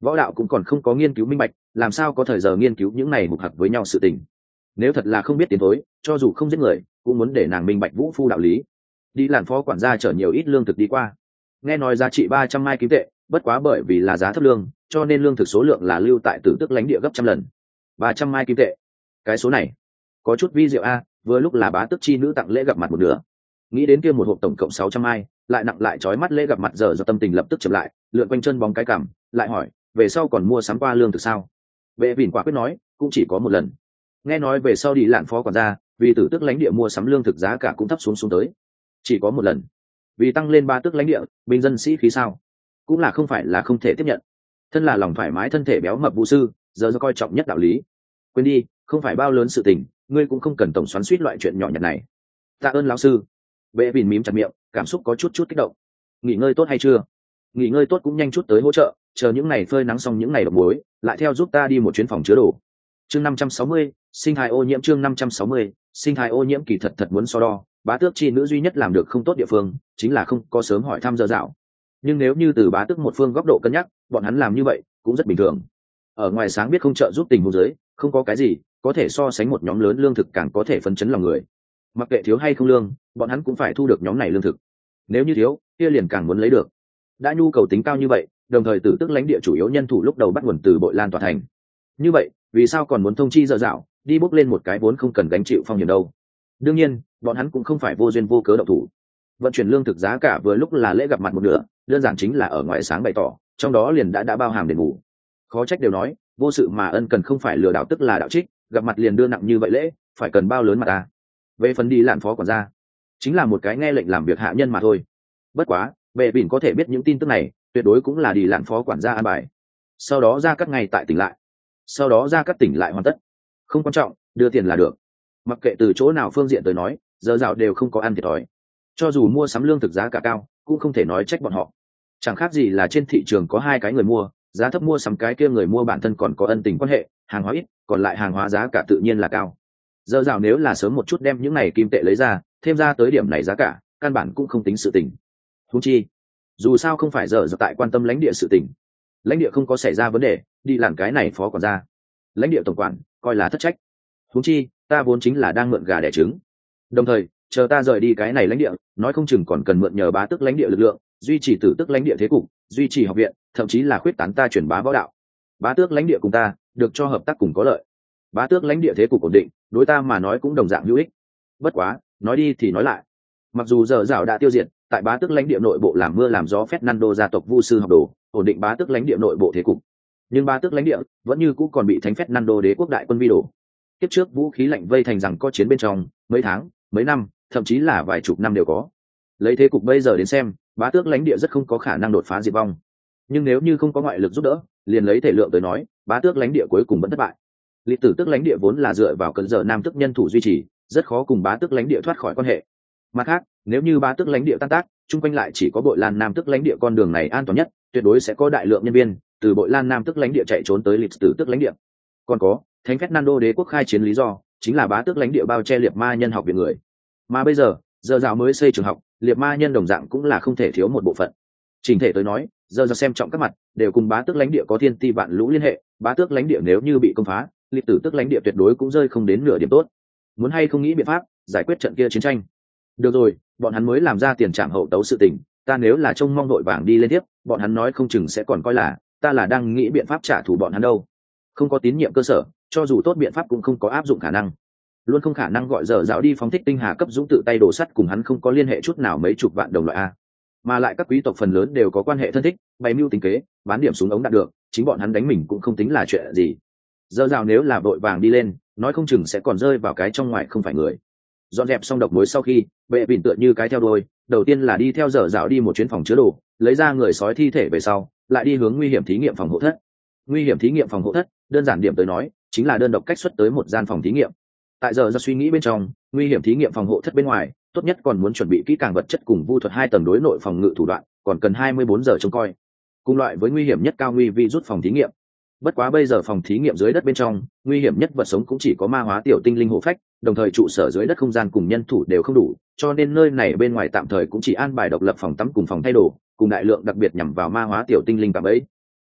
võ đạo cũng còn không có nghiên cứu minh bạch, làm sao có thời giờ nghiên cứu những này mục hặc với nhau sự tình. Nếu thật là không biết tiến thối, cho dù không giết người cũng muốn để nàng minh bạch vũ phu đạo lý. Đi làn phó quản gia chở nhiều ít lương thực đi qua, nghe nói giá trị ba trăm mai kim tệ, bất quá bởi vì là giá thấp lương cho nên lương thực số lượng là lưu tại tử tức lãnh địa gấp trăm lần. Ba trăm mai kim tệ, cái số này có chút vi diệu a. Vừa lúc là bá tước chi nữ tặng lễ gặp mặt một nửa, nghĩ đến kia một hộp tổng cộng sáu trăm mai, lại nặng lại trói mắt lễ gặp mặt, giờ do tâm tình lập tức chậm lại, lượn quanh chân bóng cái cảm, lại hỏi về sau còn mua sắm qua lương thực sao? Vệ vỉn quả quyết nói cũng chỉ có một lần. Nghe nói về sau đi lạn phó quản gia vì tử tức lãnh địa mua sắm lương thực giá cả cũng thấp xuống xuống tới, chỉ có một lần. Vì tăng lên ba tước lãnh địa bình dân sĩ khí sao, cũng là không phải là không thể tiếp nhận. Thân là lòng thoải mái thân thể béo mập vũ sư, giờ do coi trọng nhất đạo lý. Quên đi, không phải bao lớn sự tình, ngươi cũng không cần tổng xoắn suýt loại chuyện nhỏ nhặt này. Tạ ơn lão sư. Vệ vỉn mím chặt miệng, cảm xúc có chút chút kích động. Nghỉ ngơi tốt hay chưa? Nghỉ ngơi tốt cũng nhanh chút tới hỗ trợ, chờ những ngày phơi nắng xong những ngày độc muối, lại theo giúp ta đi một chuyến phòng chứa đồ. Chương năm trăm sáu mươi, sinh thái ô nhiễm. Chương năm trăm sáu mươi, sinh thái ô nhiễm. Kỳ thật thật muốn so đo, bá tước chi nữ duy nhất làm được không tốt địa phương chính là không có sớm hỏi thăm giờ dạo. Nhưng nếu như từ bá tước một phương góc độ cân nhắc, bọn hắn làm như vậy cũng rất bình thường. Ở ngoài sáng biết không trợ giúp tình huống dưới, không có cái gì có thể so sánh một nhóm lớn lương thực càng có thể phấn chấn lòng người. Mặc kệ thiếu hay không lương, bọn hắn cũng phải thu được nhóm này lương thực. Nếu như thiếu, kia liền càng muốn lấy được. Đã nhu cầu tính cao như vậy, đồng thời tử tức lãnh địa chủ yếu nhân thủ lúc đầu bắt nguồn từ Bội Lan tòa thành. Như vậy, vì sao còn muốn thông chi dở dạo, đi bốc lên một cái vốn không cần gánh chịu phong hiểm đâu? Đương nhiên, bọn hắn cũng không phải vô duyên vô cớ động thủ. Vận chuyển lương thực giá cả vừa lúc là lễ gặp mặt một nửa, đơn giản chính là ở ngoài sáng bày tỏ, trong đó liền đã đã bao hàm đền bù. Khó trách đều nói, vô sự mà ân cần không phải lừa đảo tức là đạo trích, gặp mặt liền đưa nặng như vậy lễ, phải cần bao lớn mà ta. Về phần đi lạn phó quản gia, chính là một cái nghe lệnh làm việc hạ nhân mà thôi. Bất quá, Vệ Bỉn có thể biết những tin tức này, tuyệt đối cũng là đi lạn phó quản gia an bài. Sau đó ra cắt ngay tại tỉnh lại, sau đó ra cắt tỉnh lại hoàn tất. Không quan trọng, đưa tiền là được. Mặc kệ từ chỗ nào phương diện tới nói, giờ dạo đều không có ăn thiệt thòi. Cho dù mua sắm lương thực giá cả cao, cũng không thể nói trách bọn họ. Chẳng khác gì là trên thị trường có hai cái người mua, giá thấp mua sắm cái kia người mua bản thân còn có ân tình quan hệ, hàng hóa ít, còn lại hàng hóa giá cả tự nhiên là cao. Giờ dạo nếu là sớm một chút đem những này kim tệ lấy ra, thêm ra tới điểm này giá cả, căn bản cũng không tính sự tình. Huống chi, dù sao không phải giờ dạo tại quan tâm lãnh địa sự tình, lãnh địa không có xảy ra vấn đề, đi làm cái này phó quản gia, lãnh địa tổng quản coi là thất trách. Huống chi, ta vốn chính là đang mượn gà đẻ trứng. Đồng thời, chờ ta rời đi cái này lãnh địa, nói không chừng còn cần mượn nhờ bá tước lãnh địa lực lượng, duy trì tử tước lãnh địa thế cục, duy trì học viện, thậm chí là khuyết tán ta truyền bá võ đạo. Bá tước lãnh địa cùng ta, được cho hợp tác cùng có lợi. Bá tước lãnh địa thế cục ổn định, đối ta mà nói cũng đồng dạng hữu ích. Bất quá, nói đi thì nói lại, mặc dù giờ rào đã tiêu diệt, tại bá tước lãnh địa nội bộ làm mưa làm gió Fernando gia tộc vu sư học đồ, ổn định bá tước lãnh địa nội bộ thế cục. Nhưng bá tước lãnh địa vẫn như cũ còn bị thánh Fernando đế quốc đại quân vi đổ. Tiếp trước vũ khí lạnh vây thành rằng có chiến bên trong, mấy tháng, mấy năm, thậm chí là vài chục năm đều có. Lấy thế cục bây giờ đến xem, bá tước lãnh địa rất không có khả năng đột phá diệt vong. Nhưng nếu như không có ngoại lực giúp đỡ, liền lấy thể lượng tới nói, bá tước lãnh địa cuối cùng vẫn thất bại. Lịch tử tước lãnh địa vốn là dựa vào cận giờ nam tước nhân thủ duy trì, rất khó cùng bá tước lãnh địa thoát khỏi quan hệ. Mặt khác, nếu như bá tước lãnh địa tan tác, chung quanh lại chỉ có Bội Lan nam tước lãnh địa con đường này an toàn nhất, tuyệt đối sẽ có đại lượng nhân viên từ Bội Lan nam tước lãnh địa chạy trốn tới lịch tử tước lãnh địa. Còn có, thánh Fernando đế quốc khai chiến lý do chính là bá tước lãnh địa bao che liệt ma nhân học viện người. Mà bây giờ, giờ dạo mới xây trường học, liệt ma nhân đồng dạng cũng là không thể thiếu một bộ phận. Trình thể tới nói, giờ giờ xem trọng các mặt đều cùng bá tước lãnh địa có thiên ti vạn lũ liên hệ, bá tước lãnh địa nếu như bị công phá, lịch tử tước lãnh địa tuyệt đối cũng rơi không đến nửa điểm tốt. Muốn hay không nghĩ biện pháp giải quyết trận kia chiến tranh. Được rồi, bọn hắn mới làm ra tiền trảm hậu tấu sự tình, ta nếu là trông mong đội vàng đi lên tiếp, bọn hắn nói không chừng sẽ còn coi là ta là đang nghĩ biện pháp trả thù bọn hắn đâu. Không có tín nhiệm cơ sở, cho dù tốt biện pháp cũng không có áp dụng khả năng. Luôn không khả năng gọi giờ dạo đi phóng thích tinh hà cấp dũng tự tay đổ sắt cùng hắn không có liên hệ chút nào mấy chục vạn đồng loại a. Mà lại các quý tộc phần lớn đều có quan hệ thân thích, bày mưu tính kế, bán điểm súng ống đạt được, chính bọn hắn đánh mình cũng không tính là chuyện gì. Giờ dạo nếu là vội vàng đi lên, nói không chừng sẽ còn rơi vào cái trong ngoài không phải người. Dọn dẹp xong độc mối sau khi, Vệ Bỉn tựa như cái theo đuôi, đầu tiên là đi theo giờ dạo đi một chuyến phòng chứa đồ, lấy ra người sói thi thể về sau, lại đi hướng nguy hiểm thí nghiệm phòng hộ thất. Nguy hiểm thí nghiệm phòng hộ thất, đơn giản điểm tới nói, chính là đơn độc cách xuất tới một gian phòng thí nghiệm. Tại giờ ra suy nghĩ bên trong, nguy hiểm thí nghiệm phòng hộ thất bên ngoài, tốt nhất còn muốn chuẩn bị kỹ càng vật chất cùng vu thuật hai tầng đối nội phòng ngự thủ đoạn, còn cần hai mươi bốn giờ trông coi. Cùng loại với nguy hiểm nhất cao nguy vi rút phòng thí nghiệm. Bất quá bây giờ phòng thí nghiệm dưới đất bên trong, nguy hiểm nhất vật sống cũng chỉ có ma hóa tiểu tinh linh hộ phách, đồng thời trụ sở dưới đất không gian cùng nhân thủ đều không đủ, cho nên nơi này bên ngoài tạm thời cũng chỉ an bài độc lập phòng tắm cùng phòng thay đồ, cùng đại lượng đặc biệt nhằm vào ma hóa tiểu tinh linh tạm ấy.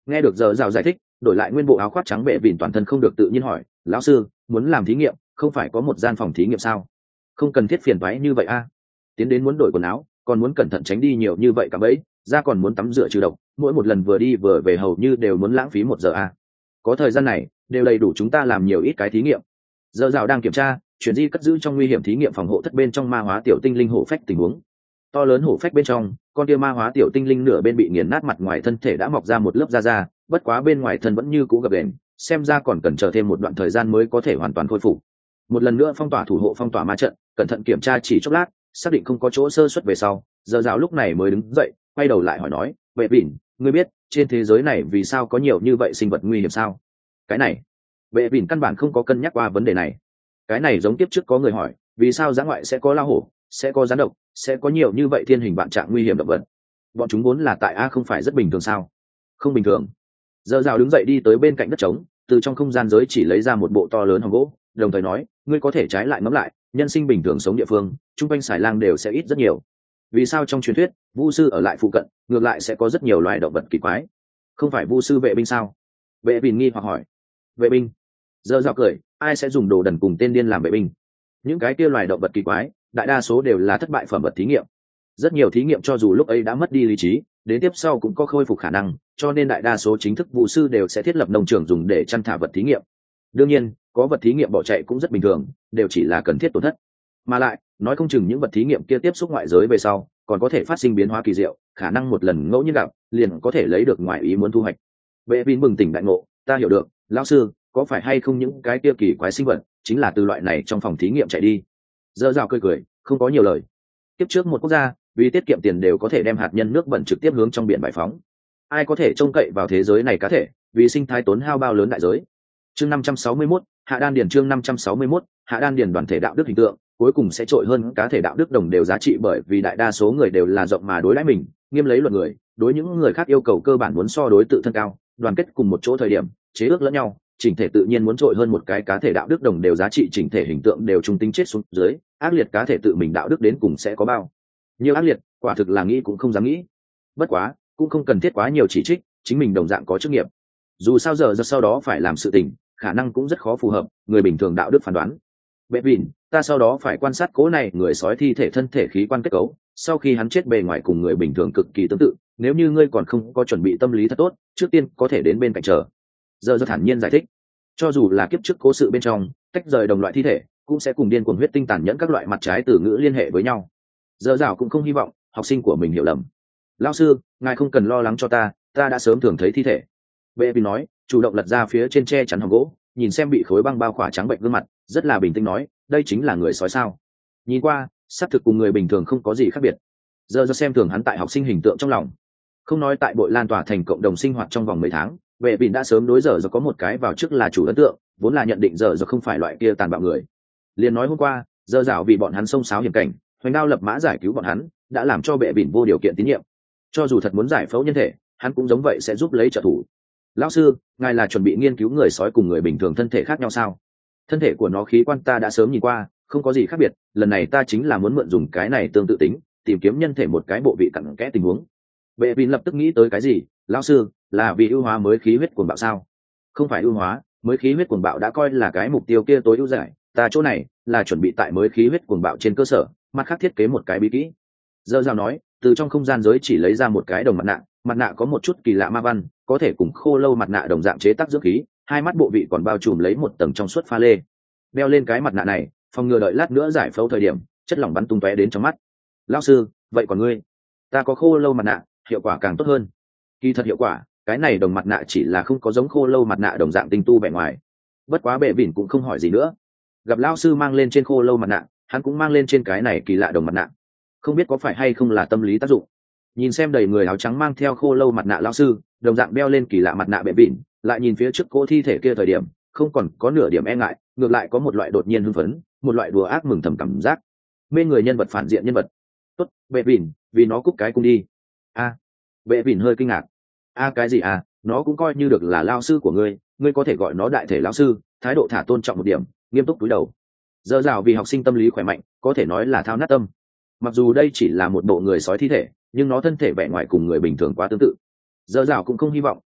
Nghe được giờ rào giải thích, đổi lại nguyên bộ áo khoác trắng bệ vịn toàn thân không được tự nhiên hỏi, lão sư muốn làm thí nghiệm không phải có một gian phòng thí nghiệm sao, không cần thiết phiền toái như vậy a. Tiến đến muốn đổi quần áo còn muốn cẩn thận tránh đi nhiều như vậy cả bấy, ra còn muốn tắm rửa trừ độc, mỗi một lần vừa đi vừa về hầu như đều muốn lãng phí một giờ a. Có thời gian này đều đầy đủ chúng ta làm nhiều ít cái thí nghiệm. Giờ rào đang kiểm tra chuyển di cất giữ trong nguy hiểm thí nghiệm phòng hộ thất bên trong ma hóa tiểu tinh linh hổ phách tình huống. To lớn hổ phách bên trong, con tia ma hóa tiểu tinh linh nửa bên bị nghiền nát, mặt ngoài thân thể đã mọc ra một lớp da da, bất quá bên ngoài thân vẫn như cũ gập ghềnh, xem ra còn cần chờ thêm một đoạn thời gian mới có thể hoàn toàn khôi phục. Một lần nữa phong tỏa thủ hộ phong tỏa ma trận, cẩn thận kiểm tra chỉ chốc lát, xác định không có chỗ sơ suất về sau, giờ rào lúc này mới đứng dậy, quay đầu lại hỏi nói, vệ bỉn, ngươi biết trên thế giới này vì sao có nhiều như vậy sinh vật nguy hiểm sao? Cái này, vệ bỉn căn bản không có cân nhắc qua vấn đề này. Cái này giống tiếp trước có người hỏi, vì sao giã ngoại sẽ có lao hổ, sẽ có rắn độc, sẽ có nhiều như vậy thiên hình vạn trạng nguy hiểm động vật? Bọn chúng vốn là tại a không phải rất bình thường sao? Không bình thường. Giờ rào đứng dậy đi tới bên cạnh đất trống, từ trong không gian giới chỉ lấy ra một bộ to lớn hòm gỗ, đồng thời nói, ngươi có thể trái lại ngẫm lại, nhân sinh bình thường sống địa phương chung quanh xài lang đều sẽ ít rất nhiều. Vì sao trong truyền thuyết vu sư ở lại phụ cận ngược lại sẽ có rất nhiều loài động vật kỳ quái? Không phải vu sư vệ binh sao? Vệ binh nghi hoặc hỏi. Vệ binh? Giờ rào cười, ai sẽ dùng đồ đần cùng tên điên làm vệ binh? Những cái kia loài động vật kỳ quái đại đa số đều là thất bại phẩm vật thí nghiệm. Rất nhiều thí nghiệm cho dù lúc ấy đã mất đi lý trí, đến tiếp sau cũng có khôi phục khả năng, cho nên đại đa số chính thức vụ sư đều sẽ thiết lập nông trường dùng để chăn thả vật thí nghiệm. Đương nhiên có vật thí nghiệm bỏ chạy cũng rất bình thường, đều chỉ là cần thiết tổn thất. Mà lại nói không chừng những vật thí nghiệm kia tiếp xúc ngoại giới về sau còn có thể phát sinh biến hóa kỳ diệu, khả năng một lần ngẫu nhiên gặp liền có thể lấy được ngoại ý muốn thu hoạch. Vệ Vin bừng tỉnh đại ngộ, ta hiểu được, lão sư, có phải hay không những cái kia kỳ quái sinh vật chính là từ loại này trong phòng thí nghiệm chạy đi? Dơ dào cười cười, không có nhiều lời. Tiếp trước một quốc gia vì tiết kiệm tiền đều có thể đem hạt nhân nước bẩn trực tiếp hướng trong biển bài phóng. Ai có thể trông cậy vào thế giới này cá thể vì sinh thái tốn hao bao lớn đại giới? Chương năm trăm sáu mươi mốt, hạ đan điền. Chương năm trăm sáu mươi mốt, hạ đan điền. Đoàn thể đạo đức hình tượng cuối cùng sẽ trội hơn cá thể đạo đức đồng đều giá trị, bởi vì đại đa số người đều là rộng mà đối đãi mình, nghiêm lấy luật người, đối những người khác yêu cầu cơ bản muốn so đối tự thân cao, đoàn kết cùng một chỗ thời điểm chế ước lẫn nhau, chỉnh thể tự nhiên muốn trội hơn một cái cá thể đạo đức đồng đều giá trị, chỉnh thể hình tượng đều trung tính chết xuống dưới, ác liệt cá thể tự mình đạo đức đến cùng sẽ có bao nhiều ác liệt, quả thực là nghĩ cũng không dám nghĩ. Bất quá cũng không cần thiết quá nhiều chỉ trích, chính mình đồng dạng có chức nghiệp, dù sao giờ giờ sau đó phải làm sự tình khả năng cũng rất khó phù hợp người bình thường đạo đức phán đoán. Bệ vịn, ta sau đó phải quan sát cố này người sói thi thể thân thể khí quan kết cấu, sau khi hắn chết bề ngoài cùng người bình thường cực kỳ tương tự, nếu như ngươi còn không có chuẩn bị tâm lý thật tốt, trước tiên có thể đến bên cạnh chờ. Giờ giờ thản nhiên giải thích, cho dù là kiếp trước cố sự bên trong tách rời đồng loại thi thể cũng sẽ cùng điên cuồng huyết tinh tàn nhẫn các loại mặt trái từ ngữ liên hệ với nhau. Giờ dạo cũng không hy vọng học sinh của mình hiểu lầm. Lão sư, ngài không cần lo lắng cho ta, ta đã sớm thường thấy thi thể. Bệ vì nói, chủ động lật ra phía trên tre chắn hòm gỗ, nhìn xem bị khối băng bao khỏa trắng bệnh gương mặt, rất là bình tĩnh nói, đây chính là người sói sao? Nhìn qua xác thực cùng người bình thường không có gì khác biệt. Giờ do xem thường hắn tại học sinh hình tượng trong lòng, không nói tại bội lan tỏa thành cộng đồng sinh hoạt trong vòng mấy tháng, vệ bỉn đã sớm đối giờ do có một cái vào trước là chủ ấn tượng, vốn là nhận định giờ do không phải loại kia tàn bạo người. Liền nói hôm qua giờ dạo vì bọn hắn xông xáo hiểm cảnh hoành đao lập mã giải cứu bọn hắn, đã làm cho vệ bỉn vô điều kiện tín nhiệm, cho dù thật muốn giải phẫu nhân thể hắn cũng giống vậy sẽ giúp lấy trợ thủ. Lão sư, ngài là chuẩn bị nghiên cứu người sói cùng người bình thường thân thể khác nhau sao? Thân thể của nó khí quan ta đã sớm nhìn qua, không có gì khác biệt, lần này ta chính là muốn mượn dùng cái này tương tự tính tìm kiếm nhân thể một cái bộ vị cặn kẽ tình huống. Vệ bỉn lập tức nghĩ tới cái gì, lão sư, là vì ưu hóa mới khí huyết cuồng bạo sao? Không phải ưu hóa, mới khí huyết cuồng bạo đã coi là cái mục tiêu kia tối ưu giải, ta chỗ này là chuẩn bị tại mới khí huyết cuồng bạo trên cơ sở mặt khác thiết kế một cái bí kỹ. Dơ dao nói, từ trong không gian giới chỉ lấy ra một cái đồng mặt nạ, mặt nạ có một chút kỳ lạ ma văn, có thể cùng khô lâu mặt nạ đồng dạng chế tác dưỡng khí, hai mắt bộ vị còn bao trùm lấy một tầng trong suốt pha lê. Đeo lên cái mặt nạ này, phòng ngừa đợi lát nữa giải phẫu thời điểm chất lỏng bắn tung tóe đến trong mắt. Lão sư, vậy còn ngươi? Ta có khô lâu mặt nạ, hiệu quả càng tốt hơn. Kỳ thật hiệu quả, cái này đồng mặt nạ chỉ là không có giống khô lâu mặt nạ đồng dạng tinh tu vẻ ngoài. Bất quá bệ vỉn cũng không hỏi gì nữa. Gặp lão sư mang lên trên khô lâu mặt nạ, hắn cũng mang lên trên cái này kỳ lạ đồng mặt nạ. Không biết có phải hay không là tâm lý tác dụng. Nhìn xem đầy người áo trắng mang theo khô lâu mặt nạ lão sư, đồng dạng đeo lên kỳ lạ mặt nạ bệ vỉn, lại nhìn phía trước cô thi thể kia thời điểm, không còn có nửa điểm e ngại, ngược lại có một loại đột nhiên hưng phấn, một loại đùa ác mừng thầm cảm giác. Mê người nhân vật phản diện nhân vật. Tốt, bệ vỉn, vì nó cúc cái cung đi. A, à, bệ vỉn hơi kinh ngạc. A à, cái gì à, nó cũng coi như được là lao sư của ngươi, ngươi có thể gọi nó đại thể lão sư, thái độ thả tôn trọng một điểm, nghiêm túc cúi đầu. Dơ dào vì học sinh tâm lý khỏe mạnh, có thể nói là thao nát tâm. Mặc dù đây chỉ là một bộ người sói thi thể, nhưng nó thân thể vẻ ngoài cùng người bình thường quá tương tự. Dơ dào cũng không hy vọng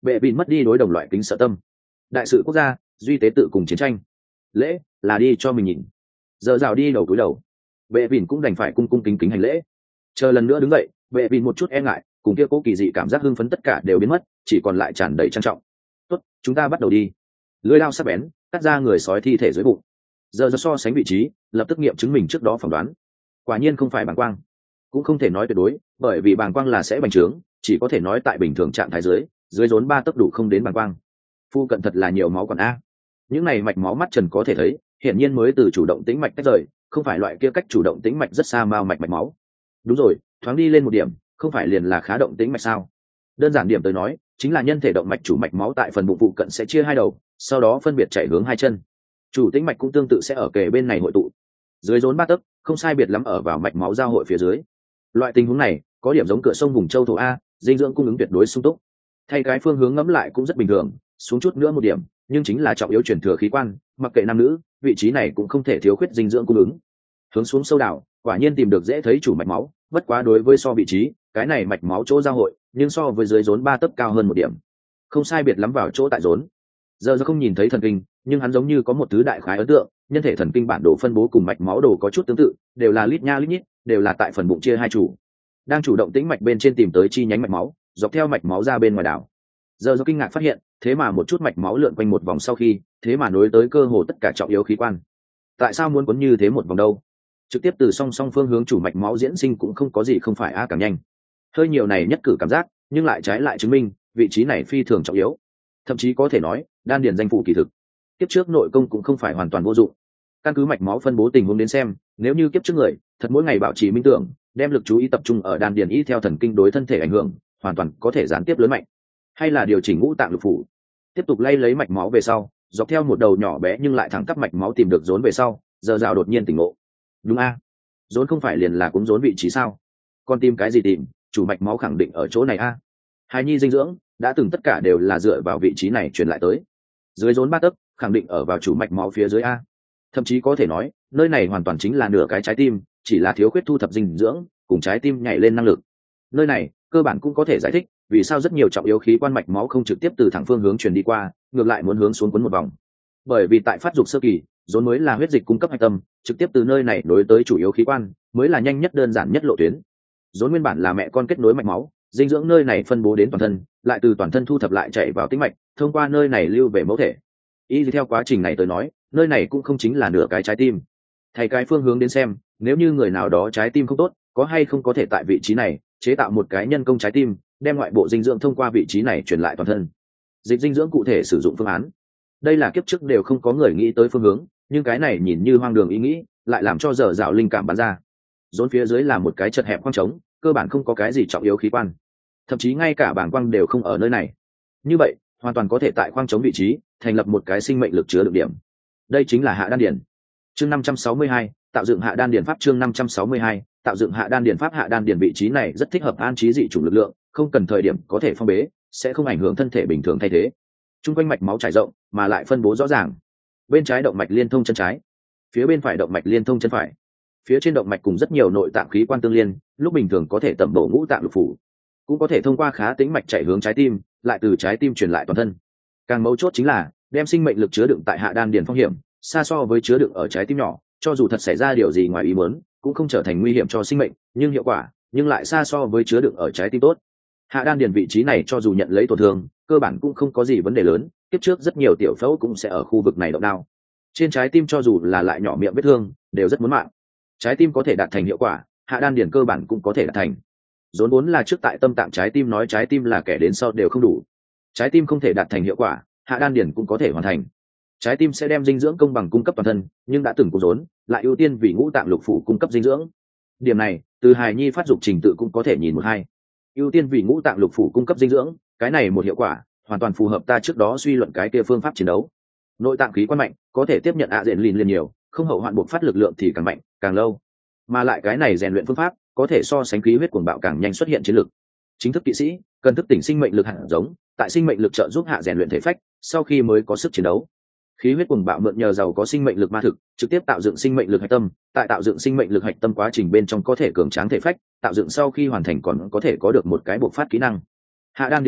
bệ vịn mất đi đối đồng loại kính sợ tâm. Đại sự quốc gia, duy tế tự cùng chiến tranh. Lễ là đi cho mình nhìn. Giờ rào đi đầu túi đầu, bệ vịn cũng đành phải cung cung kính kính hành lễ. Chờ lần nữa đứng dậy, bệ vịn một chút e ngại, cùng kia cố kỳ dị cảm giác hưng phấn tất cả đều biến mất, chỉ còn lại tràn đầy trang trọng. Tốt, chúng ta bắt đầu đi. Lưỡi lao sắc bén cắt ra người sói thi thể dưới bụng. Giờ giờ so sánh vị trí, lập tức nghiệm chứng mình trước đó phỏng đoán. Quả nhiên không phải bàng quang, cũng không thể nói tuyệt đối, bởi vì bàng quang là sẽ bành trướng, chỉ có thể nói tại bình thường trạng thái dưới, dưới rốn ba tấc đủ không đến bàng quang. Phu cận thật là nhiều máu còn a. Những này mạch máu mắt trần có thể thấy, hiển nhiên mới từ chủ động tĩnh mạch tách rời, không phải loại kia cách chủ động tĩnh mạch rất xa mao mạch mạch máu. Đúng rồi, thoáng đi lên một điểm, không phải liền là khá động tĩnh mạch sao? Đơn giản điểm tới nói, chính là nhân thể động mạch chủ mạch máu tại phần bụng phụ cận sẽ chia hai đầu, sau đó phân biệt chạy hướng hai chân. Chủ tĩnh mạch cũng tương tự sẽ ở kề bên này hội tụ. Dưới rốn ba tấc, không sai biệt lắm ở vào mạch máu giao hội phía dưới. Loại tình huống này, có điểm giống cửa sông vùng châu thổ a, dinh dưỡng cung ứng tuyệt đối sung túc. Thay cái phương hướng ngẫm lại cũng rất bình thường, xuống chút nữa một điểm, nhưng chính là trọng yếu truyền thừa khí quan, mặc kệ nam nữ, vị trí này cũng không thể thiếu khuyết dinh dưỡng cung ứng. Hướng xuống sâu đảo, quả nhiên tìm được dễ thấy chủ mạch máu, bất quá đối với so vị trí, cái này mạch máu chỗ giao hội, nhưng so với dưới rốn ba tấc cao hơn một điểm. Không sai biệt lắm vào chỗ tại rốn. Giờ giờ không nhìn thấy thần kinh, nhưng hắn giống như có một thứ đại khái ấn tượng, nhân thể thần kinh bản đồ phân bố cùng mạch máu đồ có chút tương tự, đều là lít nha lít nhít, đều là tại phần bụng chia hai chủ. Đang chủ động tĩnh mạch bên trên tìm tới chi nhánh mạch máu, dọc theo mạch máu ra bên ngoài đảo. Giờ do kinh ngạc phát hiện, thế mà một chút mạch máu lượn quanh một vòng sau khi, thế mà nối tới cơ hồ tất cả trọng yếu khí quan. Tại sao muốn quấn như thế một vòng đâu? Trực tiếp từ song song phương hướng chủ mạch máu diễn sinh cũng không có gì không phải a càng nhanh. Hơi nhiều này nhất cử cảm giác, nhưng lại trái lại chứng minh, vị trí này phi thường trọng yếu. Thậm chí có thể nói, đan điền danh phụ kỳ thực. Kiếp trước nội công cũng không phải hoàn toàn vô dụng. Căn cứ mạch máu phân bố tình huống đến xem, nếu như kiếp trước người, thật mỗi ngày bảo trì minh tưởng, đem lực chú ý tập trung ở đan điền ý theo thần kinh đối thân thể ảnh hưởng, hoàn toàn có thể gián tiếp lớn mạnh. Hay là điều chỉnh ngũ tạng lục phủ, tiếp tục lay lấy mạch máu về sau, dọc theo một đầu nhỏ bé nhưng lại thẳng tắp mạch máu tìm được rốn về sau, giờ rào đột nhiên tỉnh ngộ. Đúng a, rốn không phải liền là cũng rốn vị trí sao? Con tìm cái gì tìm, chủ mạch máu khẳng định ở chỗ này a. Hài nhi dinh dưỡng đã từng tất cả đều là dựa vào vị trí này truyền lại tới. Dưới rốn ba tấc, khẳng định ở vào chủ mạch máu phía dưới a. Thậm chí có thể nói, nơi này hoàn toàn chính là nửa cái trái tim, chỉ là thiếu khuyết thu thập dinh dưỡng, cùng trái tim nhảy lên năng lực. Nơi này, cơ bản cũng có thể giải thích vì sao rất nhiều trọng yếu khí quan mạch máu không trực tiếp từ thẳng phương hướng truyền đi qua, ngược lại muốn hướng xuống quấn một vòng. Bởi vì tại phát dục sơ kỳ, rốn mới là huyết dịch cung cấp hạch tâm, trực tiếp từ nơi này nối tới chủ yếu khí quan, mới là nhanh nhất đơn giản nhất lộ tuyến. Rốn nguyên bản là mẹ con kết nối mạch máu, dinh dưỡng nơi này phân bố đến toàn thân, lại từ toàn thân thu thập lại chạy vào tĩnh mạch, thông qua nơi này lưu về mẫu thể. Y theo quá trình này tới nói, nơi này cũng không chính là nửa cái trái tim. Thay cái phương hướng đến xem, nếu như người nào đó trái tim không tốt, có hay không có thể tại vị trí này chế tạo một cái nhân công trái tim, đem ngoại bộ dinh dưỡng thông qua vị trí này truyền lại toàn thân. Dịch dinh dưỡng cụ thể sử dụng phương án, đây là kiếp trước đều không có người nghĩ tới phương hướng, nhưng cái này nhìn như hoang đường ý nghĩ, lại làm cho dở dạo linh cảm bắn ra. Rốn phía dưới là một cái chật hẹp khoang trống, cơ bản không có cái gì trọng yếu khí quan, thậm chí ngay cả bảng quang đều không ở nơi này. Như vậy, hoàn toàn có thể tại khoang trống vị trí thành lập một cái sinh mệnh lực chứa đựng điểm. Đây chính là hạ đan điền. Chương năm trăm sáu mươi hai, tạo dựng hạ đan điền pháp. Chương năm trăm sáu mươi hai, tạo dựng hạ đan điền pháp. Hạ đan điền vị trí này rất thích hợp an trí dị chủng lực lượng, không cần thời điểm có thể phong bế, sẽ không ảnh hưởng thân thể bình thường thay thế. Trung quanh mạch máu trải rộng, mà lại phân bố rõ ràng. Bên trái động mạch liên thông chân trái, phía bên phải động mạch liên thông chân phải. Phía trên động mạch cùng rất nhiều nội tạng khí quan tương liên, lúc bình thường có thể tẩm bổ ngũ tạng lục phủ, cũng có thể thông qua khá tĩnh mạch chạy hướng trái tim, lại từ trái tim truyền lại toàn thân. Càng mấu chốt chính là đem sinh mệnh lực chứa đựng tại hạ đan điền phong hiểm xa so với chứa đựng ở trái tim nhỏ, cho dù thật xảy ra điều gì ngoài ý muốn, cũng không trở thành nguy hiểm cho sinh mệnh, nhưng hiệu quả nhưng lại xa so với chứa đựng ở trái tim tốt. Hạ đan điền vị trí này cho dù nhận lấy tổn thương, cơ bản cũng không có gì vấn đề lớn, tiếp trước rất nhiều tiểu phẫu cũng sẽ ở khu vực này động đao. Trên trái tim cho dù là lại nhỏ miệng vết thương, đều rất muốn mạng. Trái tim có thể đạt thành hiệu quả, hạ đan điền cơ bản cũng có thể đạt thành. Rốn vốn là trước tại tâm tạng trái tim nói trái tim là kẻ đến sau đều không đủ. Trái tim không thể đạt thành hiệu quả, hạ đan điền cũng có thể hoàn thành. Trái tim sẽ đem dinh dưỡng công bằng cung cấp toàn thân, nhưng đã từng của rốn lại ưu tiên vì ngũ tạng lục phủ cung cấp dinh dưỡng. Điểm này, từ hài nhi phát dục trình tự cũng có thể nhìn một hai. Ưu tiên vì ngũ tạng lục phủ cung cấp dinh dưỡng, cái này một hiệu quả, hoàn toàn phù hợp ta trước đó suy luận cái kia phương pháp chiến đấu. Nội tạng khí quan mạnh, có thể tiếp nhận ạ diện lìn liền nhiều, không hậu hoạn buộc phát lực lượng thì càng mạnh, càng lâu. Mà lại cái này rèn luyện phương pháp, có thể so sánh khí huyết cuồng bạo càng nhanh xuất hiện chiến lực. Chính thức kỵ sĩ cần thức tỉnh sinh mệnh lực hạt giống, tại sinh mệnh lực trợ giúp hạ rèn luyện thể phách, sau khi mới có sức chiến đấu. Khí huyết cuồng bạo mượn nhờ giàu có sinh mệnh lực ma thực, trực tiếp tạo dựng sinh mệnh lực hạch tâm, tại tạo dựng sinh mệnh lực hạch tâm quá trình bên trong có thể cường tráng thể phách, tạo dựng sau khi hoàn thành còn có thể có được một cái bộc phát kỹ năng. Hạ đan điền pháp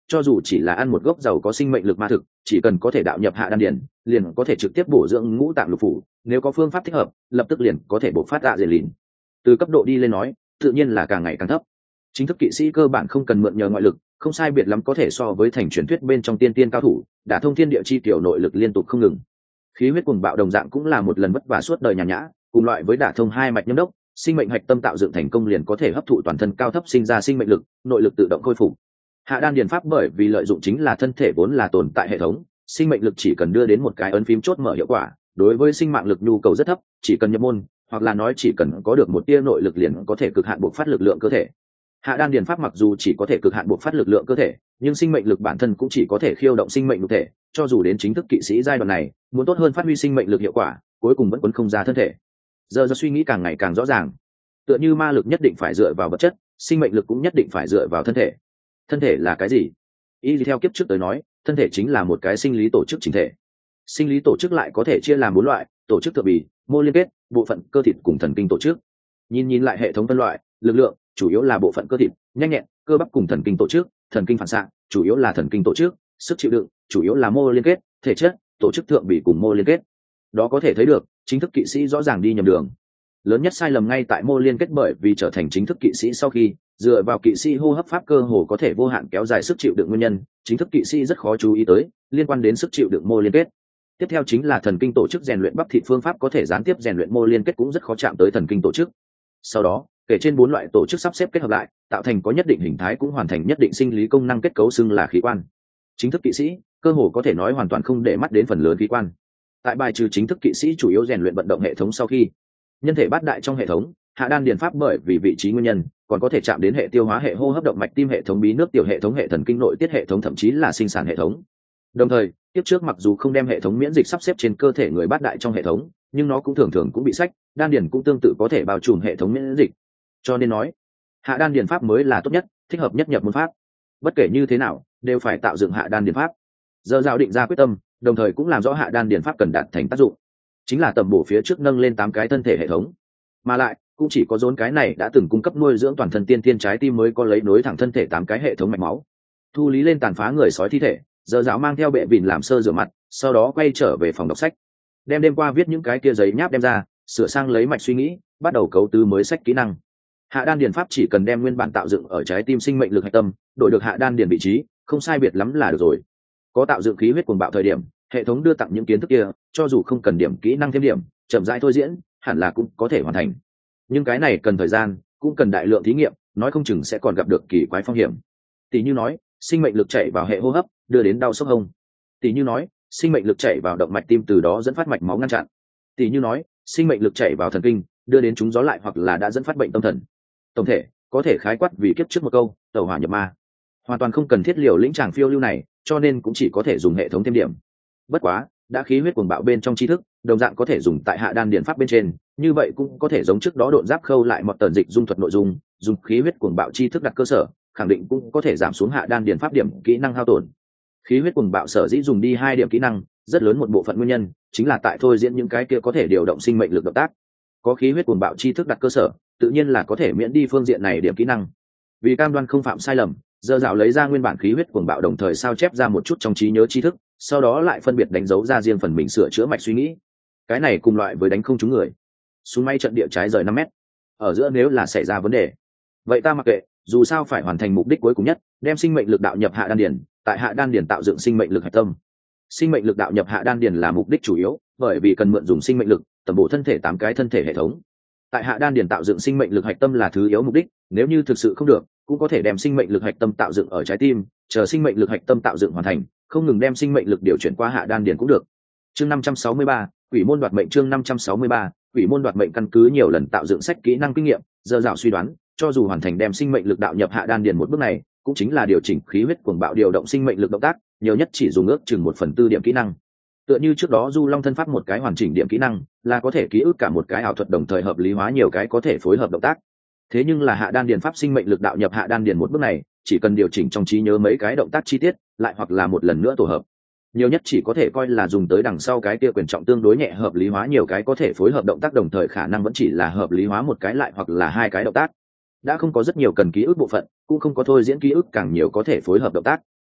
cho dù chỉ là ăn một gốc giàu có sinh mệnh lực ma thực, chỉ cần có thể đạo nhập hạ đan điển, liền có thể trực tiếp bổ dưỡng ngũ tạng lục phủ, nếu có phương pháp thích hợp, lập tức liền có thể bộc phát dạ dày lìn. Từ cấp độ đi lên nói, tự nhiên là càng ngày càng thấp. Chính thức kỵ sĩ cơ bản không cần mượn nhờ ngoại lực, không sai biệt lắm có thể so với thành truyền thuyết bên trong tiên tiên cao thủ, đã thông thiên địa chi tiểu nội lực liên tục không ngừng. Khí huyết cuồng bạo đồng dạng cũng là một lần vất vả suốt đời nhàn nhã, cùng loại với đả thông hai mạch nhâm đốc, sinh mệnh hạch tâm tạo dựng thành công liền có thể hấp thụ toàn thân cao thấp sinh ra sinh mệnh lực, nội lực tự động khôi phục. Hạ đan điền pháp bởi vì lợi dụng chính là thân thể vốn là tồn tại hệ thống, sinh mệnh lực chỉ cần đưa đến một cái ấn phím chốt mở hiệu quả, đối với sinh mạng lực nhu cầu rất thấp, chỉ cần nhập môn, hoặc là nói chỉ cần có được một tia nội lực liền có thể cực hạn bộc phát lực lượng cơ thể. Hạ đan điền pháp mặc dù chỉ có thể cực hạn bộc phát lực lượng cơ thể, nhưng sinh mệnh lực bản thân cũng chỉ có thể khiêu động sinh mệnh lực thể, cho dù đến chính thức kỵ sĩ giai đoạn này, muốn tốt hơn phát huy sinh mệnh lực hiệu quả, cuối cùng vẫn quấn không ra thân thể. Giờ giờ suy nghĩ càng ngày càng rõ ràng, tựa như ma lực nhất định phải dựa vào vật chất, sinh mệnh lực cũng nhất định phải dựa vào thân thể. Thân thể là cái gì? Y theo kiếp trước tới nói, thân thể chính là một cái sinh lý tổ chức chỉnh thể. Sinh lý tổ chức lại có thể chia làm bốn loại: tổ chức thượng bì, mô liên kết, bộ phận cơ thịt cùng thần kinh tổ chức. Nhìn nhìn lại hệ thống phân loại, lực lượng chủ yếu là bộ phận cơ thịt, nhanh nhẹn, cơ bắp cùng thần kinh tổ chức, thần kinh phản xạ chủ yếu là thần kinh tổ chức, sức chịu đựng chủ yếu là mô liên kết, thể chất, tổ chức thượng bì cùng mô liên kết. Đó có thể thấy được, chính thức kỵ sĩ rõ ràng đi nhầm đường. Lớn nhất sai lầm ngay tại mô liên kết, bởi vì trở thành chính thức kỵ sĩ sau khi dựa vào kỵ sĩ hô hấp pháp cơ hồ có thể vô hạn kéo dài sức chịu đựng nguyên nhân, chính thức kỵ sĩ rất khó chú ý tới liên quan đến sức chịu đựng mô liên kết. Tiếp theo chính là thần kinh tổ chức rèn luyện bắp thịt phương pháp có thể gián tiếp rèn luyện mô liên kết, cũng rất khó chạm tới thần kinh tổ chức. Sau đó kể trên bốn loại tổ chức sắp xếp kết hợp lại, tạo thành có nhất định hình thái, cũng hoàn thành nhất định sinh lý công năng kết cấu, xưng là khí quan. Chính thức kỵ sĩ cơ hồ có thể nói hoàn toàn không để mắt đến phần lớn khí quan. Tại bài trừ chính thức kỵ sĩ chủ yếu rèn luyện vận động hệ thống sau khi, nhân thể bát đại trong hệ thống, hạ đan điền pháp bởi vì vị trí nguyên nhân còn có thể chạm đến hệ tiêu hóa, hệ hô hấp, động mạch, tim, hệ thống bí nước tiểu, hệ thống hệ thần kinh, nội tiết hệ thống, thậm chí là sinh sản hệ thống. Đồng thời tiếp trước mặc dù không đem hệ thống miễn dịch sắp xếp trên cơ thể người bát đại trong hệ thống, nhưng nó cũng thường thường cũng bị sách, đan điền cũng tương tự có thể bao trùm hệ thống miễn dịch. Cho nên nói hạ đan điền pháp mới là tốt nhất, thích hợp nhất nhập môn pháp. Bất kể như thế nào đều phải tạo dựng hạ đan điền pháp. Giờ giao định ra quyết tâm, đồng thời cũng làm rõ hạ đan điền pháp cần đạt thành tác dụng, chính là tầm bổ phía trước nâng lên tám cái thân thể hệ thống, mà lại cũng chỉ có rốn cái này đã từng cung cấp nuôi dưỡng toàn thân tiên tiên trái tim mới có lấy nối thẳng thân thể tám cái hệ thống mạch máu. Thu lý lên tàn phá người sói thi thể, giờ giáo mang theo bệ vịn làm sơ rửa mặt, sau đó quay trở về phòng đọc sách, đem đêm qua viết những cái kia giấy nháp đem ra, sửa sang lấy mạch suy nghĩ, bắt đầu cấu tứ mới sách kỹ năng. Hạ đan điền pháp chỉ cần đem nguyên bản tạo dựng ở trái tim sinh mệnh lực hạch tâm đổi được hạ đan điền vị trí, không sai biệt lắm là được rồi. Có tạo dựng khí huyết cuồng bạo thời điểm, hệ thống đưa tặng những kiến thức kia, cho dù không cần điểm kỹ năng thêm điểm, chậm rãi thôi diễn, hẳn là cũng có thể hoàn thành. Nhưng cái này cần thời gian, cũng cần đại lượng thí nghiệm, nói không chừng sẽ còn gặp được kỳ quái phong hiểm. Tỷ như nói, sinh mệnh lực chạy vào hệ hô hấp, đưa đến đau sốc hông. Tỷ như nói, sinh mệnh lực chạy vào động mạch tim, từ đó dẫn phát mạch máu ngăn chặn. Tỷ như nói, sinh mệnh lực chạy vào thần kinh, đưa đến trúng gió lại hoặc là đã dẫn phát bệnh tâm thần. Tổng thể có thể khái quát vì kiếp trước một câu, tẩu hỏa nhập ma. Hoàn toàn không cần thiết liều lĩnh tràng phiêu lưu này, cho nên cũng chỉ có thể dùng hệ thống thêm điểm. Bất quá đã khí huyết cuồng bạo bên trong tri thức, đồng dạng có thể dùng tại hạ đan điền pháp bên trên, như vậy cũng có thể giống trước đó độn giáp khâu lại một tần dịch dung thuật nội dung, dùng khí huyết cuồng bạo tri thức đặt cơ sở, khẳng định cũng có thể giảm xuống hạ đan điền pháp điểm kỹ năng hao tổn. Khí huyết cuồng bạo sở dĩ dùng đi hai điểm kỹ năng, rất lớn một bộ phận nguyên nhân chính là tại thôi diễn những cái kia có thể điều động sinh mệnh lực động tác. Có khí huyết cuồng bạo tri thức đặt cơ sở, tự nhiên là có thể miễn đi phương diện này điểm kỹ năng. Vì cam đoan không phạm sai lầm, giờ dạo lấy ra nguyên bản khí huyết cuồng bạo, đồng thời sao chép ra một chút trong trí nhớ tri thức, sau đó lại phân biệt đánh dấu ra riêng phần mình sửa chữa mạch suy nghĩ. Cái này cùng loại với đánh không trúng người, súng may trận địa trái rời năm mét, ở giữa nếu là xảy ra vấn đề, vậy ta mặc kệ, dù sao phải hoàn thành mục đích cuối cùng nhất, đem sinh mệnh lực đạo nhập hạ đan điền, tại hạ đan điền tạo dựng sinh mệnh lực hạch tâm. Sinh mệnh lực đạo nhập hạ đan điền là mục đích chủ yếu, bởi vì cần mượn dùng sinh mệnh lực tầm bổ thân thể tám cái thân thể hệ thống. Tại hạ đan điền tạo dựng sinh mệnh lực hạch tâm là thứ yếu mục đích, nếu như thực sự không được, cũng có thể đem sinh mệnh lực hạch tâm tạo dựng ở trái tim, chờ sinh mệnh lực hạch tâm tạo dựng hoàn thành, không ngừng đem sinh mệnh lực điều chuyển qua hạ đan điền cũng được. Chương năm trăm sáu mươi ba, Quỷ môn đoạt mệnh. Chương năm trăm sáu mươi ba, Quỷ môn đoạt mệnh. Căn cứ nhiều lần tạo dựng sách kỹ năng kinh nghiệm, giờ dạo suy đoán, cho dù hoàn thành đem sinh mệnh lực đạo nhập hạ đan điền một bước này, cũng chính là điều chỉnh khí huyết cuồng bạo điều động sinh mệnh lực động tác, nhiều nhất chỉ dùng ước chừng một phần tư điểm kỹ năng. Tựa như trước đó Du Long thân pháp một cái hoàn chỉnh điểm kỹ năng, là có thể ký ức cả một cái ảo thuật, đồng thời hợp lý hóa nhiều cái có thể phối hợp động tác. Thế nhưng là hạ đan điền pháp sinh mệnh lực đạo nhập hạ đan điền một bước này, chỉ cần điều chỉnh trong trí nhớ mấy cái động tác chi tiết, lại hoặc là một lần nữa tổ hợp, nhiều nhất chỉ có thể coi là dùng tới đằng sau cái kia quyền trọng tương đối nhẹ hợp lý hóa nhiều cái có thể phối hợp động tác, đồng thời khả năng vẫn chỉ là hợp lý hóa một cái lại hoặc là hai cái động tác. Đã không có rất nhiều cần ký ức bộ phận, cũng không có thôi diễn ký ức càng nhiều có thể phối hợp động tác.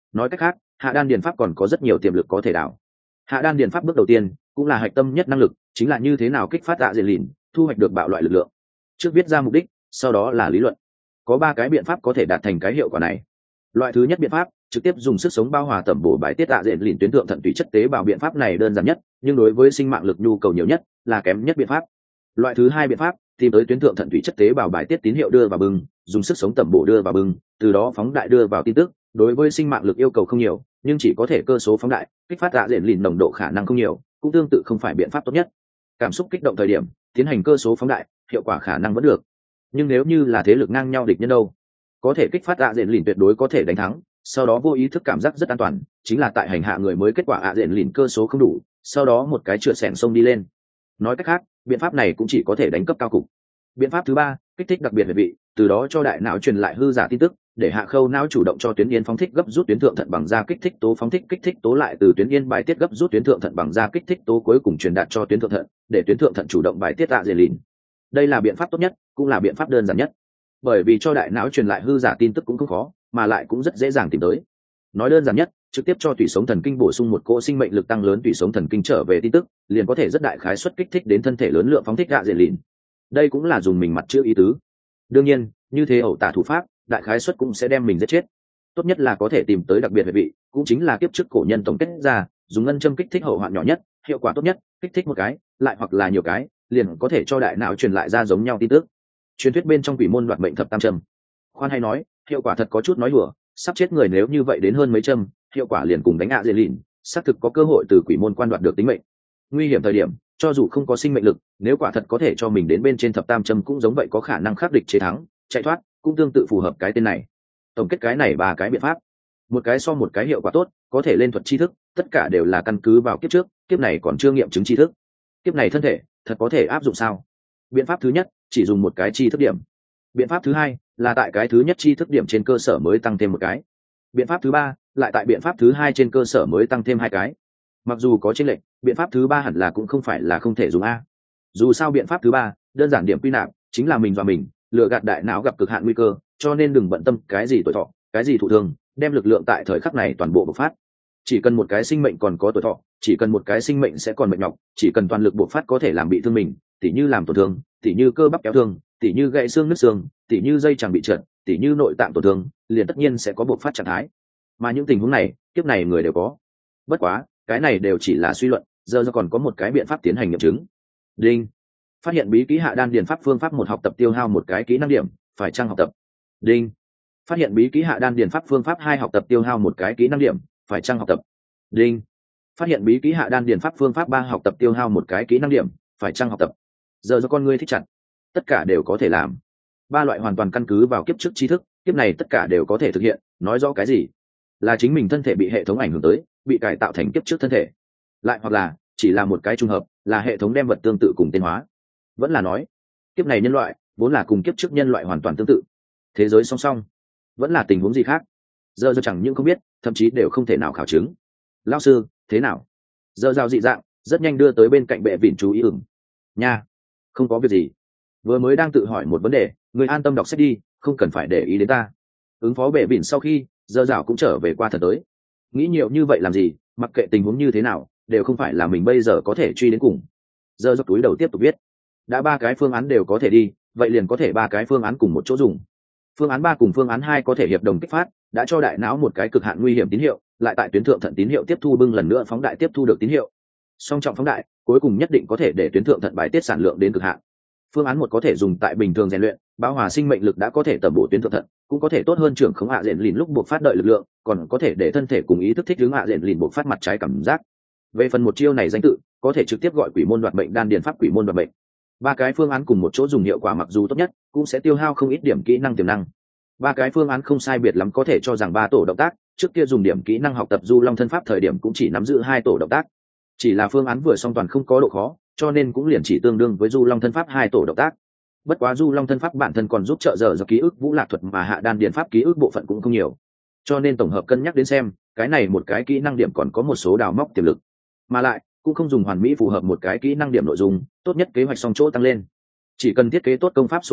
nói cách khác hạ đan điền pháp còn có rất nhiều tiềm lực có thể đảo. Hạ đan điền pháp bước đầu tiên cũng là hạch tâm nhất năng lực, chính là như thế nào kích phát ạ diện lìn, thu hoạch được bạo loại lực lượng. Trước viết ra mục đích, sau đó là lý luận. Có ba cái biện pháp có thể đạt thành cái hiệu quả này. Loại thứ nhất biện pháp, trực tiếp dùng sức sống bao hòa tẩm bổ bài tiết ạ diện lìn tuyến thượng thận tủy chất tế bào. Biện pháp này đơn giản nhất, nhưng đối với sinh mạng lực nhu cầu nhiều nhất, là kém nhất biện pháp. Loại thứ hai biện pháp, tìm tới tuyến thượng thận tủy chất tế bào bài tiết tín hiệu đưa vào bưng, dùng sức sống tẩm bổ đưa vào bưng, từ đó phóng đại đưa vào tin tức. Đối với sinh mạng lực yêu cầu không nhiều, nhưng chỉ có thể cơ số phóng đại, kích phát ạ diện lìn nồng độ khả năng không nhiều, cũng tương tự không phải biện pháp tốt nhất. Cảm xúc kích động thời điểm, tiến hành cơ số phóng đại, hiệu quả khả năng vẫn được. Nhưng nếu như là thế lực ngang nhau địch nhân đâu, có thể kích phát ạ diện lìn tuyệt đối có thể đánh thắng. Sau đó vô ý thức cảm giác rất an toàn, chính là tại hành hạ người mới kết quả ạ diện lìn cơ số không đủ, sau đó một cái trượt sẻng sông đi lên. Nói cách khác, biện pháp này cũng chỉ có thể đánh cấp cao cục. Biện pháp thứ ba, kích thích đặc biệt về vị, từ đó cho đại não truyền lại hư giả tin tức, để hạ khâu não chủ động cho tuyến yên phóng thích gấp rút tuyến thượng thận bằng da kích thích tố phóng thích kích thích tố lại từ tuyến yên bài tiết gấp rút tuyến thượng thận bằng da kích thích tố cuối cùng truyền đạt cho tuyến thượng thận, để tuyến thượng thận chủ động bài tiết ạ diện lìn. Đây là biện pháp tốt nhất, cũng là biện pháp đơn giản nhất, bởi vì cho đại não truyền lại hư giả tin tức cũng không khó, mà lại cũng rất dễ dàng tìm tới. Nói đơn giản nhất, trực tiếp cho tủy sống thần kinh bổ sung một cỗ sinh mệnh lực tăng lớn tủy sống thần kinh trở về tin tức, liền có thể rất đại khái suất kích thích đến thân thể lớn lượng phóng thích ạ diện lìn. Đây cũng là dùng mình mặt chữ ý tứ. Đương nhiên, như thế ẩu tả thủ pháp, đại khái suất cũng sẽ đem mình giết chết. Tốt nhất là có thể tìm tới đặc biệt về vị, cũng chính là kiếp trước cổ nhân tổng kết ra, dùng ngân châm kích thích hậu hoạn nhỏ nhất, hiệu quả tốt nhất, kích thích một cái, lại hoặc là nhiều cái, liền có thể cho đại não truyền lại ra giống nhau tin tức. Truyền thuyết bên trong quỷ môn đoạt mệnh thập tam châm. Khoan hay nói, hiệu quả thật có chút nói đùa, sắp chết người nếu như vậy đến hơn mấy châm, hiệu quả liền cùng đánh ạ diện lìn, xác thực có cơ hội từ quỷ môn quan đoạt được tính mệnh. Nguy hiểm thời điểm, cho dù không có sinh mệnh lực, nếu quả thật có thể cho mình đến bên trên thập tam châm cũng giống vậy có khả năng khắc địch chế thắng, chạy thoát, cũng tương tự phù hợp cái tên này. Tổng kết cái này ba cái biện pháp, một cái so một cái hiệu quả tốt, có thể lên thuật tri thức, tất cả đều là căn cứ vào kiếp trước, kiếp này còn chưa nghiệm chứng tri thức. Kiếp này thân thể, thật có thể áp dụng sao? Biện pháp thứ nhất, chỉ dùng một cái tri thức điểm. Biện pháp thứ hai, là tại cái thứ nhất tri thức điểm trên cơ sở mới tăng thêm một cái. Biện pháp thứ ba, lại tại biện pháp thứ hai trên cơ sở mới tăng thêm hai cái. Mặc dù có chênh lệch, biện pháp thứ ba hẳn là cũng không phải là không thể dùng a. Dù sao biện pháp thứ ba, đơn giản điểm quy nạp, chính là mình và mình, lừa gạt đại não gặp cực hạn nguy cơ, cho nên đừng bận tâm cái gì tuổi thọ, cái gì thụ thương, đem lực lượng tại thời khắc này toàn bộ bộc phát. Chỉ cần một cái sinh mệnh còn có tuổi thọ, chỉ cần một cái sinh mệnh sẽ còn mệt nhọc, chỉ cần toàn lực bộc phát có thể làm bị thương mình, tỉ như làm tổn thương, tỉ như cơ bắp kéo thương, tỉ như gãy xương nứt xương, tỉ như dây chằng bị trật, tỉ như nội tạng tổn thương, liền tất nhiên sẽ có bộc phát trạng thái. Mà những tình huống này, kiếp này người đều có. Bất quá, cái này đều chỉ là suy luận, giờ giờ còn có một cái biện pháp tiến hành nghiệm chứng. Đinh. Phát hiện bí kỹ hạ đan điền pháp phương pháp một học tập tiêu hao một cái kỹ năng điểm, phải chăng học tập? Đinh. Phát hiện bí kỹ hạ đan điền pháp phương pháp hai học tập tiêu hao một cái kỹ năng điểm, phải chăng học tập? Đinh. Phát hiện bí kỹ hạ đan điền pháp phương pháp ba học tập tiêu hao một cái kỹ năng điểm, phải chăng học tập? Giờ do con ngươi thích chặt, tất cả đều có thể làm. Ba loại hoàn toàn căn cứ vào kiếp trước tri thức, kiếp này tất cả đều có thể thực hiện. Nói rõ cái gì? Là chính mình thân thể bị hệ thống ảnh hưởng tới, bị cải tạo thành kiếp trước thân thể, lại hoặc là chỉ là một cái trùng hợp, là hệ thống đem vật tương tự cùng tiến hóa. Vẫn là nói kiếp này nhân loại vốn là cùng kiếp trước nhân loại hoàn toàn tương tự, thế giới song song, vẫn là tình huống gì khác, giờ giờ chẳng những không biết, thậm chí đều không thể nào khảo chứng. Lão sư, thế nào? Giờ giao dị dạng rất nhanh đưa tới bên cạnh bệ vịn chú ý. Ửng nha, không có việc gì, vừa mới đang tự hỏi một vấn đề, người an tâm đọc sách đi, không cần phải để ý đến ta. Ứng phó bệ vịn sau khi, giờ dạo cũng trở về qua thật tới. Nghĩ nhiều như vậy làm gì, mặc kệ tình huống như thế nào, đều không phải là mình bây giờ có thể truy đến cùng. Giờ dọc túi đầu tiếp tục viết, đã ba cái phương án đều có thể đi, vậy liền có thể ba cái phương án cùng một chỗ dùng. Phương án ba cùng phương án hai có thể hiệp đồng kích phát, đã cho đại não một cái cực hạn nguy hiểm tín hiệu, lại tại tuyến thượng thận tín hiệu tiếp thu bưng lần nữa phóng đại tiếp thu được tín hiệu. Song trọng phóng đại, cuối cùng nhất định có thể để tuyến thượng thận bài tiết sản lượng đến cực hạn. Phương án một có thể dùng tại bình thường rèn luyện, bao hòa sinh mệnh lực đã có thể tầm bổ tuyến thượng thận, cũng có thể tốt hơn trưởng khống hạ diện lìn lúc buộc phát đợi lực lượng, còn có thể để thân thể cùng ý thức thích ứng hạ diện lìn buộc phát mặt trái cảm giác. Về phần một chiêu này danh tự, có thể trực tiếp gọi quỷ môn đoạt mệnh đan điền pháp quỷ môn đoạt mệnh. Ba cái phương án cùng một chỗ dùng hiệu quả mặc dù tốt nhất, cũng sẽ tiêu hao không ít điểm kỹ năng tiềm năng. Ba cái phương án không sai biệt lắm, có thể cho rằng ba tổ động tác, trước kia dùng điểm kỹ năng học tập du long thân pháp thời điểm cũng chỉ nắm giữ hai tổ động tác. Chỉ là phương án vừa song toàn không có độ khó, cho nên cũng liền chỉ tương đương với du long thân pháp hai tổ động tác. Bất quá du long thân pháp bản thân còn giúp trợ dở do ký ức vũ lạc thuật, mà hạ đan điền pháp ký ức bộ phận cũng không nhiều, cho nên tổng hợp cân nhắc đến xem, cái này một cái kỹ năng điểm còn có một số đào móc tiềm lực, mà lại cũng không dùng hoàn mỹ phù hợp một cái kỹ năng điểm nội dung, tốt nhất kế hoạch xong chỗ tăng lên. Chỉ cần thiết kế tốt công pháp số tầng,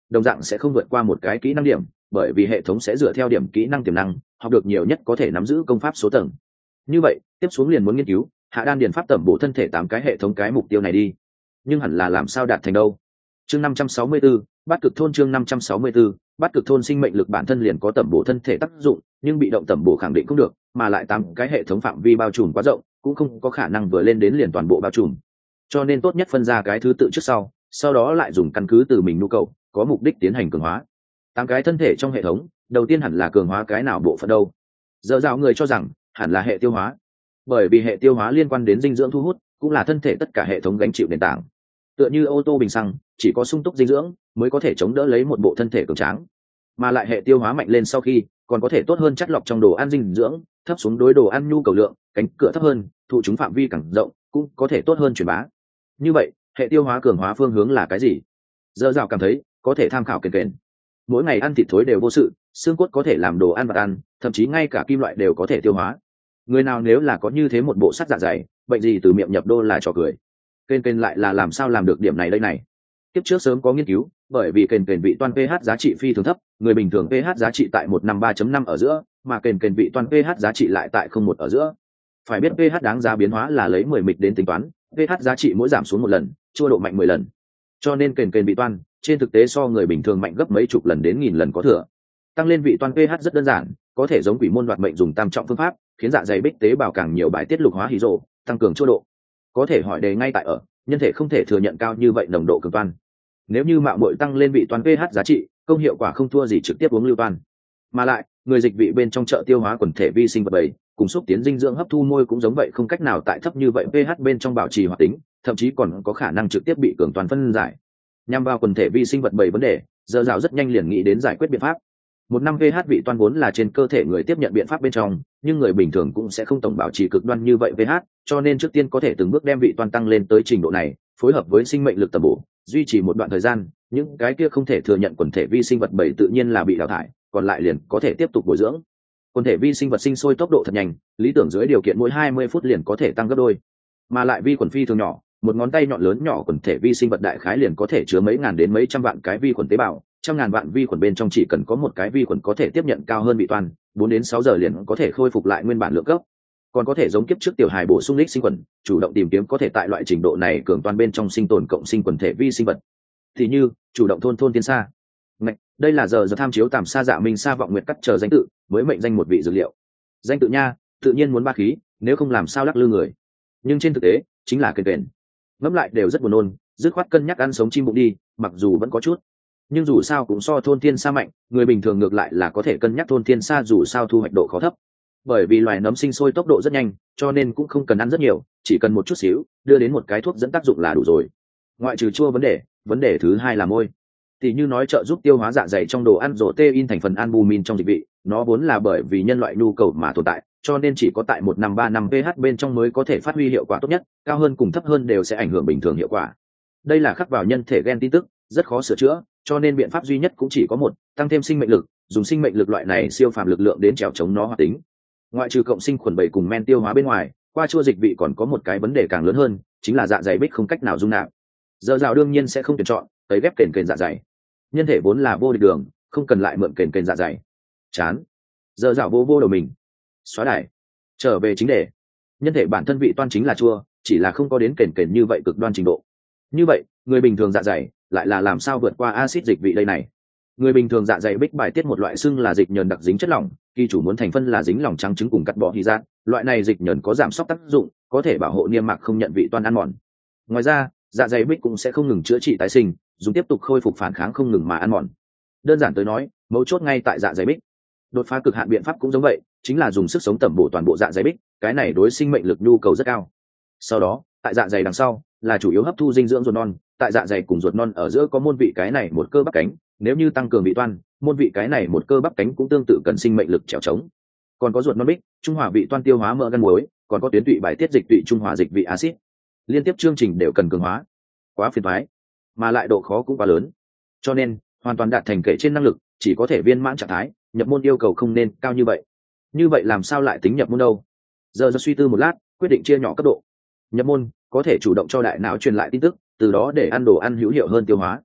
đồng dạng sẽ không vượt qua một cái kỹ năng điểm, bởi vì hệ thống sẽ dựa theo điểm kỹ năng tiềm năng học được nhiều nhất có thể nắm giữ công pháp số tầng. Như vậy tiếp xuống liền muốn nghiên cứu hạ đan điền pháp tẩm bổ thân thể tám cái hệ thống cái mục tiêu này đi, nhưng hẳn là làm sao đạt thành đâu. Chương năm trăm sáu mươi 564, Bát Cực thôn chương năm trăm sáu mươi 564, Bát Cực thôn sinh mệnh lực bản thân liền có tẩm bổ thân thể tác dụng, nhưng bị động tẩm bổ khẳng định không được, mà lại tám cái hệ thống phạm vi bao trùm quá rộng, cũng không có khả năng vừa lên đến liền toàn bộ bao trùm. Cho nên tốt nhất phân ra cái thứ tự trước sau, sau đó lại dùng căn cứ từ mình nhu cầu, có mục đích tiến hành cường hóa. Tám cái thân thể trong hệ thống, đầu tiên hẳn là cường hóa cái nào bộ phận đâu? Giờ dạo người cho rằng hẳn là hệ tiêu hóa, bởi vì hệ tiêu hóa liên quan đến dinh dưỡng thu hút, cũng là thân thể tất cả hệ thống gánh chịu nền tảng. Tựa như ô tô bình xăng, chỉ có sung túc dinh dưỡng mới có thể chống đỡ lấy một bộ thân thể cường tráng, mà lại hệ tiêu hóa mạnh lên sau khi còn có thể tốt hơn chất lọc trong đồ ăn dinh dưỡng, thấp xuống đối đồ ăn nhu cầu lượng, cánh cửa thấp hơn, thụ chúng phạm vi càng rộng, cũng có thể tốt hơn truyền bá. Như vậy hệ tiêu hóa cường hóa phương hướng là cái gì? Giờ dạo cảm thấy có thể tham khảo kền kền. Mỗi ngày ăn thịt thối đều vô sự, xương cốt có thể làm đồ ăn vật ăn, thậm chí ngay cả kim loại đều có thể tiêu hóa. Người nào nếu là có như thế một bộ sắt dạ dày, bệnh gì từ miệng nhập đô là trò cười. Kền kền lại là làm sao làm được điểm này đây này? Tiếp trước sớm có nghiên cứu, bởi vì kền kền vị toan pH giá trị phi thường thấp, người bình thường pH giá trị tại một trăm năm mươi ba chấm năm ở giữa, mà kền kền vị toan pH giá trị lại tại không một ở giữa. Phải biết pH đáng giá biến hóa là lấy mười mịch đến tính toán, pH giá trị mỗi giảm xuống một lần, chua độ mạnh mười lần. Cho nên kền kền vị toan, trên thực tế so người bình thường mạnh gấp mấy chục lần đến nghìn lần có thừa. Tăng lên vị toan pH rất đơn giản, có thể giống quỷ môn đoạt mệnh dùng tam trọng phương pháp, khiến dạ dày bích tế bào càng nhiều bài tiết lục hóa hydro, tăng cường chua độ. Có thể hỏi đề ngay tại ở, nhân thể không thể thừa nhận cao như vậy nồng độ cường toan. Nếu như mạo muội tăng lên vị toan pH giá trị, công hiệu quả không thua gì trực tiếp uống lưu toan. Mà lại, người dịch vị bên trong chợ tiêu hóa quần thể vi sinh vật bầy, cùng xúc tiến dinh dưỡng hấp thu môi cũng giống vậy, không cách nào tại thấp như vậy pH bên trong bảo trì hoạt tính, thậm chí còn có khả năng trực tiếp bị cường toàn phân giải. Nhằm vào quần thể vi sinh vật bầy vấn đề, giờ rào rất nhanh liền nghĩ đến giải quyết biện pháp. Một năm pH vị toan vốn là trên cơ thể người tiếp nhận biện pháp bên trong, nhưng người bình thường cũng sẽ không tổng bảo trì cực đoan như vậy pH, cho nên trước tiên có thể từng bước đem vị toan tăng lên tới trình độ này, phối hợp với sinh mệnh lực tầm bổ, duy trì một đoạn thời gian, những cái kia không thể thừa nhận quần thể vi sinh vật bầy tự nhiên là bị đào thải, còn lại liền có thể tiếp tục bồi dưỡng. Quần thể vi sinh vật sinh sôi tốc độ thật nhanh, lý tưởng dưới điều kiện mỗi hai mươi phút liền có thể tăng gấp đôi, mà lại vi khuẩn phi thường nhỏ, một ngón tay nhọn lớn nhỏ quần thể vi sinh vật đại khái liền có thể chứa mấy ngàn đến mấy trăm vạn cái vi khuẩn tế bào, trăm ngàn vạn vi khuẩn bên trong chỉ cần có một cái vi khuẩn có thể tiếp nhận cao hơn vị toan, bốn đến sáu giờ liền có thể khôi phục lại nguyên bản lượng gốc. Còn có thể giống kiếp trước tiểu hài bổ sung lích sinh khuẩn, chủ động tìm kiếm có thể tại loại trình độ này cường toan bên trong sinh tồn cộng sinh quần thể vi sinh vật. Thì như chủ động thôn thôn tiên sa. Ngạch, đây là giờ giờ tham chiếu tàm sa dạ minh sa vọng nguyệt cắt chờ danh tự, mới mệnh danh một vị dược liệu. Danh tự nha, tự nhiên muốn ba khí, nếu không làm sao lắc lư người. Nhưng trên thực tế, chính là kền kền. Ngẫm lại đều rất buồn nôn, dứt khoát cân nhắc ăn sống chim bụng đi, mặc dù vẫn có chút, nhưng dù sao cũng so thôn thiên sa mạnh, người bình thường ngược lại là có thể cân nhắc thôn thiên sa dù sao thu hoạch độ khó thấp. Bởi vì loài nấm sinh sôi tốc độ rất nhanh, cho nên cũng không cần ăn rất nhiều, chỉ cần một chút xíu, đưa đến một cái thuốc dẫn tác dụng là đủ rồi. Ngoại trừ chua vấn đề, vấn đề thứ hai là môi. Tỷ như nói trợ giúp tiêu hóa dạ dày trong đồ ăn protein thành phần albumin trong dịch vị, nó vốn là bởi vì nhân loại nhu cầu mà tồn tại, cho nên chỉ có tại một năm ba năm pH bên trong mới có thể phát huy hiệu quả tốt nhất, cao hơn cùng thấp hơn đều sẽ ảnh hưởng bình thường hiệu quả. Đây là khắc vào nhân thể gen tin tức, rất khó sửa chữa, cho nên biện pháp duy nhất cũng chỉ có một, tăng thêm sinh mệnh lực, dùng sinh mệnh lực loại này siêu phàm lực lượng đến trèo chống nó hoạt tính. Ngoại trừ cộng sinh khuẩn bầy cùng men tiêu hóa bên ngoài, qua chua dịch vị còn có một cái vấn đề càng lớn hơn, chính là dạ dày bích không cách nào dung nạp. Giờ rào đương nhiên sẽ không tuyển chọn tới ghép kền kền dạ dày, nhân thể vốn là vô địch đường, không cần lại mượn kền kền dạ dày. Chán. Giờ rào vô vô đầu mình, xóa đài, trở về chính đề. Nhân thể bản thân vị toan chính là chua, chỉ là không có đến kền kền như vậy cực đoan trình độ. Như vậy người bình thường dạ dày lại là làm sao vượt qua axit dịch vị đây này? Người bình thường dạ dày bích bài tiết một loại xưng là dịch nhờn đặc dính chất lỏng, kỳ chủ muốn thành phân là dính lỏng trắng trứng cùng cắt bỏ hy giác, loại này dịch nhờn có giảm sốc tác dụng, có thể bảo hộ niêm mạc không nhận vị toan ăn mòn. Ngoài ra dạ dày bích cũng sẽ không ngừng chữa trị tái sinh, dùng tiếp tục khôi phục phản kháng không ngừng mà ăn mòn. Đơn giản tới nói, mấu chốt ngay tại dạ dày bích. Đột phá cực hạn biện pháp cũng giống vậy, chính là dùng sức sống tẩm bổ toàn bộ dạ dày bích, cái này đối sinh mệnh lực nhu cầu rất cao. Sau đó tại dạ dày đằng sau là chủ yếu hấp thu dinh dưỡng ruột non, tại dạ dày cùng ruột non ở giữa có môn vị cái này một cơ bắp cánh, nếu như tăng cường vị toan, môn vị cái này một cơ bắp cánh cũng tương tự cần sinh mệnh lực trèo trống. Còn có ruột non bích, trung hòa vị toan tiêu hóa mỡ gan muối, còn có tuyến tụy bài tiết dịch tụy trung hòa dịch vị axit. Liên tiếp chương trình đều cần cường hóa, quá phiền toái, mà lại độ khó cũng quá lớn, cho nên hoàn toàn đạt thành kể trên năng lực chỉ có thể viên mãn trạng thái, nhập môn yêu cầu không nên cao như vậy. Như vậy làm sao lại tính nhập môn đâu? Giờ do suy tư một lát, quyết định chia nhỏ cấp độ. Nhập môn có thể chủ động cho đại não truyền lại tin tức, từ đó để ăn đồ ăn hữu hiệu hơn tiêu hóa.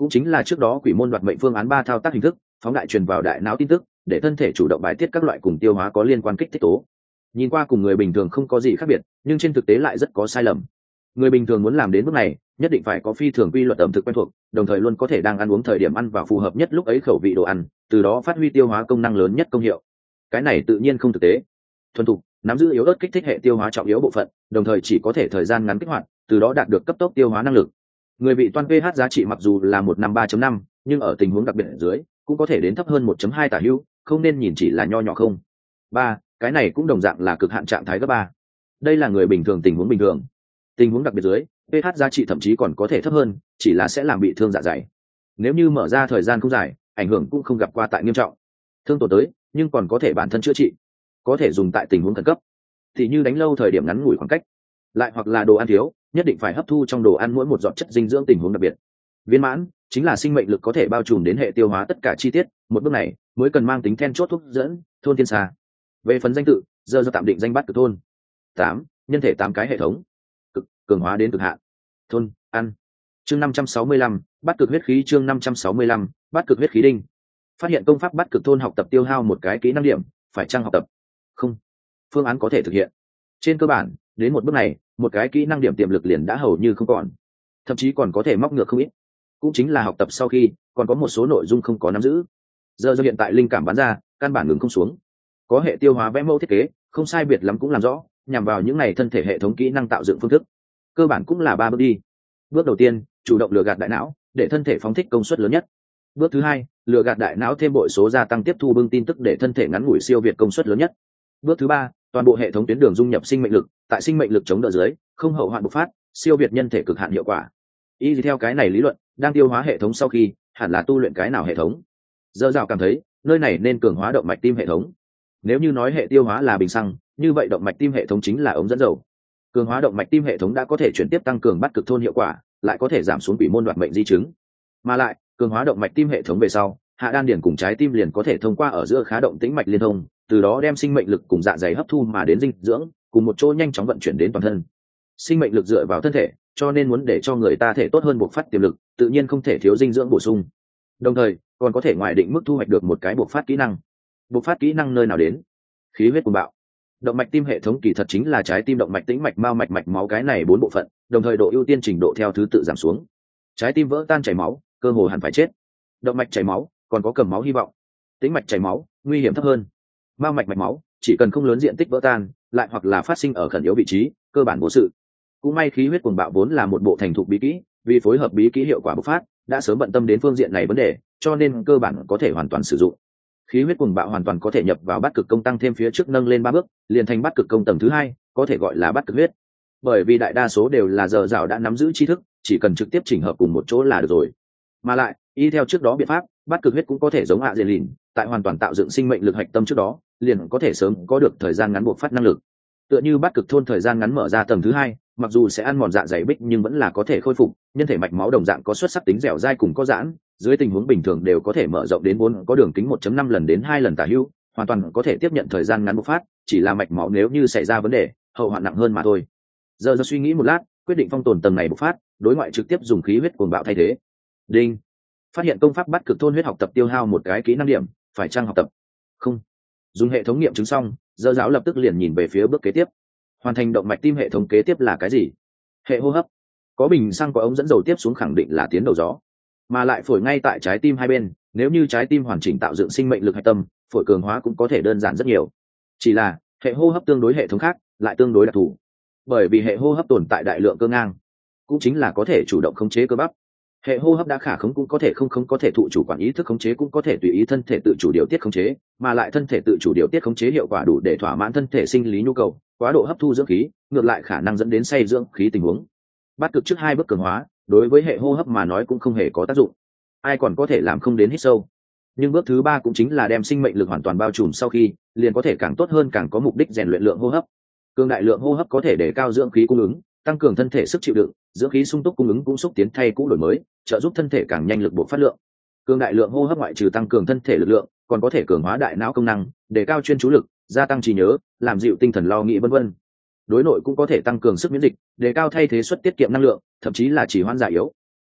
cũng chính là trước đó quỷ môn đoạt mệnh phương án ba thao tác hình thức, phóng đại truyền vào đại não tin tức để thân thể chủ động bài tiết các loại cùng tiêu hóa có liên quan kích thích tố. Nhìn qua cùng người bình thường không có gì khác biệt, nhưng trên thực tế lại rất có sai lầm. Người bình thường muốn làm đến bước này nhất định phải có phi thường quy luật ẩm thực quen thuộc, đồng thời luôn có thể đang ăn uống thời điểm ăn vào phù hợp nhất lúc ấy khẩu vị đồ ăn, từ đó phát huy tiêu hóa công năng lớn nhất công hiệu. Cái này tự nhiên không thực tế. Thuần thục nắm giữ yếu ớt kích thích hệ tiêu hóa trọng yếu bộ phận, đồng thời chỉ có thể thời gian ngắn kích hoạt, từ đó đạt được cấp tốc tiêu hóa năng lực. Người bị toan pH giá trị mặc dù là một năm ba chấm năm, nhưng ở tình huống đặc biệt ở dưới cũng có thể đến thấp hơn một chấm hai tả hữu, không nên nhìn chỉ là nho nhỏ không. Ba, cái này cũng đồng dạng là cực hạn trạng thái cấp ba. Đây là người bình thường tình huống bình thường. Tình huống đặc biệt dưới, pH giá trị thậm chí còn có thể thấp hơn, chỉ là sẽ làm bị thương dạ dày. Nếu như mở ra thời gian không dài, ảnh hưởng cũng không gặp qua tại nghiêm trọng. Thương tổn tới, nhưng còn có thể bản thân chữa trị, có thể dùng tại tình huống khẩn cấp, thì như đánh lâu thời điểm ngắn ngủi khoảng cách, lại hoặc là đồ ăn thiếu, nhất định phải hấp thu trong đồ ăn mỗi một giọt chất dinh dưỡng tình huống đặc biệt. Viên mãn chính là sinh mệnh lực có thể bao trùm đến hệ tiêu hóa tất cả chi tiết, một bước này mới cần mang tính then chốt thuốc dẫn thôn thiên xa. Về phần danh tự, giờ do tạm định danh bát cực thôn. Tám, nhân thể tám cái hệ thống, cực cường hóa đến cực hạn. Thôn ăn. Chương năm trăm sáu mươi lăm, bát cực huyết khí. Chương năm trăm sáu mươi lăm, bát cực huyết khí đinh. Phát hiện công pháp bát cực thôn học tập tiêu hao một cái kỹ năng điểm, phải chăng học tập? Không. Phương án có thể thực hiện. Trên cơ bản, đến một bước này, một cái kỹ năng điểm tiềm lực liền đã hầu như không còn, thậm chí còn có thể móc ngược không ít. Cũng chính là học tập sau khi còn có một số nội dung không có nắm giữ. Giờ do hiện tại linh cảm bán ra, căn bản ngừng không xuống. Có hệ tiêu hóa vẽ mẫu thiết kế, không sai biệt lắm cũng làm rõ, nhằm vào những này thân thể hệ thống kỹ năng tạo dựng phương thức. Cơ bản cũng là ba bước đi. Bước đầu tiên, chủ động lừa gạt đại não, để thân thể phóng thích công suất lớn nhất. Bước thứ hai, lừa gạt đại não thêm bội số gia tăng tiếp thu bưng tin tức để thân thể ngắn ngủi siêu việt công suất lớn nhất. Bước thứ ba, toàn bộ hệ thống tuyến đường dung nhập sinh mệnh lực, tại sinh mệnh lực chống đỡ dưới, không hậu hoạn bộc phát, siêu việt nhân thể cực hạn hiệu quả. Y theo cái này lý luận, đang tiêu hóa hệ thống sau khi, hẳn là tu luyện cái nào hệ thống? Dơ dạo cảm thấy, nơi này nên cường hóa động mạch tim hệ thống. Nếu như nói hệ tiêu hóa là bình xăng, như vậy động mạch tim hệ thống chính là ống dẫn dầu. Cường hóa động mạch tim hệ thống đã có thể chuyển tiếp tăng cường bắt cực thôn hiệu quả, lại có thể giảm xuống quỷ môn đoạt mệnh di chứng. Mà lại, cường hóa động mạch tim hệ thống về sau, hạ đan điền cùng trái tim liền có thể thông qua ở giữa khá động tĩnh mạch liên thông, từ đó đem sinh mệnh lực cùng dạ dày hấp thu mà đến dinh dưỡng, cùng một chỗ nhanh chóng vận chuyển đến toàn thân. Sinh mệnh lực dựa vào thân thể, cho nên muốn để cho người ta thể tốt hơn bộc phát tiềm lực, tự nhiên không thể thiếu dinh dưỡng bổ sung. Đồng thời, còn có thể ngoài định mức thu hoạch được một cái bộc phát kỹ năng. Bộc phát kỹ năng nơi nào đến? Khí huyết cuồng bạo. Động mạch tim hệ thống kỳ thật chính là trái tim, động mạch, tĩnh mạch, mao mạch, mạch máu cái này bốn bộ phận, đồng thời độ ưu tiên trình độ theo thứ tự giảm xuống. Trái tim vỡ tan chảy máu, cơ hồ hẳn phải chết. Động mạch chảy máu, còn có cầm máu hy vọng. Tĩnh mạch chảy máu, nguy hiểm thấp hơn. Mao mạch, mạch máu, chỉ cần không lớn diện tích vỡ tan, lại hoặc là phát sinh ở khẩn yếu vị trí, cơ bản vô sự. Cũng may khí huyết cuồng bạo vốn là một bộ thành thục bí kỹ, vì phối hợp bí kỹ hiệu quả bộc phát, đã sớm bận tâm đến phương diện này vấn đề, cho nên cơ bản có thể hoàn toàn sử dụng. Khí huyết cuồng bạo hoàn toàn có thể nhập vào bát cực công tăng thêm phía trước nâng lên ba bước, liền thành bát cực công tầng thứ hai, có thể gọi là bát cực huyết. Bởi vì đại đa số đều là giờ dạo đã nắm giữ tri thức, chỉ cần trực tiếp chỉnh hợp cùng một chỗ là được rồi. Mà lại, y theo trước đó biện pháp, bát cực huyết cũng có thể giống hạ diện lìn, tại hoàn toàn tạo dựng sinh mệnh lực hạch tâm trước đó, liền có thể sớm có được thời gian ngắn buộc phát năng lực. Tựa như bát cực thôn thời gian ngắn mở ra tầng thứ hai, mặc dù sẽ ăn mòn dạ dày bích nhưng vẫn là có thể khôi phục, nhân thể mạch máu đồng dạng có xuất sắc tính dẻo dai cùng có giãn, dưới tình huống bình thường đều có thể mở rộng đến bốn có đường kính một phẩy năm lần đến hai lần tả hữu, hoàn toàn có thể tiếp nhận thời gian ngắn bộc phát, chỉ là mạch máu nếu như xảy ra vấn đề, hậu hoạn nặng hơn mà thôi. Giờ giờ suy nghĩ một lát, quyết định phong tồn tầng này bộc phát, đối ngoại trực tiếp dùng khí huyết cuồng bạo thay thế. Đinh. Phát hiện công pháp bắt cực thôn huyết học tập tiêu hao một cái kỹ năng điểm, phải chăng học tập? Không. Dùng hệ thống nghiệm chứng xong, giờ giáo lập tức liền nhìn về phía bước kế tiếp. Hoàn thành động mạch tim hệ thống kế tiếp là cái gì? Hệ hô hấp. Có bình xăng có ống dẫn dầu tiếp xuống khẳng định là tiến đầu gió, mà lại phổi ngay tại trái tim hai bên, nếu như trái tim hoàn chỉnh tạo dựng sinh mệnh lực hạch tâm, phổi cường hóa cũng có thể đơn giản rất nhiều. Chỉ là hệ hô hấp tương đối hệ thống khác lại tương đối đặc thù, bởi vì hệ hô hấp tồn tại đại lượng cơ ngang, cũng chính là có thể chủ động khống chế cơ bắp. Hệ hô hấp đã khả khống cũng có thể không không có thể thụ chủ quản ý thức khống chế, cũng có thể tùy ý thân thể tự chủ điều tiết khống chế, mà lại thân thể tự chủ điều tiết khống chế hiệu quả đủ để thỏa mãn thân thể sinh lý nhu cầu, quá độ hấp thu dưỡng khí ngược lại khả năng dẫn đến say dưỡng khí tình huống. Bắt cực trước hai bước cường hóa đối với hệ hô hấp mà nói cũng không hề có tác dụng, ai còn có thể làm không đến hít sâu. Nhưng bước thứ ba cũng chính là đem sinh mệnh lực hoàn toàn bao trùm sau khi, liền có thể càng tốt hơn càng có mục đích rèn luyện lượng hô hấp. Cường đại lượng hô hấp có thể đề cao dưỡng khí cung ứng, tăng cường thân thể sức chịu đựng, dưỡng khí sung túc cung ứng cũng xúc tiến thay cũ đổi mới, trợ giúp thân thể càng nhanh lực buộc phát lượng. Cường đại lượng hô hấp ngoại trừ tăng cường thân thể lực lượng, còn có thể cường hóa đại não công năng, đề cao chuyên chú lực, gia tăng trí nhớ, làm dịu tinh thần lo nghĩ vân vân. Đối nội cũng có thể tăng cường sức miễn dịch, đề cao thay thế suất tiết kiệm năng lượng, thậm chí là chỉ hoãn già yếu.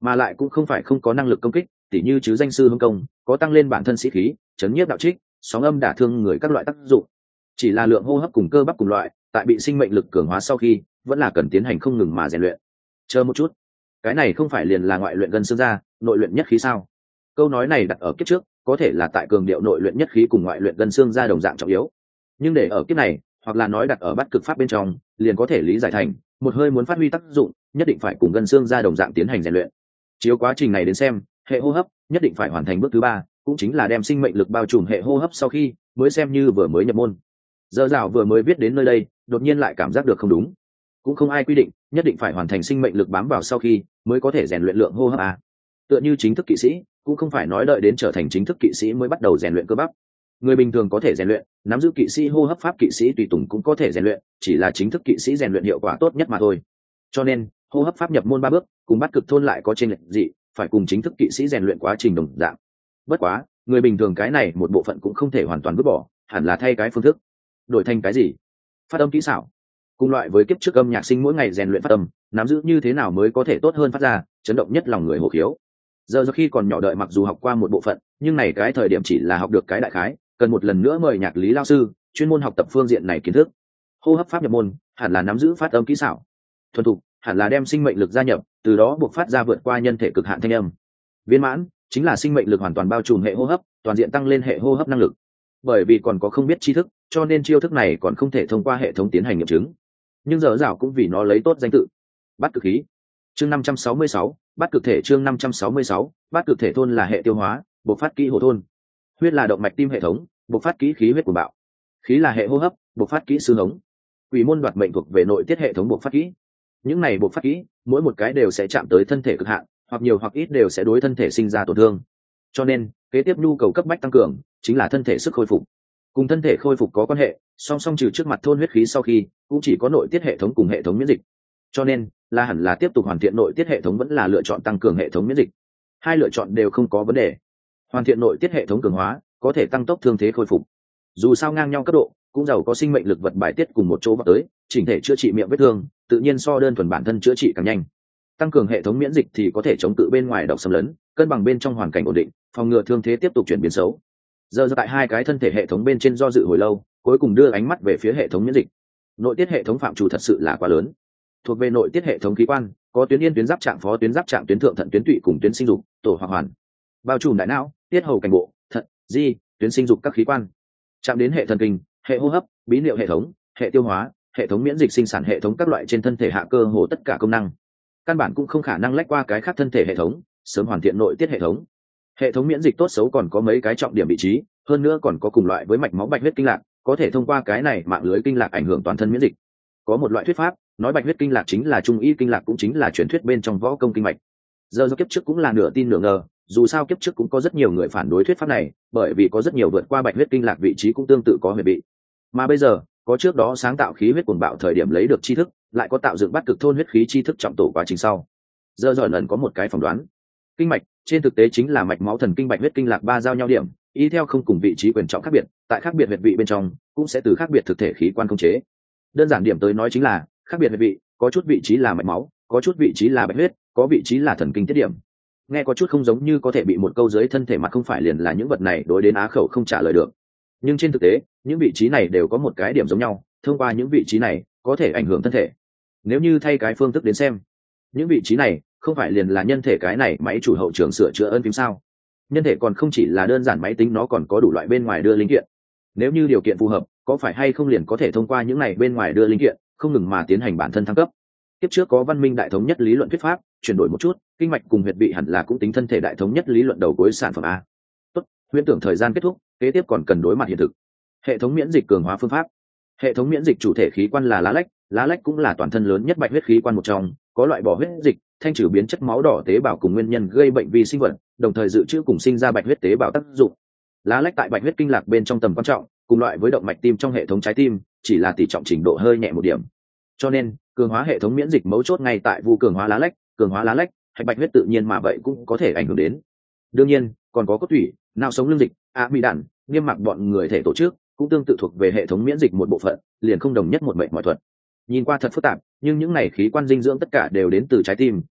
mà lại cũng không phải không có năng lực công kích, tỉ như chứ danh sư hương công có tăng lên bản thân sĩ khí, chấn nhiếp đạo trích, sóng âm đả thương người các loại tác dụng. Chỉ là lượng hô hấp cùng cơ bắp cùng loại, tại bị sinh mệnh lực cường hóa sau khi vẫn là cần tiến hành không ngừng mà rèn luyện. Chờ một chút, cái này không phải liền là ngoại luyện gân xương ra, nội luyện nhất khí sao? Câu nói này đặt ở kiếp trước có thể là tại cường điệu nội luyện nhất khí cùng ngoại luyện gân xương ra đồng dạng trọng yếu, nhưng để ở kiếp này hoặc là nói đặt ở bát cực pháp bên trong liền có thể lý giải thành một hơi muốn phát huy tác dụng nhất định phải cùng gân xương ra đồng dạng tiến hành rèn luyện. Chiếu quá trình này đến xem, hệ hô hấp nhất định phải hoàn thành bước thứ ba, cũng chính là đem sinh mệnh lực bao trùm hệ hô hấp sau khi mới xem như vừa mới nhập môn. Dở dạo vừa mới viết đến nơi đây đột nhiên lại cảm giác được không đúng, cũng không ai quy định nhất định phải hoàn thành sinh mệnh lực bám vào sau khi mới có thể rèn luyện lượng hô hấp à. Tựa như chính thức kỵ sĩ cũng không phải nói đợi đến trở thành chính thức kỵ sĩ mới bắt đầu rèn luyện cơ bắp. Người bình thường có thể rèn luyện, nắm giữ kỵ sĩ hô hấp pháp kỵ sĩ tùy tùng cũng có thể rèn luyện, chỉ là chính thức kỵ sĩ rèn luyện hiệu quả tốt nhất mà thôi. Cho nên hô hấp pháp nhập môn ba bước cùng bắt cực thôn lại có trên lệch dị, phải cùng chính thức kỵ sĩ rèn luyện quá trình đồng dạng. Bất quá người bình thường cái này một bộ phận cũng không thể hoàn toàn vứt bỏ, hẳn là thay cái phương thức, đổi thành cái gì? Phát âm kỹ xảo. Cùng loại với kiếp trước âm nhạc sinh mỗi ngày rèn luyện phát âm, nắm giữ như thế nào mới có thể tốt hơn phát ra, chấn động nhất lòng người hổ khiếu. Giờ khi còn nhỏ đợi mặc dù học qua một bộ phận, nhưng này cái thời điểm chỉ là học được cái đại khái, cần một lần nữa mời nhạc lý lao sư chuyên môn học tập phương diện này kiến thức. Hô hấp pháp nhập môn hẳn là nắm giữ phát âm kỹ xảo thuần thục, hẳn là đem sinh mệnh lực gia nhập, từ đó buộc phát ra vượt qua nhân thể cực hạn thanh âm. Viên mãn chính là sinh mệnh lực hoàn toàn bao trùm hệ hô hấp, toàn diện tăng lên hệ hô hấp năng lực. Bởi vì còn có không biết tri thức, cho nên chiêu thức này còn không thể thông qua hệ thống tiến hành nghiệm chứng, nhưng giờ dạo cũng vì nó lấy tốt danh tự. Bát cực khí. Chương năm trăm sáu mươi sáu, bát cực thể. Chương năm trăm sáu mươi sáu, bát cực thể thôn là hệ tiêu hóa, bộc phát kỹ hổ thôn. Huyết là động mạch tim hệ thống, bộc phát kỹ khí huyết của bạo. Khí là hệ hô hấp, bộc phát kỹ xương hống. Quỷ môn đoạt mệnh thuộc về nội tiết hệ thống bộc phát kỹ. Những này bộc phát kỹ, mỗi một cái đều sẽ chạm tới thân thể cực hạn, hoặc nhiều hoặc ít đều sẽ đối thân thể sinh ra tổn thương. Cho nên, kế tiếp nhu cầu cấp bách tăng cường chính là thân thể sức khôi phục. Cùng thân thể khôi phục có quan hệ, song song trừ trước mặt thôn huyết khí sau khi, cũng chỉ có nội tiết hệ thống cùng hệ thống miễn dịch. Cho nên, là hẳn là tiếp tục hoàn thiện nội tiết hệ thống vẫn là lựa chọn tăng cường hệ thống miễn dịch. Hai lựa chọn đều không có vấn đề. Hoàn thiện nội tiết hệ thống cường hóa, có thể tăng tốc thương thế khôi phục. Dù sao ngang nhau cấp độ, cũng giàu có sinh mệnh lực vật bài tiết cùng một chỗ vào tới, chỉnh thể chữa trị miệng vết thương, tự nhiên so đơn thuần bản thân chữa trị càng nhanh. Tăng cường hệ thống miễn dịch thì có thể chống cự bên ngoài độc xâm lấn, cân bằng bên trong hoàn cảnh ổn định, phòng ngừa thương thế tiếp tục chuyển biến xấu. Giờ ra tại hai cái thân thể hệ thống bên trên do dự hồi lâu, cuối cùng đưa ánh mắt về phía hệ thống miễn dịch. Nội tiết hệ thống phạm trù thật sự là quá lớn. Thuộc về nội tiết hệ thống khí quan, có tuyến yên, tuyến giáp trạng, phó tuyến giáp trạng, tuyến thượng thận, tuyến tụy cùng tuyến sinh dục, tổ hoặc hoàn. Bao trùm đại não, tiết hầu, cảnh bộ, thận, di, tuyến sinh dục các khí quan. Chạm đến hệ thần kinh, hệ hô hấp, bí niệu hệ thống, hệ tiêu hóa, hệ thống miễn dịch, sinh sản hệ thống các loại trên thân thể hạ cơ hồ tất cả công năng. Căn bản cũng không khả năng lách qua cái khác thân thể hệ thống, sớm hoàn thiện nội tiết hệ thống. Hệ thống miễn dịch tốt xấu còn có mấy cái trọng điểm vị trí, hơn nữa còn có cùng loại với mạch máu bạch huyết kinh lạc, có thể thông qua cái này mạng lưới kinh lạc ảnh hưởng toàn thân miễn dịch. Có một loại thuyết pháp nói bạch huyết kinh lạc chính là trung y kinh lạc, cũng chính là truyền thuyết bên trong võ công kinh mạch. Giờ do kiếp trước cũng là nửa tin nửa ngờ, dù sao kiếp trước cũng có rất nhiều người phản đối thuyết pháp này, bởi vì có rất nhiều vượt qua bạch huyết kinh lạc vị trí cũng tương tự có huyệt bị. Mà bây giờ có trước đó sáng tạo khí huyết cuồng bạo thời điểm lấy được tri thức, lại có tạo dựng bát cực thôn huyết khí tri thức trọng tổ quá trình sau. Giờ giỏi lần có một cái phỏng đoán, kinh mạch trên thực tế chính là mạch máu thần kinh bạch huyết kinh lạc ba giao nhau điểm, y theo không cùng vị trí quyền trọng khác biệt, tại khác biệt huyệt vị bên trong cũng sẽ từ khác biệt thực thể khí quan khống chế. Đơn giản điểm tới nói chính là khác biệt huyệt vị, có chút vị trí là mạch máu, có chút vị trí là bạch huyết, có vị trí là thần kinh tiết điểm. Nghe có chút không giống như có thể bị một câu dưới thân thể mặt không phải liền là những vật này đối đến á khẩu không trả lời được, nhưng trên thực tế những vị trí này đều có một cái điểm giống nhau, thông qua những vị trí này có thể ảnh hưởng thân thể. Nếu như thay cái phương thức đến xem, những vị trí này không phải liền là nhân thể cái này máy chủ hậu trường sửa chữa ân phím sao? Nhân thể còn không chỉ là đơn giản máy tính, nó còn có đủ loại bên ngoài đưa linh kiện. Nếu như điều kiện phù hợp, có phải hay không liền có thể thông qua những này bên ngoài đưa linh kiện không ngừng mà tiến hành bản thân thăng cấp. Tiếp trước có văn minh đại thống nhất lý luận thuyết pháp, chuyển đổi một chút, kinh mạch cùng huyệt vị hẳn là cũng tính thân thể đại thống nhất lý luận đầu cuối sản phẩm a. Tốt, huyễn tưởng thời gian kết thúc, kế tiếp còn cần đối mặt hiện thực. Hệ thống miễn dịch cường hóa phương pháp. Hệ thống miễn dịch chủ thể khí quan là lá lách, lá lách cũng là toàn thân lớn nhất bạch huyết khí quan một trong, có loại bỏ huyết dịch, thanh trừ biến chất máu đỏ tế bào cùng nguyên nhân gây bệnh vi sinh vật, đồng thời dự trữ cùng sinh ra bạch huyết tế bào tác dụng. Lá lách tại bạch huyết kinh lạc bên trong tầm quan trọng, cùng loại với động mạch tim trong hệ thống trái tim, chỉ là tỷ trọng trình độ hơi nhẹ một điểm. Cho nên, cường hóa hệ thống miễn dịch mấu chốt ngay tại vu cường hóa lá lách, cường hóa lá lách, hạch bạch huyết tự nhiên mà vậy cũng có thể ảnh hưởng đến. Đương nhiên, còn có cốt thủy, não sống lương dịch, a mi đản, niêm mạc bọn người thể tổ chức, cũng tương tự thuộc về hệ thống miễn dịch một bộ phận, liền không đồng nhất một mệnh mọi thuật. Nhìn qua thật phức tạp, nhưng những này khí quan dinh dưỡng tất cả đều đến từ trái tim,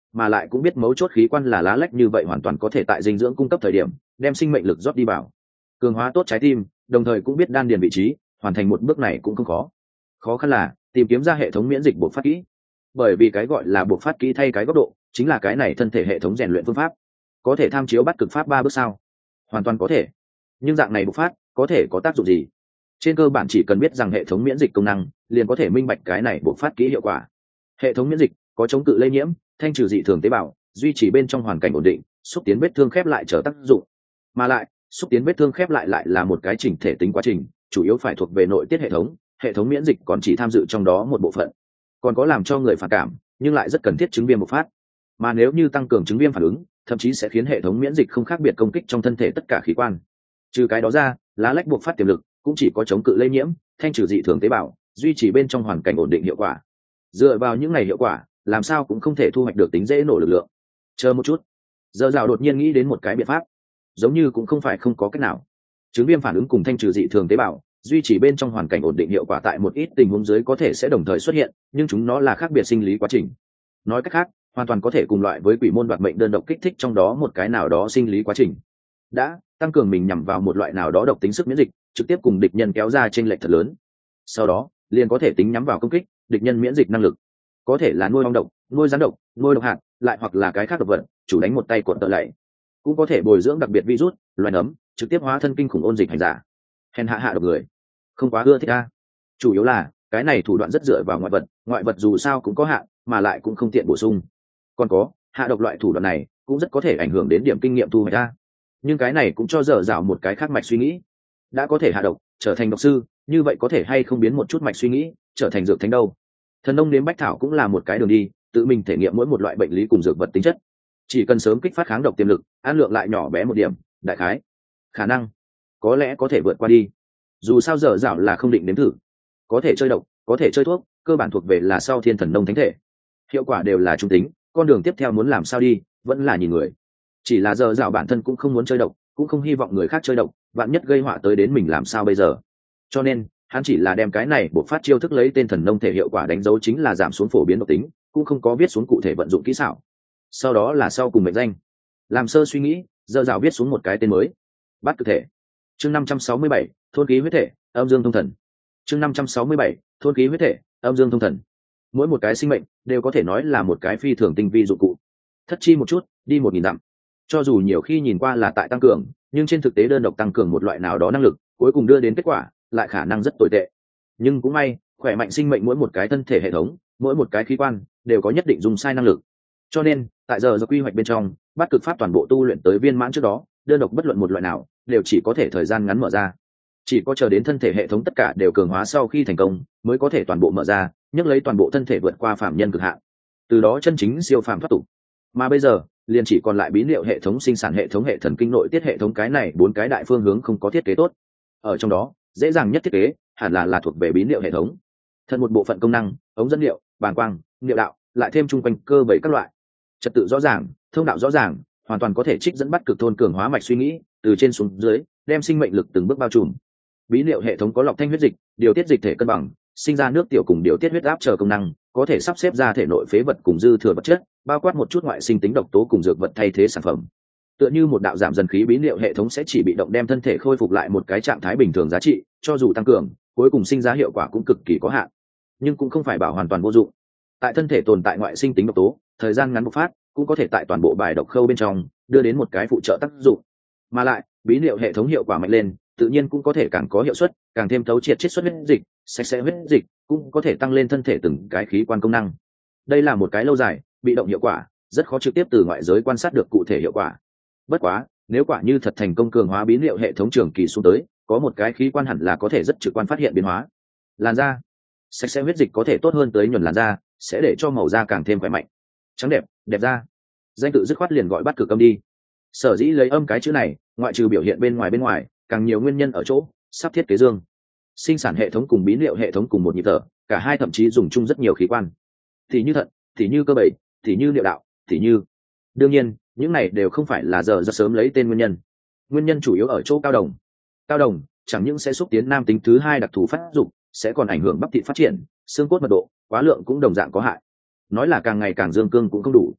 mà lại cũng biết mấu chốt khí quan là lá lách như vậy hoàn toàn có thể tại dinh dưỡng cung cấp thời điểm đem sinh mệnh lực rót đi vào, cường hóa tốt trái tim, đồng thời cũng biết đan điền vị trí, hoàn thành một bước này cũng không khó. Khó khăn là tìm kiếm ra hệ thống miễn dịch buộc phát kỹ, bởi vì cái gọi là buộc phát kỹ thay cái góc độ chính là cái này thân thể hệ thống rèn luyện phương pháp. Có thể tham chiếu bắt cực pháp ba bước sao? Hoàn toàn có thể, nhưng dạng này bộc phát có thể có tác dụng gì? Trên cơ bản chỉ cần biết rằng hệ thống miễn dịch công năng, liền có thể minh bạch cái này bộc phát kỹ hiệu quả. Hệ thống miễn dịch có chống cự lây nhiễm, thanh trừ dị thường tế bào, duy trì bên trong hoàn cảnh ổn định, xúc tiến vết thương khép lại trở tác dụng. Mà lại xúc tiến vết thương khép lại lại là một cái chỉnh thể tính quá trình, chủ yếu phải thuộc về nội tiết hệ thống, hệ thống miễn dịch còn chỉ tham dự trong đó một bộ phận. Còn có làm cho người phản cảm nhưng lại rất cần thiết chứng viêm bộc phát, mà nếu như tăng cường chứng viêm phản ứng, thậm chí sẽ khiến hệ thống miễn dịch không khác biệt công kích trong thân thể tất cả khí quan. Trừ cái đó ra, lá lách buộc phát tiềm lực cũng chỉ có chống cự lây nhiễm, thanh trừ dị thường tế bào, duy trì bên trong hoàn cảnh ổn định hiệu quả. Dựa vào những ngày hiệu quả, làm sao cũng không thể thu hoạch được tính dễ nổ lực lượng. Chờ một chút, giờ rào đột nhiên nghĩ đến một cái biện pháp, giống như cũng không phải không có cách nào. Chứng viêm phản ứng cùng thanh trừ dị thường tế bào, duy trì bên trong hoàn cảnh ổn định hiệu quả tại một ít tình huống dưới có thể sẽ đồng thời xuất hiện, nhưng chúng nó là khác biệt sinh lý quá trình. Nói cách khác, hoàn toàn có thể cùng loại với quỷ môn đoạt mệnh đơn độc kích thích trong đó một cái nào đó sinh lý quá trình, đã tăng cường mình nhằm vào một loại nào đó độc tính sức miễn dịch, trực tiếp cùng địch nhân kéo ra chênh lệch thật lớn. Sau đó liền có thể tính nhắm vào công kích địch nhân miễn dịch năng lực, có thể là nuôi ong độc, nuôi rắn độc, nuôi độc hạt, lại hoặc là cái khác độc vật, chủ đánh một tay cuộn tợ lạy. Cũng có thể bồi dưỡng đặc biệt virus, loài nấm, trực tiếp hóa thân kinh khủng ôn dịch hành giả. Hèn hạ hạ độc người, không quá ưa thích a. Chủ yếu là cái này thủ đoạn rất dựa vào ngoại vật, ngoại vật dù sao cũng có hạn, mà lại cũng không tiện bổ sung. Còn có hạ độc loại thủ đoạn này cũng rất có thể ảnh hưởng đến điểm kinh nghiệm thu hoạch ra, nhưng cái này cũng cho dở dạo một cái khác mạch suy nghĩ. Đã có thể hạ độc trở thành độc sư, như vậy có thể hay không biến một chút mạch suy nghĩ trở thành dược thánh đâu? Thần nông nếm bách thảo cũng là một cái đường đi, tự mình thể nghiệm mỗi một loại bệnh lý cùng dược vật tính chất, chỉ cần sớm kích phát kháng độc tiềm lực, an lượng lại nhỏ bé một điểm, đại khái khả năng có lẽ có thể vượt qua đi. Dù sao dở dạo là không định nếm thử, có thể chơi độc, có thể chơi thuốc, cơ bản thuộc về là sau thiên thần nông thánh thể, hiệu quả đều là trung tính. Con đường tiếp theo muốn làm sao đi vẫn là nhìn người, chỉ là giờ dạo bản thân cũng không muốn chơi độc, cũng không hy vọng người khác chơi độc, vạn nhất gây họa tới đến mình làm sao bây giờ. Cho nên hắn chỉ là đem cái này buộc phát chiêu thức lấy tên thần nông thể hiệu quả đánh dấu chính là giảm xuống phổ biến độc tính, cũng không có viết xuống cụ thể vận dụng kỹ xảo. Sau đó là sau cùng mệnh danh, làm sơ suy nghĩ, giờ dạo viết xuống một cái tên mới, bắt cực thể. Chương năm trăm sáu mươi bảy, thôn khí huyết thể, âm dương thông thần. Chương năm trăm sáu mươi bảy, thôn khí huyết thể, âm dương thông thần. Mỗi một cái sinh mệnh đều có thể nói là một cái phi thường tinh vi dụng cụ, thất chi một chút đi một nghìn dặm. Cho dù nhiều khi nhìn qua là tại tăng cường, nhưng trên thực tế đơn độc tăng cường một loại nào đó năng lực, cuối cùng đưa đến kết quả lại khả năng rất tồi tệ. Nhưng cũng may, khỏe mạnh sinh mệnh mỗi một cái thân thể hệ thống, mỗi một cái khí quan đều có nhất định dùng sai năng lực. Cho nên tại giờ do quy hoạch bên trong, bắt cực pháp toàn bộ tu luyện tới viên mãn trước đó, đơn độc bất luận một loại nào đều chỉ có thể thời gian ngắn mở ra, chỉ có chờ đến thân thể hệ thống tất cả đều cường hóa sau khi thành công mới có thể toàn bộ mở ra, nhấc lấy toàn bộ thân thể vượt qua phạm nhân cực hạn, từ đó chân chính siêu phàm thoát tục. Mà bây giờ liền chỉ còn lại bí liệu hệ thống, sinh sản hệ thống, hệ thần kinh nội tiết hệ thống, cái này bốn cái đại phương hướng không có thiết kế tốt. Ở trong đó dễ dàng nhất thiết kế hẳn là là thuộc về bí liệu hệ thống, thân một bộ phận công năng, ống dẫn liệu, bàng quang, niệu đạo, lại thêm chung quanh cơ bảy các loại, trật tự rõ ràng, thông đạo rõ ràng, hoàn toàn có thể trích dẫn bắt cực thôn cường hóa mạch suy nghĩ từ trên xuống dưới, đem sinh mệnh lực từng bước bao trùm. Bí liệu hệ thống có lọc thanh huyết dịch, điều tiết dịch thể cân bằng, sinh ra nước tiểu cùng điều tiết huyết áp chờ công năng, có thể sắp xếp ra thể nội phế vật cùng dư thừa vật chất, bao quát một chút ngoại sinh tính độc tố cùng dược vật thay thế sản phẩm. Tựa như một đạo giảm dần khí, bí liệu hệ thống sẽ chỉ bị động đem thân thể khôi phục lại một cái trạng thái bình thường giá trị, cho dù tăng cường, cuối cùng sinh ra hiệu quả cũng cực kỳ có hạn, nhưng cũng không phải bảo hoàn toàn vô dụng. Tại thân thể tồn tại ngoại sinh tính độc tố, thời gian ngắn bộc phát, cũng có thể tại toàn bộ bài độc khâu bên trong đưa đến một cái phụ trợ tác dụng. Mà lại bí liệu hệ thống hiệu quả mạnh lên, tự nhiên cũng có thể càng có hiệu suất, càng thêm thấu triệt chiết xuất huyết dịch, sạch sẽ huyết dịch, cũng có thể tăng lên thân thể từng cái khí quan công năng. Đây là một cái lâu dài bị động hiệu quả, rất khó trực tiếp từ ngoại giới quan sát được cụ thể hiệu quả. Bất quá nếu quả như thật thành công cường hóa bí liệu hệ thống trường kỳ xuống tới, có một cái khí quan hẳn là có thể rất trực quan phát hiện biến hóa. Làn da sạch sẽ huyết dịch có thể tốt hơn tới nhuần làn da, sẽ để cho màu da càng thêm khỏe mạnh, trắng đẹp, đẹp da. Danh tự dứt khoát liền gọi bắt cực âm đi. Sở dĩ lấy âm cái chữ này, ngoại trừ biểu hiện bên ngoài bên ngoài, càng nhiều nguyên nhân ở chỗ sắp thiết kế dương. Sinh sản hệ thống cùng bí liệu hệ thống cùng một nhịp thở, cả hai thậm chí dùng chung rất nhiều khí quan, thì như thận, thì như cơ bẩy, thì như niệu đạo, thì như. Đương nhiên những này đều không phải là giờ rất sớm lấy tên nguyên nhân. Nguyên nhân chủ yếu ở chỗ cao đồng. Cao đồng chẳng những sẽ xúc tiến nam tính thứ hai đặc thù phát dụng, sẽ còn ảnh hưởng bắp thịt phát triển, xương cốt mật độ, quá lượng cũng đồng dạng có hại. Nói là càng ngày càng dương cương cũng không đủ.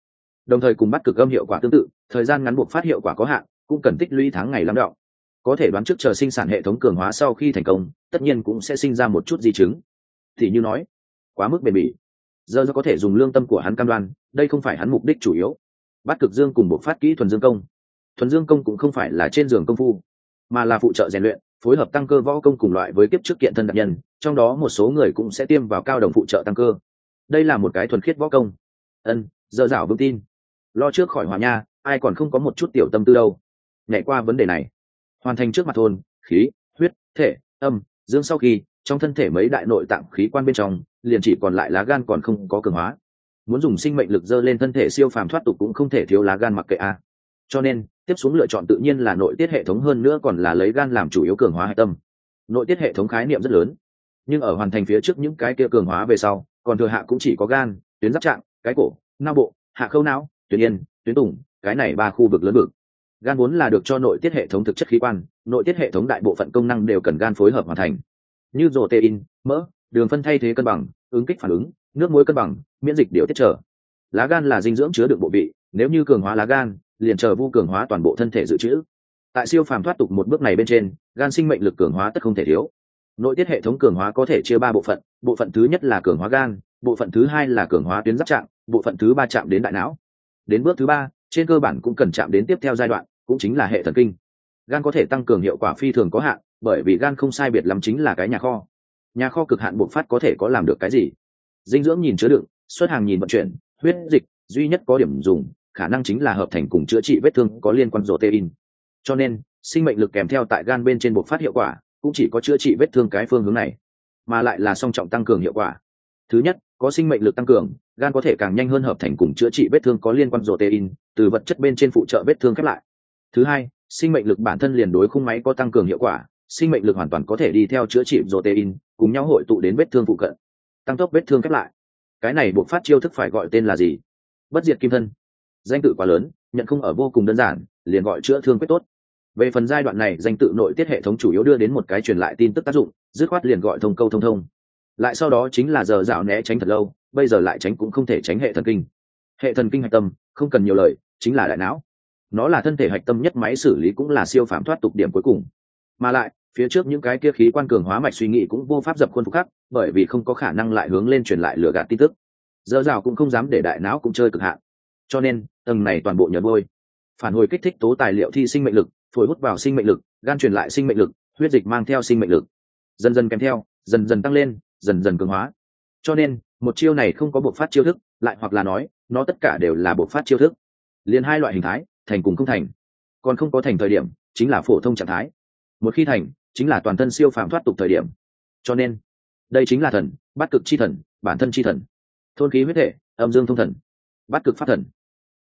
đồng thời cùng bắt cực âm hiệu quả tương tự, thời gian ngắn buộc phát hiệu quả có hạn, cũng cần tích lũy tháng ngày lắng đọng. Có thể đoán trước chờ sinh sản hệ thống cường hóa sau khi thành công, tất nhiên cũng sẽ sinh ra một chút di chứng. Thì như nói, quá mức bền bỉ. Giờ do có thể dùng lương tâm của hắn cam đoan, đây không phải hắn mục đích chủ yếu. Bắt cực dương cùng buộc phát kỹ thuần dương công. Thuần dương công cũng không phải là trên giường công phu, mà là phụ trợ rèn luyện, phối hợp tăng cơ võ công cùng loại với kiếp trước kiện thân đặc nhân, trong đó một số người cũng sẽ tiêm vào cao đồng phụ trợ tăng cơ. Đây là một cái thuần khiết võ công. Ân, giờ dảo vững tin. Lo trước khỏi hòa nha, ai còn không có một chút tiểu tâm tư đâu. Nhảy qua vấn đề này, hoàn thành trước mặt thôn, khí, huyết, thể, âm, dương sau khi, trong thân thể mấy đại nội tạng khí quan bên trong, liền chỉ còn lại lá gan còn không có cường hóa. Muốn dùng sinh mệnh lực dơ lên thân thể siêu phàm thoát tục cũng không thể thiếu lá gan mặc kệ a. Cho nên, tiếp xuống lựa chọn tự nhiên là nội tiết hệ thống, hơn nữa còn là lấy gan làm chủ yếu cường hóa hệ tâm. Nội tiết hệ thống khái niệm rất lớn, nhưng ở hoàn thành phía trước những cái kia cường hóa về sau, còn thừa hạ cũng chỉ có gan, tuyến giáp trạng, cái cổ, não bộ, hạ khâu não, tuyến yên, tuyến tùng, cái này ba khu vực lớn vực. Gan vốn là được cho nội tiết hệ thống thực chất khí quan, nội tiết hệ thống đại bộ phận công năng đều cần gan phối hợp hoàn thành, như protein, mỡ, đường phân thay thế cân bằng, ứng kích phản ứng, nước muối cân bằng, miễn dịch điều tiết trở. Lá gan là dinh dưỡng chứa đựng bộ vị, nếu như cường hóa lá gan, liền chờ vu cường hóa toàn bộ thân thể dự trữ. Tại siêu phàm thoát tục một bước này bên trên, gan sinh mệnh lực cường hóa tất không thể thiếu. Nội tiết hệ thống cường hóa có thể chia ba bộ phận, bộ phận thứ nhất là cường hóa gan, bộ phận thứ hai là cường hóa tuyến giáp trạng, bộ phận thứ ba chạm đến đại não. Đến bước thứ ba, trên cơ bản cũng cần chạm đến tiếp theo giai đoạn, cũng chính là hệ thần kinh. Gan có thể tăng cường hiệu quả phi thường có hạn, bởi vì gan không sai biệt lắm chính là cái nhà kho. Nhà kho cực hạn bộc phát có thể có làm được cái gì? Dinh dưỡng nhìn chứa đựng, xuất hàng nhìn vận chuyển, huyết dịch duy nhất có điểm dùng, khả năng chính là hợp thành cùng chữa trị vết thương có liên quan protein. Cho nên, sinh mệnh lực kèm theo tại gan bên trên bộc phát hiệu quả, cũng chỉ có chữa trị vết thương cái phương hướng này, mà lại là song trọng tăng cường hiệu quả. Thứ nhất, có sinh mệnh lực tăng cường, gan có thể càng nhanh hơn hợp thành cùng chữa trị vết thương có liên quan protein, từ vật chất bên trên phụ trợ vết thương khép lại. Thứ hai, sinh mệnh lực bản thân liền đối khung máy có tăng cường hiệu quả, sinh mệnh lực hoàn toàn có thể đi theo chữa trị protein, cùng nhau hội tụ đến vết thương phụ cận, tăng tốc vết thương khép lại. Cái này buộc phát chiêu thức phải gọi tên là gì? Bất diệt kim thân. Danh tự quá lớn, nhận không ở vô cùng đơn giản, liền gọi chữa thương quyết tốt. Về phần giai đoạn này, danh tự nội tiết hệ thống chủ yếu đưa đến một cái truyền lại tin tức tác dụng, dứt khoát liền gọi thông câu thông thông. Lại sau đó chính là giờ dạo né tránh thật lâu, bây giờ lại tránh cũng không thể tránh hệ thần kinh. Hệ thần kinh hạch tâm, không cần nhiều lời, chính là đại não. Nó là thân thể hạch tâm nhất, máy xử lý cũng là siêu phạm thoát tục điểm cuối cùng. Mà lại, phía trước những cái kia khí quan cường hóa mạch suy nghĩ cũng vô pháp dập khuôn phục khắc, bởi vì không có khả năng lại hướng lên truyền lại lừa gạt tin tức. Giờ dạo cũng không dám để đại não cũng chơi cực hạn. Cho nên, tầng này toàn bộ nhờ bôi. Phản hồi kích thích tố tài liệu thi sinh mệnh lực, phổi hút vào sinh mệnh lực, gan truyền lại sinh mệnh lực, huyết dịch mang theo sinh mệnh lực. Dần dần kèm theo, dần dần tăng lên, dần dần cường hóa. Cho nên, một chiêu này không có bộc phát chiêu thức, lại hoặc là nói, nó tất cả đều là bộc phát chiêu thức. Liên hai loại hình thái, thành cùng không thành. Còn không có thành thời điểm, chính là phổ thông trạng thái. Một khi thành, chính là toàn thân siêu phàm thoát tục thời điểm. Cho nên, đây chính là thần, bát cực chi thần, bản thân chi thần. Thôn khí huyết thể, âm dương thông thần, bát cực pháp thần.